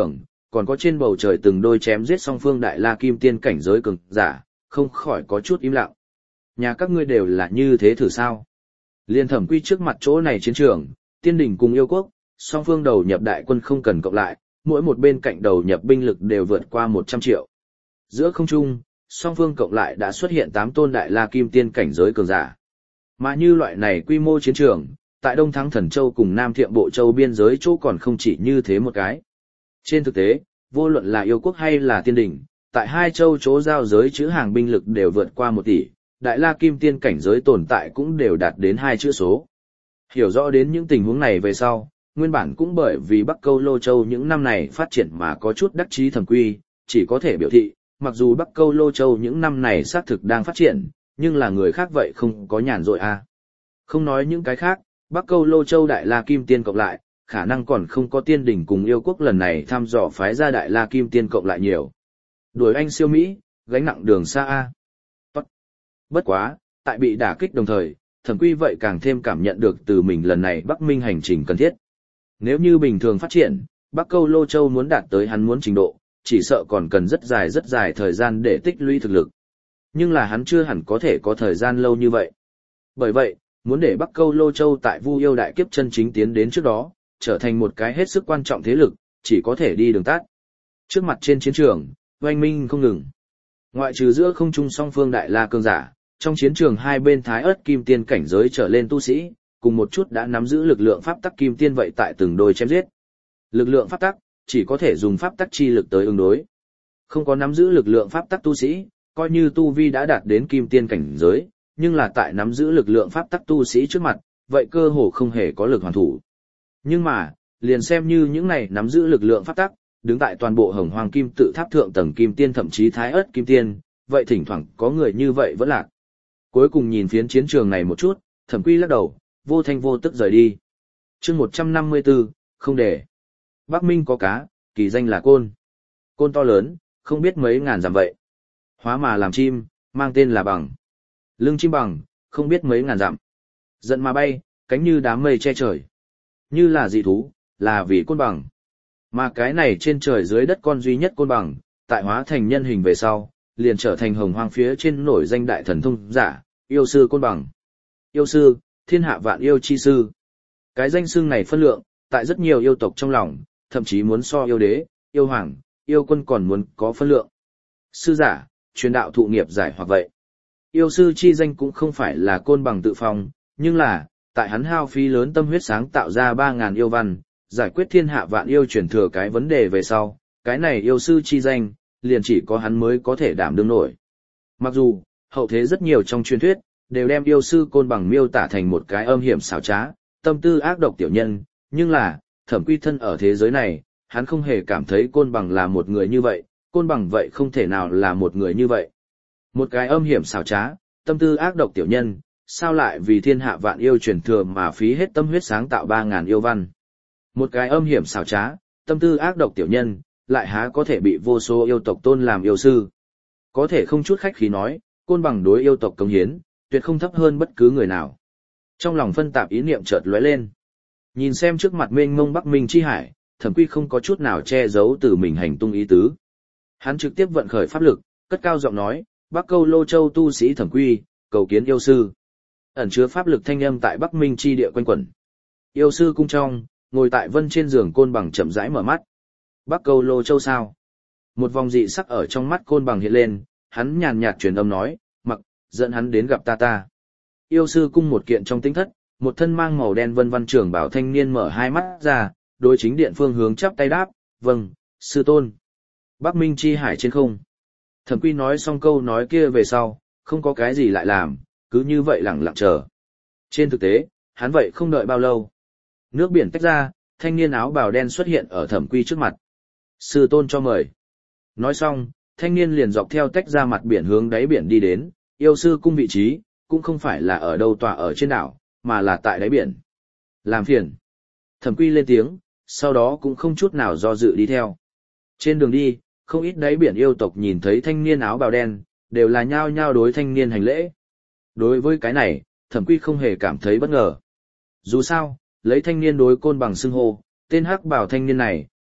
còn có trên bầu trời từng đôi chém giết song phương đại la kim tiên cảnh giới cường giả, không khỏi có chút im lặng. Nhà các ngươi đều là như thế thử sao? Liên Thẩm Quy trước mặt chỗ này chiến trường, tiên đỉnh cùng yêu quốc, song phương đầu nhập đại quân không cần cộng lại, mỗi một bên cạnh đầu nhập binh lực đều vượt qua một trăm triệu. Giữa không trung, song phương cộng lại đã xuất hiện tám tôn đại la kim tiên cảnh giới cường giả. Mà như loại này quy mô chiến trường, tại Đông Thắng Thần Châu cùng Nam Thiệm Bộ Châu biên giới chỗ còn không chỉ như thế một cái. Trên thực tế, vô luận là yêu quốc hay là tiên đỉnh, tại hai châu chỗ giao giới chữ hàng binh lực đều vượt qua một tỷ, đại la kim tiên cảnh giới tồn tại cũng đều đạt đến hai chữ số. Hiểu rõ đến những tình huống này về sau, nguyên bản cũng bởi vì Bắc Câu Lô Châu những năm này phát triển mà có chút đắc chí Thẩm Quy, chỉ có thể biểu thị, mặc dù Bắc Câu Lô Châu những năm này xác thực đang phát triển, nhưng là người khác vậy không có nhàn rỗi à. Không nói những cái khác, Bắc Câu Lô Châu đại la kim tiên cộng lại, khả năng còn không có tiên đỉnh cùng yêu quốc lần này thăm dò phái ra đại la kim tiên cộng lại nhiều. Đuổi anh siêu Mỹ, gánh nặng đường xa a. Bất quá, tại bị đả kích đồng thời, Thẩm Quy vậy càng thêm cảm nhận được từ mình lần này Bắc Minh hành trình cần thiết. Nếu như bình thường phát triển, Bắc Câu Lô Châu muốn đạt tới hắn muốn trình độ, chỉ sợ còn cần rất dài rất dài thời gian để tích lũy thực lực. Nhưng là hắn chưa hẳn có thể có thời gian lâu như vậy. Bởi vậy, muốn để Bắc Câu Lô Châu tại Vu Yêu đại kiếp chân chính tiến đến trước đó, trở thành một cái hết sức quan trọng thế lực, chỉ có thể đi đường tắt. Trước mặt trên chiến trường, oanh minh không ngừng. Ngoại trừ giữa không trung song phương đại la cường giả, trong chiến trường hai bên thái ớt kim tiên cảnh giới trở lên tu sĩ, cùng một chút đã nắm giữ lực lượng pháp tắc kim tiên vậy tại từng đôi chém giết. Lực lượng pháp tắc, chỉ có thể dùng pháp tắc chi lực tới ứng đối. Không có nắm giữ lực lượng pháp tắc tu sĩ, coi như tu vi đã đạt đến kim tiên cảnh giới, nhưng là tại nắm giữ lực lượng pháp tắc tu sĩ trước mặt, vậy cơ hồ không hề có lực hoàn thủ. Nhưng mà, liền xem như những này nắm giữ lực lượng pháp tắc, đứng tại toàn bộ Hồng Hoàng Kim Tự Tháp thượng tầng kim tiên thậm chí thái ớt kim tiên, vậy thỉnh thoảng có người như vậy vẫn lạc. Cuối cùng nhìn phiến chiến trường này một chút, Thẩm Quy lắc đầu, vô thanh vô tức rời đi. Chương một trăm năm mươi tư, không để. Bắc Minh có cá, kỳ danh là côn. Côn to lớn, không biết mấy ngàn dặm vậy. Hóa mà làm chim, mang tên là bằng. Lưng chim bằng, không biết mấy ngàn dặm. Giận mà bay, cánh như đám mây che trời. Như là dị thú, là vì côn bằng. Mà cái này trên trời dưới đất con duy nhất côn bằng, tại hóa thành nhân hình về sau, liền trở thành Hồng Hoang phía trên nổi danh đại thần thông giả, yêu sư côn bằng. Yêu sư, thiên hạ vạn yêu chi sư. Cái danh xưng này phân lượng, tại rất nhiều yêu tộc trong lòng, thậm chí muốn so yêu đế, yêu hoàng, yêu quân còn muốn có phân lượng. Sư giả, truyền đạo thụ nghiệp giải hoặc vậy. Yêu sư chi danh cũng không phải là côn bằng tự phong, nhưng là, tại hắn hao phí lớn tâm huyết sáng tạo ra ba ngàn yêu văn, giải quyết thiên hạ vạn yêu truyền thừa cái vấn đề về sau, cái này yêu sư chi danh, liền chỉ có hắn mới có thể đảm đương nổi. Mặc dù, hậu thế rất nhiều trong truyền thuyết, đều đem yêu sư côn bằng miêu tả thành một cái âm hiểm xảo trá, tâm tư ác độc tiểu nhân, nhưng là, Thẩm Quy thân ở thế giới này, hắn không hề cảm thấy côn bằng là một người như vậy, côn bằng vậy không thể nào là một người như vậy. Một cái âm hiểm xảo trá, tâm tư ác độc tiểu nhân, sao lại vì thiên hạ vạn yêu truyền thừa mà phí hết tâm huyết sáng tạo ba ngàn yêu văn. Một cái âm hiểm xảo trá, tâm tư ác độc tiểu nhân, lại há có thể bị vô số yêu tộc tôn làm yêu sư. Có thể không chút khách khí nói, côn bằng đối yêu tộc cống hiến, tuyệt không thấp hơn bất cứ người nào. Trong lòng phân tạp ý niệm chợt lóe lên. Nhìn xem trước mặt mênh mông Bắc Minh chi hải, Thẩm Quy không có chút nào che giấu từ mình hành tung ý tứ. Hắn trực tiếp vận khởi pháp lực, cất cao giọng nói, Bắc Câu Lô Châu tu sĩ Thẩm Quy, cầu kiến yêu sư. Ẩn chứa pháp lực thanh âm tại Bắc Minh chi địa quanh quẩn. Yêu sư cung trong, ngồi tại vân trên giường côn bằng chậm rãi mở mắt. Bắc Câu Lô Châu sao? Một vòng dị sắc ở trong mắt côn bằng hiện lên, hắn nhàn nhạt truyền âm nói, mặc, dẫn hắn đến gặp ta ta. Yêu sư cung một kiện trong tinh thất, một thân mang màu đen vân văn trưởng bảo thanh niên mở hai mắt ra, đối chính điện phương hướng chắp tay đáp, vâng, sư tôn. Bắc Minh chi hải trên không. Thẩm Quy nói xong câu nói kia về sau, không có cái gì lại làm, cứ như vậy lặng lặng chờ. Trên thực tế, hắn vậy không đợi bao lâu. Nước biển tách ra, thanh niên áo bào đen xuất hiện ở Thẩm Quy trước mặt. Sư tôn cho mời. Nói xong, thanh niên liền dọc theo tách ra mặt biển hướng đáy biển đi đến, yêu sư cung vị trí, cũng không phải là ở đâu tòa ở trên đảo, mà là tại đáy biển. Làm phiền. Thẩm Quy lên tiếng, sau đó cũng không chút nào do dự đi theo. Trên đường đi, không ít đáy biển yêu tộc nhìn thấy thanh niên áo bào đen, đều là nhao nhao đối thanh niên hành lễ. Đối với cái này, Thẩm Quy không hề cảm thấy bất ngờ. Dù sao, lấy thanh niên đối côn bằng xưng hô, tên hắc bảo thanh niên này,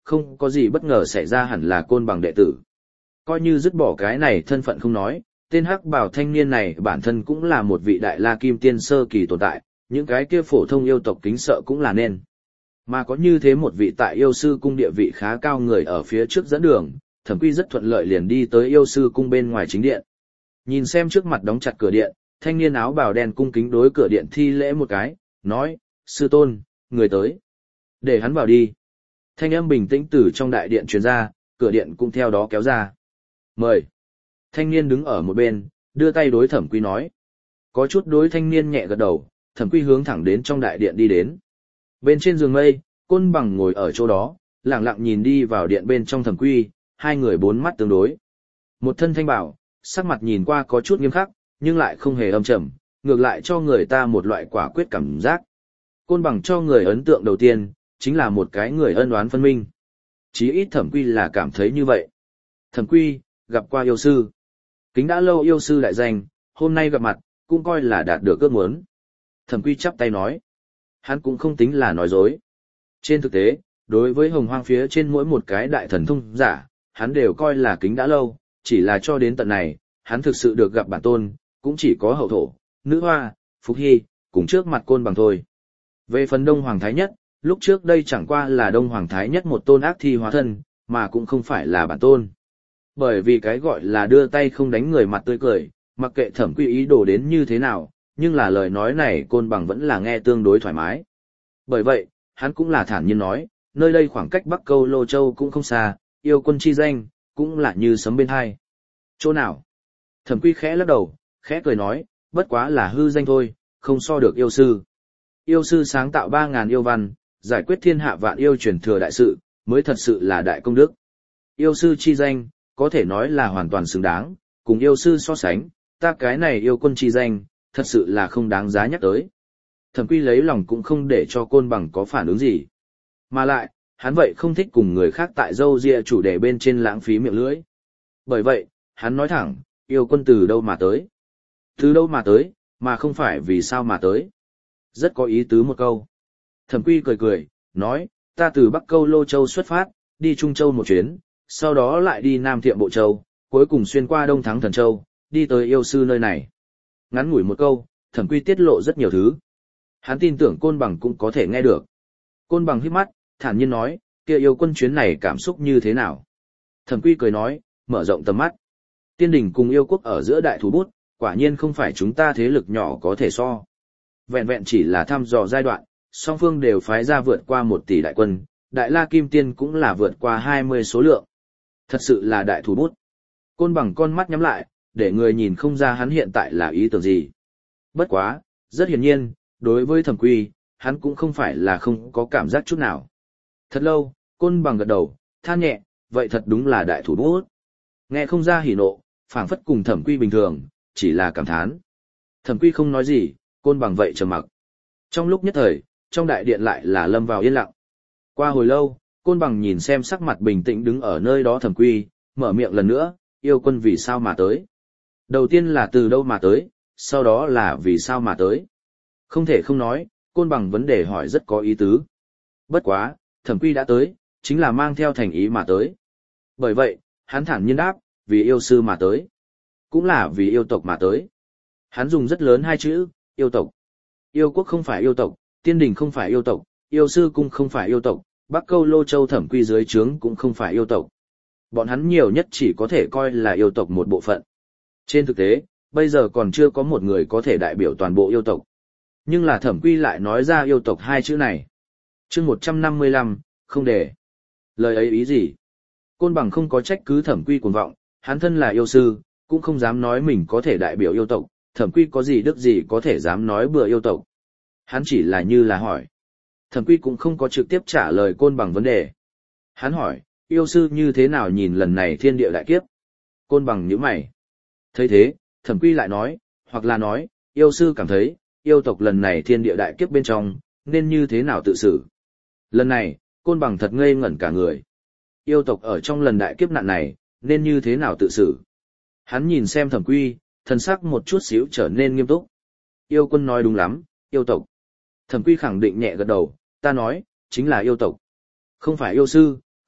không có gì bất ngờ xảy ra hẳn là Côn Bằng đệ tử. Coi như dứt bỏ cái này thân phận không nói, tên hắc bào thanh niên này bản thân cũng là một vị đại la kim tiên sơ kỳ tồn tại, những cái kia phổ thông yêu tộc kính sợ cũng là nên. Mà có như thế một vị tại yêu sư cung địa vị khá cao người ở phía trước dẫn đường, Thẩm Quy rất thuận lợi liền đi tới yêu sư cung bên ngoài chính điện. Nhìn xem trước mặt đóng chặt cửa điện, thanh niên áo bào đen cung kính đối cửa điện thi lễ một cái, nói, sư tôn, người tới. Để hắn vào đi. Thanh âm bình tĩnh từ trong đại điện truyền ra, cửa điện cũng theo đó kéo ra. Mời. Thanh niên đứng ở một bên, đưa tay đối Thẩm Quy nói. Có chút đối thanh niên nhẹ gật đầu, Thẩm Quy hướng thẳng đến trong đại điện đi đến. Bên trên giường mây, Côn Bằng ngồi ở chỗ đó, lặng lặng nhìn đi vào điện bên trong Thẩm Quy, hai người bốn mắt tương đối. Một thân thanh bảo, sắc mặt nhìn qua có chút nghiêm khắc, nhưng lại không hề âm trầm, ngược lại cho người ta một loại quả quyết cảm giác. Côn Bằng cho người ấn tượng đầu tiên, chính là một cái người ân oán phân minh. Chí ít Thẩm Quy là cảm thấy như vậy. Thẩm Quy, gặp qua yêu sư. Kính đã lâu yêu sư đại danh, hôm nay gặp mặt, cũng coi là đạt được ước muốn. Thẩm Quy chắp tay nói. Hắn cũng không tính là nói dối. Trên thực tế, đối với hồng hoang phía trên mỗi một cái đại thần thông giả, hắn đều coi là kính đã lâu, chỉ là cho đến tận này, hắn thực sự được gặp bản tôn, cũng chỉ có hậu thổ, nữ hoa, Phục Hy, cùng trước mặt Côn Bằng thôi. Về phần Đông Hoàng Thái Nhất, lúc trước đây chẳng qua là Đông Hoàng Thái Nhất một tôn ác thi hóa thân, mà cũng không phải là bản tôn. Bởi vì cái gọi là đưa tay không đánh người mặt tươi cười, mặc kệ Thẩm Quy ý đồ đến như thế nào, nhưng là lời nói này Côn Bằng vẫn là nghe tương đối thoải mái. Bởi vậy, hắn cũng là thản nhiên nói, nơi đây khoảng cách Bắc Câu Lô Châu cũng không xa, yêu quân chi danh, cũng là như sấm bên hai. Chỗ nào? Thẩm Quy khẽ lắc đầu, khẽ cười nói, bất quá là hư danh thôi, không so được yêu sư. Yêu sư sáng tạo ba ngàn yêu văn, giải quyết thiên hạ vạn yêu truyền thừa đại sự, mới thật sự là đại công đức. Yêu sư chi danh, có thể nói là hoàn toàn xứng đáng, cùng yêu sư so sánh, ta cái này yêu quân chi danh, thật sự là không đáng giá nhắc tới. Thẩm Quy lấy lòng cũng không để cho Côn Bằng có phản ứng gì. Mà lại, hắn vậy không thích cùng người khác tại dâu ria chủ đề bên trên lãng phí miệng lưỡi. Bởi vậy, hắn nói thẳng, yêu quân từ đâu mà tới? Từ đâu mà tới, mà không phải vì sao mà tới. Rất có ý tứ một câu. Thẩm Quy cười cười, nói, ta từ Bắc Câu Lô Châu xuất phát, đi Trung Châu một chuyến, sau đó lại đi Nam Thiệm Bộ Châu, cuối cùng xuyên qua Đông Thắng Thần Châu, đi tới yêu sư nơi này. Ngắn ngủi một câu, Thẩm Quy tiết lộ rất nhiều thứ. Hắn tin tưởng Côn Bằng cũng có thể nghe được. Côn Bằng híp mắt, thản nhiên nói, kia yêu quân chuyến này cảm xúc như thế nào? Thẩm Quy cười nói, mở rộng tầm mắt. Tiên đình cùng yêu quốc ở giữa đại thú bút, quả nhiên không phải chúng ta thế lực nhỏ có thể so. Vẹn vẹn chỉ là thăm dò giai đoạn, song phương đều phái ra vượt qua một tỷ đại quân, đại la kim tiên cũng là vượt qua hai mươi số lượng. Thật sự là đại thú bút. Côn Bằng con mắt nhắm lại, để người nhìn không ra hắn hiện tại là ý tưởng gì. Bất quá, rất hiển nhiên, đối với Thẩm Quy, hắn cũng không phải là không có cảm giác chút nào. Thật lâu, Côn Bằng gật đầu, than nhẹ, vậy thật đúng là đại thủ bút. Nghe không ra hỉ nộ, phảng phất cùng Thẩm Quy bình thường, chỉ là cảm thán. Thẩm Quy không nói gì, Côn Bằng vậy trầm mặc. Trong lúc nhất thời, trong đại điện lại là lâm vào yên lặng. Qua hồi lâu, Côn Bằng nhìn xem sắc mặt bình tĩnh đứng ở nơi đó Thẩm Quy, mở miệng lần nữa, yêu quân vì sao mà tới. Đầu tiên là từ đâu mà tới, sau đó là vì sao mà tới. Không thể không nói, Côn Bằng vấn đề hỏi rất có ý tứ. Bất quá, Thẩm Quy đã tới, chính là mang theo thành ý mà tới. Bởi vậy, hắn thản nhiên đáp, vì yêu sư mà tới. Cũng là vì yêu tộc mà tới. Hắn dùng rất lớn hai chữ, yêu tộc. Yêu quốc không phải yêu tộc, tiên đình không phải yêu tộc, yêu sư cung không phải yêu tộc, Bắc Câu Lô Châu Thẩm Quy dưới trướng cũng không phải yêu tộc. Bọn hắn nhiều nhất chỉ có thể coi là yêu tộc một bộ phận. Trên thực tế, bây giờ còn chưa có một người có thể đại biểu toàn bộ yêu tộc. Nhưng là Thẩm Quy lại nói ra yêu tộc hai chữ này. Chương một trăm năm mươi lăm, không để. Lời ấy ý gì? Côn Bằng không có trách cứ Thẩm Quy cuồng vọng, hắn thân là yêu sư, cũng không dám nói mình có thể đại biểu yêu tộc, Thẩm Quy có gì đức gì có thể dám nói bừa yêu tộc. Hắn chỉ là như là hỏi. Thẩm Quy cũng không có trực tiếp trả lời Côn Bằng vấn đề. Hắn hỏi, yêu sư như thế nào nhìn lần này thiên địa đại kiếp? Côn Bằng nhíu mày. Thấy thế, Thẩm Quy lại nói, hoặc là nói, yêu sư cảm thấy, yêu tộc lần này thiên địa đại kiếp bên trong, nên như thế nào tự xử. Lần này, Côn Bằng thật ngây ngẩn cả người. Yêu tộc ở trong lần đại kiếp nạn này, nên như thế nào tự xử. Hắn nhìn xem Thẩm Quy, thần sắc một chút xíu trở nên nghiêm túc. Yêu quân nói đúng lắm, yêu tộc. Thẩm Quy khẳng định nhẹ gật đầu, ta nói, chính là yêu tộc. Không phải yêu sư,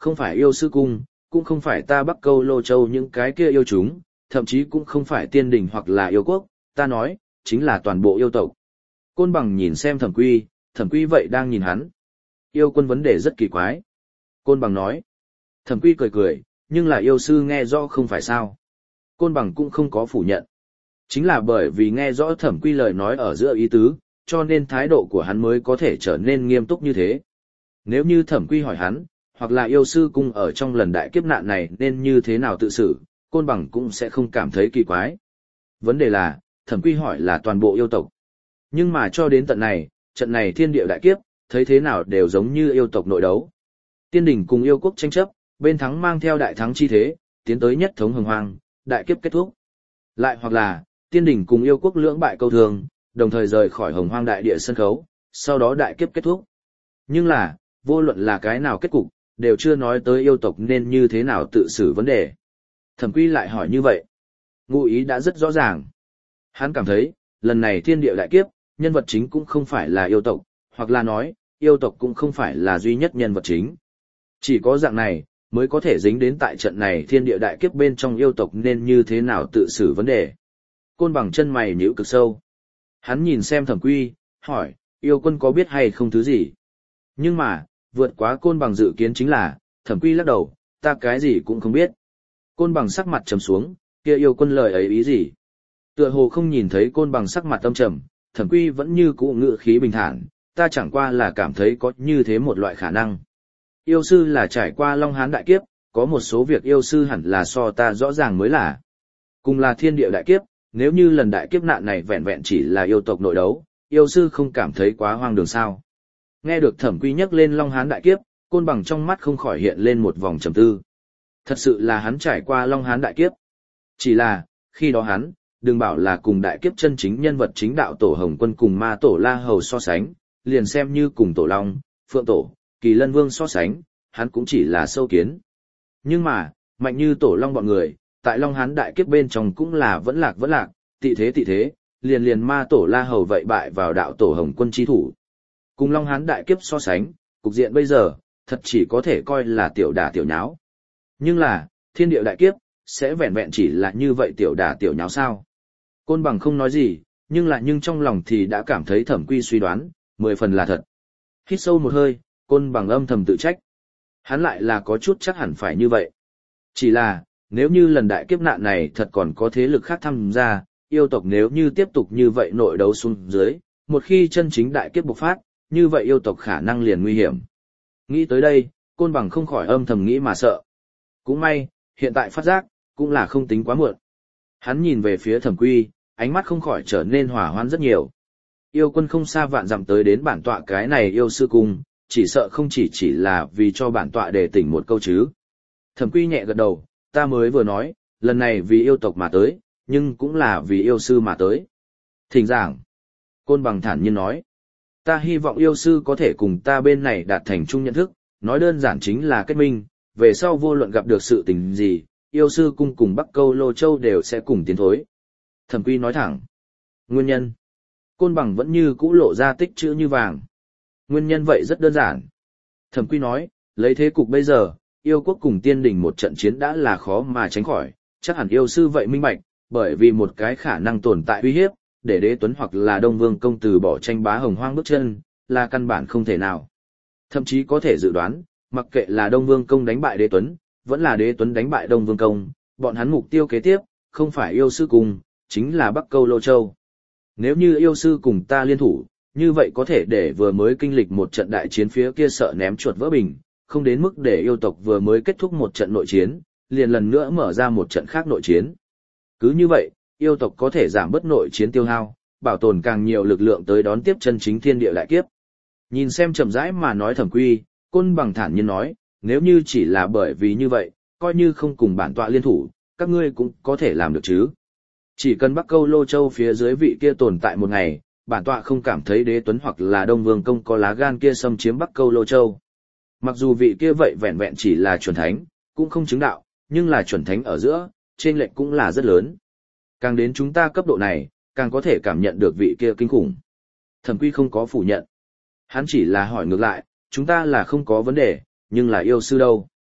không phải yêu sư cung, cũng không phải ta Bắc Câu Lô Châu những cái kia yêu chúng, thậm chí cũng không phải tiên đình hoặc là yêu quốc, ta nói, chính là toàn bộ yêu tộc. Côn Bằng nhìn xem Thẩm Quy, Thẩm Quy vậy đang nhìn hắn. Yêu quân vấn đề rất kỳ quái. Côn Bằng nói. Thẩm Quy cười cười, nhưng là yêu sư nghe rõ không phải sao. Côn Bằng cũng không có phủ nhận. Chính là bởi vì nghe rõ Thẩm Quy lời nói ở giữa ý tứ, cho nên thái độ của hắn mới có thể trở nên nghiêm túc như thế. Nếu như Thẩm Quy hỏi hắn, hoặc là yêu sư cung ở trong lần đại kiếp nạn này nên như thế nào tự xử, Côn Bằng cũng sẽ không cảm thấy kỳ quái. Vấn đề là, Thẩm Quy hỏi là toàn bộ yêu tộc. Nhưng mà cho đến tận này, trận này thiên địa đại kiếp, thấy thế nào đều giống như yêu tộc nội đấu. Tiên đình cùng yêu quốc tranh chấp, bên thắng mang theo đại thắng chi thế, tiến tới nhất thống hồng hoang, đại kiếp kết thúc. Lại hoặc là, tiên đình cùng yêu quốc lưỡng bại câu thường, đồng thời rời khỏi hồng hoang đại địa sân khấu, sau đó đại kiếp kết thúc. Nhưng là, vô luận là cái nào kết cục, đều chưa nói tới yêu tộc nên như thế nào tự xử vấn đề. Thẩm Quy lại hỏi như vậy. Ngụ ý đã rất rõ ràng. Hắn cảm thấy, lần này thiên địa đại kiếp, nhân vật chính cũng không phải là yêu tộc, hoặc là nói, yêu tộc cũng không phải là duy nhất nhân vật chính. Chỉ có dạng này, mới có thể dính đến tại trận này thiên địa đại kiếp bên trong yêu tộc nên như thế nào tự xử vấn đề. Côn Bằng chân mày nhíu cực sâu. Hắn nhìn xem Thẩm Quy, hỏi, yêu quân có biết hay không thứ gì? Nhưng mà, vượt quá Côn Bằng dự kiến chính là, Thẩm Quy lắc đầu, ta cái gì cũng không biết. Côn Bằng sắc mặt trầm xuống, kia yêu quân lời ấy ý gì? Tựa hồ không nhìn thấy Côn Bằng sắc mặt âm trầm, Thẩm Quy vẫn như cũ ngữ khí bình thản, ta chẳng qua là cảm thấy có như thế một loại khả năng. Yêu sư là trải qua Long Hán đại kiếp, có một số việc yêu sư hẳn là so ta rõ ràng mới là. Cùng là thiên địa đại kiếp, nếu như lần đại kiếp nạn này vẹn vẹn chỉ là yêu tộc nội đấu, yêu sư không cảm thấy quá hoang đường sao. Nghe được Thẩm Quy nhắc lên Long Hán đại kiếp, Côn Bằng trong mắt không khỏi hiện lên một vòng trầm tư. Thật sự là hắn trải qua Long Hán đại kiếp. Chỉ là, khi đó hắn, đừng bảo là cùng đại kiếp chân chính nhân vật chính đạo tổ Hồng Quân cùng ma tổ La Hầu so sánh, liền xem như cùng tổ Long, Phượng Tổ, Kỳ Lân Vương so sánh, hắn cũng chỉ là sâu kiến. Nhưng mà, mạnh như tổ Long bọn người, tại Long Hán đại kiếp bên trong cũng là vẫn lạc vẫn lạc, tị thế tị thế, liền liền ma tổ La Hầu vậy bại vào đạo tổ Hồng Quân chi thủ. Cùng Long Hán đại kiếp so sánh, cục diện bây giờ, thật chỉ có thể coi là tiểu đả tiểu nháo. Nhưng là, thiên địa đại kiếp, sẽ vẹn vẹn chỉ là như vậy tiểu đả tiểu nháo sao? Côn Bằng không nói gì, nhưng lại nhưng trong lòng thì đã cảm thấy Thẩm Quy suy đoán, mười phần là thật. Hít sâu một hơi, Côn Bằng âm thầm tự trách. Hắn lại là có chút chắc hẳn phải như vậy. Chỉ là, nếu như lần đại kiếp nạn này thật còn có thế lực khác tham gia, yêu tộc nếu như tiếp tục như vậy nội đấu xuống dưới, một khi chân chính đại kiếp bộc phát, như vậy yêu tộc khả năng liền nguy hiểm. Nghĩ tới đây, Côn Bằng không khỏi âm thầm nghĩ mà sợ. Cũng may, hiện tại phát giác, cũng là không tính quá muộn. Hắn nhìn về phía Thẩm Quy, ánh mắt không khỏi trở nên hỏa hoãn rất nhiều. Yêu quân không xa vạn dặm tới đến bản tọa cái này yêu sư cung, chỉ sợ không chỉ chỉ là vì cho bản tọa để tỉnh một câu chứ. Thẩm Quy nhẹ gật đầu, ta mới vừa nói, lần này vì yêu tộc mà tới, nhưng cũng là vì yêu sư mà tới. Thỉnh giảng. Côn Bằng thản nhiên nói, ta hy vọng yêu sư có thể cùng ta bên này đạt thành chung nhận thức, nói đơn giản chính là kết minh, về sau vô luận gặp được sự tình gì, yêu sư cung cùng Bắc Câu Lô Châu đều sẽ cùng tiến thối. Thẩm Quy nói thẳng. Nguyên nhân. Côn Bằng vẫn như cũ lộ ra tích chữ như vàng. Nguyên nhân vậy rất đơn giản. Thẩm Quy nói, lấy thế cục bây giờ, yêu quốc cùng tiên đình một trận chiến đã là khó mà tránh khỏi, chắc hẳn yêu sư vậy minh bạch, bởi vì một cái khả năng tồn tại uy hiếp, để Đế Tuấn hoặc là Đông Vương công từ bỏ tranh bá hồng hoang bước chân, là căn bản không thể nào. Thậm chí có thể dự đoán, mặc kệ là Đông Vương công đánh bại Đế Tuấn, vẫn là Đế Tuấn đánh bại Đông Vương công, bọn hắn mục tiêu kế tiếp, không phải yêu sư cùng, chính là Bắc Câu Lô Châu. Nếu như yêu sư cùng ta liên thủ, như vậy có thể để vừa mới kinh lịch một trận đại chiến phía kia sợ ném chuột vỡ bình, không đến mức để yêu tộc vừa mới kết thúc một trận nội chiến, liền lần nữa mở ra một trận khác nội chiến. Cứ như vậy, yêu tộc có thể giảm bớt nội chiến tiêu hao, bảo tồn càng nhiều lực lượng tới đón tiếp chân chính thiên địa đại kiếp. Nhìn xem chậm rãi mà nói Thẩm Quy, Côn Bằng thản nhiên nói, nếu như chỉ là bởi vì như vậy, coi như không cùng bản tọa liên thủ, các ngươi cũng có thể làm được chứ. Chỉ cần Bắc Câu Lô Châu phía dưới vị kia tồn tại một ngày, bản tọa không cảm thấy Đế Tuấn hoặc là Đông Vương công có lá gan kia xâm chiếm Bắc Câu Lô Châu. Mặc dù vị kia vậy vẹn vẹn chỉ là chuẩn thánh, cũng không chứng đạo, nhưng là chuẩn thánh ở giữa, chênh lệch cũng là rất lớn. Càng đến chúng ta cấp độ này, càng có thể cảm nhận được vị kia kinh khủng. Thẩm Quy không có phủ nhận. Hắn chỉ là hỏi ngược lại, chúng ta là không có vấn đề, nhưng là yêu sư đâu.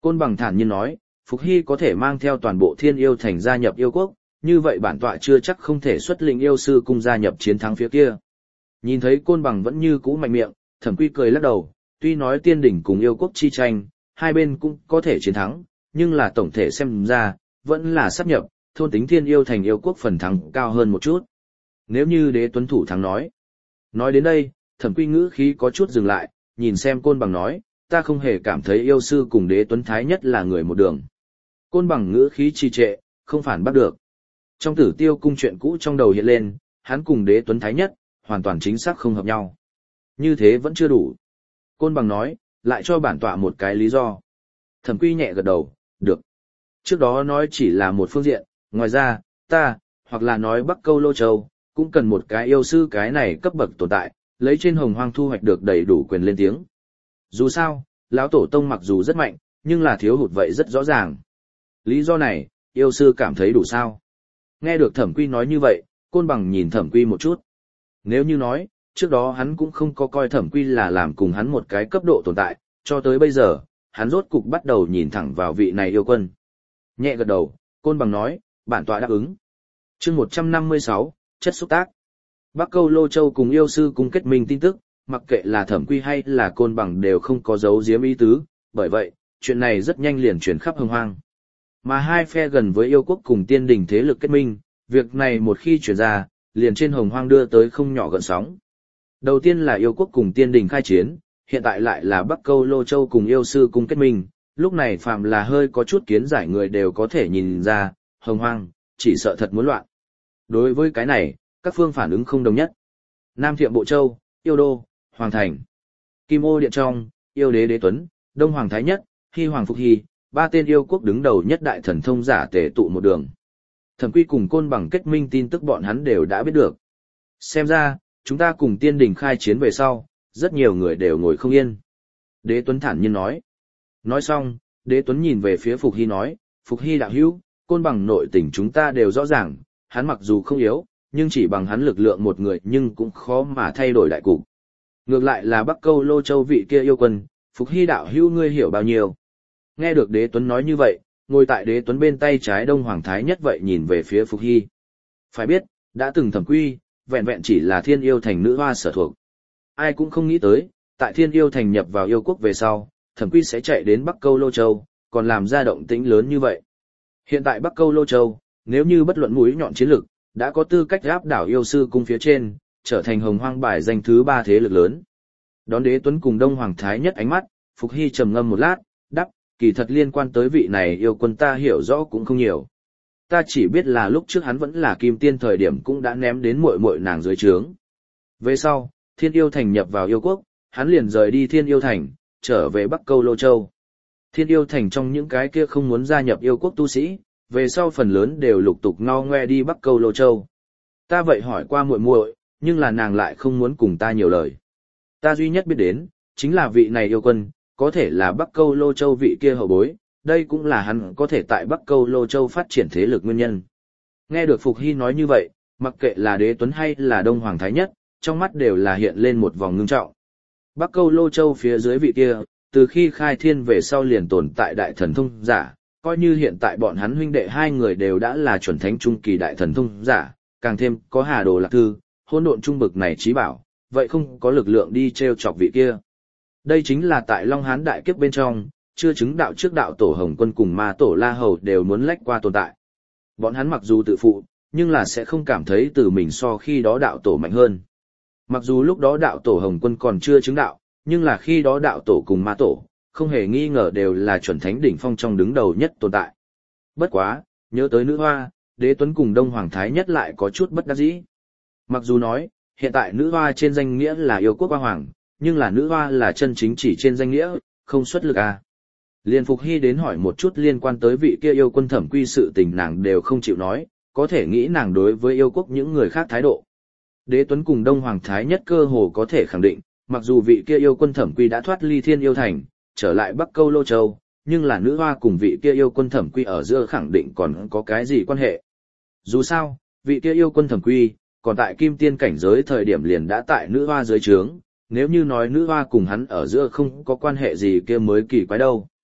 Côn Bằng thản nhiên nói, Phục Hy có thể mang theo toàn bộ Thiên Yêu Thành gia nhập yêu quốc, như vậy bản tọa chưa chắc không thể xuất lĩnh yêu sư cung gia nhập chiến thắng phía kia. Nhìn thấy Côn Bằng vẫn như cũ mạnh miệng, Thẩm Quy cười lắc đầu, tuy nói tiên đỉnh cùng yêu quốc chi tranh, hai bên cũng có thể chiến thắng, nhưng là tổng thể xem ra, vẫn là sáp nhập, thôn tính Thiên Yêu Thành yêu quốc phần thắng cao hơn một chút. Nếu như Đế Tuấn thủ thắng nói. Nói đến đây, Thẩm Quy ngữ khí có chút dừng lại, nhìn xem Côn Bằng nói, ta không hề cảm thấy yêu sư cùng Đế Tuấn Thái Nhất là người một đường. Côn Bằng ngữ khí trì trệ, không phản bắt được. Trong Tử Tiêu cung chuyện cũ trong đầu hiện lên, hắn cùng Đế Tuấn Thái Nhất, hoàn toàn chính xác không hợp nhau. Như thế vẫn chưa đủ. Côn Bằng nói, lại cho bản tọa một cái lý do. Thẩm Quy nhẹ gật đầu, được. Trước đó nói chỉ là một phương diện, ngoài ra, ta, hoặc là nói Bắc Câu Lô Châu, cũng cần một cái yêu sư cái này cấp bậc tồn tại, lấy trên hồng hoang thu hoạch được đầy đủ quyền lên tiếng. Dù sao, lão tổ tông mặc dù rất mạnh, nhưng là thiếu hụt vậy rất rõ ràng. Lý do này, yêu sư cảm thấy đủ sao? Nghe được Thẩm Quy nói như vậy, Côn Bằng nhìn Thẩm Quy một chút. Nếu như nói, trước đó hắn cũng không có coi Thẩm Quy là làm cùng hắn một cái cấp độ tồn tại, cho tới bây giờ, hắn rốt cục bắt đầu nhìn thẳng vào vị này yêu quân. Nhẹ gật đầu, Côn Bằng nói, bản tọa đáp ứng. Chương một trăm năm mươi sáu, chất xúc tác. Bắc Câu Lô Châu cùng yêu sư cùng kết minh tin tức, mặc kệ là Thẩm Quy hay là Côn Bằng đều không có giấu giếm ý tứ, bởi vậy, chuyện này rất nhanh liền truyền khắp hồng hoang. Mà hai phe gần với yêu quốc cùng tiên đình thế lực kết minh, việc này một khi truyền ra, liền trên hồng hoang đưa tới không nhỏ gợn sóng. Đầu tiên là yêu quốc cùng tiên đình khai chiến, hiện tại lại là Bắc Câu Lô Châu cùng yêu sư cùng kết minh, lúc này phạm là hơi có chút kiến giải người đều có thể nhìn ra, hồng hoang, chỉ sợ thật muốn loạn. Đối với cái này, các phương phản ứng không đồng nhất. Nam Thiệm Bộ Châu, Yêu Đô, Hoàng Thành. Kim Ô Điện trong, Yêu Đế Đế Tuấn, Đông Hoàng Thái Nhất, Hy Hoàng Phục Hy, ba tên yêu quốc đứng đầu nhất đại thần thông giả tề tụ một đường. Thẩm Quy cùng Côn Bằng kết minh tin tức bọn hắn đều đã biết được. Xem ra, chúng ta cùng tiên đình khai chiến về sau, rất nhiều người đều ngồi không yên. Đế Tuấn thản nhiên nói. Nói xong, Đế Tuấn nhìn về phía Phục Hy nói, Phục Hy đạo hữu, Côn Bằng nội tình chúng ta đều rõ ràng, hắn mặc dù không yếu, nhưng chỉ bằng hắn lực lượng một người nhưng cũng khó mà thay đổi đại cục. Ngược lại là Bắc Câu Lô Châu vị kia yêu quân, Phục Hy đạo hữu ngươi hiểu bao nhiêu. Nghe được Đế Tuấn nói như vậy, ngồi tại Đế Tuấn bên tay trái Đông Hoàng Thái Nhất vậy nhìn về phía Phục Hy. Phải biết, đã từng Thẩm Quy, vẹn vẹn chỉ là Thiên Yêu Thành nữ hoa sở thuộc. Ai cũng không nghĩ tới, tại Thiên Yêu Thành nhập vào yêu quốc về sau, Thẩm Quy sẽ chạy đến Bắc Câu Lô Châu, còn làm ra động tĩnh lớn như vậy. Hiện tại Bắc Câu Lô Châu, nếu như bất luận mũi nhọn chiến lực, đã có tư cách áp đảo yêu sư cung phía trên, trở thành hồng hoang bài danh thứ ba thế lực lớn. Đón Đế Tuấn cùng Đông Hoàng Thái Nhất ánh mắt, Phục Hy trầm ngâm một lát, đáp, kỳ thật liên quan tới vị này yêu quân ta hiểu rõ cũng không nhiều. Ta chỉ biết là lúc trước hắn vẫn là kim tiên thời điểm cũng đã ném đến muội muội nàng dưới trướng. Về sau, Thiên Yêu Thành nhập vào yêu quốc, hắn liền rời đi Thiên Yêu Thành, trở về Bắc Câu Lô Châu. Thiên Yêu Thành trong những cái kia không muốn gia nhập yêu quốc tu sĩ, về sau phần lớn đều lục tục ngao ngoe đi Bắc Câu Lô Châu. Ta vậy hỏi qua muội muội, nhưng là nàng lại không muốn cùng ta nhiều lời. Ta duy nhất biết đến, chính là vị này yêu quân, có thể là Bắc Câu Lô Châu vị kia hậu bối, đây cũng là hắn có thể tại Bắc Câu Lô Châu phát triển thế lực nguyên nhân. Nghe được Phục Hy nói như vậy, mặc kệ là Đế Tuấn hay là Đông Hoàng Thái Nhất, trong mắt đều là hiện lên một vòng ngưng trọng. Bắc Câu Lô Châu phía dưới vị kia, từ khi khai thiên về sau liền tồn tại đại thần thông giả, coi như hiện tại bọn hắn huynh đệ hai người đều đã là chuẩn thánh trung kỳ đại thần thông giả, càng thêm có Hà Đồ Lạc Thư, hỗn độn trung bực này trí bảo, vậy không có lực lượng đi treo chọc vị kia. Đây chính là tại Long Hán đại kiếp bên trong, chưa chứng đạo trước đạo tổ Hồng Quân cùng ma tổ La Hầu đều muốn lách qua tồn tại. Bọn hắn mặc dù tự phụ, nhưng là sẽ không cảm thấy từ mình so khi đó đạo tổ mạnh hơn. Mặc dù lúc đó đạo tổ Hồng Quân còn chưa chứng đạo, nhưng là khi đó đạo tổ cùng ma tổ, không hề nghi ngờ đều là chuẩn thánh đỉnh phong trong đứng đầu nhất tồn tại. Bất quá, nhớ tới nữ hoa, Đế Tuấn cùng Đông Hoàng Thái Nhất lại có chút bất đắc dĩ. Mặc dù nói, hiện tại nữ hoa trên danh nghĩa là yêu quốc hoa hoàng, nhưng là nữ hoa là chân chính chỉ trên danh nghĩa, không xuất lực à. Liên Phục Hy đến hỏi một chút liên quan tới vị kia yêu quân Thẩm Quy sự tình nàng đều không chịu nói, có thể nghĩ nàng đối với yêu quốc những người khác thái độ. Đế Tuấn cùng Đông Hoàng Thái Nhất cơ hồ có thể khẳng định, mặc dù vị kia yêu quân Thẩm Quy đã thoát ly Thiên Yêu Thành, trở lại Bắc Câu Lô Châu, nhưng là nữ hoa cùng vị kia yêu quân Thẩm Quy ở giữa khẳng định còn có cái gì quan hệ. Dù sao, vị kia yêu quân Thẩm Quy, còn tại kim tiên cảnh giới thời điểm liền đã tại nữ hoa dưới trướng, nếu như nói nữ hoa cùng hắn ở giữa không có quan hệ gì kia mới kỳ quái đâu.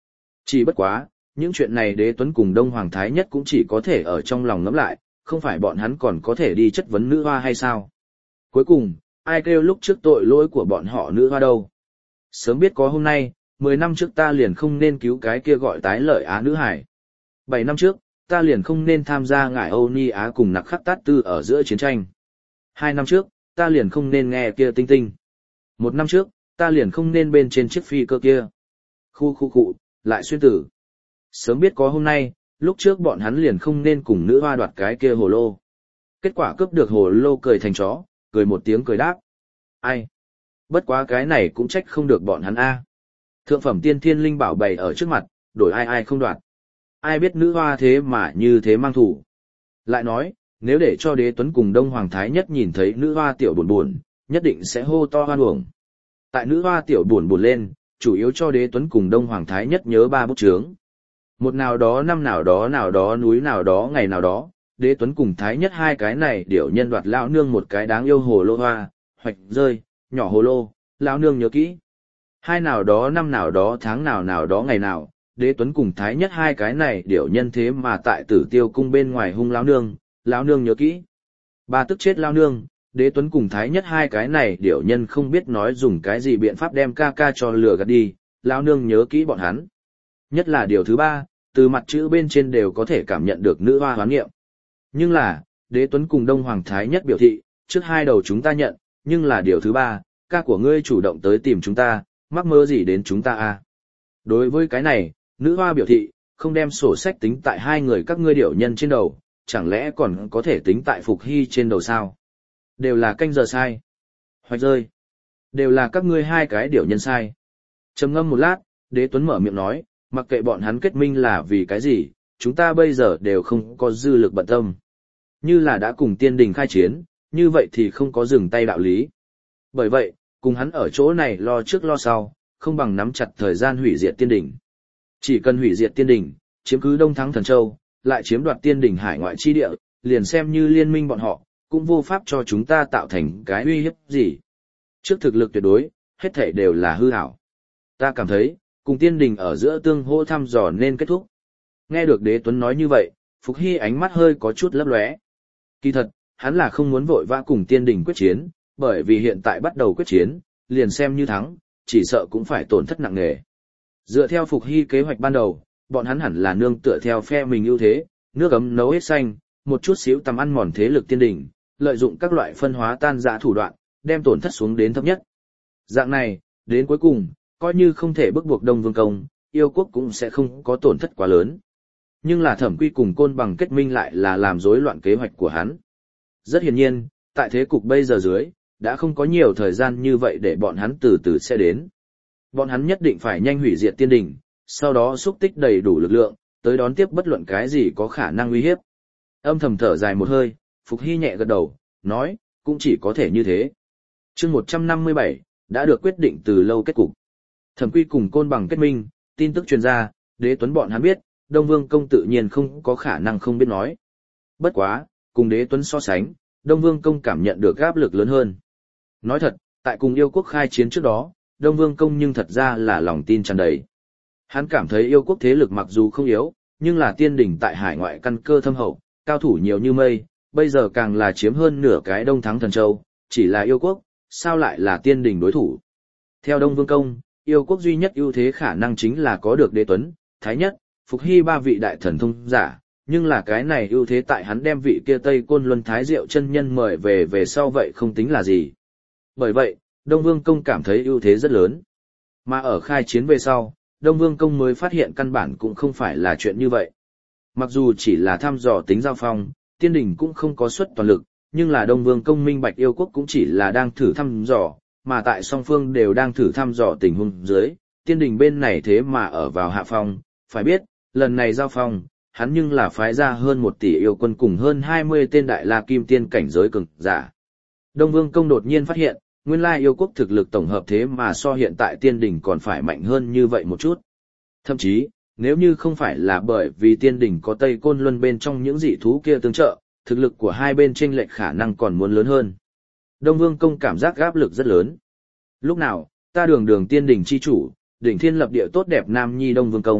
Chỉ bất quá, những chuyện này Đế Tuấn cùng Đông Hoàng Thái Nhất cũng chỉ có thể ở trong lòng ngẫm lại, không phải bọn hắn còn có thể đi chất vấn nữ hoa hay sao? Cuối cùng, ai kêu lúc trước tội lỗi của bọn họ nữ hoa đâu? Sớm biết có hôm nay, mười năm trước ta liền không nên cứu cái kia gọi tái lợi Á nữ hải. Bảy năm trước, ta liền không nên tham gia ngải Âu Ni Á cùng nặc khắc tát tư ở giữa chiến tranh. Hai năm trước, ta liền không nên nghe kia tinh tinh. Một năm trước, ta liền không nên bên trên chiếc phi cơ kia. Khu khu khu, lại xuyên tử. Sớm biết có hôm nay, lúc trước bọn hắn liền không nên cùng nữ hoa đoạt cái kia hồ lô. Kết quả cướp được hồ lô cười thành chó, cười một tiếng cười đáp. Ai? Bất quá cái này cũng trách không được bọn hắn a. Thượng phẩm tiên thiên linh bảo bày ở trước mặt, đổi ai ai không đoạt. Ai biết nữ hoa thế mà như thế mang thủ. Lại nói, nếu để cho Đế Tuấn cùng Đông Hoàng Thái Nhất nhìn thấy nữ hoa tiểu buồn buồn, nhất định sẽ hô to hoan uổng. Tại nữ hoa tiểu buồn buồn lên, chủ yếu cho Đế Tuấn cùng Đông Hoàng Thái Nhất nhớ ba bút chướng. Một nào đó năm nào đó nào đó núi nào đó ngày nào đó, Đế Tuấn cùng Thái Nhất hai cái này điểu nhân đoạt lão nương một cái đáng yêu hồ lô hoa, hoạch rơi, nhỏ hồ lô, lão nương nhớ kỹ. Hai nào đó năm nào đó tháng nào nào đó ngày nào, Đế Tuấn cùng Thái Nhất hai cái này điểu nhân thế mà tại Tử Tiêu cung bên ngoài hung lão nương, lão nương nhớ kỹ. Ba tức chết lão nương, Đế Tuấn cùng Thái Nhất hai cái này điểu nhân không biết nói dùng cái gì biện pháp đem ca ca cho lừa gạt đi, lão nương nhớ kỹ bọn hắn. Nhất là điều thứ ba, từ mặt chữ bên trên đều có thể cảm nhận được nữ hoa hoán nghiệm. Nhưng là, Đế Tuấn cùng Đông Hoàng Thái Nhất biểu thị, trước hai đầu chúng ta nhận, nhưng là điều thứ ba, ca của ngươi chủ động tới tìm chúng ta, mắc mơ gì đến chúng ta à. Đối với cái này, nữ hoa biểu thị, không đem sổ sách tính tại hai người các ngươi điểu nhân trên đầu, chẳng lẽ còn có thể tính tại Phục Hy trên đầu sao? Đều là canh giờ sai. Hoạch rơi. Đều là các ngươi hai cái điểu nhân sai. Trầm ngâm một lát, Đế Tuấn mở miệng nói, mặc kệ bọn hắn kết minh là vì cái gì, chúng ta bây giờ đều không có dư lực bận tâm. Như là đã cùng tiên đình khai chiến, như vậy thì không có dừng tay đạo lý. Bởi vậy, cùng hắn ở chỗ này lo trước lo sau, không bằng nắm chặt thời gian hủy diệt tiên đình. Chỉ cần hủy diệt tiên đình, chiếm cứ Đông Thắng Thần Châu, lại chiếm đoạt tiên đình hải ngoại chi địa, liền xem như liên minh bọn họ, cũng vô pháp cho chúng ta tạo thành cái uy hiếp gì. Trước thực lực tuyệt đối, hết thảy đều là hư ảo. Ta cảm thấy, cùng tiên đình ở giữa tương hô thăm dò nên kết thúc. Nghe được Đế Tuấn nói như vậy, Phục Hy ánh mắt hơi có chút lấp lóe. Kỳ thật, hắn là không muốn vội vã cùng tiên đình quyết chiến, bởi vì hiện tại bắt đầu quyết chiến, liền xem như thắng, chỉ sợ cũng phải tổn thất nặng nề. Dựa theo Phục Hy kế hoạch ban đầu, bọn hắn hẳn là nương tựa theo phe mình ưu thế, nước ấm nấu hết xanh, một chút xíu tầm ăn mòn thế lực tiên đình, lợi dụng các loại phân hóa tan rã thủ đoạn, đem tổn thất xuống đến thấp nhất. Dạng này, đến cuối cùng, coi như không thể bức buộc Đông Vương Công, yêu quốc cũng sẽ không có tổn thất quá lớn. Nhưng là Thẩm Quy cùng Côn Bằng kết minh lại là làm rối loạn kế hoạch của hắn. Rất hiển nhiên, tại thế cục bây giờ dưới, đã không có nhiều thời gian như vậy để bọn hắn từ từ sẽ đến. Bọn hắn nhất định phải nhanh hủy diệt tiên đình, sau đó xúc tích đầy đủ lực lượng, tới đón tiếp bất luận cái gì có khả năng uy hiếp. Âm thầm thở dài một hơi, Phục Hy nhẹ gật đầu, nói, cũng chỉ có thể như thế. Chương một trăm năm mươi bảy, đã được quyết định từ lâu kết cục. Thẩm Quy cùng Côn Bằng kết minh, tin tức truyền ra, Đế Tuấn bọn hắn biết, Đông Vương Công tự nhiên không có khả năng không biết nói. Bất quá, cùng Đế Tuấn so sánh, Đông Vương Công cảm nhận được áp lực lớn hơn. Nói thật, tại cùng yêu quốc khai chiến trước đó, Đông Vương Công nhưng thật ra là lòng tin tràn đầy. Hắn cảm thấy yêu quốc thế lực mặc dù không yếu, nhưng là tiên đỉnh tại hải ngoại căn cơ thâm hậu, cao thủ nhiều như mây, bây giờ càng là chiếm hơn nửa cái Đông Thắng Thần Châu, chỉ là yêu quốc, sao lại là tiên đỉnh đối thủ. Theo Đông Vương Công, yêu quốc duy nhất ưu thế khả năng chính là có được Đế Tuấn, Thái Nhất, Phục Hy ba vị đại thần thông giả, nhưng là cái này ưu thế tại hắn đem vị kia Tây Côn Luân Thái Diệu chân nhân mời về về sau vậy không tính là gì. Bởi vậy, Đông Vương Công cảm thấy ưu thế rất lớn. Mà ở khai chiến về sau, Đông Vương Công mới phát hiện căn bản cũng không phải là chuyện như vậy. Mặc dù chỉ là thăm dò tính giao phong, tiên đình cũng không có suất toàn lực, nhưng là Đông Vương Công minh bạch yêu quốc cũng chỉ là đang thử thăm dò, mà tại song phương đều đang thử thăm dò tình huống dưới, tiên đình bên này thế mà ở vào hạ phong, phải biết, lần này giao phong, hắn nhưng là phái ra hơn một tỷ yêu quân cùng hơn hai mươi tên đại la kim tiên cảnh giới cường giả. Đông Vương Công đột nhiên phát hiện, nguyên lai yêu quốc thực lực tổng hợp thế mà so hiện tại tiên đình còn phải mạnh hơn như vậy một chút. Thậm chí, nếu như không phải là bởi vì tiên đình có Tây Côn Luân bên trong những dị thú kia tương trợ, thực lực của hai bên chênh lệch khả năng còn muốn lớn hơn. Đông Vương Công cảm giác áp lực rất lớn. Lúc nào, ta đường đường tiên đình chi chủ, đỉnh thiên lập địa tốt đẹp nam nhi Đông Vương Công,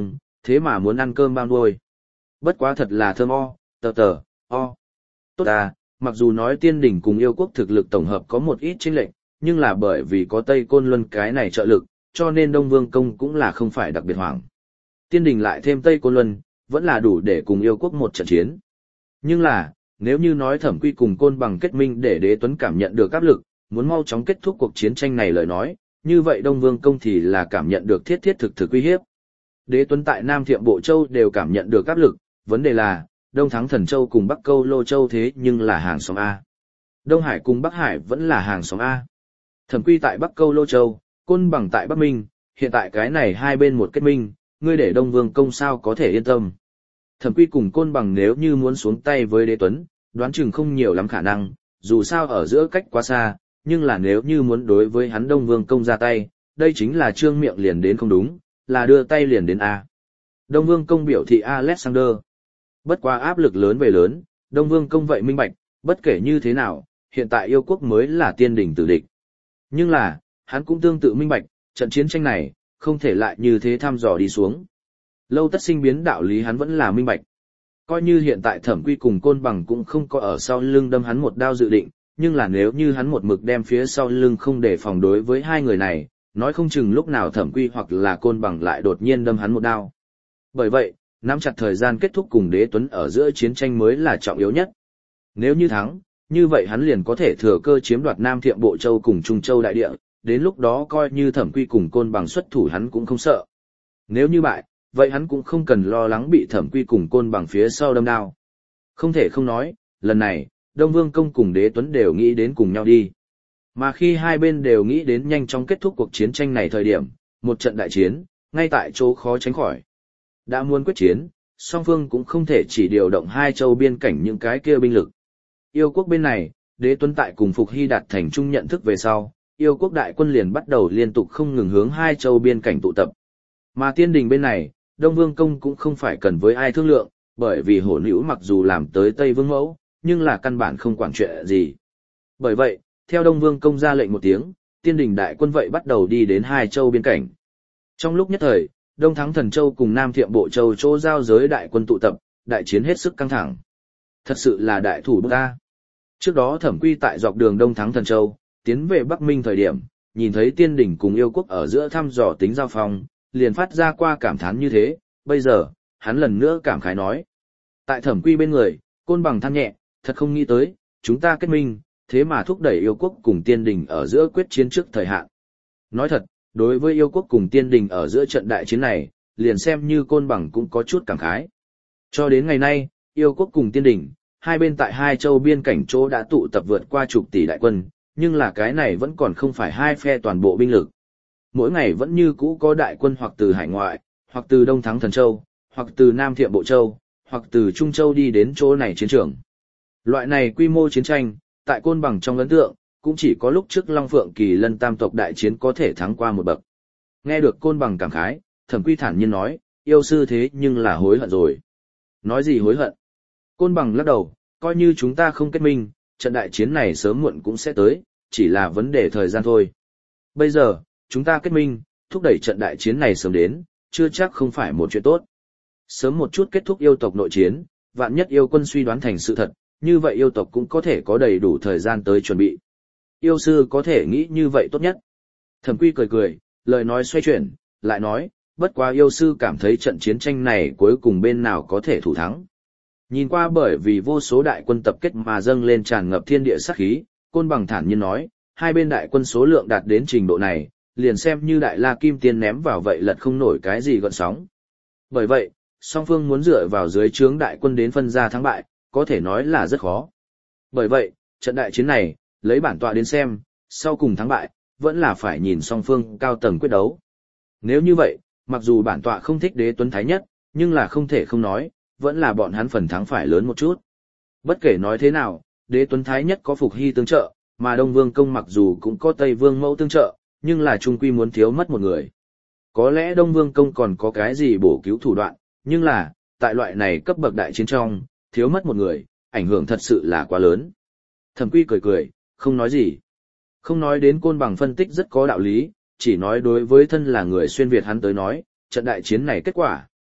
thế mà muốn ăn cơm bao nuôi. Bất quá thật là thơm o, tờ tờ, o. Tốt à, mặc dù nói tiên đỉnh cùng yêu quốc thực lực tổng hợp có một ít chênh lệch, nhưng là bởi vì có Tây Côn Luân cái này trợ lực, cho nên Đông Vương Công cũng là không phải đặc biệt hoảng. Tiên đỉnh lại thêm Tây Côn Luân, vẫn là đủ để cùng yêu quốc một trận chiến. Nhưng là, nếu như nói Thẩm Quy cùng Côn Bằng kết minh để Đế Tuấn cảm nhận được áp lực, muốn mau chóng kết thúc cuộc chiến tranh này lời nói, như vậy Đông Vương Công thì là cảm nhận được thiết thiết thực thực uy hiếp. Đế Tuấn tại Nam Thiệm Bộ Châu đều cảm nhận được áp lực, vấn đề là, Đông Thắng Thần Châu cùng Bắc Câu Lô Châu thế nhưng là hàng xóm A. Đông Hải cùng Bắc Hải vẫn là hàng xóm A. Thẩm Quy tại Bắc Câu Lô Châu, Côn Bằng tại Bắc Minh, hiện tại cái này hai bên một kết minh, ngươi để Đông Vương Công sao có thể yên tâm. Thẩm Quy cùng Côn Bằng nếu như muốn xuống tay với Đế Tuấn, đoán chừng không nhiều lắm khả năng, dù sao ở giữa cách quá xa, nhưng là nếu như muốn đối với hắn Đông Vương Công ra tay, đây chính là trương miệng liền đến không đúng, là đưa tay liền đến A. Đông Vương Công biểu thị Alexander. Bất quá áp lực lớn về lớn, Đông Vương Công vậy minh bạch, bất kể như thế nào, hiện tại yêu quốc mới là tiên đỉnh tử địch. Nhưng là, hắn cũng tương tự minh bạch, trận chiến tranh này, không thể lại như thế thăm dò đi xuống. Lâu tất sinh biến đạo lý hắn vẫn là minh bạch. Coi như hiện tại Thẩm Quy cùng Côn Bằng cũng không có ở sau lưng đâm hắn một đao dự định, nhưng là nếu như hắn một mực đem phía sau lưng không để phòng đối với hai người này, nói không chừng lúc nào Thẩm Quy hoặc là Côn Bằng lại đột nhiên đâm hắn một đao. Bởi vậy, nắm chặt thời gian kết thúc cùng Đế Tuấn ở giữa chiến tranh mới là trọng yếu nhất. Nếu như thắng, như vậy hắn liền có thể thừa cơ chiếm đoạt Nam Thiệm Bộ Châu cùng Trung Châu đại địa, đến lúc đó coi như Thẩm Quy cùng Côn Bằng xuất thủ hắn cũng không sợ. Nếu như bại, vậy hắn cũng không cần lo lắng bị Thẩm Quy cùng Côn Bằng phía sau đâm đao. Không thể không nói, lần này, Đông Vương Công cùng Đế Tuấn đều nghĩ đến cùng nhau đi. Mà khi hai bên đều nghĩ đến nhanh chóng kết thúc cuộc chiến tranh này thời điểm, một trận đại chiến, ngay tại chỗ khó tránh khỏi. Đã muốn quyết chiến, song phương cũng không thể chỉ điều động hai châu biên cảnh những cái kia binh lực. Yêu quốc bên này, Đế Tuấn tại cùng Phục Hy đạt thành chung nhận thức về sau, yêu quốc đại quân liền bắt đầu liên tục không ngừng hướng hai châu biên cảnh tụ tập. Mà tiên đình bên này, Đông Vương Công cũng không phải cần với ai thương lượng, bởi vì hổ nữ mặc dù làm tới Tây Vương Mẫu, nhưng là căn bản không quản chuyện gì. Bởi vậy, theo Đông Vương Công ra lệnh một tiếng, tiên đình đại quân vậy bắt đầu đi đến hai châu biên cảnh. Trong lúc nhất thời, Đông Thắng Thần Châu cùng Nam Thiệm Bộ Châu chỗ giao giới đại quân tụ tập, đại chiến hết sức căng thẳng. Thật sự là đại thủ bức ta. Trước đó Thẩm Quy tại dọc đường Đông Thắng Thần Châu, tiến về Bắc Minh thời điểm, nhìn thấy tiên đỉnh cùng yêu quốc ở giữa thăm dò tính giao phong, liền phát ra qua cảm thán như thế, bây giờ, hắn lần nữa cảm khái nói. Tại Thẩm Quy bên người, Côn Bằng than nhẹ, thật không nghĩ tới, chúng ta kết minh, thế mà thúc đẩy yêu quốc cùng tiên đỉnh ở giữa quyết chiến trước thời hạn. Nói thật, đối với yêu quốc cùng tiên đỉnh ở giữa trận đại chiến này, liền xem như Côn Bằng cũng có chút cảm khái. Cho đến ngày nay, yêu quốc cùng tiên đỉnh, hai bên tại hai châu biên cảnh chỗ đã tụ tập vượt qua chục tỷ đại quân, nhưng là cái này vẫn còn không phải hai phe toàn bộ binh lực. Mỗi ngày vẫn như cũ có đại quân hoặc từ hải ngoại, hoặc từ Đông Thắng Thần Châu, hoặc từ Nam Thiệm Bộ Châu, hoặc từ Trung Châu đi đến chỗ này chiến trường. Loại này quy mô chiến tranh, tại Côn Bằng trong ấn tượng, cũng chỉ có lúc trước Long Phượng Kỳ Lân tam tộc đại chiến có thể thắng qua một bậc. Nghe được Côn Bằng cảm khái, Thẩm Quy thản nhiên nói, yêu sư thế nhưng là hối hận rồi. Nói gì hối hận? Côn Bằng lắc đầu, coi như chúng ta không kết minh, trận đại chiến này sớm muộn cũng sẽ tới, chỉ là vấn đề thời gian thôi. Bây giờ, chúng ta kết minh, thúc đẩy trận đại chiến này sớm đến, chưa chắc không phải một chuyện tốt. Sớm một chút kết thúc yêu tộc nội chiến, vạn nhất yêu quân suy đoán thành sự thật, như vậy yêu tộc cũng có thể có đầy đủ thời gian tới chuẩn bị. Yêu sư có thể nghĩ như vậy tốt nhất. Thẩm Quy cười cười, lời nói xoay chuyển, lại nói, bất quá yêu sư cảm thấy trận chiến tranh này cuối cùng bên nào có thể thủ thắng. Nhìn qua bởi vì vô số đại quân tập kết mà dâng lên tràn ngập thiên địa sát khí, Côn Bằng thản nhiên nói, hai bên đại quân số lượng đạt đến trình độ này, liền xem như đại la kim tiên ném vào vậy lật không nổi cái gì gợn sóng. Bởi vậy, song phương muốn dựa vào dưới trướng đại quân đến phân ra thắng bại, có thể nói là rất khó. Bởi vậy, trận đại chiến này, lấy bản tọa đến xem, sau cùng thắng bại, vẫn là phải nhìn song phương cao tầng quyết đấu. Nếu như vậy, mặc dù bản tọa không thích Đế Tuấn Thái Nhất, nhưng là không thể không nói, vẫn là bọn hắn phần thắng phải lớn một chút. Bất kể nói thế nào, Đế Tuấn Thái Nhất có Phục Hy tương trợ, mà Đông Vương Công mặc dù cũng có Tây Vương Mẫu tương trợ, nhưng là chung quy muốn thiếu mất một người. Có lẽ Đông Vương Công còn có cái gì bổ cứu thủ đoạn, nhưng là, tại loại này cấp bậc đại chiến trong, thiếu mất một người, ảnh hưởng thật sự là quá lớn. Thẩm Quy cười cười, không nói gì. Không nói đến Côn Bằng phân tích rất có đạo lý, chỉ nói đối với thân là người xuyên Việt hắn tới nói, trận đại chiến này kết quả,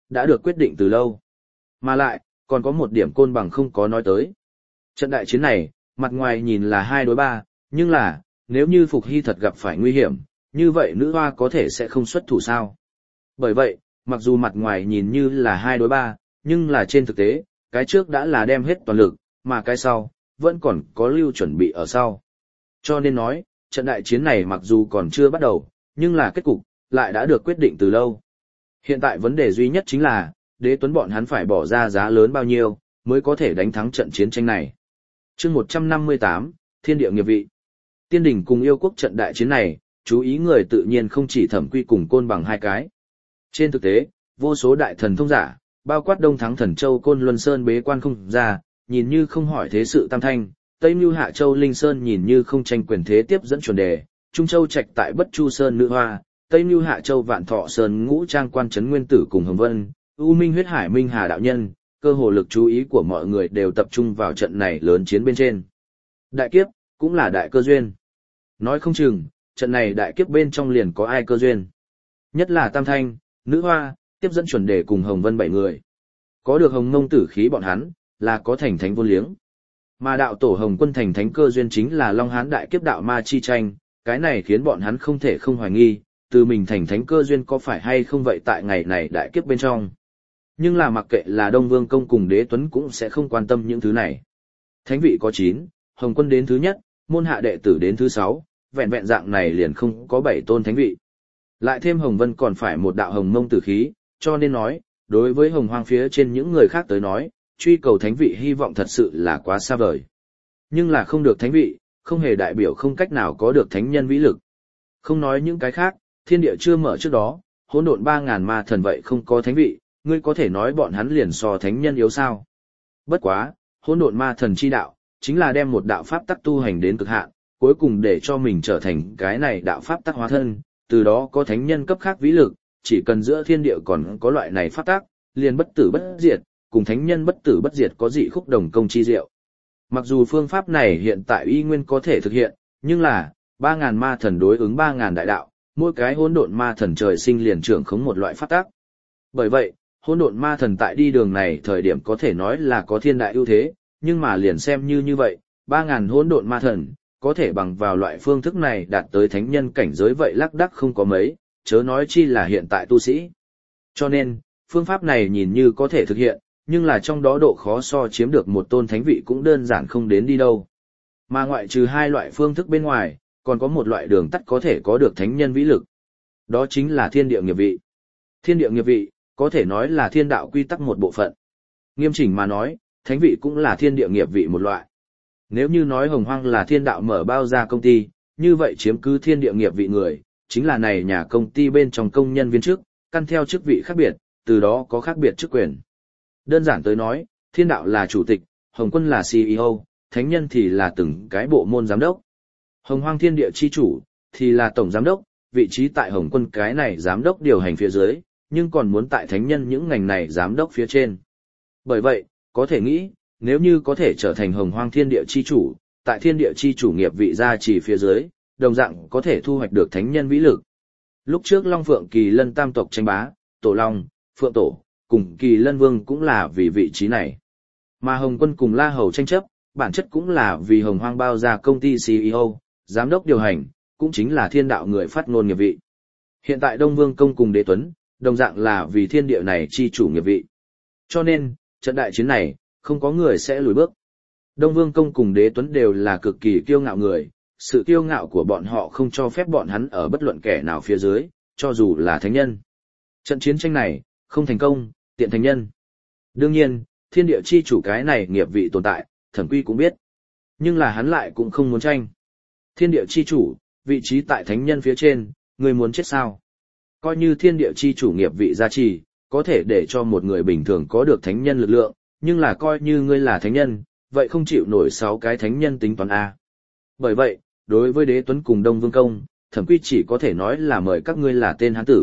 đã được quyết định từ lâu. Mà lại, còn có một điểm Côn Bằng không có nói tới. Trận đại chiến này, mặt ngoài nhìn là hai đối ba, nhưng là, nếu như Phục Hy thật gặp phải nguy hiểm, như vậy nữ hoa có thể sẽ không xuất thủ sao. Bởi vậy, mặc dù mặt ngoài nhìn như là hai đối ba, nhưng là trên thực tế, cái trước đã là đem hết toàn lực, mà cái sau, vẫn còn có lưu chuẩn bị ở sau. Cho nên nói, trận đại chiến này mặc dù còn chưa bắt đầu, nhưng là kết cục, lại đã được quyết định từ lâu. Hiện tại vấn đề duy nhất chính là, Đế Tuấn bọn hắn phải bỏ ra giá lớn bao nhiêu, mới có thể đánh thắng trận chiến tranh này. chương một trăm năm mươi tám, Thiên địa nghiệp vị. Tiên đỉnh cùng yêu quốc trận đại chiến này, chú ý người tự nhiên không chỉ Thẩm Quy cùng Côn Bằng hai cái. Trên thực tế, vô số đại thần thông giả, bao quát Đông Thắng Thần Châu Côn Luân Sơn bế quan không ra, nhìn như không hỏi thế sự tam thanh, Tây Mưu Hạ Châu Linh Sơn nhìn như không tranh quyền thế tiếp dẫn chuẩn đề, Trung Châu Trạch tại Bất Chu Sơn Nữ Hoa, Tây Mưu Hạ Châu Vạn Thọ Sơn Ngũ Trang Quan Trấn Nguyên Tử cùng Hồng Vân, U Minh Huyết Hải Minh Hà đạo nhân, cơ hồ lực chú ý của mọi người đều tập trung vào trận này lớn chiến bên trên. Đại kiếp, cũng là đại cơ duyên. Nói không chừng, trận này đại kiếp bên trong liền có ai cơ duyên. Nhất là Tam Thanh, Nữ Hoa, tiếp dẫn chuẩn đề cùng Hồng Vân bảy người. Có được Hồng Mông tử khí bọn hắn, là có thành thánh vô liếng. Mà đạo tổ Hồng Quân thành thánh cơ duyên chính là Long Hán đại kiếp đạo ma chi tranh, cái này khiến bọn hắn không thể không hoài nghi, từ mình thành thánh cơ duyên có phải hay không vậy tại ngày này đại kiếp bên trong. Nhưng là mặc kệ là Đông Vương Công cùng Đế Tuấn cũng sẽ không quan tâm những thứ này. Thánh vị có chín, Hồng Quân đến thứ nhất, môn hạ đệ tử đến thứ sáu, vẹn vẹn dạng này liền không có bảy tôn thánh vị. Lại thêm Hồng Vân còn phải một đạo Hồng Mông tử khí, cho nên nói, đối với Hồng Hoang phía trên những người khác tới nói, truy cầu thánh vị hy vọng thật sự là quá xa vời. Nhưng là không được thánh vị, không hề đại biểu không cách nào có được thánh nhân vĩ lực. Không nói những cái khác, thiên địa chưa mở trước đó, hỗn độn ba ngàn ma thần vậy không có thánh vị, ngươi có thể nói bọn hắn liền so thánh nhân yếu sao. Bất quá, hỗn độn ma thần chi đạo, chính là đem một đạo pháp tắc tu hành đến cực hạn, cuối cùng để cho mình trở thành cái này đạo pháp tắc hóa thân, từ đó có thánh nhân cấp khác vĩ lực, chỉ cần giữa thiên địa còn có loại này pháp tắc, liền bất tử bất diệt, cùng thánh nhân bất tử bất diệt có dị khúc đồng công chi diệu. Mặc dù phương pháp này hiện tại y nguyên có thể thực hiện, nhưng là, ba ngàn ma thần đối ứng ba ngàn đại đạo, mỗi cái hỗn độn ma thần trời sinh liền trưởng khống một loại pháp tắc. Bởi vậy, hỗn độn ma thần tại đi đường này thời điểm có thể nói là có thiên đại ưu thế, nhưng mà liền xem như như vậy, ba ngàn hỗn độn ma thần, có thể bằng vào loại phương thức này đạt tới thánh nhân cảnh giới vậy lác đác không có mấy, chớ nói chi là hiện tại tu sĩ. Cho nên, phương pháp này nhìn như có thể thực hiện, nhưng là trong đó độ khó so chiếm được một tôn thánh vị cũng đơn giản không đến đi đâu. Mà ngoại trừ hai loại phương thức bên ngoài, còn có một loại đường tắt có thể có được thánh nhân vĩ lực. Đó chính là thiên địa nghiệp vị. Thiên địa nghiệp vị, có thể nói là thiên đạo quy tắc một bộ phận. Nghiêm chỉnh mà nói, thánh vị cũng là thiên địa nghiệp vị một loại. Nếu như nói Hồng Hoang là thiên đạo mở bao ra công ty, như vậy chiếm cứ thiên địa nghiệp vị người, chính là này nhà công ty bên trong công nhân viên chức, căn theo chức vị khác biệt, từ đó có khác biệt chức quyền. Đơn giản tới nói, thiên đạo là chủ tịch, Hồng Quân là xê e ô, thánh nhân thì là từng cái bộ môn giám đốc. Hồng Hoang thiên địa chi chủ, thì là tổng giám đốc, vị trí tại Hồng Quân cái này giám đốc điều hành phía dưới, nhưng còn muốn tại thánh nhân những ngành này giám đốc phía trên. Bởi vậy, có thể nghĩ, nếu như có thể trở thành Hồng Hoang thiên địa chi chủ, tại thiên địa chi chủ nghiệp vị gia trì phía dưới, đồng dạng có thể thu hoạch được thánh nhân vĩ lực. Lúc trước Long Phượng Kỳ Lân tam tộc tranh bá, Tổ Long, Phượng Tổ, cùng Kỳ Lân Vương cũng là vì vị trí này. Mà Hồng Quân cùng La Hầu tranh chấp, bản chất cũng là vì Hồng Hoang bao ra công ty xê e ô, giám đốc điều hành, cũng chính là thiên đạo người phát ngôn nghiệp vị. Hiện tại Đông Vương Công cùng Đế Tuấn, đồng dạng là vì thiên địa này chi chủ nghiệp vị. Cho nên, trận đại chiến này, không có người sẽ lùi bước. Đông Vương Công cùng Đế Tuấn đều là cực kỳ kiêu ngạo người, sự kiêu ngạo của bọn họ không cho phép bọn hắn ở bất luận kẻ nào phía dưới, cho dù là thánh nhân. Trận chiến tranh này, không thành công, tiện thánh nhân. Đương nhiên, thiên địa chi chủ cái này nghiệp vị tồn tại, Thẩm Quy cũng biết. Nhưng là hắn lại cũng không muốn tranh. Thiên địa chi chủ, vị trí tại thánh nhân phía trên, người muốn chết sao? Coi như thiên địa chi chủ nghiệp vị gia trì, có thể để cho một người bình thường có được thánh nhân lực lượng, nhưng là coi như ngươi là thánh nhân, vậy không chịu nổi sáu cái thánh nhân tính toán A. Bởi vậy, đối với Đế Tuấn cùng Đông Vương Công, Thẩm Quy chỉ có thể nói là mời các ngươi là tên hán tử.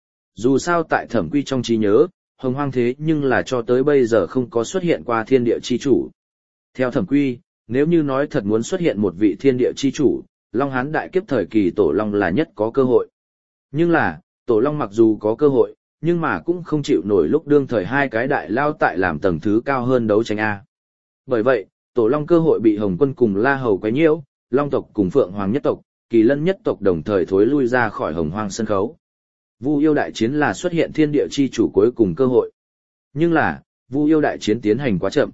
Dù sao tại Thẩm Quy trong trí nhớ, Hồng Hoang thế nhưng là cho tới bây giờ không có xuất hiện qua thiên địa chi chủ. Theo Thẩm Quy, nếu như nói thật muốn xuất hiện một vị thiên địa chi chủ, Long Hán đại kiếp thời kỳ Tổ Long là nhất có cơ hội. Nhưng là, Tổ Long mặc dù có cơ hội, nhưng mà cũng không chịu nổi lúc đương thời hai cái đại lao tại làm tầng thứ cao hơn đấu tranh A. Bởi vậy, Tổ Long cơ hội bị Hồng Quân cùng La Hầu quấy nhiễu, Long tộc cùng Phượng Hoàng nhất tộc, Kỳ Lân nhất tộc đồng thời thối lui ra khỏi Hồng Hoang sân khấu. Vu yêu đại chiến là xuất hiện thiên địa chi chủ cuối cùng cơ hội. Nhưng là, Vu yêu đại chiến tiến hành quá chậm.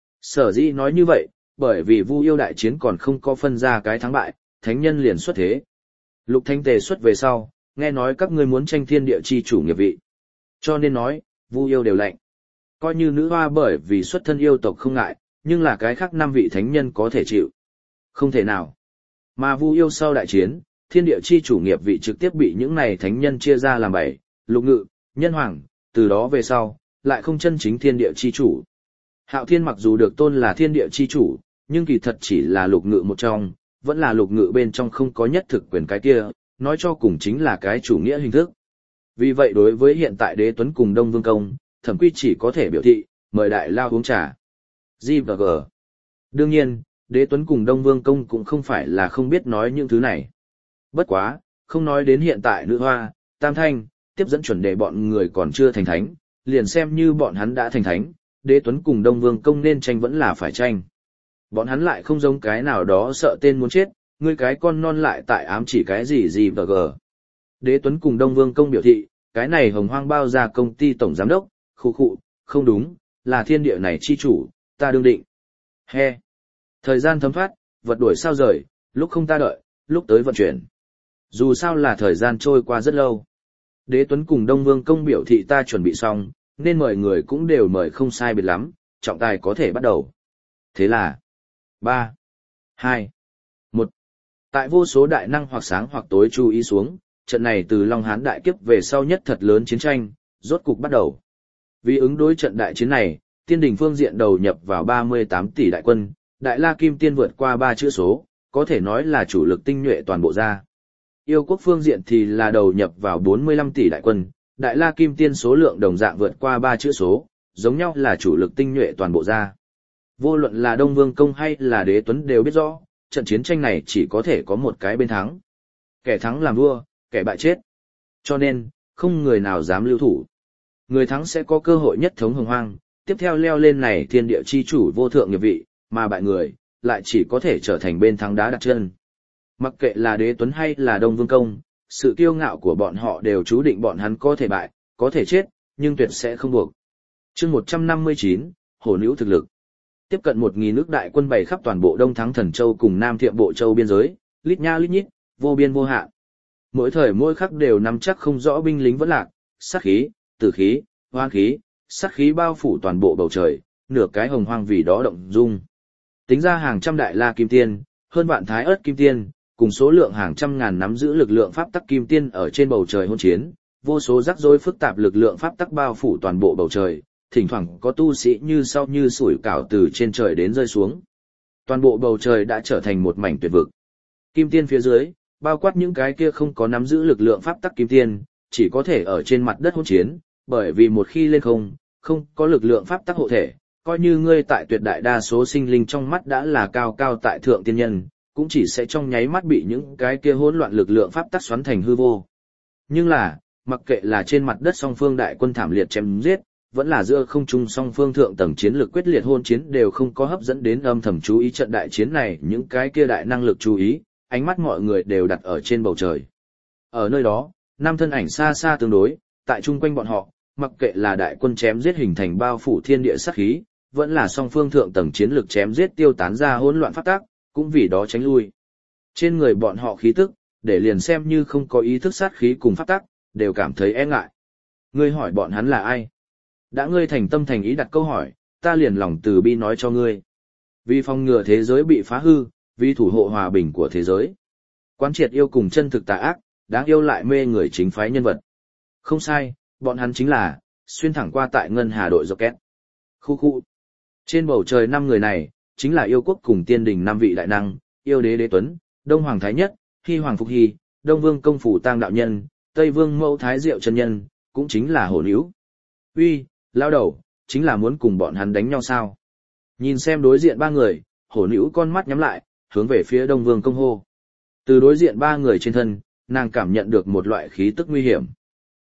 Sở dĩ nói như vậy, bởi vì Vu yêu đại chiến còn không có phân ra cái thắng bại, thánh nhân liền xuất thế. Lục Thanh Tề xuất về sau, nghe nói các ngươi muốn tranh thiên địa chi chủ nghiệp vị. Cho nên nói, Vu yêu đều lạnh. Coi như nữ hoa bởi vì xuất thân yêu tộc không ngại, nhưng là cái khác năm vị thánh nhân có thể chịu. Không thể nào. Mà Vu yêu sau đại chiến, thiên địa chi chủ nghiệp vị trực tiếp bị những này thánh nhân chia ra làm bảy, lục ngự, nhân hoàng, từ đó về sau, lại không chân chính thiên địa chi chủ. Hạo Thiên mặc dù được tôn là thiên địa chi chủ, nhưng kỳ thật chỉ là lục ngự một trong, vẫn là lục ngự bên trong không có nhất thực quyền cái kia, nói cho cùng chính là cái chủ nghĩa hình thức. Vì vậy đối với hiện tại Đế Tuấn cùng Đông Vương Công, Thẩm Quy chỉ có thể biểu thị, mời đại lao uống trà. G và G. Đương nhiên, Đế Tuấn cùng Đông Vương Công cũng không phải là không biết nói những thứ này. Bất quá, không nói đến hiện tại nữ hoa, tam thanh, tiếp dẫn chuẩn đề bọn người còn chưa thành thánh, liền xem như bọn hắn đã thành thánh, Đế Tuấn cùng Đông Vương Công nên tranh vẫn là phải tranh. Bọn hắn lại không giống cái nào đó sợ tên muốn chết, ngươi cái con non lại tại ám chỉ cái gì gì và gờ. Đế Tuấn cùng Đông Vương Công biểu thị, cái này Hồng Hoang bao ra công ty tổng giám đốc, khu khụ, không đúng, là thiên địa này chi chủ, ta đương định. He. Thời gian thấm thoát, vật đuổi sao rời, lúc không ta đợi, lúc tới vận chuyển. Dù sao là thời gian trôi qua rất lâu. Đế Tuấn cùng Đông Vương Công biểu thị ta chuẩn bị xong, nên mời người cũng đều mời không sai biệt lắm, trọng tài có thể bắt đầu. Thế là, ba, hai, một. Tại vô số đại năng hoặc sáng hoặc tối chú ý xuống, trận này từ Long Hán đại kiếp về sau nhất thật lớn chiến tranh, rốt cục bắt đầu. Vì ứng đối trận đại chiến này, tiên đình phương diện đầu nhập vào ba mươi tám tỷ đại quân, Đại La Kim Tiên vượt qua ba chữ số, có thể nói là chủ lực tinh nhuệ toàn bộ ra. Yêu quốc phương diện thì là đầu nhập vào bốn mươi lăm tỷ đại quân, Đại La Kim Tiên số lượng đồng dạng vượt qua ba chữ số, giống nhau là chủ lực tinh nhuệ toàn bộ ra. Vô luận là Đông Vương Công hay là Đế Tuấn đều biết rõ, trận chiến tranh này chỉ có thể có một cái bên thắng. Kẻ thắng làm vua, kẻ bại chết. Cho nên, không người nào dám lưu thủ. Người thắng sẽ có cơ hội nhất thống Hồng Hoang, tiếp theo leo lên này thiên địa chi chủ vô thượng nghiệp vị, mà bại người, lại chỉ có thể trở thành bên thắng đá đặt chân. Mặc kệ là Đế Tuấn hay là Đông Vương Công, sự kiêu ngạo của bọn họ đều chú định bọn hắn có thể bại, có thể chết, nhưng tuyệt sẽ không buộc. Chương một trăm năm mươi chín, Hổ Nữ thực lực. Tiếp cận một nghìn nước đại quân bày khắp toàn bộ Đông Thắng Thần Châu cùng Nam Thiệm Bộ Châu biên giới, lít nha lít nhít, vô biên vô hạn. Mỗi thời mỗi khắc đều nắm chắc không rõ binh lính vẫn lạc, sát khí, tử khí, hoang khí, sát khí bao phủ toàn bộ bầu trời, nửa cái Hồng Hoang vì đó động dung. Tính ra hàng trăm đại la kim tiên, hơn vạn thái ớt kim tiên, cùng số lượng hàng trăm ngàn nắm giữ lực lượng pháp tắc kim tiên ở trên bầu trời hôn chiến, vô số rắc rối phức tạp lực lượng pháp tắc bao phủ toàn bộ bầu trời, thỉnh thoảng có tu sĩ như sau như sủi cảo từ trên trời đến rơi xuống. Toàn bộ bầu trời đã trở thành một mảnh tuyệt vực. Kim tiên phía dưới, bao quát những cái kia không có nắm giữ lực lượng pháp tắc kim tiên, chỉ có thể ở trên mặt đất hôn chiến, bởi vì một khi lên không, không có lực lượng pháp tắc hộ thể, coi như ngươi tại tuyệt đại đa số sinh linh trong mắt đã là cao cao tại thượng tiên nhân, cũng chỉ sẽ trong nháy mắt bị những cái kia hỗn loạn lực lượng pháp tắc xoắn thành hư vô. Nhưng là, mặc kệ là trên mặt đất song phương đại quân thảm liệt chém giết, vẫn là giữa không trung song phương thượng tầng chiến lược quyết liệt hôn chiến đều không có hấp dẫn đến âm thầm chú ý trận đại chiến này, những cái kia đại năng lực chú ý, ánh mắt mọi người đều đặt ở trên bầu trời. Ở nơi đó, năm thân ảnh xa xa tương đối, tại chung quanh bọn họ, mặc kệ là đại quân chém giết hình thành bao phủ thiên địa sát khí, vẫn là song phương thượng tầng chiến lược chém giết tiêu tán ra hỗn loạn pháp tắc, cũng vì đó tránh lui. Trên người bọn họ khí tức, để liền xem như không có ý thức sát khí cùng pháp tắc, đều cảm thấy e ngại. Ngươi hỏi bọn hắn là ai? Đã ngươi thành tâm thành ý đặt câu hỏi, ta liền lòng từ bi nói cho ngươi. Vì phòng ngừa thế giới bị phá hư, vì thủ hộ hòa bình của thế giới. Quán triệt yêu cùng chân thực tà ác, đáng yêu lại mê người chính phái nhân vật. Không sai, bọn hắn chính là, xuyên thẳng qua tại ngân hà đội Rocket. Khu khu. Trên bầu trời năm người này, chính là yêu quốc cùng tiên đình năm vị đại năng, yêu đế Đế Tuấn, Đông Hoàng Thái Nhất, Hy Hoàng Phục Hy, Đông Vương Công Phủ Tăng Đạo Nhân, Tây Vương Mẫu Thái Diệu Chân Nhân, cũng chính là Hổ Nữ. Uy, lao đầu, chính là muốn cùng bọn hắn đánh nhau sao? Nhìn xem đối diện ba người, Hổ Nữ con mắt nhắm lại, hướng về phía Đông Vương Công hô. Từ đối diện ba người trên thân, nàng cảm nhận được một loại khí tức nguy hiểm.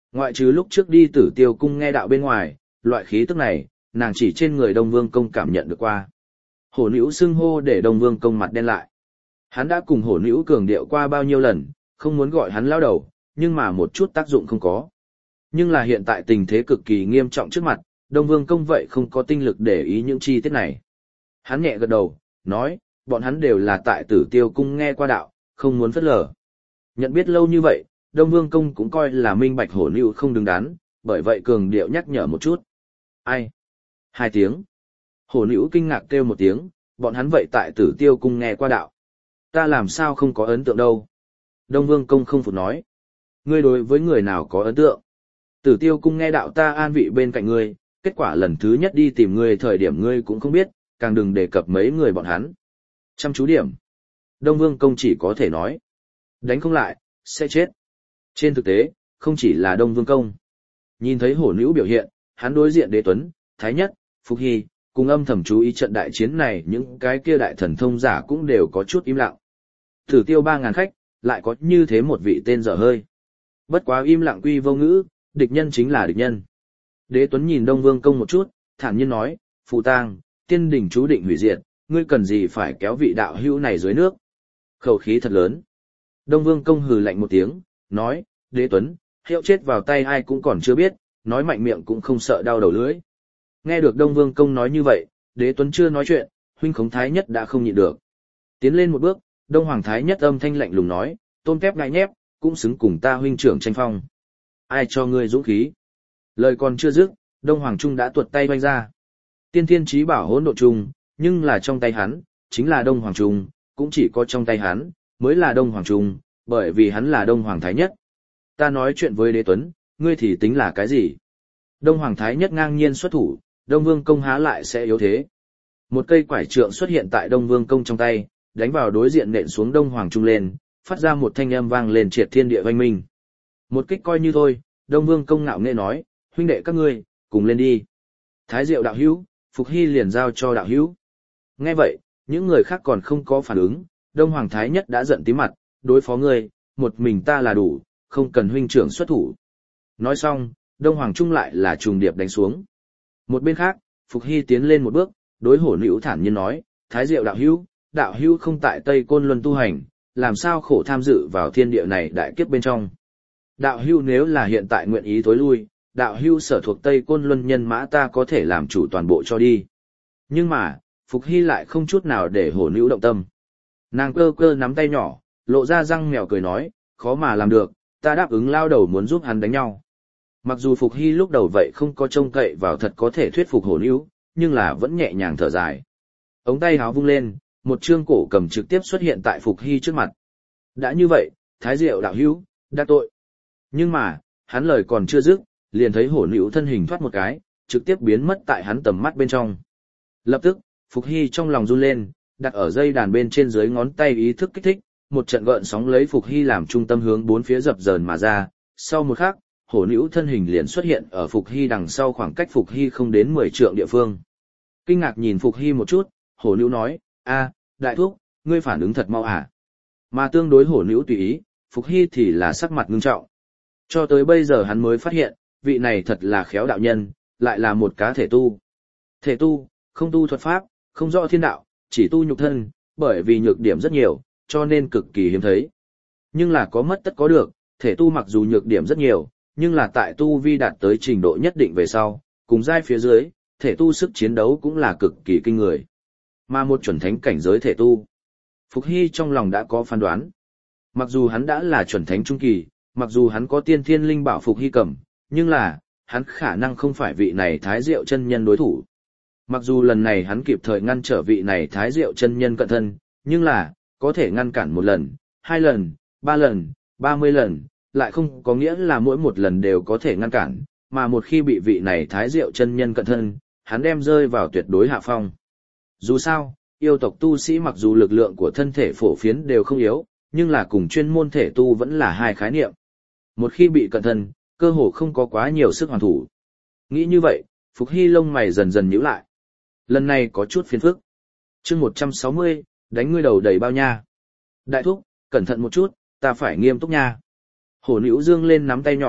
Ngoại trừ lúc trước đi Tử Tiêu cung nghe đạo bên ngoài, loại khí tức này, nàng chỉ trên người Đông Vương công cảm nhận được qua. Hổ Nữu xưng hô để Đông Vương công mặt đen lại. Hắn đã cùng Hổ Nữu cường điệu qua bao nhiêu lần, không muốn gọi hắn lao đầu, nhưng mà một chút tác dụng không có. Nhưng là hiện tại tình thế cực kỳ nghiêm trọng trước mặt, Đông Vương công vậy không có tinh lực để ý những chi tiết này. Hắn nhẹ gật đầu, nói, bọn hắn đều là tại Tử Tiêu cung nghe qua đạo, không muốn phất lờ. Nhận biết lâu như vậy, Đông Vương công cũng coi là minh bạch Hổ Nữu không đứng đắn, bởi vậy cường điệu nhắc nhở một chút. Ai? Hai tiếng. Hổ Nữu kinh ngạc kêu một tiếng, bọn hắn vậy tại Tử Tiêu cung nghe qua đạo. Ta làm sao không có ấn tượng đâu? Đông Vương công không phục nói. Ngươi đối với người nào có ấn tượng? Tử Tiêu cung nghe đạo ta an vị bên cạnh ngươi, kết quả lần thứ nhất đi tìm ngươi thời điểm ngươi cũng không biết, càng đừng đề cập mấy người bọn hắn. Chăm chú điểm. Đông Vương công chỉ có thể nói. Đánh không lại, sẽ chết. Trên thực tế, không chỉ là Đông Vương công. Nhìn thấy Hổ Nữu biểu hiện, hắn đối diện Đế Tuấn, Thái Nhất, Phục Hy, cùng âm thầm chú ý trận đại chiến này, những cái kia đại thần thông giả cũng đều có chút im lặng. Tử Tiêu ba ngàn khách, lại có như thế một vị tên dở hơi. Bất quá im lặng quy vô ngữ, địch nhân chính là địch nhân. Đế Tuấn nhìn Đông Vương công một chút, thản nhiên nói, Phù Tang, tiên đỉnh chú định hủy diệt, ngươi cần gì phải kéo vị đạo hữu này dưới nước. Khẩu khí thật lớn. Đông Vương công hừ lạnh một tiếng, nói, Đế Tuấn, hiệu chết vào tay ai cũng còn chưa biết, nói mạnh miệng cũng không sợ đau đầu lưỡi. Nghe được Đông Vương công nói như vậy, Đế Tuấn chưa nói chuyện, huynh khống Thái Nhất đã không nhịn được. Tiến lên một bước, Đông Hoàng Thái Nhất âm thanh lạnh lùng nói, tôn kép ngại nhép, cũng xứng cùng ta huynh trưởng tranh phong. Ai cho ngươi dũng khí? Lời còn chưa dứt, Đông Hoàng Trung đã tuột tay vanh ra. Tiên thiên chí bảo hỗn độn trung, nhưng là trong tay hắn, chính là Đông Hoàng Trung, cũng chỉ có trong tay hắn, mới là Đông Hoàng Trung, bởi vì hắn là Đông Hoàng Thái Nhất. Ta nói chuyện với Đế Tuấn, ngươi thì tính là cái gì? Đông Hoàng Thái Nhất ngang nhiên xuất thủ, Đông Vương công há lại sẽ yếu thế. Một cây quải trượng xuất hiện tại Đông Vương công trong tay, đánh vào đối diện nện xuống Đông Hoàng Trung lên, phát ra một thanh âm vang lên triệt thiên địa vang minh. Một kích coi như thôi, Đông Vương công ngạo nghễ nói, huynh đệ các ngươi, cùng lên đi. Thái Diệu đạo hữu, Phục Hy liền giao cho đạo hữu. Nghe vậy, những người khác còn không có phản ứng, Đông Hoàng Thái Nhất đã giận tím mặt, đối phó ngươi, một mình ta là đủ, không cần huynh trưởng xuất thủ. Nói xong, Đông Hoàng Trung lại là trùng điệp đánh xuống. Một bên khác, Phục Hy tiến lên một bước, đối Hổ Nữu thản nhiên nói, Thái Diệu đạo hữu, đạo hữu không tại Tây Côn Luân tu hành, làm sao khổ tham dự vào thiên địa này đại kiếp bên trong. Đạo hữu nếu là hiện tại nguyện ý tối lui, đạo hữu sở thuộc Tây Côn Luân nhân mã ta có thể làm chủ toàn bộ cho đi. Nhưng mà, Phục Hy lại không chút nào để Hổ Nữu động tâm. Nàng cơ cơ nắm tay nhỏ, lộ ra răng mèo cười nói, khó mà làm được, ta đáp ứng lao đầu muốn giúp hắn đánh nhau. Mặc dù Phục Hy lúc đầu vậy không có trông cậy vào thật có thể thuyết phục Hổ Nữu, nhưng là vẫn nhẹ nhàng thở dài. Ống tay háo vung lên, một chương cổ cầm trực tiếp xuất hiện tại Phục Hy trước mặt. Đã như vậy, Thái Diệu đạo hữu, đã tội. Nhưng mà, hắn lời còn chưa dứt, liền thấy Hổ Nữu thân hình thoát một cái, trực tiếp biến mất tại hắn tầm mắt bên trong. Lập tức, Phục Hy trong lòng run lên, đặt ở dây đàn bên trên dưới ngón tay ý thức kích thích, một trận gợn sóng lấy Phục Hy làm trung tâm hướng bốn phía dập dờn mà ra. Sau một khắc, Hổ Nữu thân hình liền xuất hiện ở Phục Hy đằng sau khoảng cách Phục Hy không đến mười trượng địa phương. Kinh ngạc nhìn Phục Hy một chút, Hổ Nữu nói, a, đại thúc, ngươi phản ứng thật mau à. Mà tương đối Hổ Nữu tùy ý, Phục Hy thì là sắc mặt ngưng trọng. Cho tới bây giờ hắn mới phát hiện, vị này thật là khéo đạo nhân, lại là một cá thể tu. Thể tu, không tu thuật pháp, không rõ thiên đạo, chỉ tu nhục thân, bởi vì nhược điểm rất nhiều, cho nên cực kỳ hiếm thấy. Nhưng là có mất tất có được, thể tu mặc dù nhược điểm rất nhiều, nhưng là tại tu vi đạt tới trình độ nhất định về sau, cùng giai phía dưới, thể tu sức chiến đấu cũng là cực kỳ kinh người. Mà một chuẩn thánh cảnh giới thể tu, Phục Hy trong lòng đã có phán đoán. Mặc dù hắn đã là chuẩn thánh trung kỳ, mặc dù hắn có tiên thiên linh bảo Phục Hy cầm, nhưng là, hắn khả năng không phải vị này Thái Diệu chân nhân đối thủ. Mặc dù lần này hắn kịp thời ngăn trở vị này Thái Diệu chân nhân cận thân, nhưng là, có thể ngăn cản một lần, hai lần, ba lần, ba mươi lần, lại không có nghĩa là mỗi một lần đều có thể ngăn cản, mà một khi bị vị này Thái Diệu chân nhân cận thân, hắn đem rơi vào tuyệt đối hạ phong. Dù sao, yêu tộc tu sĩ mặc dù lực lượng của thân thể phổ phiến đều không yếu, nhưng là cùng chuyên môn thể tu vẫn là hai khái niệm. Một khi bị cận thân, cơ hồ không có quá nhiều sức hoàn thủ. Nghĩ như vậy, Phục Hy lông mày dần dần nhíu lại. Lần này có chút phiền phức. Chương một trăm sáu mươi, đánh ngươi đầu đầy bao nha. Đại thúc, cẩn thận một chút, ta phải nghiêm túc nha. Hổ Nữu dương lên nắm tay nhỏ,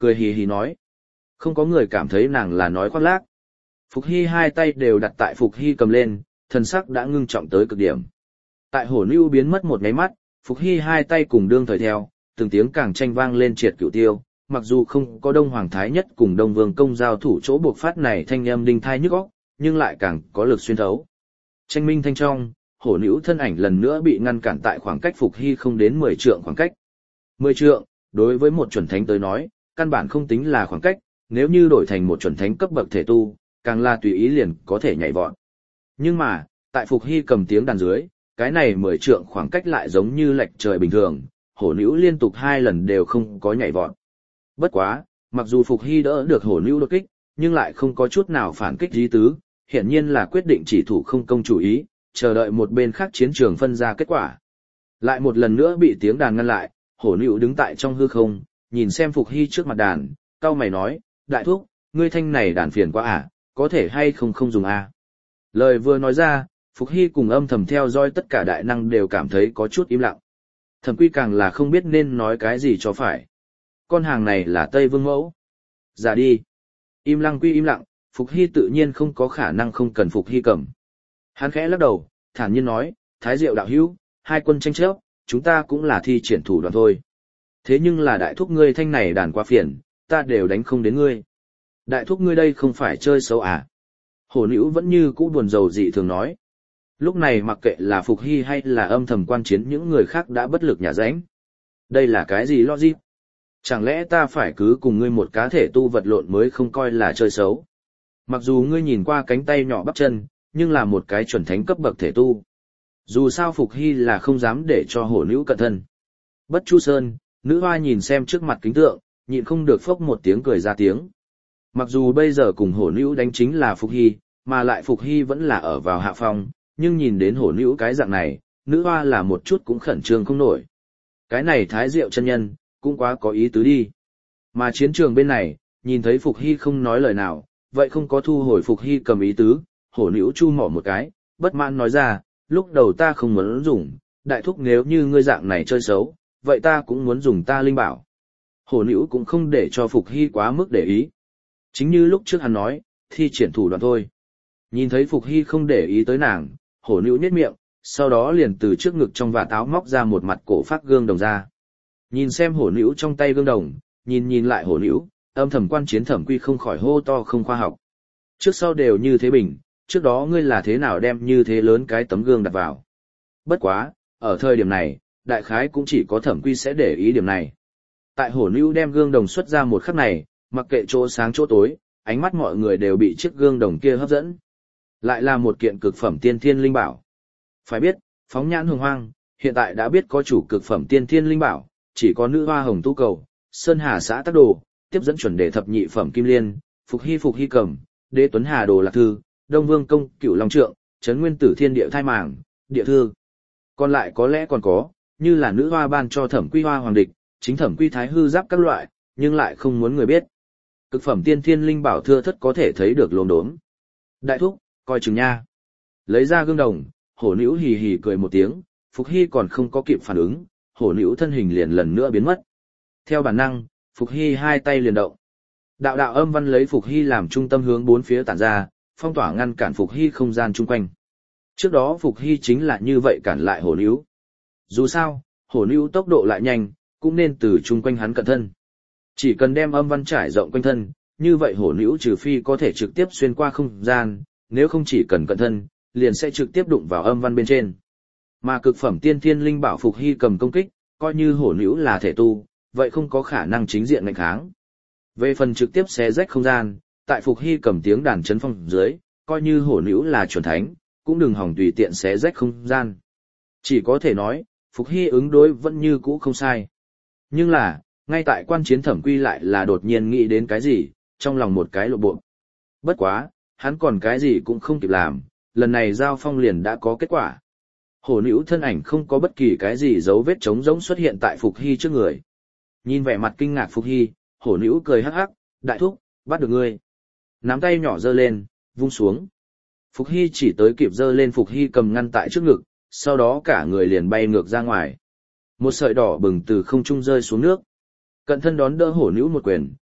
cười hì hì nói. Không có người cảm thấy nàng là nói khoác lác. Phục Hy hai tay đều đặt tại Phục Hy cầm lên, thần sắc đã ngưng trọng tới cực điểm. Tại hổ lưu biến mất một nháy mắt, Phục Hy hai tay cùng đương thời theo, từng tiếng càng tranh vang lên triệt cửu tiêu, mặc dù không có Đông Hoàng Thái Nhất cùng Đông Vương Công giao thủ chỗ buộc phát này thanh âm đinh thai nhức óc, nhưng lại càng có lực xuyên thấu. Tranh minh thanh trong, hổ nữ thân ảnh lần nữa bị ngăn cản tại khoảng cách Phục Hy không đến mười trượng khoảng cách. mười trượng, đối với một chuẩn thánh tới nói, căn bản không tính là khoảng cách, nếu như đổi thành một chuẩn thánh cấp bậc thể tu, càng là tùy ý liền có thể nhảy vọt. Nhưng mà, tại Phục Hy cầm tiếng đàn dưới, cái này mười trượng khoảng cách lại giống như lệch trời bình thường, hổ nữ liên tục hai lần đều không có nhảy vọt. Bất quá, mặc dù Phục Hy đỡ được hổ nữ đột kích, nhưng lại không có chút nào phản kích ý tứ, hiển nhiên là quyết định chỉ thủ không công chủ ý, chờ đợi một bên khác chiến trường phân ra kết quả. Lại một lần nữa bị tiếng đàn ngăn lại, hổ nữ đứng tại trong hư không, nhìn xem Phục Hy trước mặt đàn, cau mày nói, đại thúc, ngươi thanh này đàn phiền quá à, có thể hay không không dùng à. Lời vừa nói ra, Phục Hy cùng âm thầm theo dõi tất cả đại năng đều cảm thấy có chút im lặng. Thẩm Quy càng là không biết nên nói cái gì cho phải. Con hàng này là Tây Vương Mẫu. Ra đi. Im lặng quy im lặng, Phục Hy tự nhiên không có khả năng không cần Phục Hy cầm. Hắn khẽ lắc đầu, thản nhiên nói, Thái Diệu đạo hữu, hai quân tranh chấp, chúng ta cũng là thi triển thủ đoạn thôi. Thế nhưng là đại thúc ngươi thanh này đàn quá phiền, ta đều đánh không đến ngươi. Đại thúc ngươi đây không phải chơi xấu à? Hổ nữ vẫn như cũ buồn rầu dị thường nói. Lúc này mặc kệ là Phục Hy hay là âm thầm quan chiến những người khác đã bất lực nhả ránh. Đây là cái gì logic? Chẳng lẽ ta phải cứ cùng ngươi một cá thể tu vật lộn mới không coi là chơi xấu? Mặc dù ngươi nhìn qua cánh tay nhỏ bắp chân, nhưng là một cái chuẩn thánh cấp bậc thể tu. Dù sao Phục Hy là không dám để cho hổ nữ cận thân. Bất Chu Sơn, nữ hoa nhìn xem trước mặt kính tượng, nhịn không được phốc một tiếng cười ra tiếng. Mặc dù bây giờ cùng hổ nữ đánh chính là Phục Hy, mà lại Phục Hy vẫn là ở vào hạ phong, nhưng nhìn đến hổ nữ cái dạng này, nữ hoa là một chút cũng khẩn trương không nổi. Cái này Thái Diệu chân nhân, cũng quá có ý tứ đi. Mà chiến trường bên này, nhìn thấy Phục Hy không nói lời nào, vậy không có thu hồi Phục Hy cầm ý tứ, hổ nữ chu mỏ một cái, bất mãn nói ra, lúc đầu ta không muốn dùng, đại thúc nếu như ngươi dạng này chơi xấu, vậy ta cũng muốn dùng ta linh bảo. Hổ nữ cũng không để cho Phục Hy quá mức để ý. Chính như lúc trước hắn nói, thi triển thủ đoạn thôi. Nhìn thấy Phục Hy không để ý tới nàng, hổ nữ nhếch miệng, sau đó liền từ trước ngực trong vạt áo móc ra một mặt cổ phát gương đồng ra. Nhìn xem hổ nữ trong tay gương đồng, nhìn nhìn lại hổ nữ, âm thầm quan chiến Thẩm Quy không khỏi hô to không khoa học. Trước sau đều như thế bình, trước đó ngươi là thế nào đem như thế lớn cái tấm gương đặt vào. Bất quá, ở thời điểm này, đại khái cũng chỉ có Thẩm Quy sẽ để ý điểm này. Tại hổ nữ đem gương đồng xuất ra một khắc này, mặc kệ chỗ sáng chỗ tối, ánh mắt mọi người đều bị chiếc gương đồng kia hấp dẫn. Lại là một kiện cực phẩm tiên thiên linh bảo. Phải biết, phóng nhãn hồng hoang, hiện tại đã biết có chủ cực phẩm tiên thiên linh bảo, chỉ có nữ hoa hồng tu cầu, sơn hà xã tắc đồ, tiếp dẫn chuẩn đề thập nhị phẩm kim liên, phục hy phục hy cầm, đế tuấn hà đồ lạc thư, đông vương công cửu long trượng, trấn nguyên tử thiên địa thai màng, địa thư. Còn lại có lẽ còn có, như là nữ hoa ban cho Thẩm Quy hoa hoàng địch, chính Thẩm Quy thái hư giáp các loại, nhưng lại không muốn người biết. Cực phẩm tiên thiên linh bảo thưa thất có thể thấy được lồn đốm. Đại thúc, coi chừng nha. Lấy ra gương đồng, hổ nữ hì hì cười một tiếng, Phục Hy còn không có kịp phản ứng, hổ nữ thân hình liền lần nữa biến mất. Theo bản năng, Phục Hy hai tay liền động. Đạo đạo âm văn lấy Phục Hy làm trung tâm hướng bốn phía tản ra, phong tỏa ngăn cản Phục Hy không gian chung quanh. Trước đó Phục Hy chính là như vậy cản lại hổ nữ. Dù sao, hổ nữ tốc độ lại nhanh, cũng nên từ chung quanh hắn cận thân. Chỉ cần đem âm văn trải rộng quanh thân, như vậy hổ nữ trừ phi có thể trực tiếp xuyên qua không gian, nếu không chỉ cần cận thân, liền sẽ trực tiếp đụng vào âm văn bên trên. Mà cực phẩm tiên thiên linh bảo Phục Hy cầm công kích, coi như hổ nữ là thể tu, vậy không có khả năng chính diện ngạnh kháng. Về phần trực tiếp xé rách không gian, tại Phục Hy cầm tiếng đàn chấn phong dưới, coi như hổ nữ là chuẩn thánh, cũng đừng hòng tùy tiện xé rách không gian. Chỉ có thể nói, Phục Hy ứng đối vẫn như cũ không sai. Nhưng là, ngay tại quan chiến Thẩm Quy lại là đột nhiên nghĩ đến cái gì, trong lòng một cái lộ bộ. Bất quá, hắn còn cái gì cũng không kịp làm, lần này giao phong liền đã có kết quả. Hổ nữ thân ảnh không có bất kỳ cái gì dấu vết trống rỗng xuất hiện tại Phục Hy trước người. Nhìn vẻ mặt kinh ngạc Phục Hy, hổ nữ cười hắc hắc, đại thúc, bắt được ngươi. Nắm tay nhỏ giơ lên, vung xuống. Phục Hy chỉ tới kịp giơ lên Phục Hy cầm ngăn tại trước ngực, sau đó cả người liền bay ngược ra ngoài. Một sợi đỏ bừng từ không trung rơi xuống nước. Cận thân đón đỡ hổ nữ một quyền,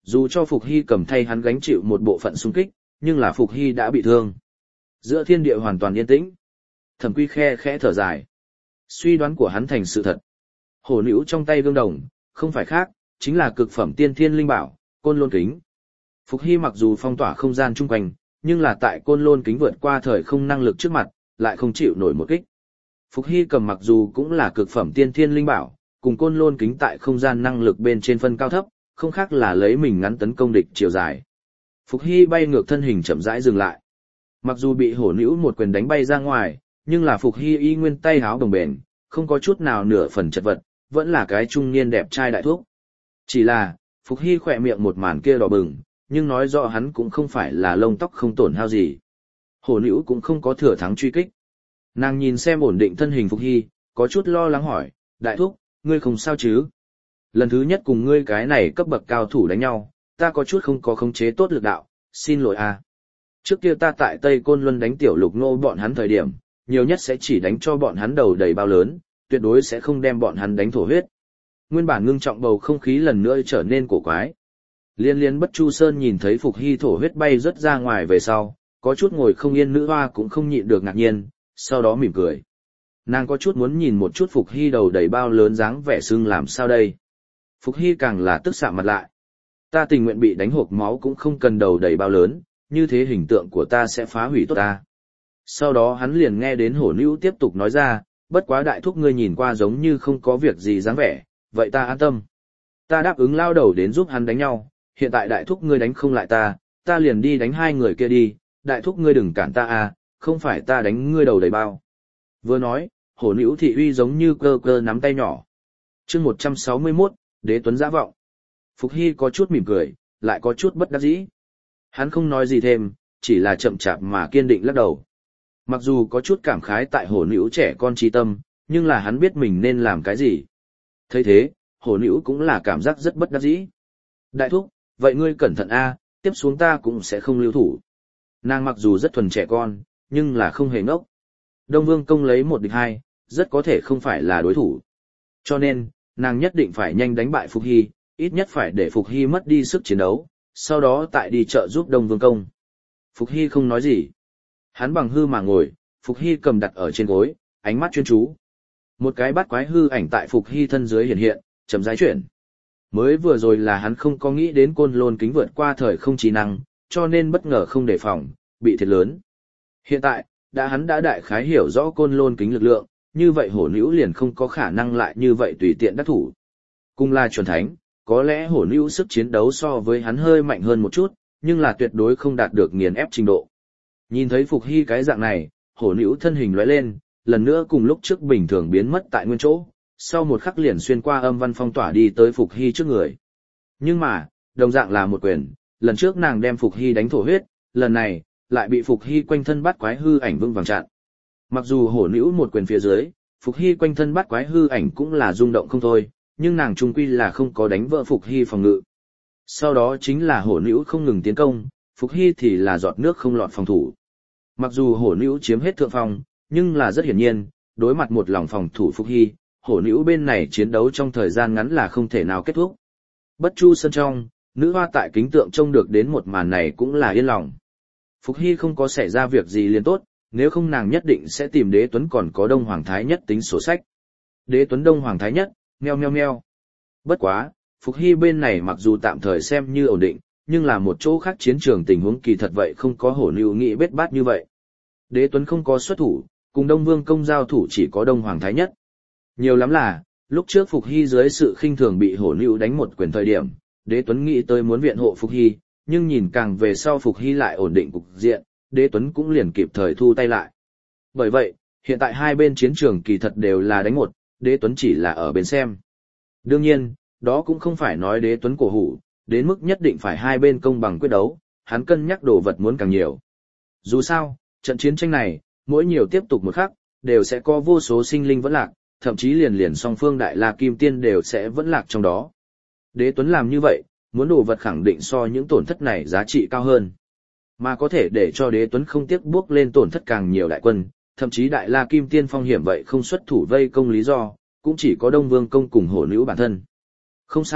Dù cho Phục Hy cầm thay hắn gánh chịu một bộ phận xung kích, nhưng là Phục Hy đã bị thương. Giữa thiên địa hoàn toàn yên tĩnh. Thẩm Quy khe khẽ thở dài. Suy đoán của hắn thành sự thật. Hổ nữ trong tay gương đồng, không phải khác, chính là cực phẩm tiên thiên linh bảo, Côn Lôn Kính. Phục Hy mặc dù phong tỏa không gian chung quanh, nhưng là tại Côn Lôn Kính vượt qua thời không năng lực trước mặt, lại không chịu nổi một kích. Phục Hy cầm mặc dù cũng là cực phẩm tiên thiên linh bảo, cùng Côn Lôn Kính tại không gian năng lực bên trên phân cao thấp, không khác là lấy mình ngắn tấn công địch chiều dài. Phục Hy bay ngược thân hình chậm rãi dừng lại. Mặc dù bị hổ nữ một quyền đánh bay ra ngoài, nhưng là Phục Hy y nguyên tay háo đồng bền, không có chút nào nửa phần chật vật, vẫn là cái trung niên đẹp trai đại thúc. Chỉ là, Phục Hy khỏe miệng một màn kia đỏ bừng, nhưng nói rõ hắn cũng không phải là lông tóc không tổn hao gì. Hổ nữ cũng không có thừa thắng truy kích. Nàng nhìn xem ổn định thân hình Phục Hy, có chút lo lắng hỏi, đại thúc, ngươi không sao chứ? Lần thứ nhất cùng ngươi cái này cấp bậc cao thủ đánh nhau, ta có chút không có khống chế tốt lực đạo, xin lỗi a. Trước kia ta tại Tây Côn Luân đánh tiểu lục nô bọn hắn thời điểm, nhiều nhất sẽ chỉ đánh cho bọn hắn đầu đầy bao lớn, tuyệt đối sẽ không đem bọn hắn đánh thổ huyết. Nguyên bản ngưng trọng bầu không khí lần nữa trở nên cổ quái. Liên liên Bất Chu Sơn nhìn thấy Phục Hy thổ huyết bay rất ra ngoài về sau, có chút ngồi không yên nữ hoa cũng không nhịn được ngạc nhiên, sau đó mỉm cười. Nàng có chút muốn nhìn một chút Phục Hy đầu đầy bao lớn dáng vẻ sưng làm sao đây. Phục Hy càng là tức sạm mặt lại. Ta tình nguyện bị đánh hộc máu cũng không cần đầu đầy bao lớn, như thế hình tượng của ta sẽ phá hủy tốt ta. Sau đó hắn liền nghe đến hổ nữ tiếp tục nói ra, bất quá đại thúc ngươi nhìn qua giống như không có việc gì dáng vẻ, vậy ta an tâm. Ta đáp ứng lao đầu đến giúp hắn đánh nhau, hiện tại đại thúc ngươi đánh không lại ta, ta liền đi đánh hai người kia đi, đại thúc ngươi đừng cản ta à, không phải ta đánh ngươi đầu đầy bao. Vừa nói, hổ nữ thị uy giống như cơ cơ nắm tay nhỏ. chương một trăm sáu mươi mốt, Đế Tuấn giã vọng. Phục Hy có chút mỉm cười, lại có chút bất đắc dĩ. Hắn không nói gì thêm, chỉ là chậm chạp mà kiên định lắc đầu. Mặc dù có chút cảm khái tại hổ nữ trẻ con trí tâm, nhưng là hắn biết mình nên làm cái gì. Thấy thế, hổ nữ cũng là cảm giác rất bất đắc dĩ. Đại thúc, vậy ngươi cẩn thận a, tiếp xuống ta cũng sẽ không lưu thủ. Nàng mặc dù rất thuần trẻ con, nhưng là không hề ngốc. Đông Vương công lấy một địch hai, rất có thể không phải là đối thủ. Cho nên, nàng nhất định phải nhanh đánh bại Phục Hy, ít nhất phải để Phục Hy mất đi sức chiến đấu, sau đó tại đi trợ giúp Đông Vương công. Phục Hy không nói gì. Hắn bằng hư mà ngồi, Phục Hy cầm đặt ở trên gối, ánh mắt chuyên chú. Một cái bát quái hư ảnh tại Phục Hy thân dưới hiện hiện, chậm rãi chuyển. Mới vừa rồi là hắn không có nghĩ đến Côn Lôn Kính vượt qua thời không trí năng, cho nên bất ngờ không đề phòng, bị thiệt lớn. Hiện tại, đã hắn đã đại khái hiểu rõ Côn Lôn Kính lực lượng, như vậy hổ nữ liền không có khả năng lại như vậy tùy tiện đắc thủ. Cùng là chuẩn thánh, có lẽ hổ nữ sức chiến đấu so với hắn hơi mạnh hơn một chút, nhưng là tuyệt đối không đạt được nghiền ép trình độ. Nhìn thấy Phục Hy cái dạng này, hổ nữ thân hình lóe lên, lần nữa cùng lúc trước bình thường biến mất tại nguyên chỗ, sau một khắc liền xuyên qua âm văn phong tỏa đi tới Phục Hy trước người. Nhưng mà, đồng dạng là một quyền, lần trước nàng đem Phục Hy đánh thổ huyết, lần này, lại bị Phục Hy quanh thân bắt quái hư ảnh vững vàng chặn. Mặc dù hổ nữ một quyền phía dưới, Phục Hy quanh thân bắt quái hư ảnh cũng là rung động không thôi, nhưng nàng trung quy là không có đánh vỡ Phục Hy phòng ngự. Sau đó chính là hổ nữ không ngừng tiến công, Phục Hy thì là giọt nước không lọt phòng thủ. Mặc dù hổ nữ chiếm hết thượng phong, nhưng là rất hiển nhiên, đối mặt một lòng phòng thủ Phục Hy, hổ nữ bên này chiến đấu trong thời gian ngắn là không thể nào kết thúc. Bất Chu Sơn trong, nữ hoa tại kính tượng trông được đến một màn này cũng là yên lòng. Phục Hy không có xảy ra việc gì liền tốt, nếu không nàng nhất định sẽ tìm Đế Tuấn còn có Đông Hoàng Thái Nhất tính sổ sách. Đế Tuấn Đông Hoàng Thái Nhất, meo meo meo. Bất quá, Phục Hy bên này mặc dù tạm thời xem như ổn định, nhưng là một chỗ khác chiến trường tình huống kỳ thật vậy không có hổ nữ nghị bết bát như vậy. Đế Tuấn không có xuất thủ, cùng Đông Vương công giao thủ chỉ có Đông Hoàng Thái Nhất. Nhiều lắm là, lúc trước Phục Hy dưới sự khinh thường bị hổ nữ đánh một quyền thời điểm, Đế Tuấn nghĩ tới muốn viện hộ Phục Hy, nhưng nhìn càng về sau Phục Hy lại ổn định cục diện, Đế Tuấn cũng liền kịp thời thu tay lại. Bởi vậy, hiện tại hai bên chiến trường kỳ thật đều là đánh một, Đế Tuấn chỉ là ở bên xem. Đương nhiên, đó cũng không phải nói Đế Tuấn cổ hủ, đến mức nhất định phải hai bên công bằng quyết đấu, hắn cân nhắc đồ vật muốn càng nhiều. Dù sao, trận chiến tranh này, mỗi nhiều tiếp tục một khắc, đều sẽ có vô số sinh linh vẫn lạc, thậm chí liền liền song phương Đại La Kim Tiên đều sẽ vẫn lạc trong đó. Đế Tuấn làm như vậy, muốn đồ vật khẳng định so những tổn thất này giá trị cao hơn. Mà có thể để cho Đế Tuấn không tiếc bước lên tổn thất càng nhiều đại quân, thậm chí Đại La Kim Tiên phong hiểm vậy không xuất thủ vây công lý do, cũng chỉ có Đông Vương công cùng hổ nữ bản thân. Không sai,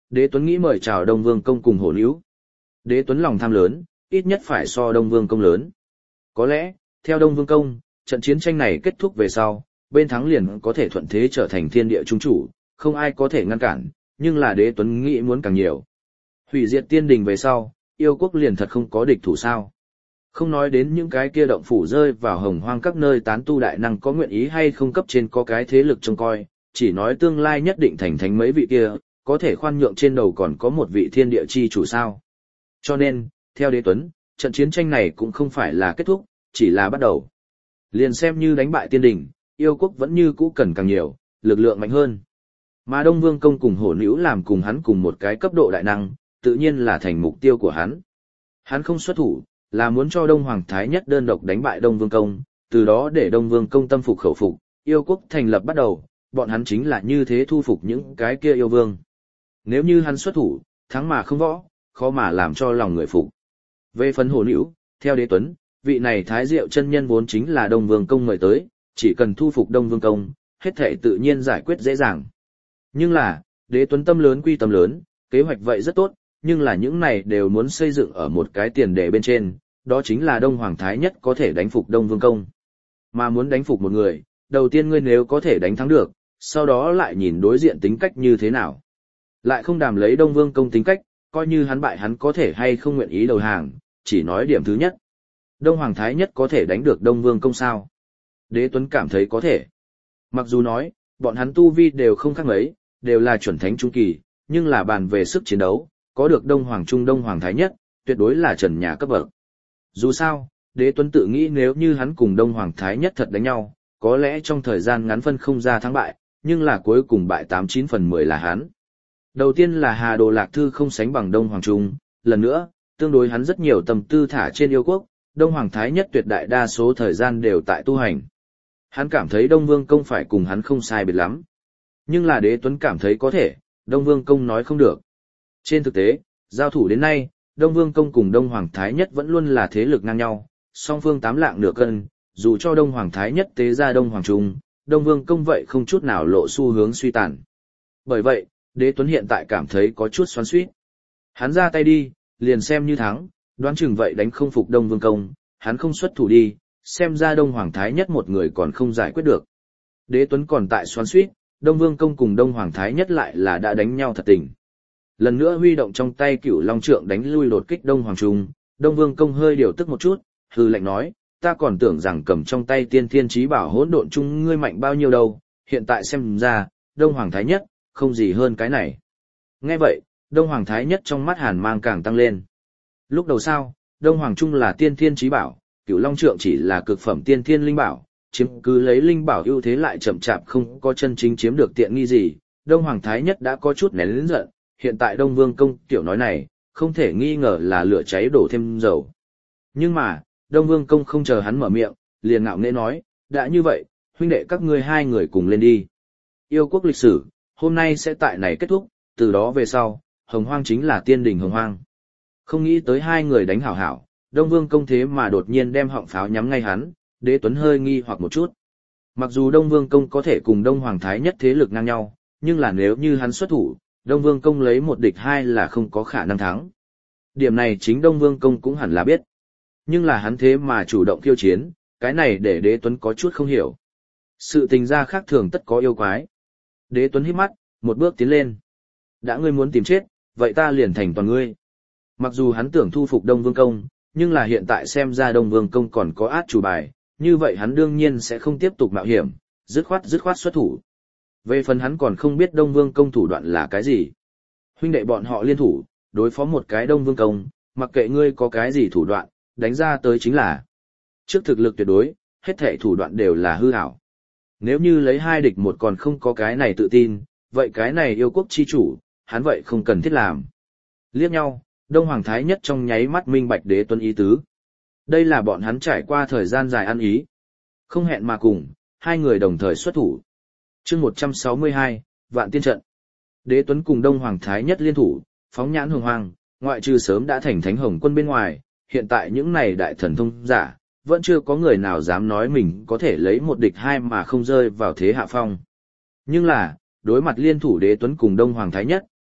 Đế Tuấn nghĩ mời chào Đông Vương Công cùng Hổ Nữu. Đế Tuấn lòng tham lớn, ít nhất phải so Đông Vương Công lớn. Có lẽ, theo Đông Vương Công, trận chiến tranh này kết thúc về sau, bên thắng liền có thể thuận thế trở thành thiên địa trung chủ, không ai có thể ngăn cản, nhưng là Đế Tuấn nghĩ muốn càng nhiều. Hủy diệt tiên đình về sau, yêu quốc liền thật không có địch thủ sao. Không nói đến những cái kia động phủ rơi vào hồng hoang các nơi tán tu đại năng có nguyện ý hay không cấp trên có cái thế lực trông coi, chỉ nói tương lai nhất định thành thánh mấy vị kia, có thể khoan nhượng trên đầu còn có một vị thiên địa chi chủ sao. Cho nên, theo Đế Tuấn, trận chiến tranh này cũng không phải là kết thúc, chỉ là bắt đầu. Liền xem như đánh bại tiên đình, yêu quốc vẫn như cũ cần càng nhiều, lực lượng mạnh hơn. Mà Đông Vương Công cùng Hổ Nữu làm cùng hắn cùng một cái cấp độ đại năng, tự nhiên là thành mục tiêu của hắn. Hắn không xuất thủ, là muốn cho Đông Hoàng Thái Nhất đơn độc đánh bại Đông Vương Công, từ đó để Đông Vương Công tâm phục khẩu phục, yêu quốc thành lập bắt đầu, bọn hắn chính là như thế thu phục những cái kia yêu vương. Nếu như hắn xuất thủ, thắng mà không võ, khó mà làm cho lòng người phục. Về phần Hổ Nữu, theo Đế Tuấn, vị này Thái Diệu chân nhân vốn chính là Đông Vương Công mời tới, chỉ cần thu phục Đông Vương Công, hết thể tự nhiên giải quyết dễ dàng. Nhưng là, Đế Tuấn tâm lớn quy tâm lớn, kế hoạch vậy rất tốt, nhưng là những này đều muốn xây dựng ở một cái tiền đề bên trên, đó chính là Đông Hoàng Thái Nhất có thể đánh phục Đông Vương Công. Mà muốn đánh phục một người, đầu tiên ngươi nếu có thể đánh thắng được, sau đó lại nhìn đối diện tính cách như thế nào. Lại không đàm lấy Đông Vương Công tính cách, coi như hắn bại hắn có thể hay không nguyện ý đầu hàng, chỉ nói điểm thứ nhất. Đông Hoàng Thái Nhất có thể đánh được Đông Vương Công sao? Đế Tuấn cảm thấy có thể. Mặc dù nói, bọn hắn tu vi đều không khác mấy, đều là chuẩn thánh trung kỳ, nhưng là bàn về sức chiến đấu, có được Đông Hoàng Trung Đông Hoàng Thái Nhất, tuyệt đối là trần nhà cấp bậc. Dù sao, Đế Tuấn tự nghĩ nếu như hắn cùng Đông Hoàng Thái Nhất thật đánh nhau, có lẽ trong thời gian ngắn phân không ra thắng bại, nhưng là cuối cùng bại tám chín phần mười là hắn. Đầu tiên là Hà Đồ Lạc Thư không sánh bằng Đông Hoàng Trung, lần nữa, tương đối hắn rất nhiều tâm tư thả trên yêu quốc, Đông Hoàng Thái Nhất tuyệt đại đa số thời gian đều tại tu hành. Hắn cảm thấy Đông Vương Công phải cùng hắn không sai biệt lắm. Nhưng là Đế Tuấn cảm thấy có thể, Đông Vương Công nói không được. Trên thực tế, giao thủ đến nay, Đông Vương Công cùng Đông Hoàng Thái Nhất vẫn luôn là thế lực ngang nhau, song phương tám lạng nửa cân, dù cho Đông Hoàng Thái Nhất tế ra Đông Hoàng Trung, Đông Vương Công vậy không chút nào lộ xu hướng suy tàn. Bởi vậy, Đế Tuấn hiện tại cảm thấy có chút xoắn xuýt. Hắn ra tay đi, liền xem như thắng, đoán chừng vậy đánh không phục Đông Vương Công, hắn không xuất thủ đi, xem ra Đông Hoàng Thái Nhất một người còn không giải quyết được. Đế Tuấn còn tại xoắn xuýt, Đông Vương Công cùng Đông Hoàng Thái Nhất lại là đã đánh nhau thật tình. Lần nữa huy động trong tay Cửu Long Trượng đánh lui đột kích Đông Hoàng Trung, Đông Vương Công hơi điều tức một chút, hừ lạnh nói, ta còn tưởng rằng cầm trong tay Tiên Thiên Chí Bảo Hỗn Độn Trung ngươi mạnh bao nhiêu đâu, hiện tại xem ra, Đông Hoàng Thái Nhất, không gì hơn cái này. Nghe vậy, Đông Hoàng Thái Nhất trong mắt hàn mang càng tăng lên. Lúc đầu sao, Đông Hoàng Trung là Tiên Thiên Chí Bảo, Cửu Long Trượng chỉ là cực phẩm Tiên Thiên Linh Bảo, chiếm cứ lấy Linh Bảo ưu thế lại chậm chạp không có chân chính chiếm được tiện nghi gì, Đông Hoàng Thái Nhất đã có chút nén lớn giận, hiện tại Đông Vương Công tiểu nói này, không thể nghi ngờ là lửa cháy đổ thêm dầu. Nhưng mà, Đông Vương Công không chờ hắn mở miệng, liền ngạo nghễ nói, đã như vậy, huynh đệ các ngươi hai người cùng lên đi. Yêu quốc lịch sử, hôm nay sẽ tại này kết thúc, từ đó về sau, Hồng Hoang chính là tiên đình Hồng Hoang. Không nghĩ tới hai người đánh hảo hảo, Đông Vương Công thế mà đột nhiên đem họng pháo nhắm ngay hắn, Đế Tuấn hơi nghi hoặc một chút. Mặc dù Đông Vương Công có thể cùng Đông Hoàng Thái Nhất thế lực ngang nhau, nhưng là nếu như hắn xuất thủ, Đông Vương Công lấy một địch hai là không có khả năng thắng. Điểm này chính Đông Vương Công cũng hẳn là biết. Nhưng là hắn thế mà chủ động khiêu chiến, cái này để Đế Tuấn có chút không hiểu. Sự tình ra khác thường tất có yêu quái. Đế Tuấn hít mắt, một bước tiến lên. Đã ngươi muốn tìm chết, vậy ta liền thành toàn ngươi. Mặc dù hắn tưởng thu phục Đông Vương Công, nhưng là hiện tại xem ra Đông Vương Công còn có át chủ bài, như vậy hắn đương nhiên sẽ không tiếp tục mạo hiểm, dứt khoát dứt khoát xuất thủ. Về phần hắn còn không biết Đông Vương Công thủ đoạn là cái gì. Huynh đệ bọn họ liên thủ, đối phó một cái Đông Vương Công, mặc kệ ngươi có cái gì thủ đoạn, đánh ra tới chính là. Trước thực lực tuyệt đối, hết thảy thủ đoạn đều là hư ảo. Nếu như lấy hai địch một còn không có cái này tự tin, vậy cái này yêu quốc chi chủ, hắn vậy không cần thiết làm. Liếc nhau, Đông Hoàng Thái Nhất trong nháy mắt minh bạch Đế Tuấn ý tứ. Đây là bọn hắn trải qua thời gian dài ăn ý. Không hẹn mà cùng, hai người đồng thời xuất thủ. Chương một trăm sáu mươi hai, Vạn Tiên Trận. Đế Tuấn cùng Đông Hoàng Thái Nhất liên thủ, phóng nhãn hồng hoang, ngoại trừ sớm đã thành thánh hồng quân bên ngoài, hiện tại những này đại thần thông giả, vẫn chưa có người nào dám nói mình có thể lấy một địch hai mà không rơi vào thế hạ phong. Nhưng là, đối mặt liên thủ Đế Tuấn cùng Đông Hoàng Thái Nhất,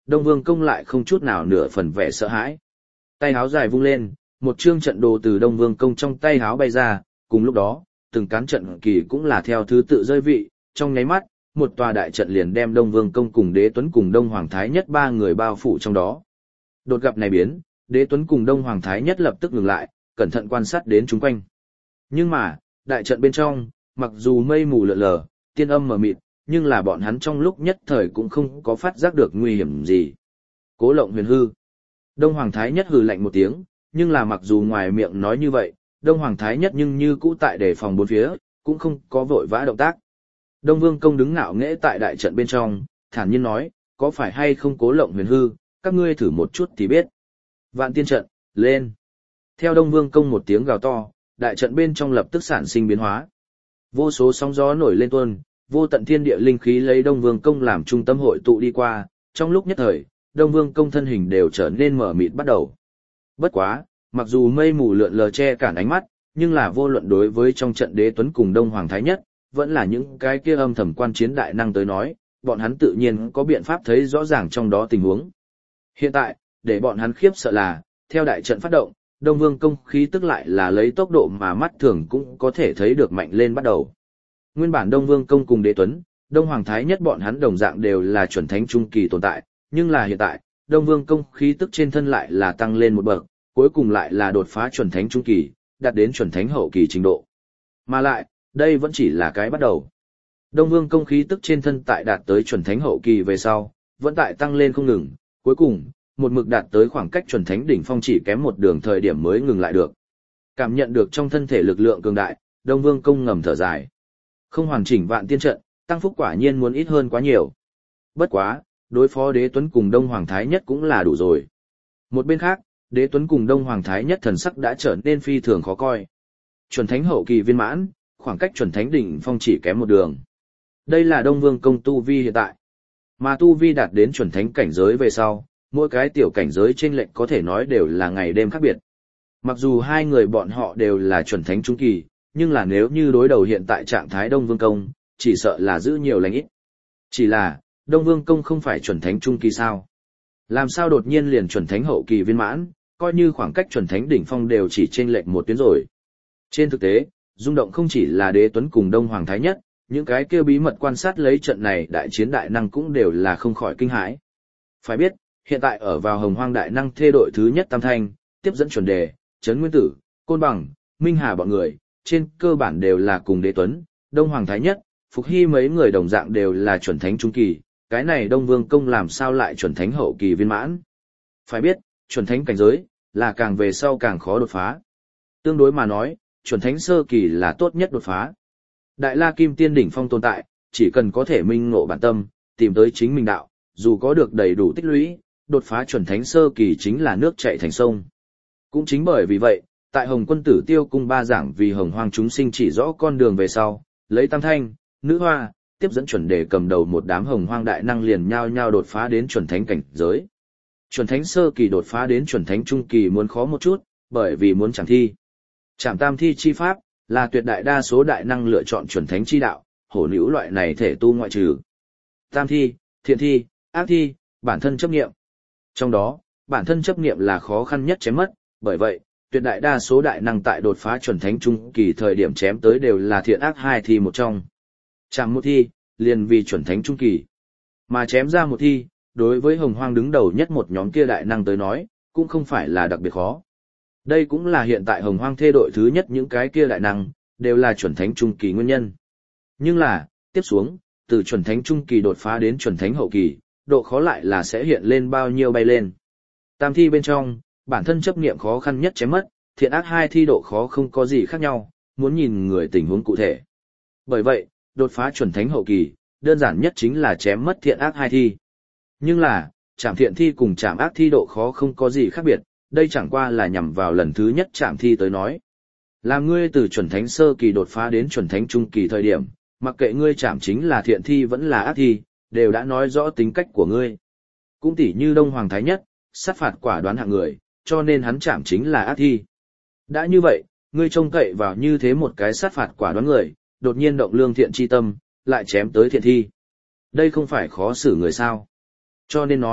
Đông Vương Công lại không chút nào nửa phần vẻ sợ hãi. Tay háo dài vung lên, một chương trận đồ từ Đông Vương Công trong tay háo bay ra, cùng lúc đó, từng cán trận kỳ cũng là theo thứ tự rơi vị, trong nháy mắt, một tòa đại trận liền đem Đông Vương Công cùng Đế Tuấn cùng Đông Hoàng Thái Nhất ba người bao phủ trong đó. Đột gặp này biến, Đế Tuấn cùng Đông Hoàng Thái Nhất lập tức ngừng lại, cẩn thận quan sát đến chúng quanh. Nhưng mà, đại trận bên trong, mặc dù mây mù lờ lờ, tiên âm mờ mịt, nhưng là bọn hắn trong lúc nhất thời cũng không có phát giác được nguy hiểm gì. Cố Lộng Huyền hư. Đông Hoàng Thái Nhất hừ lạnh một tiếng, nhưng là mặc dù ngoài miệng nói như vậy, Đông Hoàng Thái Nhất nhưng như cũ tại đề phòng bốn phía, cũng không có vội vã động tác. Đông Vương Công đứng ngạo nghễ tại đại trận bên trong, thản nhiên nói, có phải hay không Cố Lộng Huyền hư, các ngươi thử một chút thì biết. Vạn tiên trận, lên. Theo Đông Vương Công một tiếng gào to, đại trận bên trong lập tức sản sinh biến hóa. Vô số sóng gió nổi lên tuôn, vô tận thiên địa linh khí lấy Đông Vương Công làm trung tâm hội tụ đi qua, trong lúc nhất thời, Đông Vương Công thân hình đều trở nên mở mịt bắt đầu. Bất quá, mặc dù mây mù lượn lờ che cản ánh mắt, nhưng là vô luận đối với trong trận Đế Tuấn cùng Đông Hoàng Thái Nhất, vẫn là những cái kia âm thầm quan chiến đại năng tới nói, bọn hắn tự nhiên có biện pháp thấy rõ ràng trong đó tình huống. Hiện tại, để bọn hắn khiếp sợ là, theo đại trận phát động, Đông Vương Công khí tức lại là lấy tốc độ mà mắt thường cũng có thể thấy được mạnh lên bắt đầu. Nguyên bản Đông Vương Công cùng Đế Tuấn, Đông Hoàng Thái Nhất bọn hắn đồng dạng đều là chuẩn thánh trung kỳ tồn tại, nhưng là hiện tại, Đông Vương Công khí tức trên thân lại là tăng lên một bậc, cuối cùng lại là đột phá chuẩn thánh trung kỳ, đạt đến chuẩn thánh hậu kỳ trình độ. Mà lại, đây vẫn chỉ là cái bắt đầu. Đông Vương Công khí tức trên thân tại đạt tới chuẩn thánh hậu kỳ về sau, vẫn tại tăng lên không ngừng, cuối cùng, một mực đạt tới khoảng cách chuẩn thánh đỉnh phong chỉ kém một đường thời điểm mới ngừng lại được. Cảm nhận được trong thân thể lực lượng cường đại, Đông Vương Công ngầm thở dài. Không hoàn chỉnh vạn tiên trận, tăng phúc quả nhiên muốn ít hơn quá nhiều. Bất quá, đối phó Đế Tuấn cùng Đông Hoàng Thái Nhất cũng là đủ rồi. Một bên khác, Đế Tuấn cùng Đông Hoàng Thái Nhất thần sắc đã trở nên phi thường khó coi. Chuẩn thánh hậu kỳ viên mãn, khoảng cách chuẩn thánh đỉnh phong chỉ kém một đường. Đây là Đông Vương Công tu vi hiện tại. Mà tu vi đạt đến chuẩn thánh cảnh giới về sau, mỗi cái tiểu cảnh giới chênh lệch có thể nói đều là ngày đêm khác biệt. Mặc dù hai người bọn họ đều là chuẩn thánh trung kỳ, nhưng là nếu như đối đầu hiện tại trạng thái Đông Vương Công, chỉ sợ là giữ nhiều lành ít. Chỉ là, Đông Vương Công không phải chuẩn thánh trung kỳ sao? Làm sao đột nhiên liền chuẩn thánh hậu kỳ viên mãn, coi như khoảng cách chuẩn thánh đỉnh phong đều chỉ chênh lệch một tuyến rồi. Trên thực tế, rung động không chỉ là Đế Tuấn cùng Đông Hoàng Thái Nhất, những cái kia bí mật quan sát lấy trận này đại chiến đại năng cũng đều là không khỏi kinh hãi. Phải biết, hiện tại ở vào Hồng Hoang đại năng thê đội thứ nhất Tam Thanh, tiếp dẫn chuẩn đề, Trấn Nguyên Tử, Côn Bằng, Minh Hà bọn người, trên cơ bản đều là cùng Đế Tuấn, Đông Hoàng Thái Nhất, Phục Hy mấy người đồng dạng đều là chuẩn thánh trung kỳ, cái này Đông Vương Công làm sao lại chuẩn thánh hậu kỳ viên mãn. Phải biết, chuẩn thánh cảnh giới, là càng về sau càng khó đột phá. Tương đối mà nói, chuẩn thánh sơ kỳ là tốt nhất đột phá. Đại La Kim Tiên đỉnh phong tồn tại, chỉ cần có thể minh ngộ bản tâm, tìm tới chính mình đạo, dù có được đầy đủ tích lũy, đột phá chuẩn thánh sơ kỳ chính là nước chảy thành sông. Cũng chính bởi vì vậy, tại Hồng Quân Tử Tiêu cung ba giảng vì Hồng Hoang chúng sinh chỉ rõ con đường về sau, lấy Tam Thanh, Nữ Hoa, tiếp dẫn chuẩn đề cầm đầu một đám Hồng Hoang đại năng liền nhao nhao đột phá đến chuẩn thánh cảnh giới. Chuẩn thánh sơ kỳ đột phá đến chuẩn thánh trung kỳ muốn khó một chút, bởi vì muốn chạm thi. Chạm tam thi chi pháp, là tuyệt đại đa số đại năng lựa chọn chuẩn thánh chi đạo, hổ nữ loại này thể tu ngoại trừ. Tam thi, thiện thi, ác thi, bản thân chấp nghiệm. Trong đó, bản thân chấp nghiệm là khó khăn nhất chém mất, bởi vậy, tuyệt đại đa số đại năng tại đột phá chuẩn thánh trung kỳ thời điểm chém tới đều là thiện ác hai thi một trong. Chạm một thi, liền vì chuẩn thánh trung kỳ. Mà chém ra một thi, đối với Hồng Hoang đứng đầu nhất một nhóm kia đại năng tới nói, cũng không phải là đặc biệt khó. Đây cũng là hiện tại Hồng Hoang thê đội thứ nhất những cái kia đại năng, đều là chuẩn thánh trung kỳ nguyên nhân. Nhưng là, tiếp xuống, từ chuẩn thánh trung kỳ đột phá đến chuẩn thánh hậu kỳ, độ khó lại là sẽ hiện lên bao nhiêu bay lên. Tam thi bên trong, bản thân chấp niệm khó khăn nhất chém mất, thiện ác hai thi độ khó không có gì khác nhau, muốn nhìn người tình huống cụ thể. Bởi vậy, đột phá chuẩn thánh hậu kỳ, đơn giản nhất chính là chém mất thiện ác hai thi. Nhưng là, chạm thiện thi cùng chạm ác thi độ khó không có gì khác biệt, đây chẳng qua là nhằm vào lần thứ nhất chạm thi tới nói. Làm ngươi từ chuẩn thánh sơ kỳ đột phá đến chuẩn thánh trung kỳ thời điểm, mặc kệ ngươi chạm chính là thiện thi vẫn là ác thi, đều đã nói rõ tính cách của ngươi. Cũng tỉ như Đông Hoàng Thái Nhất, sát phạt quả đoán hạng người, cho nên hắn chạm chính là ác thi. Đã như vậy, ngươi trông cậy vào như thế một cái sát phạt quả đoán người, đột nhiên động lương thiện chi tâm, lại chém tới thiện thi. Đây không phải khó xử người sao. Cho nên nói,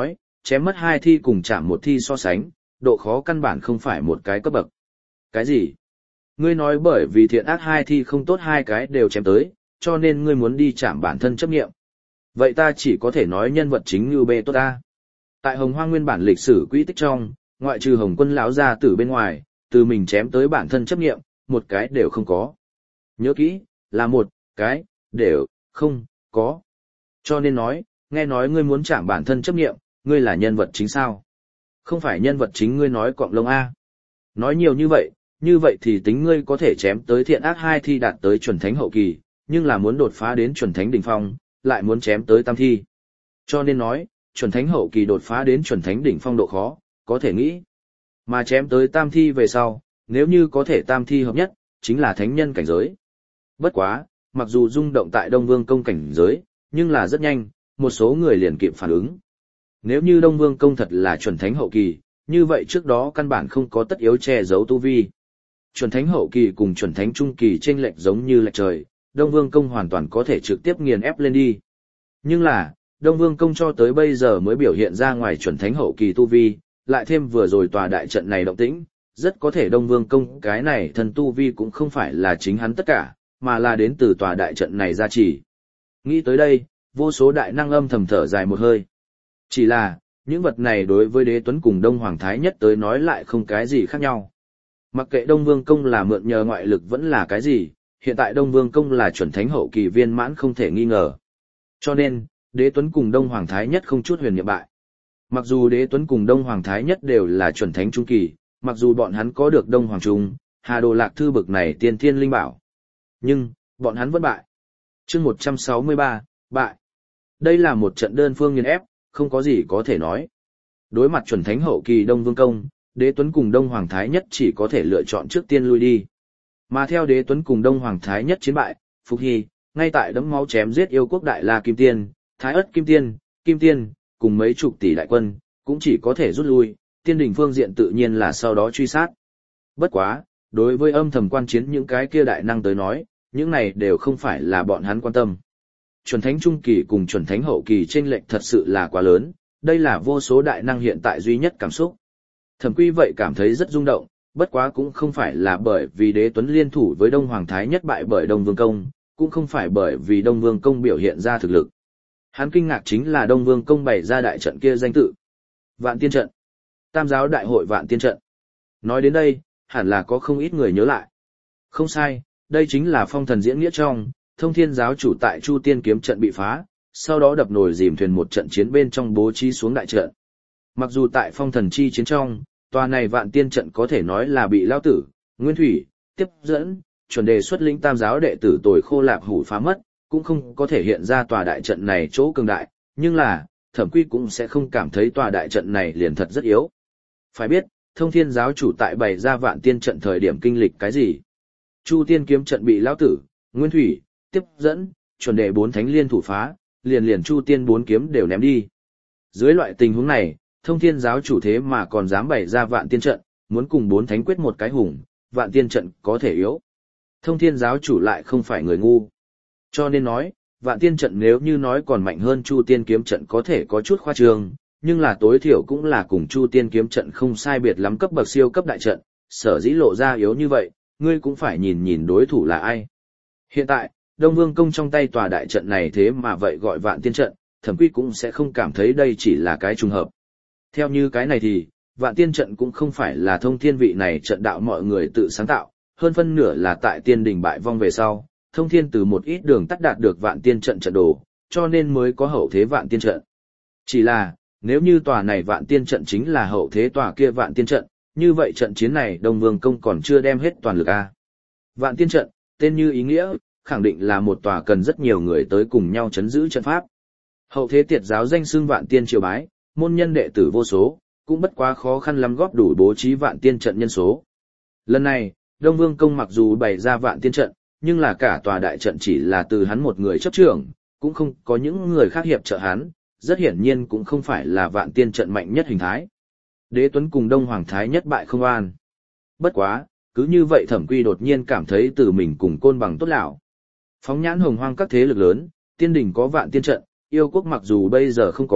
chém mất hai thi cùng chạm một thi so sánh, độ khó căn bản không phải một cái cấp bậc. Cái gì? Ngươi nói bởi vì thiện ác hai thi không tốt hai cái đều chém tới, cho nên ngươi muốn đi chạm bản thân chấp nghiệm. Vậy ta chỉ có thể nói nhân vật chính như bê tốt ta. Tại Hồng Hoang nguyên bản lịch sử quỹ tích trong, ngoại trừ Hồng Quân lão gia tử bên ngoài, từ mình chém tới bản thân chấp nghiệm, một cái đều không có. Nhớ kỹ, là một cái đều không có. Cho nên nói, nghe nói ngươi muốn chạm bản thân chấp nghiệm, ngươi là nhân vật chính sao? Không phải nhân vật chính ngươi nói cọng lông A. Nói nhiều như vậy, như vậy thì tính ngươi có thể chém tới thiện ác hai thi đạt tới chuẩn thánh hậu kỳ, nhưng là muốn đột phá đến chuẩn thánh đỉnh phong, lại muốn chém tới tam thi. Cho nên nói, chuẩn thánh hậu kỳ đột phá đến chuẩn thánh đỉnh phong độ khó, có thể nghĩ. Mà chém tới tam thi về sau, nếu như có thể tam thi hợp nhất, chính là thánh nhân cảnh giới. Bất quá, mặc dù rung động tại Đông Vương công cảnh giới, nhưng là rất nhanh, một số người liền kịp phản ứng. Nếu như Đông Vương công thật là chuẩn thánh hậu kỳ, như vậy trước đó căn bản không có tất yếu che giấu tu vi. Chuẩn thánh hậu kỳ cùng chuẩn thánh trung kỳ chênh lệch giống như lệch trời, Đông Vương công hoàn toàn có thể trực tiếp nghiền ép lên đi. Nhưng là, Đông Vương công cho tới bây giờ mới biểu hiện ra ngoài chuẩn thánh hậu kỳ tu vi, lại thêm vừa rồi tòa đại trận này động tĩnh, rất có thể Đông Vương công cái này thần tu vi cũng không phải là chính hắn tất cả, mà là đến từ tòa đại trận này gia trì. Nghĩ tới đây, vô số đại năng âm thầm thở dài một hơi. Chỉ là, những vật này đối với Đế Tuấn cùng Đông Hoàng Thái Nhất tới nói lại không cái gì khác nhau. Mặc kệ Đông Vương công là mượn nhờ ngoại lực vẫn là cái gì, hiện tại Đông Vương công là chuẩn thánh hậu kỳ viên mãn không thể nghi ngờ. Cho nên, Đế Tuấn cùng Đông Hoàng Thái Nhất không chút huyền nhiệm bại. Mặc dù Đế Tuấn cùng Đông Hoàng Thái Nhất đều là chuẩn thánh trung kỳ, mặc dù bọn hắn có được Đông Hoàng Trung, Hà Đồ Lạc Thư bực này tiên thiên linh bảo. Nhưng, bọn hắn vẫn bại. Chương một trăm sáu mươi ba, bại. Đây là một trận đơn phương nghiền ép, không có gì có thể nói. Đối mặt chuẩn thánh hậu kỳ Đông Vương công, Đế Tuấn cùng Đông Hoàng Thái Nhất chỉ có thể lựa chọn trước tiên lui đi. Mà theo Đế Tuấn cùng Đông Hoàng Thái Nhất chiến bại, Phục Hy, ngay tại đấm máu chém giết yêu quốc đại la Kim Tiên, Thái Ất Kim Tiên, Kim Tiên, cùng mấy chục tỷ đại quân, cũng chỉ có thể rút lui, tiên đỉnh phương diện tự nhiên là sau đó truy sát. Bất quá, đối với âm thầm quan chiến những cái kia đại năng tới nói, những này đều không phải là bọn hắn quan tâm. Chuẩn thánh trung kỳ cùng chuẩn thánh hậu kỳ chênh lệch thật sự là quá lớn, đây là vô số đại năng hiện tại duy nhất cảm xúc. Thẩm Quy vậy cảm thấy rất rung động, bất quá cũng không phải là bởi vì Đế Tuấn liên thủ với Đông Hoàng Thái Nhất bại bởi Đông Vương công, cũng không phải bởi vì Đông Vương công biểu hiện ra thực lực. Hắn kinh ngạc chính là Đông Vương công bày ra đại trận kia danh tự. Vạn Tiên trận. Tam giáo đại hội Vạn Tiên trận. Nói đến đây, hẳn là có không ít người nhớ lại. Không sai, đây chính là phong thần diễn nghĩa trong, Thông Thiên giáo chủ tại Chu Tiên kiếm trận bị phá, sau đó đập nồi dìm thuyền một trận chiến bên trong bố trí xuống đại trận. Mặc dù tại phong thần chi chiến trong, tòa này Vạn Tiên trận có thể nói là bị Lão Tử, Nguyên Thủy, tiếp dẫn, chuẩn đề xuất lĩnh tam giáo đệ tử Tồi Khô Lạp Hủ phá mất, cũng không có thể hiện ra tòa đại trận này chỗ cường đại, nhưng là, Thẩm Quy cũng sẽ không cảm thấy tòa đại trận này liền thật rất yếu. Phải biết, Thông Thiên giáo chủ tại bày ra Vạn Tiên trận thời điểm kinh lịch cái gì? Chu Tiên kiếm trận bị Lão Tử, Nguyên Thủy, tiếp dẫn, chuẩn đề bốn thánh liên thủ phá, liền liền Chu Tiên bốn kiếm đều ném đi. Dưới loại tình huống này, Thông Thiên giáo chủ thế mà còn dám bày ra Vạn Tiên trận, muốn cùng bốn thánh quyết một cái hùng, Vạn Tiên trận có thể yếu. Thông Thiên giáo chủ lại không phải người ngu. Cho nên nói, Vạn Tiên trận nếu như nói còn mạnh hơn Chu Tiên kiếm trận có thể có chút khoa trương, nhưng là tối thiểu cũng là cùng Chu Tiên kiếm trận không sai biệt lắm cấp bậc siêu cấp đại trận, sở dĩ lộ ra yếu như vậy, ngươi cũng phải nhìn nhìn đối thủ là ai. Hiện tại, Đông Vương công trong tay tòa đại trận này thế mà vậy gọi Vạn Tiên trận, Thẩm Quy cũng sẽ không cảm thấy đây chỉ là cái trùng hợp. Theo như cái này thì, Vạn Tiên trận cũng không phải là Thông Thiên vị này trận đạo mọi người tự sáng tạo, hơn phân nửa là tại tiên đình bại vong về sau, Thông Thiên từ một ít đường tắt đạt được Vạn Tiên trận trận đồ, cho nên mới có hậu thế Vạn Tiên trận. Chỉ là, nếu như tòa này Vạn Tiên trận chính là hậu thế tòa kia Vạn Tiên trận, như vậy trận chiến này Đông Vương công còn chưa đem hết toàn lực a. Vạn Tiên trận, tên như ý nghĩa, khẳng định là một tòa cần rất nhiều người tới cùng nhau chấn giữ trận pháp. Hậu thế Tiệt giáo danh xưng Vạn Tiên triều bái, môn nhân đệ tử vô số, cũng bất quá khó khăn lắm góp đủ bố trí Vạn Tiên trận nhân số. Lần này, Đông Vương công mặc dù bày ra Vạn Tiên trận, nhưng là cả tòa đại trận chỉ là từ hắn một người chấp trưởng, cũng không có những người khác hiệp trợ hắn, rất hiển nhiên cũng không phải là Vạn Tiên trận mạnh nhất hình thái. Đế Tuấn cùng Đông Hoàng Thái Nhất bại không an. Bất quá, cứ như vậy Thẩm Quy đột nhiên cảm thấy từ mình cùng côn bằng tốt lão. Phóng nhãn hồng hoang các thế lực lớn, tiên đình có Vạn Tiên trận, yêu quốc mặc dù bây giờ không có,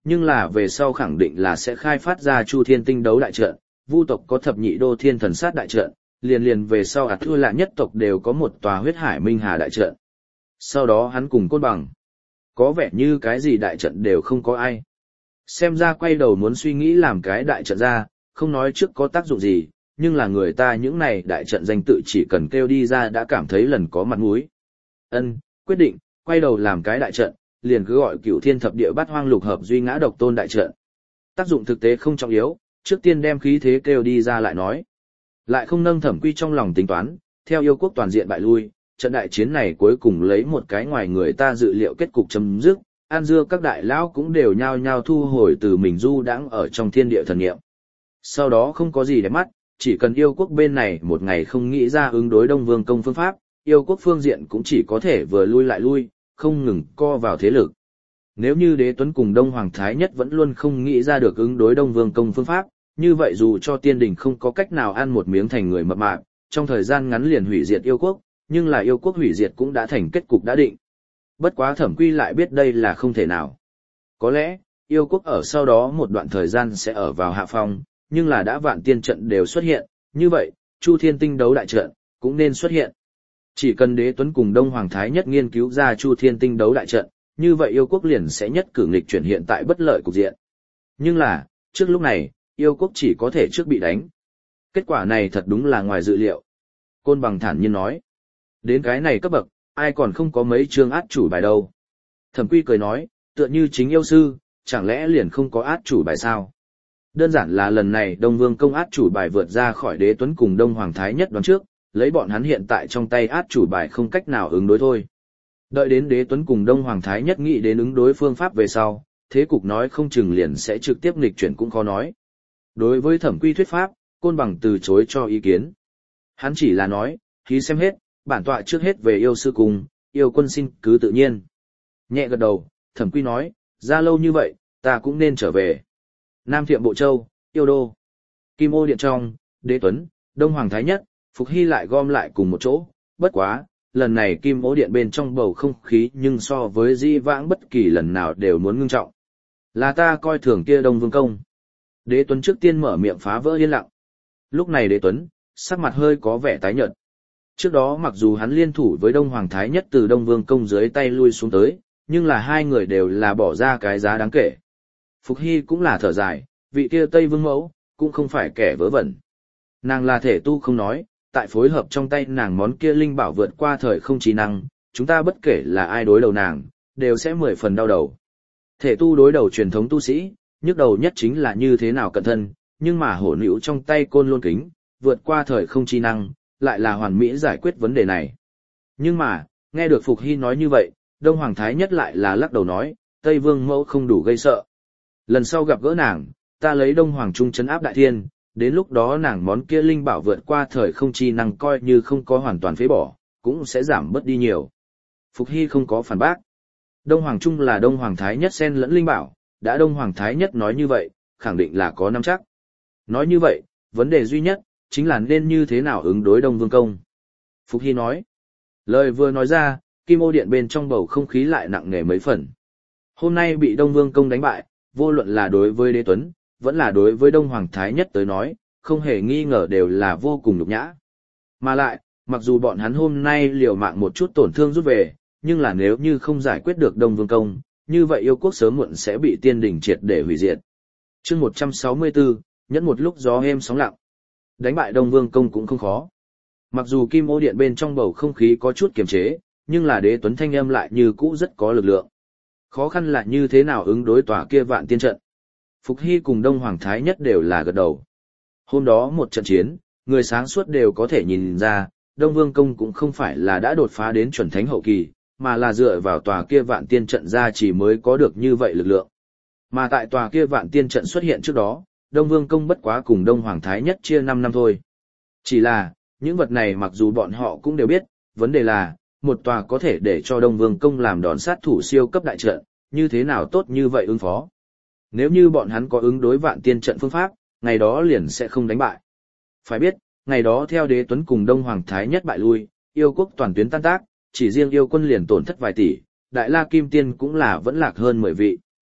nhưng là về sau khẳng định là sẽ khai phát ra Chu Thiên Tinh đấu đại trận, Vu tộc có thập nhị đô thiên thần sát đại trận, liền liền về sau ạt thua là nhất tộc đều có một tòa huyết hải minh hà đại trận. Sau đó hắn cùng Côn Bằng, có vẻ như cái gì đại trận đều không có ai. Xem ra quay đầu muốn suy nghĩ làm cái đại trận ra, không nói trước có tác dụng gì, nhưng là người ta những này đại trận danh tự chỉ cần kêu đi ra đã cảm thấy lần có mặt mũi. Ân, quyết định, quay đầu làm cái đại trận, liền cứ gọi Cửu Thiên Thập Địa Bát Hoang Lục Hợp Duy Ngã Độc Tôn đại trận. Tác dụng thực tế không trọng yếu, trước tiên đem khí thế kêu đi ra lại nói. Lại không nâng Thẩm Quy trong lòng tính toán, theo yêu quốc toàn diện bại lui, trận đại chiến này cuối cùng lấy một cái ngoài người ta dự liệu kết cục chấm dứt, An Dưa các đại lão cũng đều nhao nhao thu hồi từ mình du đãng ở trong thiên địa thần niệm. Sau đó không có gì để mắt, chỉ cần yêu quốc bên này một ngày không nghĩ ra ứng đối Đông Vương công phương pháp, yêu quốc phương diện cũng chỉ có thể vừa lui lại lui, không ngừng co vào thế lực. Nếu như Đế Tuấn cùng Đông Hoàng Thái Nhất vẫn luôn không nghĩ ra được ứng đối Đông Vương công phương pháp, như vậy dù cho tiên đình không có cách nào ăn một miếng thành người mập mạp, trong thời gian ngắn liền hủy diệt yêu quốc, nhưng là yêu quốc hủy diệt cũng đã thành kết cục đã định. Bất quá Thẩm Quy lại biết đây là không thể nào. Có lẽ, yêu quốc ở sau đó một đoạn thời gian sẽ ở vào hạ phong, nhưng là đã vạn tiên trận đều xuất hiện, như vậy, Chu Thiên Tinh đấu đại trận cũng nên xuất hiện. Chỉ cần Đế Tuấn cùng Đông Hoàng Thái Nhất nghiên cứu ra Chu Thiên Tinh đấu đại trận, như vậy yêu quốc liền sẽ nhất cử nghịch chuyển hiện tại bất lợi cục diện. Nhưng là, trước lúc này, yêu quốc chỉ có thể trước bị đánh. Kết quả này thật đúng là ngoài dự liệu. Côn Bằng thản nhiên nói. Đến cái này cấp bậc, ai còn không có mấy chương át chủ bài đâu. Thẩm Quy cười nói, tựa như chính yêu sư, chẳng lẽ liền không có át chủ bài sao? Đơn giản là lần này Đông Vương công át chủ bài vượt ra khỏi Đế Tuấn cùng Đông Hoàng Thái Nhất đoán trước, lấy bọn hắn hiện tại trong tay át chủ bài không cách nào ứng đối thôi. Đợi đến Đế Tuấn cùng Đông Hoàng Thái Nhất nghĩ đến ứng đối phương pháp về sau, thế cục nói không chừng liền sẽ trực tiếp nghịch chuyển cũng khó nói. Đối với Thẩm Quy thuyết pháp, Côn Bằng từ chối cho ý kiến. Hắn chỉ là nói, khí xem hết, bản tọa trước hết về yêu sư cùng, yêu quân xin cứ tự nhiên. Nhẹ gật đầu, Thẩm Quy nói, ra lâu như vậy, ta cũng nên trở về. Nam Thiệm Bộ Châu, yêu đô. Kim Ô Điện trong, Đế Tuấn, Đông Hoàng Thái Nhất, Phục Hy lại gom lại cùng một chỗ, bất quá, lần này Kim Ô Điện bên trong bầu không khí nhưng so với di vãng bất kỳ lần nào đều muốn ngưng trọng. Là ta coi thường kia Đông Vương công. Đế Tuấn trước tiên mở miệng phá vỡ yên lặng. Lúc này Đế Tuấn, sắc mặt hơi có vẻ tái nhợt. Trước đó mặc dù hắn liên thủ với Đông Hoàng Thái Nhất từ Đông Vương công dưới tay lui xuống tới, nhưng là hai người đều là bỏ ra cái giá đáng kể. Phục Hy cũng là thở dài, vị kia Tây Vương mẫu, cũng không phải kẻ vớ vẩn. Nàng là thể tu không nói, tại phối hợp trong tay nàng món kia linh bảo vượt qua thời không trí năng, chúng ta bất kể là ai đối đầu nàng, đều sẽ mười phần đau đầu. Thể tu đối đầu truyền thống tu sĩ, nhức đầu nhất chính là như thế nào cẩn thân, nhưng mà hổ nữ trong tay côn lôn kính, vượt qua thời không trí năng, lại là hoàn mỹ giải quyết vấn đề này. Nhưng mà, nghe được Phục Hy nói như vậy, Đông Hoàng Thái Nhất lại là lắc đầu nói, Tây Vương mẫu không đủ gây sợ. Lần sau gặp gỡ nàng, ta lấy Đông Hoàng Trung trấn áp đại thiên, đến lúc đó nàng món kia linh bảo vượt qua thời không chi năng coi như không có hoàn toàn phế bỏ, cũng sẽ giảm bớt đi nhiều. Phục Hy không có phản bác. Đông Hoàng Trung là Đông Hoàng Thái Nhất xen lẫn linh bảo, đã Đông Hoàng Thái Nhất nói như vậy, khẳng định là có nắm chắc. Nói như vậy, vấn đề duy nhất, chính là nên như thế nào ứng đối Đông Vương công. Phục Hy nói. Lời vừa nói ra, Kim Ô Điện bên trong bầu không khí lại nặng nề mấy phần. Hôm nay bị Đông Vương công đánh bại, vô luận là đối với Đế Tuấn, vẫn là đối với Đông Hoàng Thái Nhất tới nói, không hề nghi ngờ đều là vô cùng nhục nhã. Mà lại, mặc dù bọn hắn hôm nay liều mạng một chút tổn thương rút về, nhưng là nếu như không giải quyết được Đông Vương công, như vậy yêu quốc sớm muộn sẽ bị tiên đình triệt để hủy diệt. Chương một trăm sáu mươi tư, nhẫn một lúc gió êm sóng lặng. Đánh bại Đông Vương công cũng không khó. Mặc dù Kim Ô Điện bên trong bầu không khí có chút kiềm chế, nhưng là Đế Tuấn thanh âm lại như cũ rất có lực lượng. Khó khăn là như thế nào ứng đối tòa kia vạn tiên trận. Phục Hy cùng Đông Hoàng Thái Nhất đều là gật đầu. Hôm đó một trận chiến, người sáng suốt đều có thể nhìn ra, Đông Vương công cũng không phải là đã đột phá đến chuẩn thánh hậu kỳ, mà là dựa vào tòa kia vạn tiên trận ra chỉ mới có được như vậy lực lượng. Mà tại tòa kia vạn tiên trận xuất hiện trước đó, Đông Vương công bất quá cùng Đông Hoàng Thái Nhất chia năm năm thôi. Chỉ là, những vật này mặc dù bọn họ cũng đều biết, vấn đề là, một tòa có thể để cho Đông Vương công làm đòn sát thủ siêu cấp đại trận, như thế nào tốt như vậy ứng phó. Nếu như bọn hắn có ứng đối vạn tiên trận phương pháp, ngày đó liền sẽ không đánh bại. Phải biết, ngày đó theo Đế Tuấn cùng Đông Hoàng Thái Nhất bại lui, yêu quốc toàn tuyến tan tác, chỉ riêng yêu quân liền tổn thất vài tỷ, Đại La Kim Tiên cũng là vẫn lạc hơn mười vị.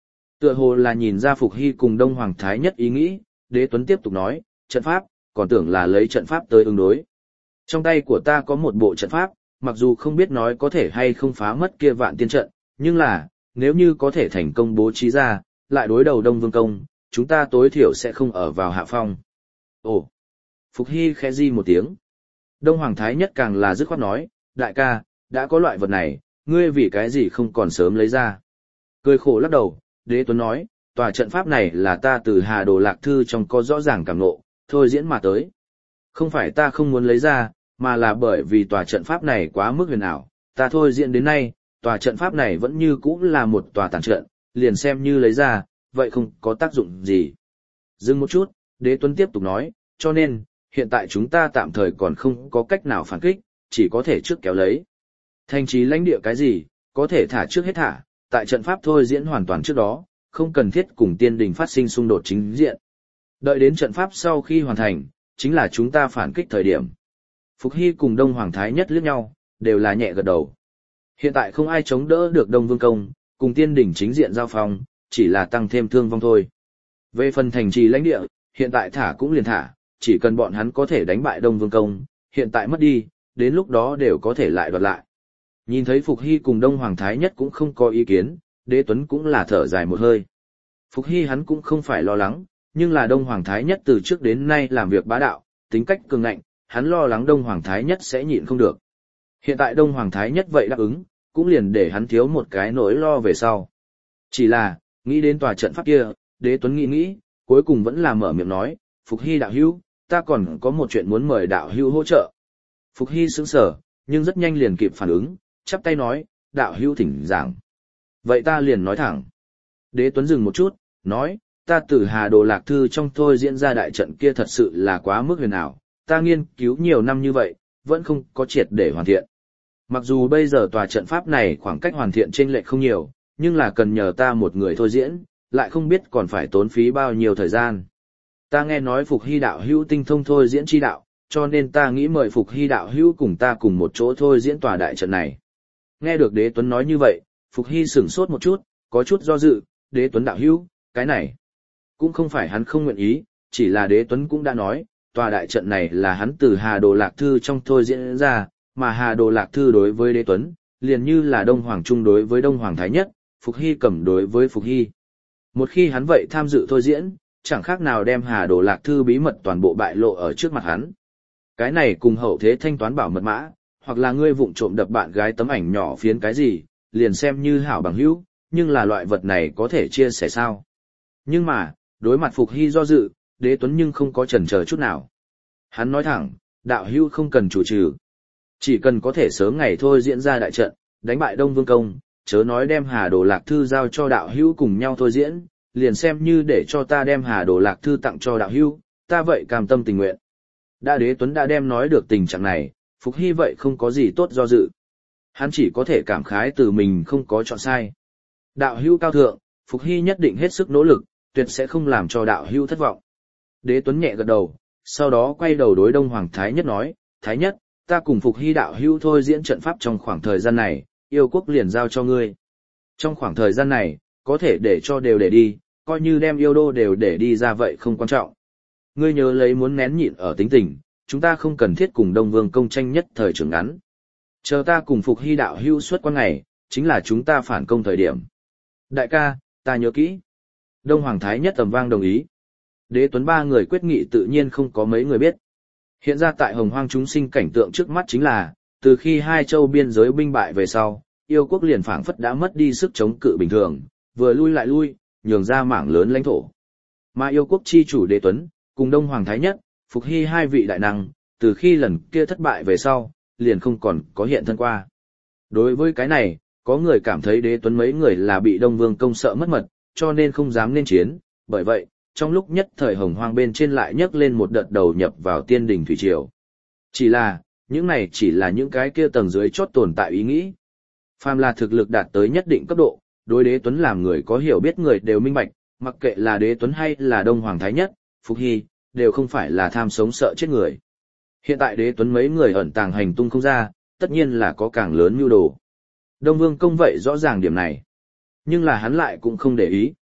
Tựa hồ là nhìn ra Phục Hy cùng Đông Hoàng Thái Nhất ý nghĩ, Đế Tuấn tiếp tục nói, trận pháp, còn tưởng là lấy trận pháp tới ứng đối. Trong tay của ta có một bộ trận pháp, mặc dù không biết nói có thể hay không phá mất kia vạn tiên trận, nhưng là, nếu như có thể thành công bố trí ra, lại đối đầu Đông Vương Công, chúng ta tối thiểu sẽ không ở vào hạ phong. Ồ! Phục Hy khẽ di một tiếng. Đông Hoàng Thái Nhất càng là dứt khoát nói, đại ca, đã có loại vật này, ngươi vì cái gì không còn sớm lấy ra. Cười khổ lắc đầu, Đế Tuấn nói, tòa trận pháp này là ta từ Hà Đồ Lạc Thư trong có rõ ràng cảm ngộ, thôi diễn mà tới. Không phải ta không muốn lấy ra, mà là bởi vì tòa trận pháp này quá mức huyền ảo, ta thôi diễn đến nay, tòa trận pháp này vẫn như cũ là một tòa tàn trận, liền xem như lấy ra, vậy không có tác dụng gì. Dừng một chút, Đế Tuấn tiếp tục nói, cho nên, hiện tại chúng ta tạm thời còn không có cách nào phản kích, chỉ có thể trước kéo lấy. Thành trì lãnh địa cái gì, có thể thả trước hết thả, tại trận pháp thôi diễn hoàn toàn trước đó, không cần thiết cùng tiên đình phát sinh xung đột chính diện. Đợi đến trận pháp sau khi hoàn thành, chính là chúng ta phản kích thời điểm. Phục Hy cùng Đông Hoàng Thái Nhất liếc nhau, đều là nhẹ gật đầu. Hiện tại không ai chống đỡ được Đông Vương Công, cùng tiên đình chính diện giao phong, chỉ là tăng thêm thương vong thôi. Về phần thành trì lãnh địa, hiện tại thả cũng liền thả, chỉ cần bọn hắn có thể đánh bại Đông Vương Công, hiện tại mất đi, đến lúc đó đều có thể lại đoạt lại. Nhìn thấy Phục Hy cùng Đông Hoàng Thái Nhất cũng không có ý kiến, Đế Tuấn cũng là thở dài một hơi. Phục Hy hắn cũng không phải lo lắng, nhưng là Đông Hoàng Thái Nhất từ trước đến nay làm việc bá đạo, tính cách cường ngạnh, hắn lo lắng Đông Hoàng Thái Nhất sẽ nhịn không được. Hiện tại Đông Hoàng Thái Nhất vậy đáp ứng, cũng liền để hắn thiếu một cái nỗi lo về sau. Chỉ là, nghĩ đến tòa trận pháp kia, Đế Tuấn nghĩ nghĩ, cuối cùng vẫn là mở miệng nói, Phục Hy đạo hữu, ta còn có một chuyện muốn mời đạo hữu hỗ trợ. Phục Hy sững sờ, nhưng rất nhanh liền kịp phản ứng, chắp tay nói, đạo hữu thỉnh giảng. Vậy ta liền nói thẳng. Đế Tuấn dừng một chút, nói, ta từ Hà Đồ Lạc Thư trong thôi diễn ra đại trận kia thật sự là quá mức huyền ảo, ta nghiên cứu nhiều năm như vậy, vẫn không có triệt để hoàn thiện. Mặc dù bây giờ tòa trận pháp này khoảng cách hoàn thiện chênh lệch không nhiều, nhưng là cần nhờ ta một người thôi diễn, lại không biết còn phải tốn phí bao nhiêu thời gian. Ta nghe nói Phục Hy đạo hữu tinh thông thôi diễn chi đạo, cho nên ta nghĩ mời Phục Hy đạo hữu cùng ta cùng một chỗ thôi diễn tòa đại trận này. Nghe được Đế Tuấn nói như vậy, Phục Hy sửng sốt một chút, có chút do dự, Đế Tuấn đạo hữu, cái này cũng không phải hắn không nguyện ý, chỉ là Đế Tuấn cũng đã nói, tòa đại trận này là hắn từ Hà Đồ Lạc Thư trong thôi diễn ra, mà Hà Đồ Lạc Thư đối với Đế Tuấn, liền như là Đông Hoàng Trung đối với Đông Hoàng Thái Nhất, Phục Hy Cẩm đối với Phục Hy. Một khi hắn vậy tham dự thôi diễn, chẳng khác nào đem Hà Đồ Lạc Thư bí mật toàn bộ bại lộ ở trước mặt hắn. Cái này cùng hậu thế thanh toán bảo mật mã, hoặc là ngươi vụng trộm đập bạn gái tấm ảnh nhỏ phiến cái gì, liền xem như hảo bằng hữu, nhưng là loại vật này có thể chia sẻ sao. Nhưng mà, đối mặt Phục Hy do dự, Đế Tuấn nhưng không có chần chờ chút nào. Hắn nói thẳng, đạo hữu không cần chủ trừ. Chỉ cần có thể sớm ngày thôi diễn ra đại trận, đánh bại Đông Vương Công, chớ nói đem Hà Đồ Lạc Thư giao cho đạo hữu cùng nhau thôi diễn, liền xem như để cho ta đem Hà Đồ Lạc Thư tặng cho đạo hữu, ta vậy cam tâm tình nguyện. Đã Đế Tuấn đã đem nói được tình trạng này, Phục Hy vậy không có gì tốt do dự. Hắn chỉ có thể cảm khái từ mình không có chọn sai. Đạo hữu cao thượng, Phục Hy nhất định hết sức nỗ lực, tuyệt sẽ không làm cho đạo hữu thất vọng. Đế Tuấn nhẹ gật đầu, sau đó quay đầu đối Đông Hoàng Thái Nhất nói, Thái Nhất, ta cùng Phục Hy đạo hữu thôi diễn trận pháp trong khoảng thời gian này, yêu quốc liền giao cho ngươi. Trong khoảng thời gian này, có thể để cho đều để đi, coi như đem yêu đô đều để đi ra vậy không quan trọng. Ngươi nhớ lấy muốn nén nhịn ở tính tình, chúng ta không cần thiết cùng Đông Vương công tranh nhất thời trường ngắn. Chờ ta cùng Phục Hy đạo hữu suốt qua ngày, chính là chúng ta phản công thời điểm. Đại ca, ta nhớ kỹ. Đông Hoàng Thái Nhất tầm vang đồng ý. Đế Tuấn ba người quyết nghị tự nhiên không có mấy người biết. Hiện ra tại Hồng Hoang chúng sinh cảnh tượng trước mắt chính là, từ khi hai châu biên giới binh bại về sau, yêu quốc liền phảng phất đã mất đi sức chống cự bình thường, vừa lui lại lui, nhường ra mảng lớn lãnh thổ. Mà yêu quốc chi chủ Đế Tuấn, cùng Đông Hoàng Thái Nhất, Phục Hy hai vị đại năng, từ khi lần kia thất bại về sau, liền không còn có hiện thân qua. Đối với cái này, có người cảm thấy Đế Tuấn mấy người là bị Đông Vương công sợ mất mật, cho nên không dám nên chiến, bởi vậy, trong lúc nhất thời Hồng Hoang bên trên lại nhấc lên một đợt đầu nhập vào tiên đình thủy triều. Chỉ là, những này chỉ là những cái kia tầng dưới chót tồn tại ý nghĩ. Phàm là thực lực đạt tới nhất định cấp độ, đối Đế Tuấn làm người có hiểu biết người đều minh bạch, mặc kệ là Đế Tuấn hay là Đông Hoàng Thái Nhất, Phục Hy, đều không phải là tham sống sợ chết người. Hiện tại Đế Tuấn mấy người ẩn tàng hành tung không ra, tất nhiên là có càng lớn mưu đồ. Đông Vương công vậy rõ ràng điểm này. Nhưng là hắn lại cũng không để ý.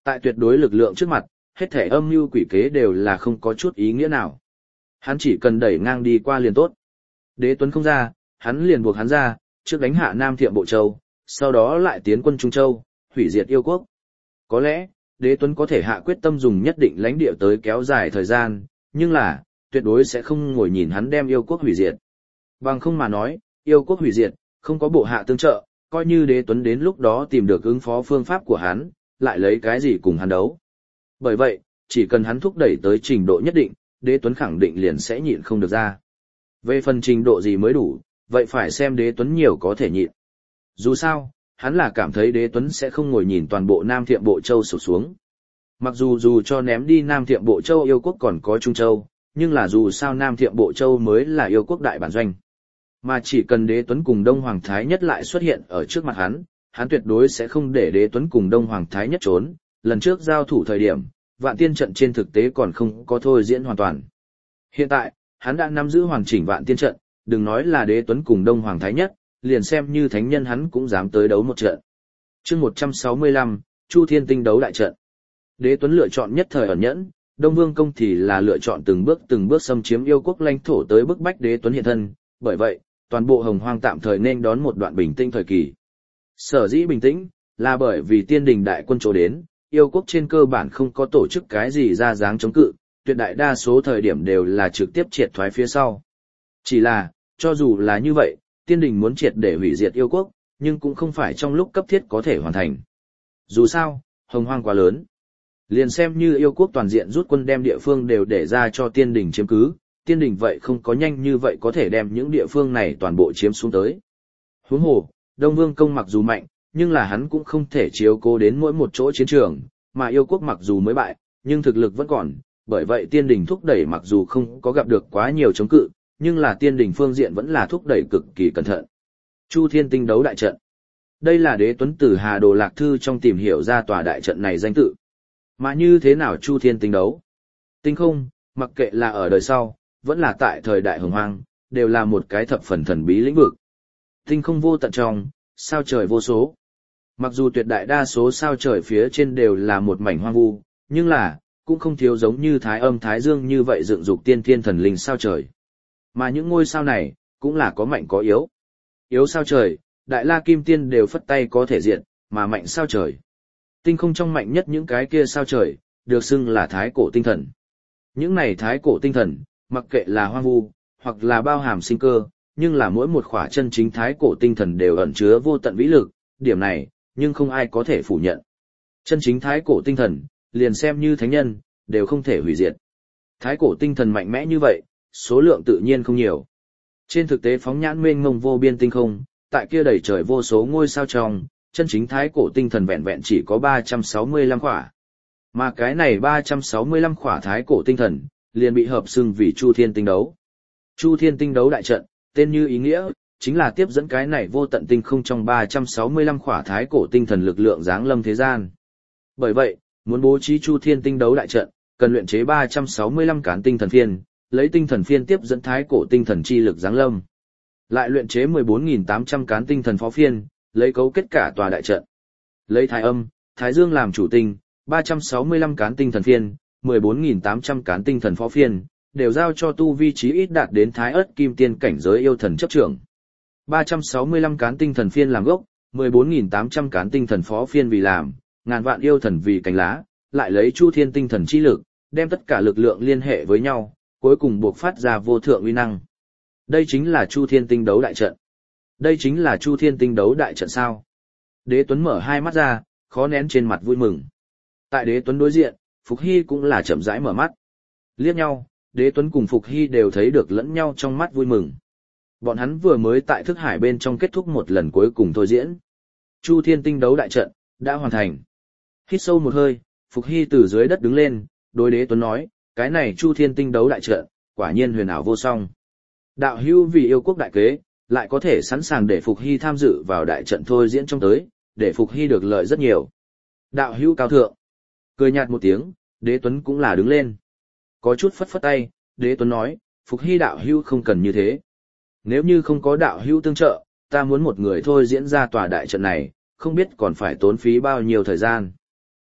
Tại tuyệt đối lực lượng trước mặt, hết thể âm mưu quỷ kế đều là không có chút ý nghĩa nào. Hắn chỉ cần đẩy ngang đi qua liền tốt. Đế Tuấn không ra, hắn liền buộc hắn ra, trước đánh hạ Nam Thiệm Bộ Châu, sau đó lại tiến quân Trung Châu, hủy diệt yêu quốc. Có lẽ, Đế Tuấn có thể hạ quyết tâm dùng nhất định lãnh địa tới kéo dài thời gian, nhưng là, tuyệt đối sẽ không ngồi nhìn hắn đem yêu quốc hủy diệt. Bằng không mà nói, yêu quốc hủy diệt, không có bộ hạ tương trợ, coi như Đế Tuấn đến lúc đó tìm được ứng phó phương pháp của hắn, lại lấy cái gì cùng hắn đấu. Bởi vậy, chỉ cần hắn thúc đẩy tới trình độ nhất định, Đế Tuấn khẳng định liền sẽ nhịn không được ra. Về phần trình độ gì mới đủ, vậy phải xem Đế Tuấn nhiều có thể nhịn. Dù sao, hắn là cảm thấy Đế Tuấn sẽ không ngồi nhìn toàn bộ Nam Thiệm Bộ Châu sụp xuống. Mặc dù dù cho ném đi Nam Thiệm Bộ Châu yêu quốc còn có Trung Châu, nhưng là dù sao Nam Thiệm Bộ Châu mới là yêu quốc đại bản doanh. Mà chỉ cần Đế Tuấn cùng Đông Hoàng Thái Nhất lại xuất hiện ở trước mặt hắn, hắn tuyệt đối sẽ không để Đế Tuấn cùng Đông Hoàng Thái Nhất trốn. Lần trước giao thủ thời điểm, Vạn Tiên trận trên thực tế còn không có thôi diễn hoàn toàn. Hiện tại, hắn đã nắm giữ hoàn chỉnh Vạn Tiên trận, đừng nói là Đế Tuấn cùng Đông Hoàng Thái Nhất, liền xem như thánh nhân hắn cũng dám tới đấu một trận. Chương một trăm sáu mươi lăm, Chu Thiên Tinh đấu đại trận. Đế Tuấn lựa chọn nhất thời ẩn nhẫn, Đông Vương Công thì là lựa chọn từng bước từng bước xâm chiếm yêu quốc lãnh thổ tới bức bách Đế Tuấn hiện thân, bởi vậy, toàn bộ Hồng Hoang tạm thời nên đón một đoạn bình tĩnh thời kỳ. Sở dĩ bình tĩnh, là bởi vì Tiên Đình đại quân chỗ đến, yêu quốc trên cơ bản không có tổ chức cái gì ra dáng chống cự, tuyệt đại đa số thời điểm đều là trực tiếp triệt thoái phía sau. Chỉ là, cho dù là như vậy, Tiên Đình muốn triệt để hủy diệt yêu quốc, nhưng cũng không phải trong lúc cấp thiết có thể hoàn thành. Dù sao, Hồng Hoang quá lớn. Liền xem như yêu quốc toàn diện rút quân đem địa phương đều để ra cho Tiên Đình chiếm cứ, Tiên Đình vậy không có nhanh như vậy có thể đem những địa phương này toàn bộ chiếm xuống tới. Huống hồ, Đông Vương Công mặc dù mạnh, nhưng là hắn cũng không thể chiếu cố đến mỗi một chỗ chiến trường, mà yêu quốc mặc dù mới bại, nhưng thực lực vẫn còn, bởi vậy Tiên Đình thúc đẩy mặc dù không có gặp được quá nhiều chống cự, nhưng là Tiên Đình phương diện vẫn là thúc đẩy cực kỳ cẩn thận. Chu Thiên Tinh đấu đại trận. Đây là Đế Tuấn từ Hà Đồ Lạc Thư trong tìm hiểu ra tòa đại trận này danh tự. Mà như thế nào Chu Thiên Tinh đấu? Tinh không, mặc kệ là ở đời sau, vẫn là tại thời đại Hồng Hoang, đều là một cái thập phần thần bí lĩnh vực. Tinh không vô tận trong, sao trời vô số. Mặc dù tuyệt đại đa số sao trời phía trên đều là một mảnh hoang vu, nhưng là, cũng không thiếu giống như Thái Âm Thái Dương như vậy dựng dục tiên thiên thần linh sao trời. Mà những ngôi sao này, cũng là có mạnh có yếu. Yếu sao trời, Đại La Kim Tiên đều phất tay có thể diện, mà mạnh sao trời. Tinh không trong mạnh nhất những cái kia sao trời, được xưng là thái cổ tinh thần. Những này thái cổ tinh thần, mặc kệ là hoang vu, hoặc là bao hàm sinh cơ, nhưng là mỗi một khỏa chân chính thái cổ tinh thần đều ẩn chứa vô tận vĩ lực, điểm này, nhưng không ai có thể phủ nhận. Chân chính thái cổ tinh thần, liền xem như thánh nhân, đều không thể hủy diệt. Thái cổ tinh thần mạnh mẽ như vậy, số lượng tự nhiên không nhiều. Trên thực tế phóng nhãn mênh mông vô biên tinh không, tại kia đầy trời vô số ngôi sao trong, chân chính thái cổ tinh thần vẹn vẹn chỉ có ba trăm sáu mươi lăm khỏa. Mà cái này ba trăm sáu mươi lăm khỏa thái cổ tinh thần, liền bị hợp xưng vì Chu Thiên Tinh đấu. Chu Thiên Tinh đấu đại trận, tên như ý nghĩa, chính là tiếp dẫn cái này vô tận tinh không trong ba trăm sáu mươi lăm khỏa thái cổ tinh thần lực lượng giáng lâm thế gian. Bởi vậy, muốn bố trí Chu Thiên Tinh đấu đại trận, cần luyện chế ba trăm sáu mươi lăm cán tinh thần phiên, lấy tinh thần phiên tiếp dẫn thái cổ tinh thần chi lực giáng lâm. Lại luyện chế mười bốn nghìn tám trăm cán tinh thần phó phiên, lấy cấu kết cả tòa đại trận. Lấy Thái Âm, Thái Dương làm chủ tinh, ba trăm sáu mươi lăm cán tinh thần phiên, mười bốn nghìn tám trăm cán tinh thần phó phiên, đều giao cho tu vi trí ít đạt đến Thái Ức Kim Tiên cảnh giới yêu thần chấp trưởng. ba trăm sáu mươi lăm cán tinh thần phiên làm gốc, mười bốn nghìn tám trăm cán tinh thần phó phiên vì làm, ngàn vạn yêu thần vì cánh lá, lại lấy Chu Thiên tinh thần chi lực, đem tất cả lực lượng liên hệ với nhau, cuối cùng buộc phát ra vô thượng uy năng. Đây chính là Chu Thiên Tinh đấu đại trận. Đây chính là Chu Thiên Tinh đấu đại trận sao? Đế Tuấn mở hai mắt ra, khó nén trên mặt vui mừng. Tại Đế Tuấn đối diện, Phục Hy cũng là chậm rãi mở mắt. Liếc nhau, Đế Tuấn cùng Phục Hy đều thấy được lẫn nhau trong mắt vui mừng. Bọn hắn vừa mới tại thức hải bên trong kết thúc một lần cuối cùng thôi diễn. Chu Thiên Tinh đấu đại trận đã hoàn thành. Hít sâu một hơi, Phục Hy từ dưới đất đứng lên, đối Đế Tuấn nói, cái này Chu Thiên Tinh đấu đại trận, quả nhiên huyền ảo vô song. Đạo hữu vì yêu quốc đại kế, lại có thể sẵn sàng để Phục Hy tham dự vào đại trận thôi diễn trong tới, để Phục Hy được lợi rất nhiều. Đạo hữu cao thượng. Cười nhạt một tiếng, Đế Tuấn cũng là đứng lên. Có chút phất phất tay, Đế Tuấn nói, Phục Hy đạo hữu không cần như thế. Nếu như không có đạo hữu tương trợ, ta muốn một người thôi diễn ra tòa đại trận này, không biết còn phải tốn phí bao nhiêu thời gian.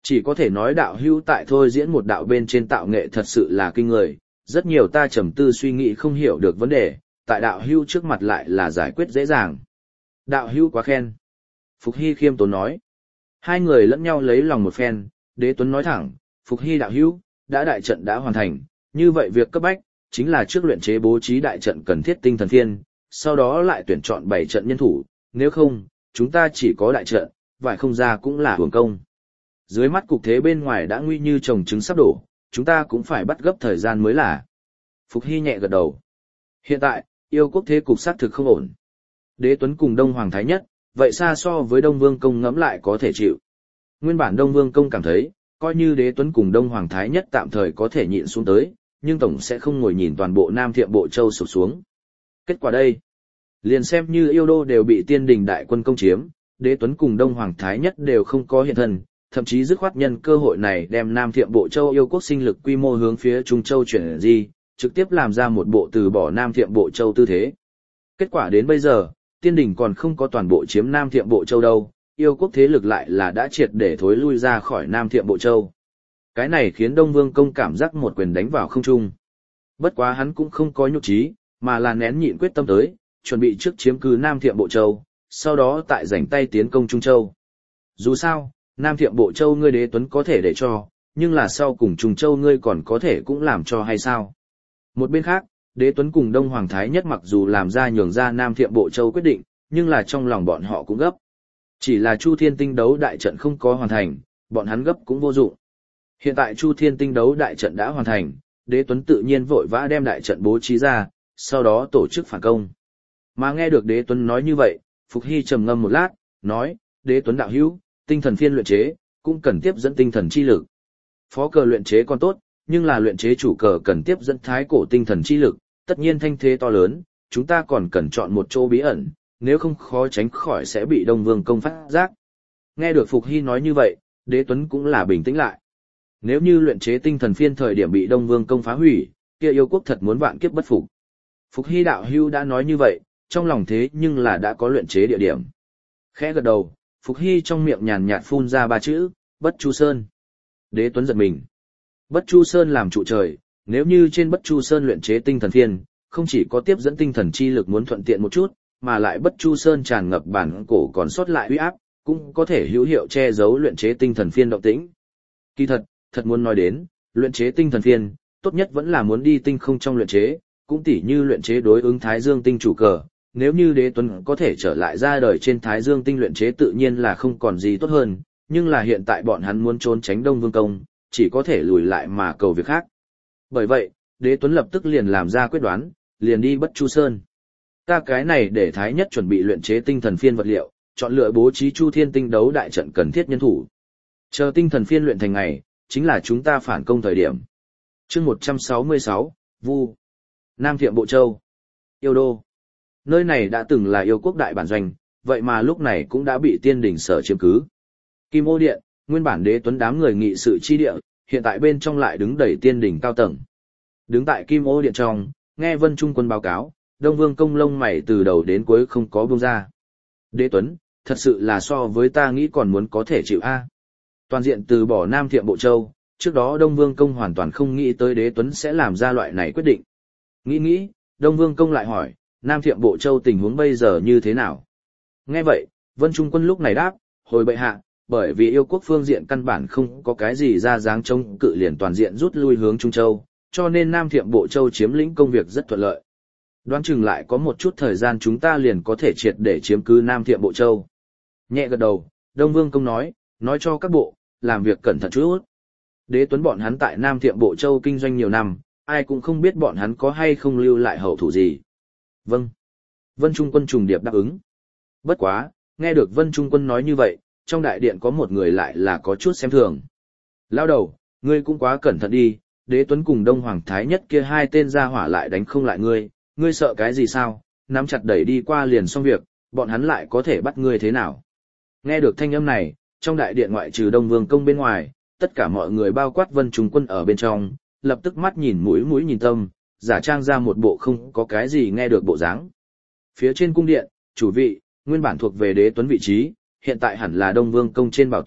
Chỉ có thể nói đạo hữu tại thôi diễn một đạo bên trên tạo nghệ thật sự là kinh người, rất nhiều ta trầm tư suy nghĩ không hiểu được vấn đề, tại đạo hữu trước mặt lại là giải quyết dễ dàng. Đạo hữu quá khen. Phục Hy khiêm tốn nói. Hai người lẫn nhau lấy lòng một phen, Đế Tuấn nói thẳng, Phục Hy đạo hữu, đã đại trận đã hoàn thành, như vậy việc cấp bách, chính là trước luyện chế bố trí đại trận cần thiết tinh thần phiên, sau đó lại tuyển chọn bảy trận nhân thủ, nếu không, chúng ta chỉ có đại trận, vải không ra cũng là hưởng công. Dưới mắt cục thế bên ngoài đã nguy như trồng trứng sắp đổ, chúng ta cũng phải bắt gấp thời gian mới là. Phục Hy nhẹ gật đầu. Hiện tại, yêu quốc thế cục xác thực không ổn. Đế Tuấn cùng Đông Hoàng Thái Nhất, vậy xa so với Đông Vương Công ngẫm lại có thể chịu. Nguyên bản Đông Vương Công cảm thấy, coi như Đế Tuấn cùng Đông Hoàng Thái Nhất tạm thời có thể nhịn xuống tới, nhưng tổng sẽ không ngồi nhìn toàn bộ Nam Thiệm Bộ Châu sụp xuống. Kết quả đây, liền xem như yêu đô đều bị Tiên Đình đại quân công chiếm, Đế Tuấn cùng Đông Hoàng Thái Nhất đều không có hiện thân, thậm chí dứt khoát nhân cơ hội này đem Nam Thiệm Bộ Châu yêu quốc sinh lực quy mô hướng phía Trung Châu chuyển di, trực tiếp làm ra một bộ từ bỏ Nam Thiệm Bộ Châu tư thế. Kết quả đến bây giờ, Tiên Đình còn không có toàn bộ chiếm Nam Thiệm Bộ Châu đâu, yêu quốc thế lực lại là đã triệt để thối lui ra khỏi Nam Thiệm Bộ Châu. Cái này khiến Đông Vương Công cảm giác một quyền đánh vào không trung. Bất quá hắn cũng không có nhục trí, mà là nén nhịn quyết tâm tới, chuẩn bị trước chiếm cứ Nam Thiệm Bộ Châu, sau đó tại rảnh tay tiến công Trung Châu. Dù sao, Nam Thiệm Bộ Châu ngươi Đế Tuấn có thể để cho, nhưng là sau cùng Trung Châu ngươi còn có thể cũng làm cho hay sao? Một bên khác, Đế Tuấn cùng Đông Hoàng Thái Nhất mặc dù làm ra nhường ra Nam Thiệm Bộ Châu quyết định, nhưng là trong lòng bọn họ cũng gấp. Chỉ là Chu Thiên Tinh đấu đại trận không có hoàn thành, bọn hắn gấp cũng vô dụng. Hiện tại Chu Thiên Tinh đấu đại trận đã hoàn thành, Đế Tuấn tự nhiên vội vã đem đại trận bố trí ra, sau đó tổ chức phản công. Mà nghe được Đế Tuấn nói như vậy, Phục Hy trầm ngâm một lát, nói, Đế Tuấn đạo hữu, tinh thần phiên luyện chế, cũng cần tiếp dẫn tinh thần chi lực. Phó cờ luyện chế còn tốt, nhưng là luyện chế chủ cờ cần tiếp dẫn thái cổ tinh thần chi lực, tất nhiên thanh thế to lớn, chúng ta còn cần chọn một chỗ bí ẩn, nếu không khó tránh khỏi sẽ bị Đông Vương Công phát giác. Nghe được Phục Hy nói như vậy, Đế Tuấn cũng là bình tĩnh lại. Nếu như luyện chế tinh thần phiên thời điểm bị Đông Vương Công phá hủy, kia yêu quốc thật muốn vạn kiếp bất phục. Phục Hy đạo hưu đã nói như vậy, trong lòng thế nhưng là đã có luyện chế địa điểm. Khẽ gật đầu, Phục Hy trong miệng nhàn nhạt phun ra ba chữ, Bất Chu Sơn. Đế Tuấn giật mình. Bất Chu Sơn làm trụ trời, nếu như trên Bất Chu Sơn luyện chế tinh thần phiên, không chỉ có tiếp dẫn tinh thần chi lực muốn thuận tiện một chút, mà lại Bất Chu Sơn tràn ngập bản cổ còn sót lại uy áp, cũng có thể hữu hiệu che giấu luyện chế tinh thần phiên động tĩnh. Kỳ thật, thật muốn nói đến, luyện chế tinh thần phiên, tốt nhất vẫn là muốn đi tinh không trong luyện chế, cũng tỉ như luyện chế đối ứng Thái Dương tinh chủ cờ, nếu như Đế Tuấn có thể trở lại ra đời trên Thái Dương tinh luyện chế tự nhiên là không còn gì tốt hơn, nhưng là hiện tại bọn hắn muốn trốn tránh Đông Vương Công, chỉ có thể lùi lại mà cầu việc khác. Bởi vậy, Đế Tuấn lập tức liền làm ra quyết đoán, liền đi Bất Chu Sơn. Ta cái này để Thái Nhất chuẩn bị luyện chế tinh thần phiên vật liệu, chọn lựa bố trí Chu Thiên Tinh đấu đại trận cần thiết nhân thủ. Chờ tinh thần phiên luyện thành ngày, chính là chúng ta phản công thời điểm. Chương một trăm sáu mươi sáu, Vu. Nam Thiệm Bộ Châu. Yêu đô. Nơi này đã từng là yêu quốc đại bản doanh, vậy mà lúc này cũng đã bị Tiên Đình sở chiếm cứ. Kim Ô Điện, nguyên bản Đế Tuấn đám người nghị sự chi địa, hiện tại bên trong lại đứng đầy Tiên Đình cao tầng. Đứng tại Kim Ô Điện trong, nghe Vân Trung Quân báo cáo, Đông Vương Công lông mày từ đầu đến cuối không có buông ra. Đế Tuấn, thật sự là so với ta nghĩ còn muốn có thể chịu a. Toàn diện từ bỏ Nam Thiệm Bộ Châu, trước đó Đông Vương Công hoàn toàn không nghĩ tới Đế Tuấn sẽ làm ra loại này quyết định. Nghĩ nghĩ, Đông Vương Công lại hỏi, Nam Thiệm Bộ Châu tình huống bây giờ như thế nào? Nghe vậy, Vân Trung Quân lúc này đáp, hồi bệ hạ, bởi vì yêu quốc phương diện căn bản không có cái gì ra dáng chống cự liền toàn diện rút lui hướng Trung Châu, cho nên Nam Thiệm Bộ Châu chiếm lĩnh công việc rất thuận lợi. Đoán chừng lại có một chút thời gian chúng ta liền có thể triệt để chiếm cứ Nam Thiệm Bộ Châu. Nhẹ gật đầu, Đông Vương Công nói, nói cho các bộ, làm việc cẩn thận chút. Đế Tuấn bọn hắn tại Nam Thiệm Bộ Châu kinh doanh nhiều năm, ai cũng không biết bọn hắn có hay không lưu lại hậu thủ gì. Vâng. Vân Trung Quân trùng điệp đáp ứng. Bất quá, nghe được Vân Trung Quân nói như vậy, trong đại điện có một người lại là có chút xem thường. Lao đầu, ngươi cũng quá cẩn thận đi, Đế Tuấn cùng Đông Hoàng Thái Nhất kia hai tên gia hỏa lại đánh không lại ngươi, ngươi sợ cái gì sao, nắm chặt đẩy đi qua liền xong việc, bọn hắn lại có thể bắt ngươi thế nào. Nghe được thanh âm này, trong đại điện ngoại trừ Đông Vương Công bên ngoài, tất cả mọi người bao quát Vân Trung Quân ở bên trong, lập tức mắt nhìn mũi mũi nhìn tâm, giả trang ra một bộ không có cái gì nghe được bộ dáng. Phía trên cung điện, chủ vị, nguyên bản thuộc về Đế Tuấn vị trí, hiện tại hẳn là Đông Vương Công trên bảo tọa,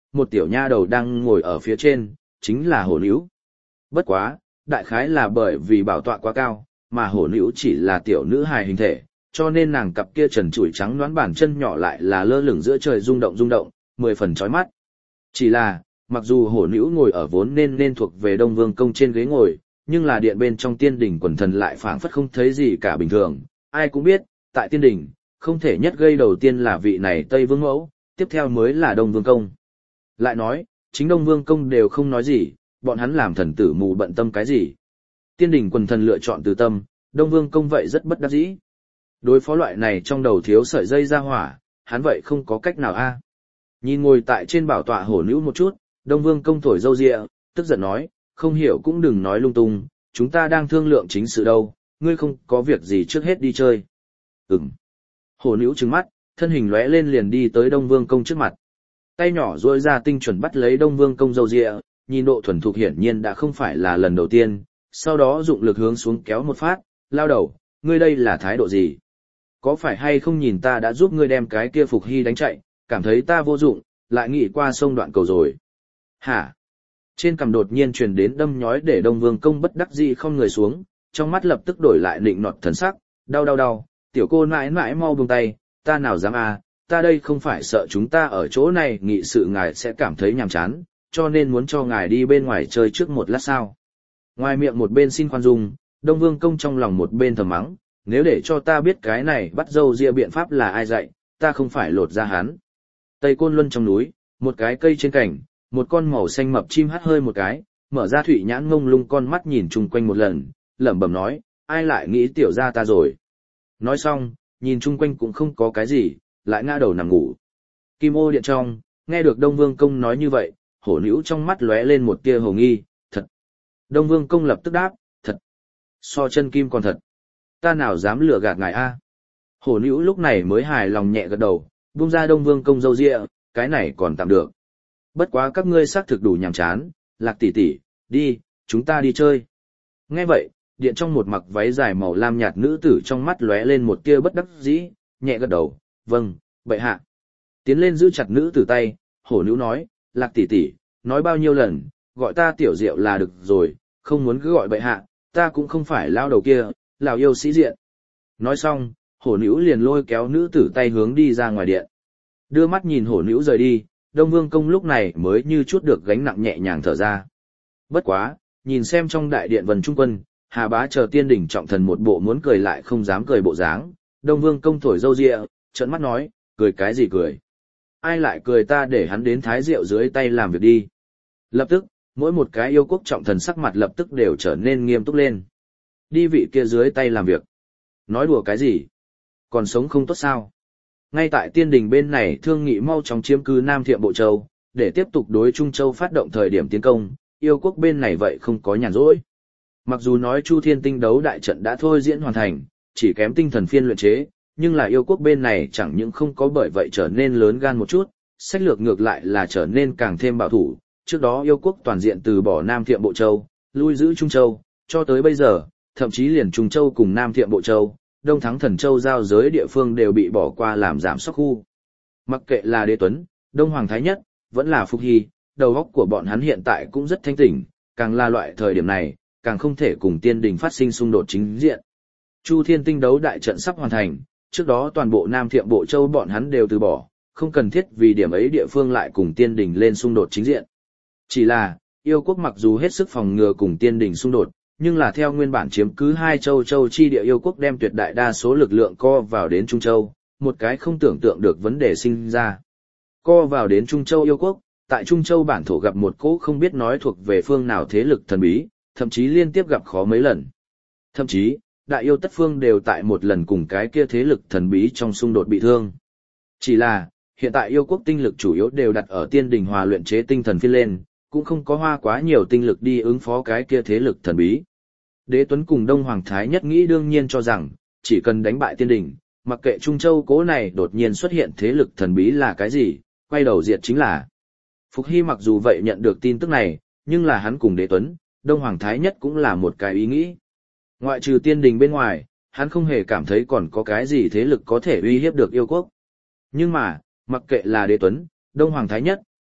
một tiểu nha đầu đang ngồi ở phía trên, chính là hổ nữ. Bất quá, đại khái là bởi vì bảo tọa quá cao, mà hổ nữ chỉ là tiểu nữ hài hình thể, cho nên nàng cặp kia trần trụi trắng nõn bàn chân nhỏ lại là lơ lửng giữa trời rung động rung động, mười phần chói mắt. Chỉ là, mặc dù hổ nữ ngồi ở vốn nên nên thuộc về Đông Vương công trên ghế ngồi, nhưng là điện bên trong tiên đỉnh quần thần lại phảng phất không thấy gì cả bình thường. Ai cũng biết, tại tiên đỉnh, không thể nhất gây đầu tiên là vị này Tây Vương mẫu, tiếp theo mới là Đông Vương công. Lại nói, chính Đông Vương công đều không nói gì, bọn hắn làm thần tử mù bận tâm cái gì. Tiên đỉnh quần thần lựa chọn từ tâm, Đông Vương công vậy rất bất đắc dĩ. Đối phó loại này trong đầu thiếu sợi dây ra hỏa, hắn vậy không có cách nào a. Nhìn ngồi tại trên bảo tọa hổ nữ một chút, Đông Vương công thổi râu ria, tức giận nói, không hiểu cũng đừng nói lung tung, chúng ta đang thương lượng chính sự đâu, ngươi không có việc gì trước hết đi chơi. Ừm. Hổ nữ trừng mắt, thân hình lóe lên liền đi tới Đông Vương công trước mặt. Tay nhỏ duỗi ra tinh chuẩn bắt lấy Đông Vương công râu ria, nhìn độ thuần thục hiển nhiên đã không phải là lần đầu tiên, sau đó dụng lực hướng xuống kéo một phát, lao đầu, ngươi đây là thái độ gì? Có phải hay không nhìn ta đã giúp ngươi đem cái kia Phục Hy đánh chạy, cảm thấy ta vô dụng, lại nghĩ qua sông đoạn cầu rồi. Hả? Trên cằm đột nhiên truyền đến đâm nhói để Đông Vương công bất đắc dĩ không người xuống, trong mắt lập tức đổi lại nịnh nọt thần sắc, đau đau đau, tiểu cô mãi mãi mau buông tay, ta nào dám à, ta đây không phải sợ chúng ta ở chỗ này nghị sự ngài sẽ cảm thấy nhàm chán, cho nên muốn cho ngài đi bên ngoài chơi trước một lát sao. Ngoài miệng một bên xin khoan dung, Đông Vương công trong lòng một bên thầm mắng, nếu để cho ta biết cái này bắt dâu ria biện pháp là ai dạy, ta không phải lột ra hắn. Tây Côn Luân trong núi, một cái cây trên cành, một con màu xanh mập chim hắt hơi một cái, mở ra thủy nhãn ngông lung con mắt nhìn chung quanh một lần, lẩm bẩm nói, ai lại nghĩ tiểu ra ta rồi. Nói xong, nhìn chung quanh cũng không có cái gì, lại ngã đầu nằm ngủ. Kim ô điện trong, nghe được Đông Vương công nói như vậy, hổ nữ trong mắt lóe lên một tia hồ nghi, thật. Đông Vương công lập tức đáp, thật. So chân kim còn thật. Ta nào dám lừa gạt ngài a? Hổ nữ lúc này mới hài lòng nhẹ gật đầu, buông ra Đông Vương công râu ria, cái này còn tạm được. Bất quá các ngươi xác thực đủ nhàm chán, Lạc tỷ tỷ, đi, chúng ta đi chơi. Nghe vậy, điện trong một mặc váy dài màu lam nhạt nữ tử trong mắt lóe lên một tia bất đắc dĩ, nhẹ gật đầu, vâng, bệ hạ. Tiến lên giữ chặt nữ tử tay, hổ nữ nói, Lạc tỷ tỷ, nói bao nhiêu lần, gọi ta tiểu diệu là được rồi, không muốn cứ gọi bệ hạ, ta cũng không phải lao đầu kia, lão yêu sĩ diện. Nói xong, hổ nữ liền lôi kéo nữ tử tay hướng đi ra ngoài điện. Đưa mắt nhìn hổ nữ rời đi, Đông Vương công lúc này mới như chút được gánh nặng nhẹ nhàng thở ra. Bất quá, nhìn xem trong đại điện vần trung quân, Hà Bá chờ tiên đỉnh trọng thần một bộ muốn cười lại không dám cười bộ dáng, Đông Vương công thổi râu ria, trợn mắt nói, cười cái gì cười? Ai lại cười ta để hắn đến thái rượu dưới tay làm việc đi. Lập tức, mỗi một cái yêu quốc trọng thần sắc mặt lập tức đều trở nên nghiêm túc lên. Đi vị kia dưới tay làm việc. Nói đùa cái gì? Còn sống không tốt sao? Ngay tại tiên đình bên này thương nghị mau chóng chiếm cứ Nam Thiệm Bộ Châu, để tiếp tục đối Trung Châu phát động thời điểm tiến công, yêu quốc bên này vậy không có nhàn rỗi. Mặc dù nói Chu Thiên Tinh đấu đại trận đã thôi diễn hoàn thành, chỉ kém tinh thần phiên luyện chế, nhưng là yêu quốc bên này chẳng những không có bởi vậy trở nên lớn gan một chút, sách lược ngược lại là trở nên càng thêm bảo thủ. Trước đó yêu quốc toàn diện từ bỏ Nam Thiệm Bộ Châu, lui giữ Trung Châu, cho tới bây giờ, thậm chí liền Trung Châu cùng Nam Thiệm Bộ Châu, Đông Thắng Thần Châu giao giới địa phương đều bị bỏ qua làm giảm sóc khu. Mặc kệ là Đế Tuấn, Đông Hoàng Thái Nhất, vẫn là Phục Hy, đầu óc của bọn hắn hiện tại cũng rất thanh tỉnh, càng là loại thời điểm này, càng không thể cùng tiên đình phát sinh xung đột chính diện. Chu Thiên Tinh đấu đại trận sắp hoàn thành, trước đó toàn bộ Nam Thiệm Bộ Châu bọn hắn đều từ bỏ, không cần thiết vì điểm ấy địa phương lại cùng tiên đình lên xung đột chính diện. Chỉ là, yêu quốc mặc dù hết sức phòng ngừa cùng tiên đình xung đột, nhưng là theo nguyên bản chiếm cứ hai châu châu chi địa yêu quốc đem tuyệt đại đa số lực lượng co vào đến Trung Châu, một cái không tưởng tượng được vấn đề sinh ra. Co vào đến Trung Châu yêu quốc, tại Trung Châu bản thổ gặp một cỗ không biết nói thuộc về phương nào thế lực thần bí, thậm chí liên tiếp gặp khó mấy lần. Thậm chí, đại yêu tất phương đều tại một lần cùng cái kia thế lực thần bí trong xung đột bị thương. Chỉ là, hiện tại yêu quốc tinh lực chủ yếu đều đặt ở tiên đình hòa luyện chế tinh thần phiên lên, cũng không có hoa quá nhiều tinh lực đi ứng phó cái kia thế lực thần bí. Đế Tuấn cùng Đông Hoàng Thái Nhất nghĩ đương nhiên cho rằng, chỉ cần đánh bại tiên đình, mặc kệ Trung Châu cố này đột nhiên xuất hiện thế lực thần bí là cái gì, quay đầu diệt chính là. Phục Hy mặc dù vậy nhận được tin tức này, nhưng là hắn cùng Đế Tuấn, Đông Hoàng Thái Nhất cũng là một cái ý nghĩ. Ngoại trừ tiên đình bên ngoài, hắn không hề cảm thấy còn có cái gì thế lực có thể uy hiếp được yêu quốc. Nhưng mà, mặc kệ là Đế Tuấn, Đông Hoàng Thái Nhất,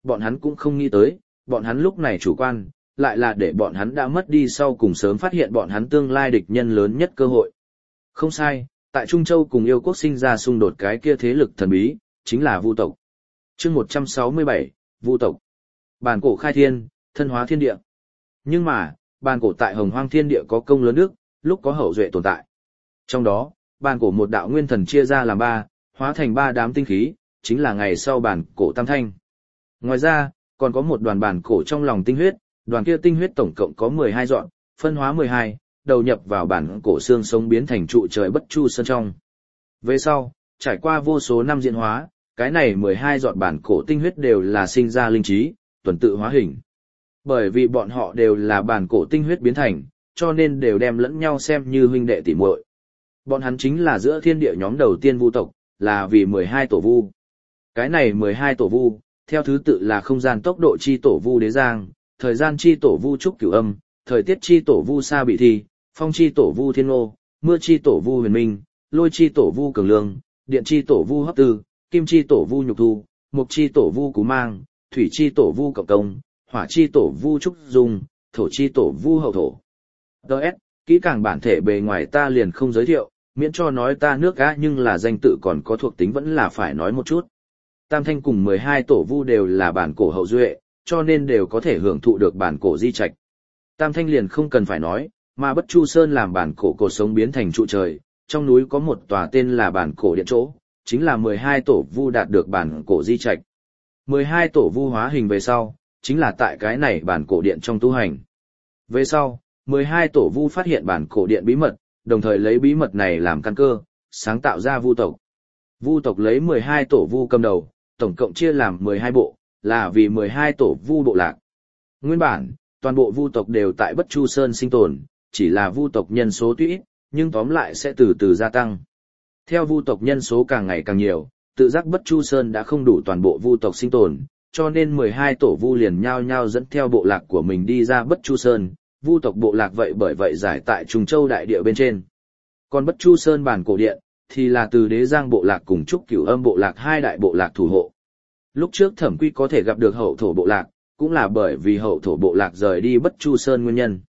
bọn hắn cũng không nghĩ tới, bọn hắn lúc này chủ quan, lại là để bọn hắn đã mất đi sau cùng sớm phát hiện bọn hắn tương lai địch nhân lớn nhất cơ hội. Không sai, tại Trung Châu cùng yêu quốc sinh ra xung đột cái kia thế lực thần bí, chính là Vu tộc. Chương một trăm sáu mươi bảy, Vu tộc. Bản cổ khai thiên, thân hóa thiên địa. Nhưng mà, bản cổ tại Hồng Hoang thiên địa có công lớn đức, lúc có hậu duệ tồn tại. Trong đó, bản cổ một đạo nguyên thần chia ra làm ba, hóa thành ba đám tinh khí, chính là ngày sau bản cổ tam thanh. Ngoài ra, còn có một đoàn bản cổ trong lòng tinh huyết, đoàn kia tinh huyết tổng cộng có mười hai dọn, phân hóa mười hai, đầu nhập vào bản cổ xương sống biến thành trụ trời Bất Chu Sơn trong. Về sau, trải qua vô số năm diễn hóa, cái này mười hai dọn bản cổ tinh huyết đều là sinh ra linh trí, tuần tự hóa hình. Bởi vì bọn họ đều là bản cổ tinh huyết biến thành, cho nên đều đem lẫn nhau xem như huynh đệ tỷ muội. Bọn hắn chính là giữa thiên địa nhóm đầu tiên Vu tộc, là vì mười hai tổ Vu. Cái này mười hai tổ Vu, theo thứ tự là không gian tốc độ chi tổ Vu Đế Giang, thời gian chi tổ Vu Trúc Cửu Âm, thời tiết chi tổ Vu Sa Bị Thi, phong chi tổ Vu Thiên Ngô, mưa chi tổ Vu Huyền Minh, lôi chi tổ Vu Cường Lương, điện chi tổ Vu Hấp Tư, kim chi tổ Vu Nhục Thu, mục chi tổ Vu Cú Mang, thủy chi tổ Vu Cộng Công, hỏa chi tổ Vu Trúc Dung, thổ chi tổ Vu Hậu Thổ. Đợt, kỹ càng bản thể bề ngoài ta liền không giới thiệu, miễn cho nói ta nước á nhưng là danh tự còn có thuộc tính vẫn là phải nói một chút. Tam thanh cùng mười hai tổ Vu đều là bản cổ hậu duệ, cho nên đều có thể hưởng thụ được bản cổ di trạch. Tam thanh liền không cần phải nói, mà Bất Chu Sơn làm bản cổ cổ sống biến thành trụ trời, trong núi có một tòa tên là bản cổ điện chỗ, chính là mười hai tổ Vu đạt được bản cổ di trạch. mười hai tổ Vu hóa hình về sau, chính là tại cái này bản cổ điện trong tu hành. Về sau, mười hai tổ Vu phát hiện bản cổ điện bí mật, đồng thời lấy bí mật này làm căn cơ, sáng tạo ra Vu tộc. Vu tộc lấy mười hai tổ Vu cầm đầu, tổng cộng chia làm mười hai bộ, là vì mười hai tổ Vu bộ lạc. Nguyên bản, toàn bộ Vu tộc đều tại Bất Chu Sơn sinh tồn, chỉ là Vu tộc nhân số tuy ít, nhưng tóm lại sẽ từ từ gia tăng. Theo Vu tộc nhân số càng ngày càng nhiều, tự giác Bất Chu Sơn đã không đủ toàn bộ Vu tộc sinh tồn, cho nên mười hai tổ Vu liền nhao nhao dẫn theo bộ lạc của mình đi ra Bất Chu Sơn, Vu tộc bộ lạc vậy bởi vậy giải tại Trùng Châu đại địa bên trên. Còn Bất Chu Sơn bản cổ điện thì là từ Đế Giang bộ lạc cùng Trúc Cửu Âm bộ lạc hai đại bộ lạc thủ hộ. Lúc trước Thẩm Quy có thể gặp được hậu thổ bộ lạc, cũng là bởi vì hậu thổ bộ lạc rời đi Bất Chu Sơn nguyên nhân.